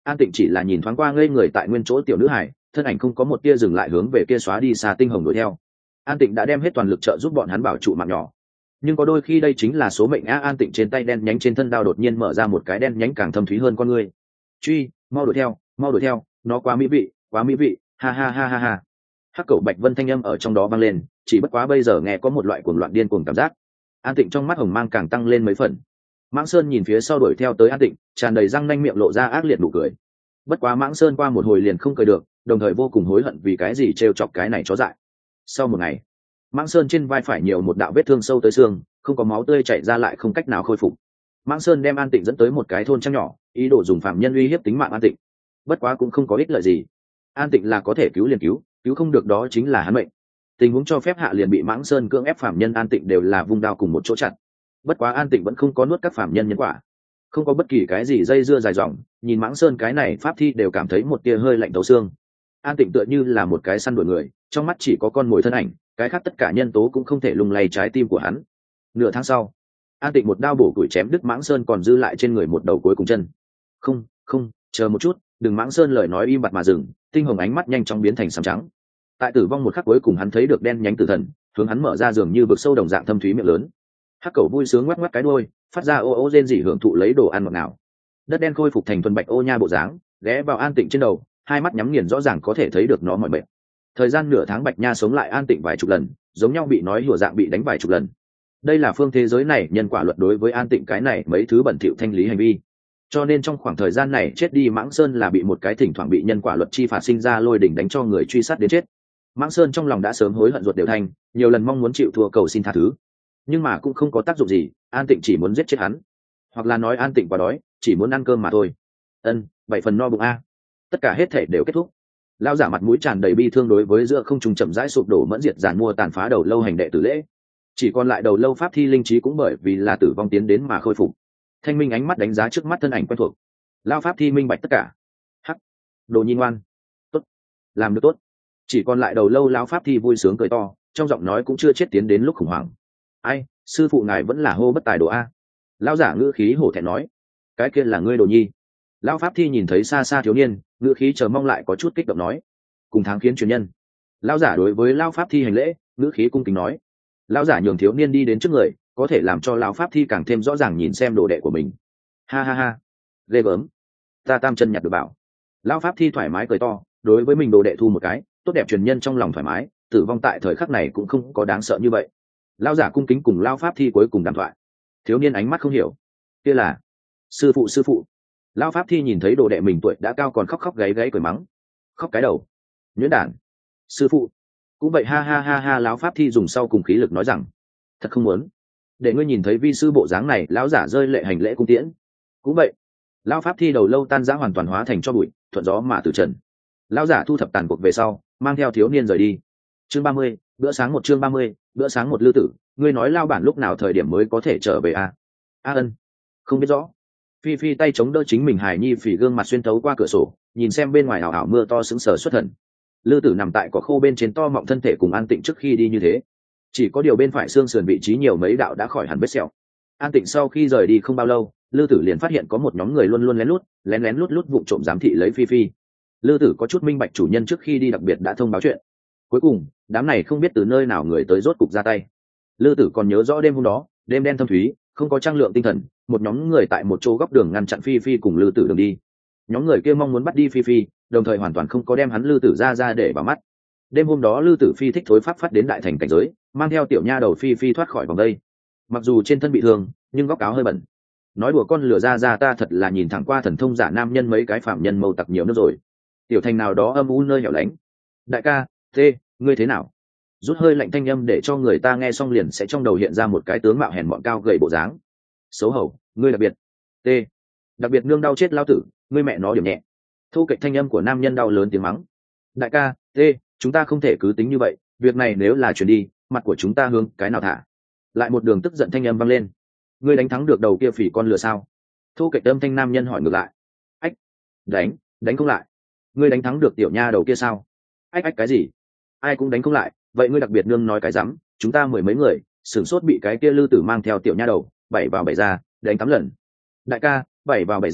An Tịnh chỉ là nhìn thoáng qua ngây người tại nguyên chỗ tiểu nữ hải, thân ảnh không có một tia dừng lại hướng về kia xóa đi xa tinh hồng đuổi theo. An Tịnh đã đem hết toàn lực trợ giúp bọn hắn bảo trụ mạng nhỏ, nhưng có đôi khi đây chính là số mệnh a. An Tịnh trên tay đen nhánh trên thân đao đột nhiên mở ra một cái đen nhánh càng thâm thúy hơn con người. Truy, mau đuổi theo, mau đuổi theo, nó quá mỹ vị, quá mỹ vị, ha ha ha ha ha. Hắc Cẩu Bạch Vân thanh âm ở trong đó vang lên, chỉ bất quá bây giờ nghe có một loại cuồng loạn điên cuồng cảm giác. An Tịnh trong mắt hồng mang càng tăng lên mấy phần. Mãng Sơn nhìn phía sau đuổi theo tới An Tịnh, tràn đầy răng nanh miệng lộ ra ác liệt nụ cười. Bất quá Mãng Sơn qua một hồi liền không cười được, đồng thời vô cùng hối hận vì cái gì trêu chọc cái này chó dại. Sau một ngày, Mãng Sơn trên vai phải nhiều một đạo vết thương sâu tới xương, không có máu tươi chảy ra lại không cách nào khôi phục. Mãng Sơn đem An Tịnh dẫn tới một cái thôn trăng nhỏ, ý đồ dùng phạm nhân uy hiếp tính mạng An Tịnh. Bất quá cũng không có ích lợi gì. An Tịnh là có thể cứu liền cứu, cứu không được đó chính là hắn mệnh. Tình huống cho phép hạ liền bị Mãng Sơn cưỡng ép phạm nhân An Tịnh đều là vung đao cùng một chỗ chặt. Bất quá An Tịnh vẫn không có nuốt các phạm nhân nhân quả, không có bất kỳ cái gì dây dưa dài dòng, nhìn Mãng Sơn cái này pháp thi đều cảm thấy một tia hơi lạnh thấu xương. An Tịnh tựa như là một cái săn đuổi người, trong mắt chỉ có con mồi thân ảnh, cái khác tất cả nhân tố cũng không thể lung lay trái tim của hắn. Nửa tháng sau, An Tịnh một đao bổ củi chém đứt Mãng Sơn còn dư lại trên người một đầu cuối cùng chân. Không, không, chờ một chút, đừng. Mãng Sơn lời nói im bặt mà dừng, tinh hồng ánh mắt nhanh chóng biến thành sám trắng. Tại tử vong một khắc cuối cùng hắn thấy được đen nhánh tử thần hướng hắn mở ra giường như vực sâu đồng dạng thâm thúy miệng lớn. Hắc Cẩu vui sướng ngoắc ngoắc cái đuôi, phát ra ô ô rên rỉ hưởng thụ lấy đồ ăn ngọt ngào. Đất đen khôi phục thành thuần bạch ô nha bộ dáng, ghé vào An Tịnh trên đầu, hai mắt nhắm nghiền rõ ràng có thể thấy được nó mỏi mệt. Thời gian nửa tháng bạch nha sống lại An Tịnh vài chục lần, giống nhau bị nói hùa dạng bị đánh vài chục lần. Đây là phương thế giới này nhân quả luật đối với An Tịnh cái này mấy thứ bẩn thỉu thanh lý hành vi. Cho nên trong khoảng thời gian này chết đi Mãng Sơn là bị một cái thỉnh thoảng bị nhân quả luật chi phạt sinh ra lôi đỉnh đánh cho người truy sát đến chết. Mãng Sơn trong lòng đã sớm hối hận ruột đều thanh, nhiều lần mong muốn chịu thua cầu xin tha thứ, nhưng mà cũng không có tác dụng gì. An Tịnh chỉ muốn giết chết hắn, hoặc là nói An Tịnh quá đói, chỉ muốn ăn cơm mà thôi. Ân, bảy phần no bụng a. Tất cả hết thể đều kết thúc. Lão giả mặt mũi tràn đầy bi thương đối với giữa không trung chậm rãi sụp đổ mẫn diệt giàn mua tàn phá đầu lâu hành đệ tử lễ, chỉ còn lại đầu lâu pháp thi linh trí cũng bởi vì là tử vong tiến đến mà khôi phục. Thanh minh ánh mắt đánh giá trước mắt thân ảnh quen thuộc. Lão pháp thi minh bạch tất cả. Hắc, đồ nhi ngoan, tốt, làm được tốt. Chỉ còn lại đầu lâu lão pháp thi vui sướng cười to, trong giọng nói cũng chưa chết tiến đến lúc khủng hoảng. Ai, sư phụ ngài vẫn là hô bất tài đồ a. Lão giả ngữ khí hổ thẹn nói, cái kia là ngươi đồ nhi. Lão pháp thi nhìn thấy xa xa thiếu niên, ngữ khí chờ mong lại có chút kích động nói, cùng tháng khiến truyền nhân. Lão giả đối với lão pháp thi hành lễ, ngữ khí cung kính nói. Lão giả nhường thiếu niên đi đến trước người, có thể làm cho lão pháp thi càng thêm rõ ràng nhìn xem đồ đệ của mình. Ha ha ha, ghê gớm, ta tam chân nhặt được bảo. Lão pháp thi thoải mái cười to, đối với mình đồ đệ thu một cái tốt đẹp truyền nhân trong lòng thoải mái, tử vong tại thời khắc này cũng không có đáng sợ như vậy. Lão giả cung kính cùng lão pháp thi cuối cùng đàm thoại. Thiếu niên ánh mắt không hiểu, kia là sư phụ sư phụ. Lão pháp thi nhìn thấy đồ đệ mình tuổi đã cao còn khóc khóc gáy gáy cười mắng, khóc cái đầu, nhuyễn đản. Sư phụ cũng vậy, ha ha ha ha. Lão pháp thi dùng sau cùng khí lực nói rằng, thật không muốn để ngươi nhìn thấy vi sư bộ dáng này. Lão giả rơi lệ hành lễ cung tiễn. Cũng vậy. Lão pháp thi đầu lâu tan rã hoàn toàn hóa thành cho bụi, thuận gió mà từ trần. Lão giả thu thập tàn cuộc về sau, mang theo thiếu niên rời đi. Chương ba mươi, bữa sáng một. Chương ba mươi, bữa sáng một. Lư tử, ngươi nói lao bản lúc nào thời điểm mới có thể trở về a? A ân, không biết rõ. Phi phi tay chống đỡ chính mình hài nhi phì gương mặt xuyên thấu qua cửa sổ, nhìn xem bên ngoài ảo ảo mưa to sững sờ xuất thần. Lư tử nằm tại cỏ khô bên trên to mọng thân thể cùng An Tịnh trước khi đi như thế, chỉ có điều bên phải xương sườn vị trí nhiều mấy đạo đã khỏi hẳn vết sẹo. An Tịnh sau khi rời đi không bao lâu, Lư tử liền phát hiện có một nhóm người luôn luôn lén lút lén lén lút lút vụng trộm giám thị lấy phi phi. Lư tử có chút minh bạch chủ nhân trước khi đi đặc biệt đã thông báo chuyện. Cuối cùng đám này không biết từ nơi nào người tới rốt cục ra tay. Lư tử còn nhớ rõ đêm hôm đó, đêm đen thâm thúy, không có trang lượng tinh thần, một nhóm người tại một chỗ góc đường ngăn chặn phi phi cùng Lư tử đường đi. Nhóm người kia mong muốn bắt đi phi phi, đồng thời hoàn toàn không có đem hắn Lư tử ra ra để vào mắt. Đêm hôm đó Lư tử phi thích thối pháp phát đến đại thành cảnh giới, mang theo tiểu nha đầu phi phi thoát khỏi vòng đây. Mặc dù trên thân bị thương, nhưng góc áo hơi bẩn. Nói đùa con lửa ra ra ta thật là nhìn thẳng qua thần thông giả nam nhân mấy cái phạm nhân mâu tặc nhiều nữa rồi. Tiểu thành nào đó âm u nơi hẻo lánh. Đại ca, thế ngươi thế nào? Rút hơi lạnh thanh âm để cho người ta nghe xong liền sẽ trong đầu hiện ra một cái tướng mạo hèn mọn cao gầy bộ dáng. Xấu hổ, ngươi đặc biệt. T. Đặc biệt nương đau chết lao tử, ngươi mẹ nó điểm nhẹ. Thu kịch thanh âm của nam nhân đau lớn tiếng mắng. Đại ca, T, chúng ta không thể cứ tính như vậy, việc này nếu là chuyển đi, mặt của chúng ta hướng cái nào thả? Lại một đường tức giận thanh âm vang lên. Ngươi đánh thắng được đầu kia phỉ con lừa sao? Thu kịch âm thanh nam nhân hỏi ngược lại. Ách, đánh, đánh không lại. Ngươi đánh thắng được tiểu nha đầu kia sao? Ách ách cái gì? Ai cũng đánh không lại, vậy ngươi đặc biệt nương nói cái rắm, chúng ta mười mấy người, sửng sốt bị cái kia Lư tử mang theo tiểu nha đầu, bảy vào bảy ra, đánh tám lần. Đại ca, bảy vào bảy ra,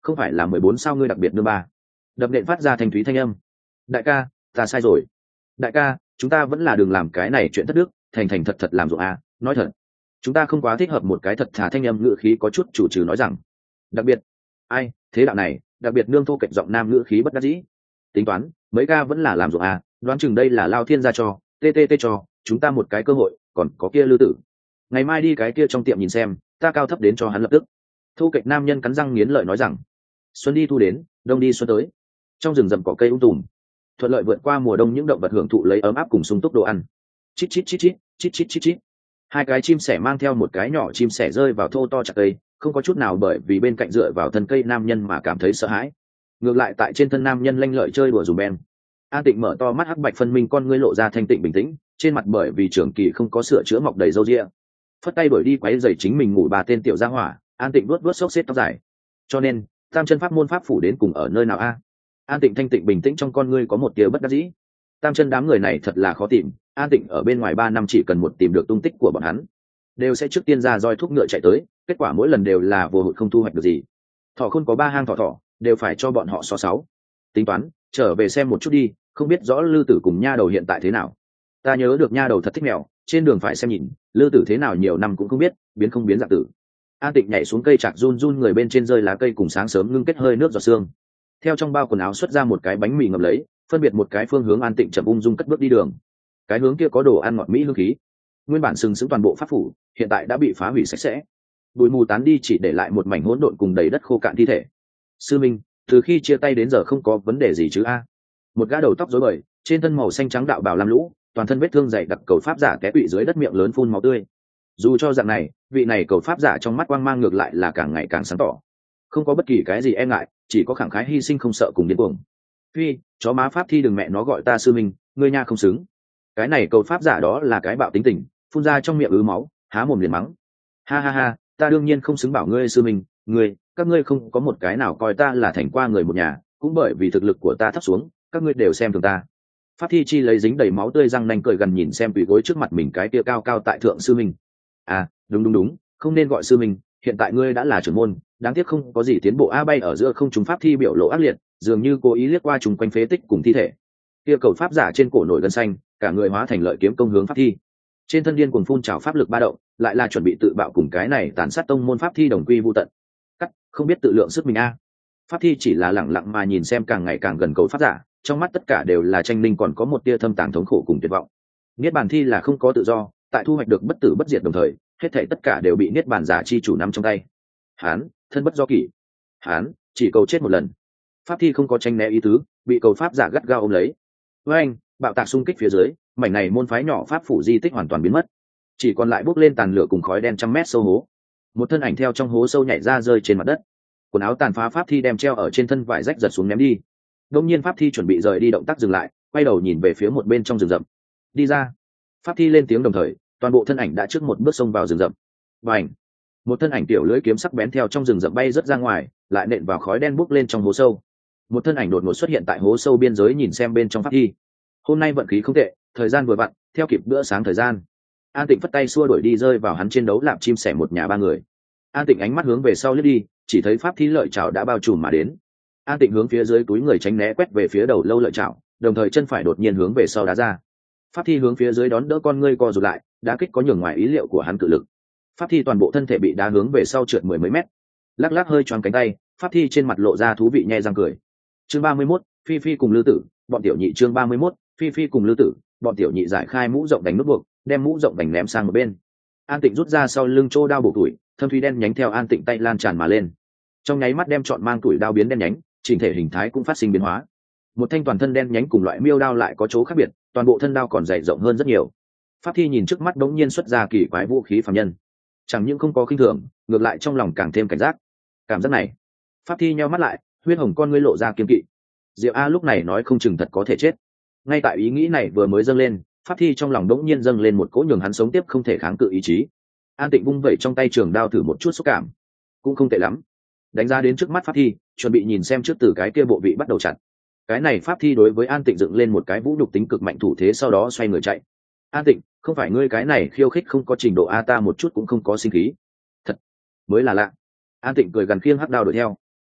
không phải là mười bốn sao ngươi đặc biệt nương ba. Đập nện phát ra thành thúy thanh âm. Đại ca, ta sai rồi. Đại ca, chúng ta vẫn là đừng làm cái này chuyện thất đức, thành thành thật thật làm ruộng a, nói thật. Chúng ta không quá thích hợp một cái thật thà thanh âm ngữ khí có chút chủ trừ nói rằng. Đặc biệt, ai, thế đạo này, đặc biệt nương thô kệch giọng nam ngữ khí bất đắc dĩ. Tính toán, mấy ca vẫn là làm ruộng a, đoán chừng đây là lao thiên gia cho, tê tê tê cho, chúng ta một cái cơ hội, còn có kia Lư Tử. Ngày mai đi cái kia trong tiệm nhìn xem, ta cao thấp đến cho hắn lập tức. Thô kệch nam nhân cắn răng nghiến lợi nói rằng. Xuân đi thu đến, đông đi xuân tới. Trong rừng rậm cỏ cây um tùm, thuận lợi vượt qua mùa đông những động vật hưởng thụ lấy ấm áp cùng sung túc đồ ăn. Chít chít chít chít, chít chít chít chít. Hai cái chim sẻ mang theo một cái nhỏ chim sẻ rơi vào thô to chặt cây, không có chút nào bởi vì bên cạnh dựa vào thân cây nam nhân mà cảm thấy sợ hãi. Ngược lại tại trên thân nam nhân lanh lợi chơi đùa dùm beng. An Tịnh mở to mắt hắc bạch phân minh con ngươi lộ ra thanh tịnh bình tĩnh, trên mặt bởi vì trường kỳ không có sửa chữa mọc đầy râu ria. Phất tay đuổi đi quấy rầy chính mình ngủ bà tên tiểu gia hỏa, An Tịnh vuốt vuốt xốc xếp tóc dài. Cho nên, tam chân pháp môn pháp phủ đến cùng ở nơi nào a? An Tịnh thanh tịnh bình tĩnh trong con ngươi có một tia bất đắc dĩ. Tam chân đám người này thật là khó tìm, An Tịnh ở bên ngoài ba năm chỉ cần một tìm được tung tích của bọn hắn, đều sẽ trước tiên ra roi thúc ngựa chạy tới, kết quả mỗi lần đều là vô hụt không thu hoạch được gì. Thỏ khôn có ba hang thỏ thỏ, đều phải cho bọn họ so sáu. Tính toán, trở về xem một chút đi, không biết rõ Lư Tử cùng nha đầu hiện tại thế nào. Ta nhớ được nha đầu thật thích mèo, trên đường phải xem nhìn, Lư Tử thế nào nhiều năm cũng không biết, biến không biến dạng tử. An Tịnh nhảy xuống cây chạc run run người bên trên rơi lá cây cùng sáng sớm ngưng kết hơi nước giọt sương. Theo trong bao quần áo xuất ra một cái bánh mì ngậm lấy, phân biệt một cái phương hướng An Tịnh chậm ung dung cất bước đi đường. Cái hướng kia có đồ ăn ngọt mỹ hương khí. Nguyên bản sừng sững toàn bộ pháp phủ, hiện tại đã bị phá hủy sạch sẽ. Bụi mù tán đi chỉ để lại một mảnh hỗn độn cùng đầy đất khô cạn thi thể. Sư Minh, từ khi chia tay đến giờ không có vấn đề gì chứ a? Một gã đầu tóc rối bời, trên thân màu xanh trắng đạo bào lam lũ, toàn thân vết thương dày đặc cầu pháp giả té quỵ dưới đất miệng lớn phun máu tươi. Dù cho dạng này, vị này cầu pháp giả trong mắt quang mang ngược lại là càng ngày càng sáng tỏ, không có bất kỳ cái gì e ngại, chỉ có khẳng khái hy sinh không sợ cùng điên cuồng. Phi, chó má pháp thi đừng mẹ nó gọi ta sư minh, ngươi nha không xứng. Cái này cầu pháp giả đó là cái bạo tính tình, phun ra trong miệng ứ máu, há mồm liền mắng. Ha ha ha, ta đương nhiên không xứng bảo ngươi sư minh, ngươi, các ngươi không có một cái nào coi ta là thành qua người một nhà, cũng bởi vì thực lực của ta thấp xuống, các ngươi đều xem thường ta. Pháp thi chi lấy dính đầy máu tươi răng nanh cười gần nhìn xem quỳ gối trước mặt mình cái kia cao cao tại thượng sư minh. À, đúng đúng đúng, không nên gọi sư minh, hiện tại ngươi đã là trưởng môn, đáng tiếc không có gì tiến bộ. A bay ở giữa không chúng pháp thi biểu lộ ác liệt, dường như cố ý liếc qua chúng quanh phế tích cùng thi thể. Kia cầu pháp giả trên cổ nổi gân xanh, cả người hóa thành lợi kiếm công hướng pháp thi. Trên thân điên cuồng phun trào pháp lực ba động, lại là chuẩn bị tự bạo cùng cái này tàn sát tông môn pháp thi đồng quy vu tận. Cắt, không biết tự lượng sức mình a. Pháp thi chỉ là lẳng lặng mà nhìn xem càng ngày càng gần cầu pháp giả, trong mắt tất cả đều là tranh linh còn có một tia thâm tàng thống khổ cùng tuyệt vọng. Niết bàn thi là không có tự do, tại thu hoạch được bất tử bất diệt đồng thời, hết thảy tất cả đều bị niết bàn giả chi chủ nắm trong tay. Hán, thân bất do kỷ. Hán, chỉ cầu chết một lần. Pháp thi không có tranh né ý tứ, bị cầu pháp giả gắt gao ôm lấy. Với anh, bạo tạc xung kích phía dưới, mảnh này môn phái nhỏ pháp phủ di tích hoàn toàn biến mất, chỉ còn lại bốc lên tàn lửa cùng khói đen trăm mét sâu hố. Một thân ảnh theo trong hố sâu nhảy ra rơi trên mặt đất. Quần áo tàn phá pháp thi đem treo ở trên thân vải rách giật xuống ném đi. Đông nhiên pháp thi chuẩn bị rời đi, động tác dừng lại, quay đầu nhìn về phía một bên trong rừng rậm. Đi ra. Pháp thi lên tiếng đồng thời, toàn bộ thân ảnh đã trước một bước xông vào rừng rậm. Bành! Một thân ảnh tiểu lưỡi kiếm sắc bén theo trong rừng rậm bay rất ra ngoài, lại nện vào khói đen bốc lên trong hố sâu. Một thân ảnh đột ngột xuất hiện tại hố sâu biên giới nhìn xem bên trong pháp thi. Hôm nay vận khí không tệ, thời gian vừa vặn, theo kịp bữa sáng thời gian. An Tịnh phất tay xua đuổi đi rơi vào hắn trên đấu lạp chim sẻ một nhà ba người. An Tịnh ánh mắt hướng về sau liếc đi, chỉ thấy pháp thi lợi chảo đã bao trùm mà đến. An Tịnh hướng phía dưới túi người tránh né quét về phía đầu lâu lợi chảo, đồng thời chân phải đột nhiên hướng về sau đá ra. Pháp thi hướng phía dưới đón đỡ, con ngươi co rụt lại, đá kích có nhường ngoài ý liệu của hắn cự lực. Pháp thi toàn bộ thân thể bị đá hướng về sau trượt mười mấy mét, lắc lắc hơi choáng cánh tay. Pháp thi trên mặt lộ ra thú vị nhe răng cười. Chương ba mươi mốt, Phi Phi cùng Lư Tử, bọn tiểu nhị. Chương ba mươi mốt, Phi Phi cùng Lư Tử, bọn tiểu nhị giải khai mũ rộng đánh nút buộc, đem mũ rộng đánh ném sang một bên. An Tịnh rút ra sau lưng trô đao bổ tuổi, thâm thúy đen nhánh theo An Tịnh tay lan tràn mà lên, trong nháy mắt đem chọn mang tuổi đao biến đen nhánh, chỉnh thể hình thái cũng phát sinh biến hóa. Một thanh toàn thân đen nhánh cùng loại miêu đao lại có chỗ khác biệt, toàn bộ thân đao còn dày rộng hơn rất nhiều. Pháp thi nhìn trước mắt đống nhiên xuất ra kỳ quái vũ khí phàm nhân, chẳng những không có khinh thường, ngược lại trong lòng càng thêm cảnh giác. Cảm giác này, pháp thi nheo mắt lại, huyết hồng con ngươi lộ ra kiên kỵ. Diệu A lúc này nói không chừng thật có thể chết. Ngay tại ý nghĩ này vừa mới dâng lên, pháp thi trong lòng đống nhiên dâng lên một cỗ nhường hắn sống tiếp không thể kháng cự ý chí. An Tịnh vung vẩy trong tay trường đao thử một chút xúc cảm, cũng không tệ lắm. Đánh ra đến trước mắt pháp thi, chuẩn bị nhìn xem trước từ cái kia bộ vị bắt đầu chặt. Cái này pháp thi đối với An Tịnh dựng lên một cái vũ nhục tính cực mạnh thủ thế, sau đó xoay người chạy. An Tịnh, không phải ngươi cái này khiêu khích không có trình độ a, ta một chút cũng không có sinh khí. Thật mới là lạ. An Tịnh cười gần khiêng hắc đao đuổi theo.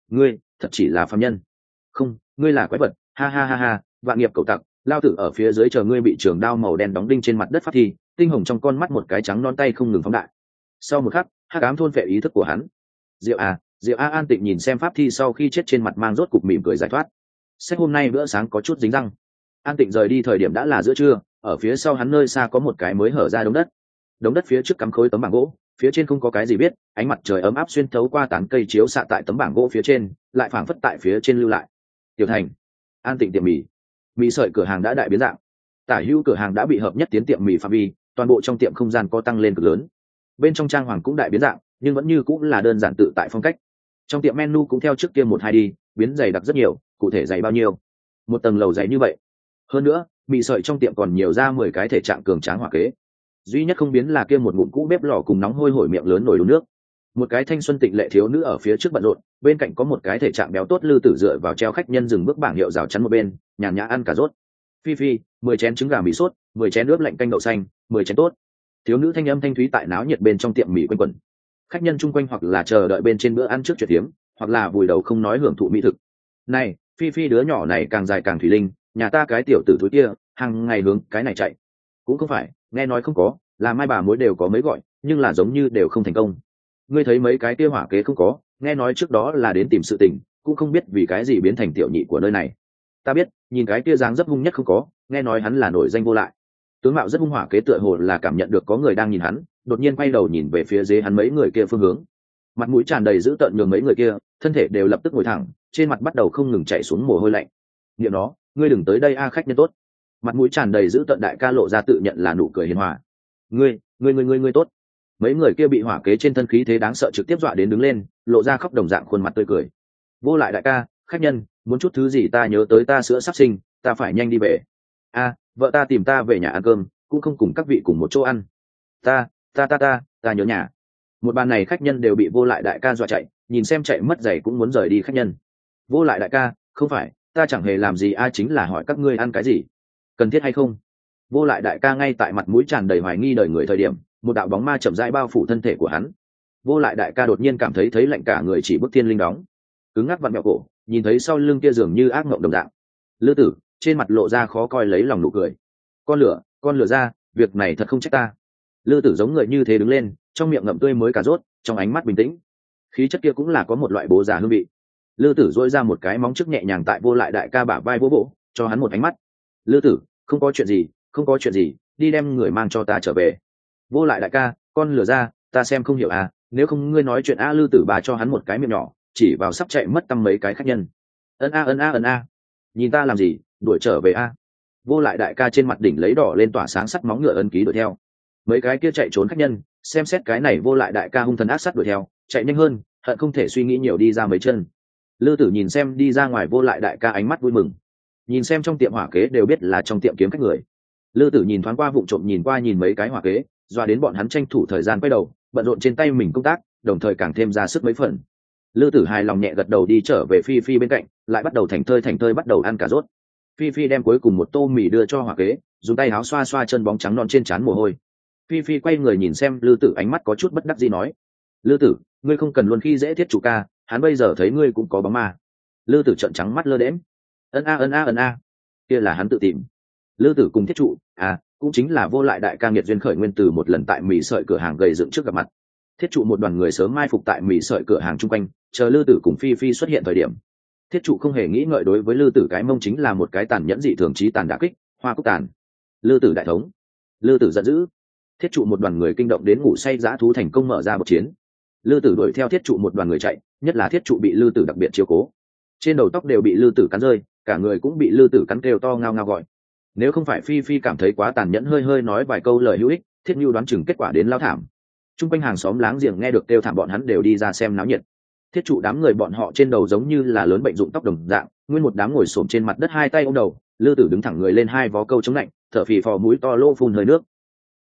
ngươi thật chỉ là phàm nhân. Không, ngươi là quái vật, ha ha ha ha, vạn nghiệp cẩu tặc, lao tử ở phía dưới chờ ngươi bị trường đao màu đen đóng đinh trên mặt đất pháp thi, tinh hồng trong con mắt một cái trắng non tay không ngừng phóng đại. Sau một khắc, hắc ám thôn phệ ý thức của hắn. Diệu à, Diệu A an tịnh nhìn xem pháp thi sau khi chết trên mặt mang rốt cục mỉm cười giải thoát. Sách hôm nay bữa sáng có chút dính răng. An tịnh rời đi thời điểm đã là giữa trưa, ở phía sau hắn nơi xa có một cái mới hở ra đống đất. Đống đất phía trước cắm khối tấm bảng gỗ, phía trên không có cái gì biết, ánh mặt trời ấm áp xuyên thấu qua tán cây chiếu xạ tại tấm bảng gỗ phía trên, lại phảng phất tại phía trên lưu lại. Tiểu Thành, An tịnh tiệm mì. Mì sợi cửa hàng đã đại biến dạng. Tả hữu cửa hàng đã bị hợp nhất tiến tiệm mì phạm vi, toàn bộ trong tiệm không gian có tăng lên cực lớn. Bên trong trang hoàng cũng đại biến dạng, nhưng vẫn như cũng là đơn giản tự tại phong cách. Trong tiệm menu cũng theo trước kia một hai đi, biến dày đặc rất nhiều, cụ thể dày bao nhiêu? Một tầng lầu dày như vậy. Hơn nữa, mì sợi trong tiệm còn nhiều ra mười cái thể trạng cường tráng hỏa kế. Duy nhất không biến là kia một ngụm cũ bếp lò cùng nóng hôi hổi miệng lớn nồi đun nước. Một cái thanh xuân tịnh lệ thiếu nữ ở phía trước bận rộn, bên cạnh có một cái thể trạng béo tốt lư tử dựa vào treo khách nhân dừng bước bảng hiệu rào chắn một bên, nhàn nhã ăn cà rốt. Phi phi, mười chén trứng gà mì sốt, mười chén nước lạnh canh đậu xanh, mười chén tốt. Thiếu nữ thanh âm thanh thúy tại náo nhiệt bên trong tiệm mì quanh quẩn. Khách nhân chung quanh hoặc là chờ đợi bên trên bữa ăn trước chuyện tiếm, hoặc là vùi đầu không nói hưởng thụ mỹ thực. Này, phi phi đứa nhỏ này càng dài càng thủy linh, nhà ta cái tiểu tử thúi kia hàng ngày hướng cái này chạy. Cũng không phải, nghe nói không có, là mai bà mối đều có mấy gọi, nhưng là giống như đều không thành công. Ngươi thấy mấy cái kia hỏa kế không có, nghe nói trước đó là đến tìm sự tình, cũng không biết vì cái gì biến thành tiểu nhị của nơi này. Ta biết, nhìn cái kia dáng dấp hung nhất không có, nghe nói hắn là nổi danh vô lại. Tướng mạo rất hung, hỏa kế tựa hồ là cảm nhận được có người đang nhìn hắn, đột nhiên quay đầu nhìn về phía dưới hắn mấy người kia phương hướng. Mặt mũi tràn đầy dữ tợn nhường mấy người kia, thân thể đều lập tức ngồi thẳng, trên mặt bắt đầu không ngừng chảy xuống mồ hôi lạnh. Niệm nó, ngươi đừng tới đây a, khách nhân tốt. Mặt mũi tràn đầy dữ tợn đại ca lộ ra tự nhận là nụ cười hiền hòa. Ngươi, ngươi ngươi ngươi ngươi tốt. Mấy người kia bị hỏa kế trên thân khí thế đáng sợ trực tiếp dọa đến đứng lên, lộ ra khóc đồng dạng khuôn mặt tươi cười. Vô lại đại ca, khách nhân, muốn chút thứ gì ta nhớ tới ta sữa sắp sinh, ta phải nhanh đi về. A, vợ ta tìm ta về nhà ăn cơm, cũng không cùng các vị cùng một chỗ ăn. Ta, ta ta ta, ta nhớ nhà. Một bàn này khách nhân đều bị vô lại đại ca dọa chạy, nhìn xem chạy mất giày cũng muốn rời đi khách nhân. Vô lại đại ca, không phải, ta chẳng hề làm gì, ai chính là hỏi các ngươi ăn cái gì, cần thiết hay không. Vô lại đại ca ngay tại mặt mũi tràn đầy hoài nghi đời người thời điểm, một đạo bóng ma chậm rãi bao phủ thân thể của hắn. Vô lại đại ca đột nhiên cảm thấy thấy lạnh cả người, chỉ bức thiên linh đóng cứng ngắc vặn mẹo cổ, nhìn thấy sau lưng kia dường như ác mộng đồng dạng. Lư tử trên mặt lộ ra khó coi lấy lòng nụ cười. Con lửa, con lửa ra, việc này thật không trách ta. Lư tử giống người như thế đứng lên, trong miệng ngậm tươi mới cà rốt, trong ánh mắt bình tĩnh. Khí chất kia cũng là có một loại bố già hương vị. Lư tử dỗi ra một cái móng trước nhẹ nhàng tại vô lại đại ca bả vai vỗ vỗ, cho hắn một ánh mắt. Lư tử, không có chuyện gì, không có chuyện gì, đi đem người mang cho ta trở về. Vô lại đại ca, con lửa ra, ta xem không hiểu à, nếu không ngươi nói chuyện a. Lư tử bà cho hắn một cái miệng nhỏ, chỉ vào sắp chạy mất tăm mấy cái khách nhân. Ân a ân a ân a, nhìn ta làm gì, đuổi trở về a. Vô lại đại ca trên mặt đỉnh lấy đỏ lên tỏa sáng sắt móng ngựa ân ký đuổi theo. Mấy cái kia chạy trốn khách nhân xem xét cái này vô lại đại ca hung thần ác sát đuổi theo, chạy nhanh hơn, hận không thể suy nghĩ nhiều đi ra mấy chân. Lư tử nhìn xem đi ra ngoài vô lại đại ca ánh mắt vui mừng, nhìn xem trong tiệm hỏa kế đều biết là trong tiệm kiếm khách người. Lư tử nhìn thoáng qua vụng trộm nhìn qua nhìn mấy cái hỏa kế, doa đến bọn hắn tranh thủ thời gian quay đầu bận rộn trên tay mình công tác, đồng thời càng thêm ra sức mấy phần. Lư tử hài lòng nhẹ gật đầu đi trở về phi phi bên cạnh, lại bắt đầu thành thơi thành thơi bắt đầu ăn cà rốt. Phi phi đem cuối cùng một tô mì đưa cho hỏa kế, dùng tay áo xoa xoa chân bóng trắng non trên trán mồ hôi. Phi phi quay người nhìn xem Lư tử, ánh mắt có chút bất đắc dĩ nói: Lư tử, ngươi không cần luôn khi dễ thiết chủ ca, hắn bây giờ thấy ngươi cũng có bóng ma. Lư tử trợn trắng mắt lơ đễm. Ân a ân a ân a, kia là hắn tự tìm. Lư tử cùng thiết trụ, à, cũng chính là vô lại đại ca nghiệt duyên khởi nguyên từ một lần tại mì sợi cửa hàng gầy dựng trước gặp mặt. Thiết trụ một đoàn người sớm mai phục tại mì sợi cửa hàng chung quanh, chờ Lư tử cùng phi phi xuất hiện thời điểm. Thiết trụ không hề nghĩ ngợi đối với Lư tử cái mông chính là một cái tàn nhẫn dị thường chí tàn đả kích, hoa cúc tàn. Lư tử đại thống. Lư tử giận dữ. Thiết trụ một đoàn người kinh động đến ngủ say dã thú thành công mở ra một chiến. Lư tử đuổi theo thiết trụ một đoàn người chạy, nhất là thiết trụ bị Lư tử đặc biệt chiếu cố, trên đầu tóc đều bị Lư tử cắn rơi, cả người cũng bị Lư tử cắn kêu to ngao ngao gọi. Nếu không phải phi phi cảm thấy quá tàn nhẫn, hơi hơi nói vài câu lời hữu ích, thiết nhu đoán chừng kết quả đến lao thảm. Trung quanh hàng xóm láng giềng nghe được kêu thảm bọn hắn đều đi ra xem náo nhiệt. Thiết trụ đám người bọn họ trên đầu giống như là lớn bệnh dụng tóc đồng dạng, nguyên một đám ngồi xổm trên mặt đất hai tay ôm đầu. Lư tử đứng thẳng người lên hai vó câu chống lạnh, thở phì phò mũi to lô phun hơi nước.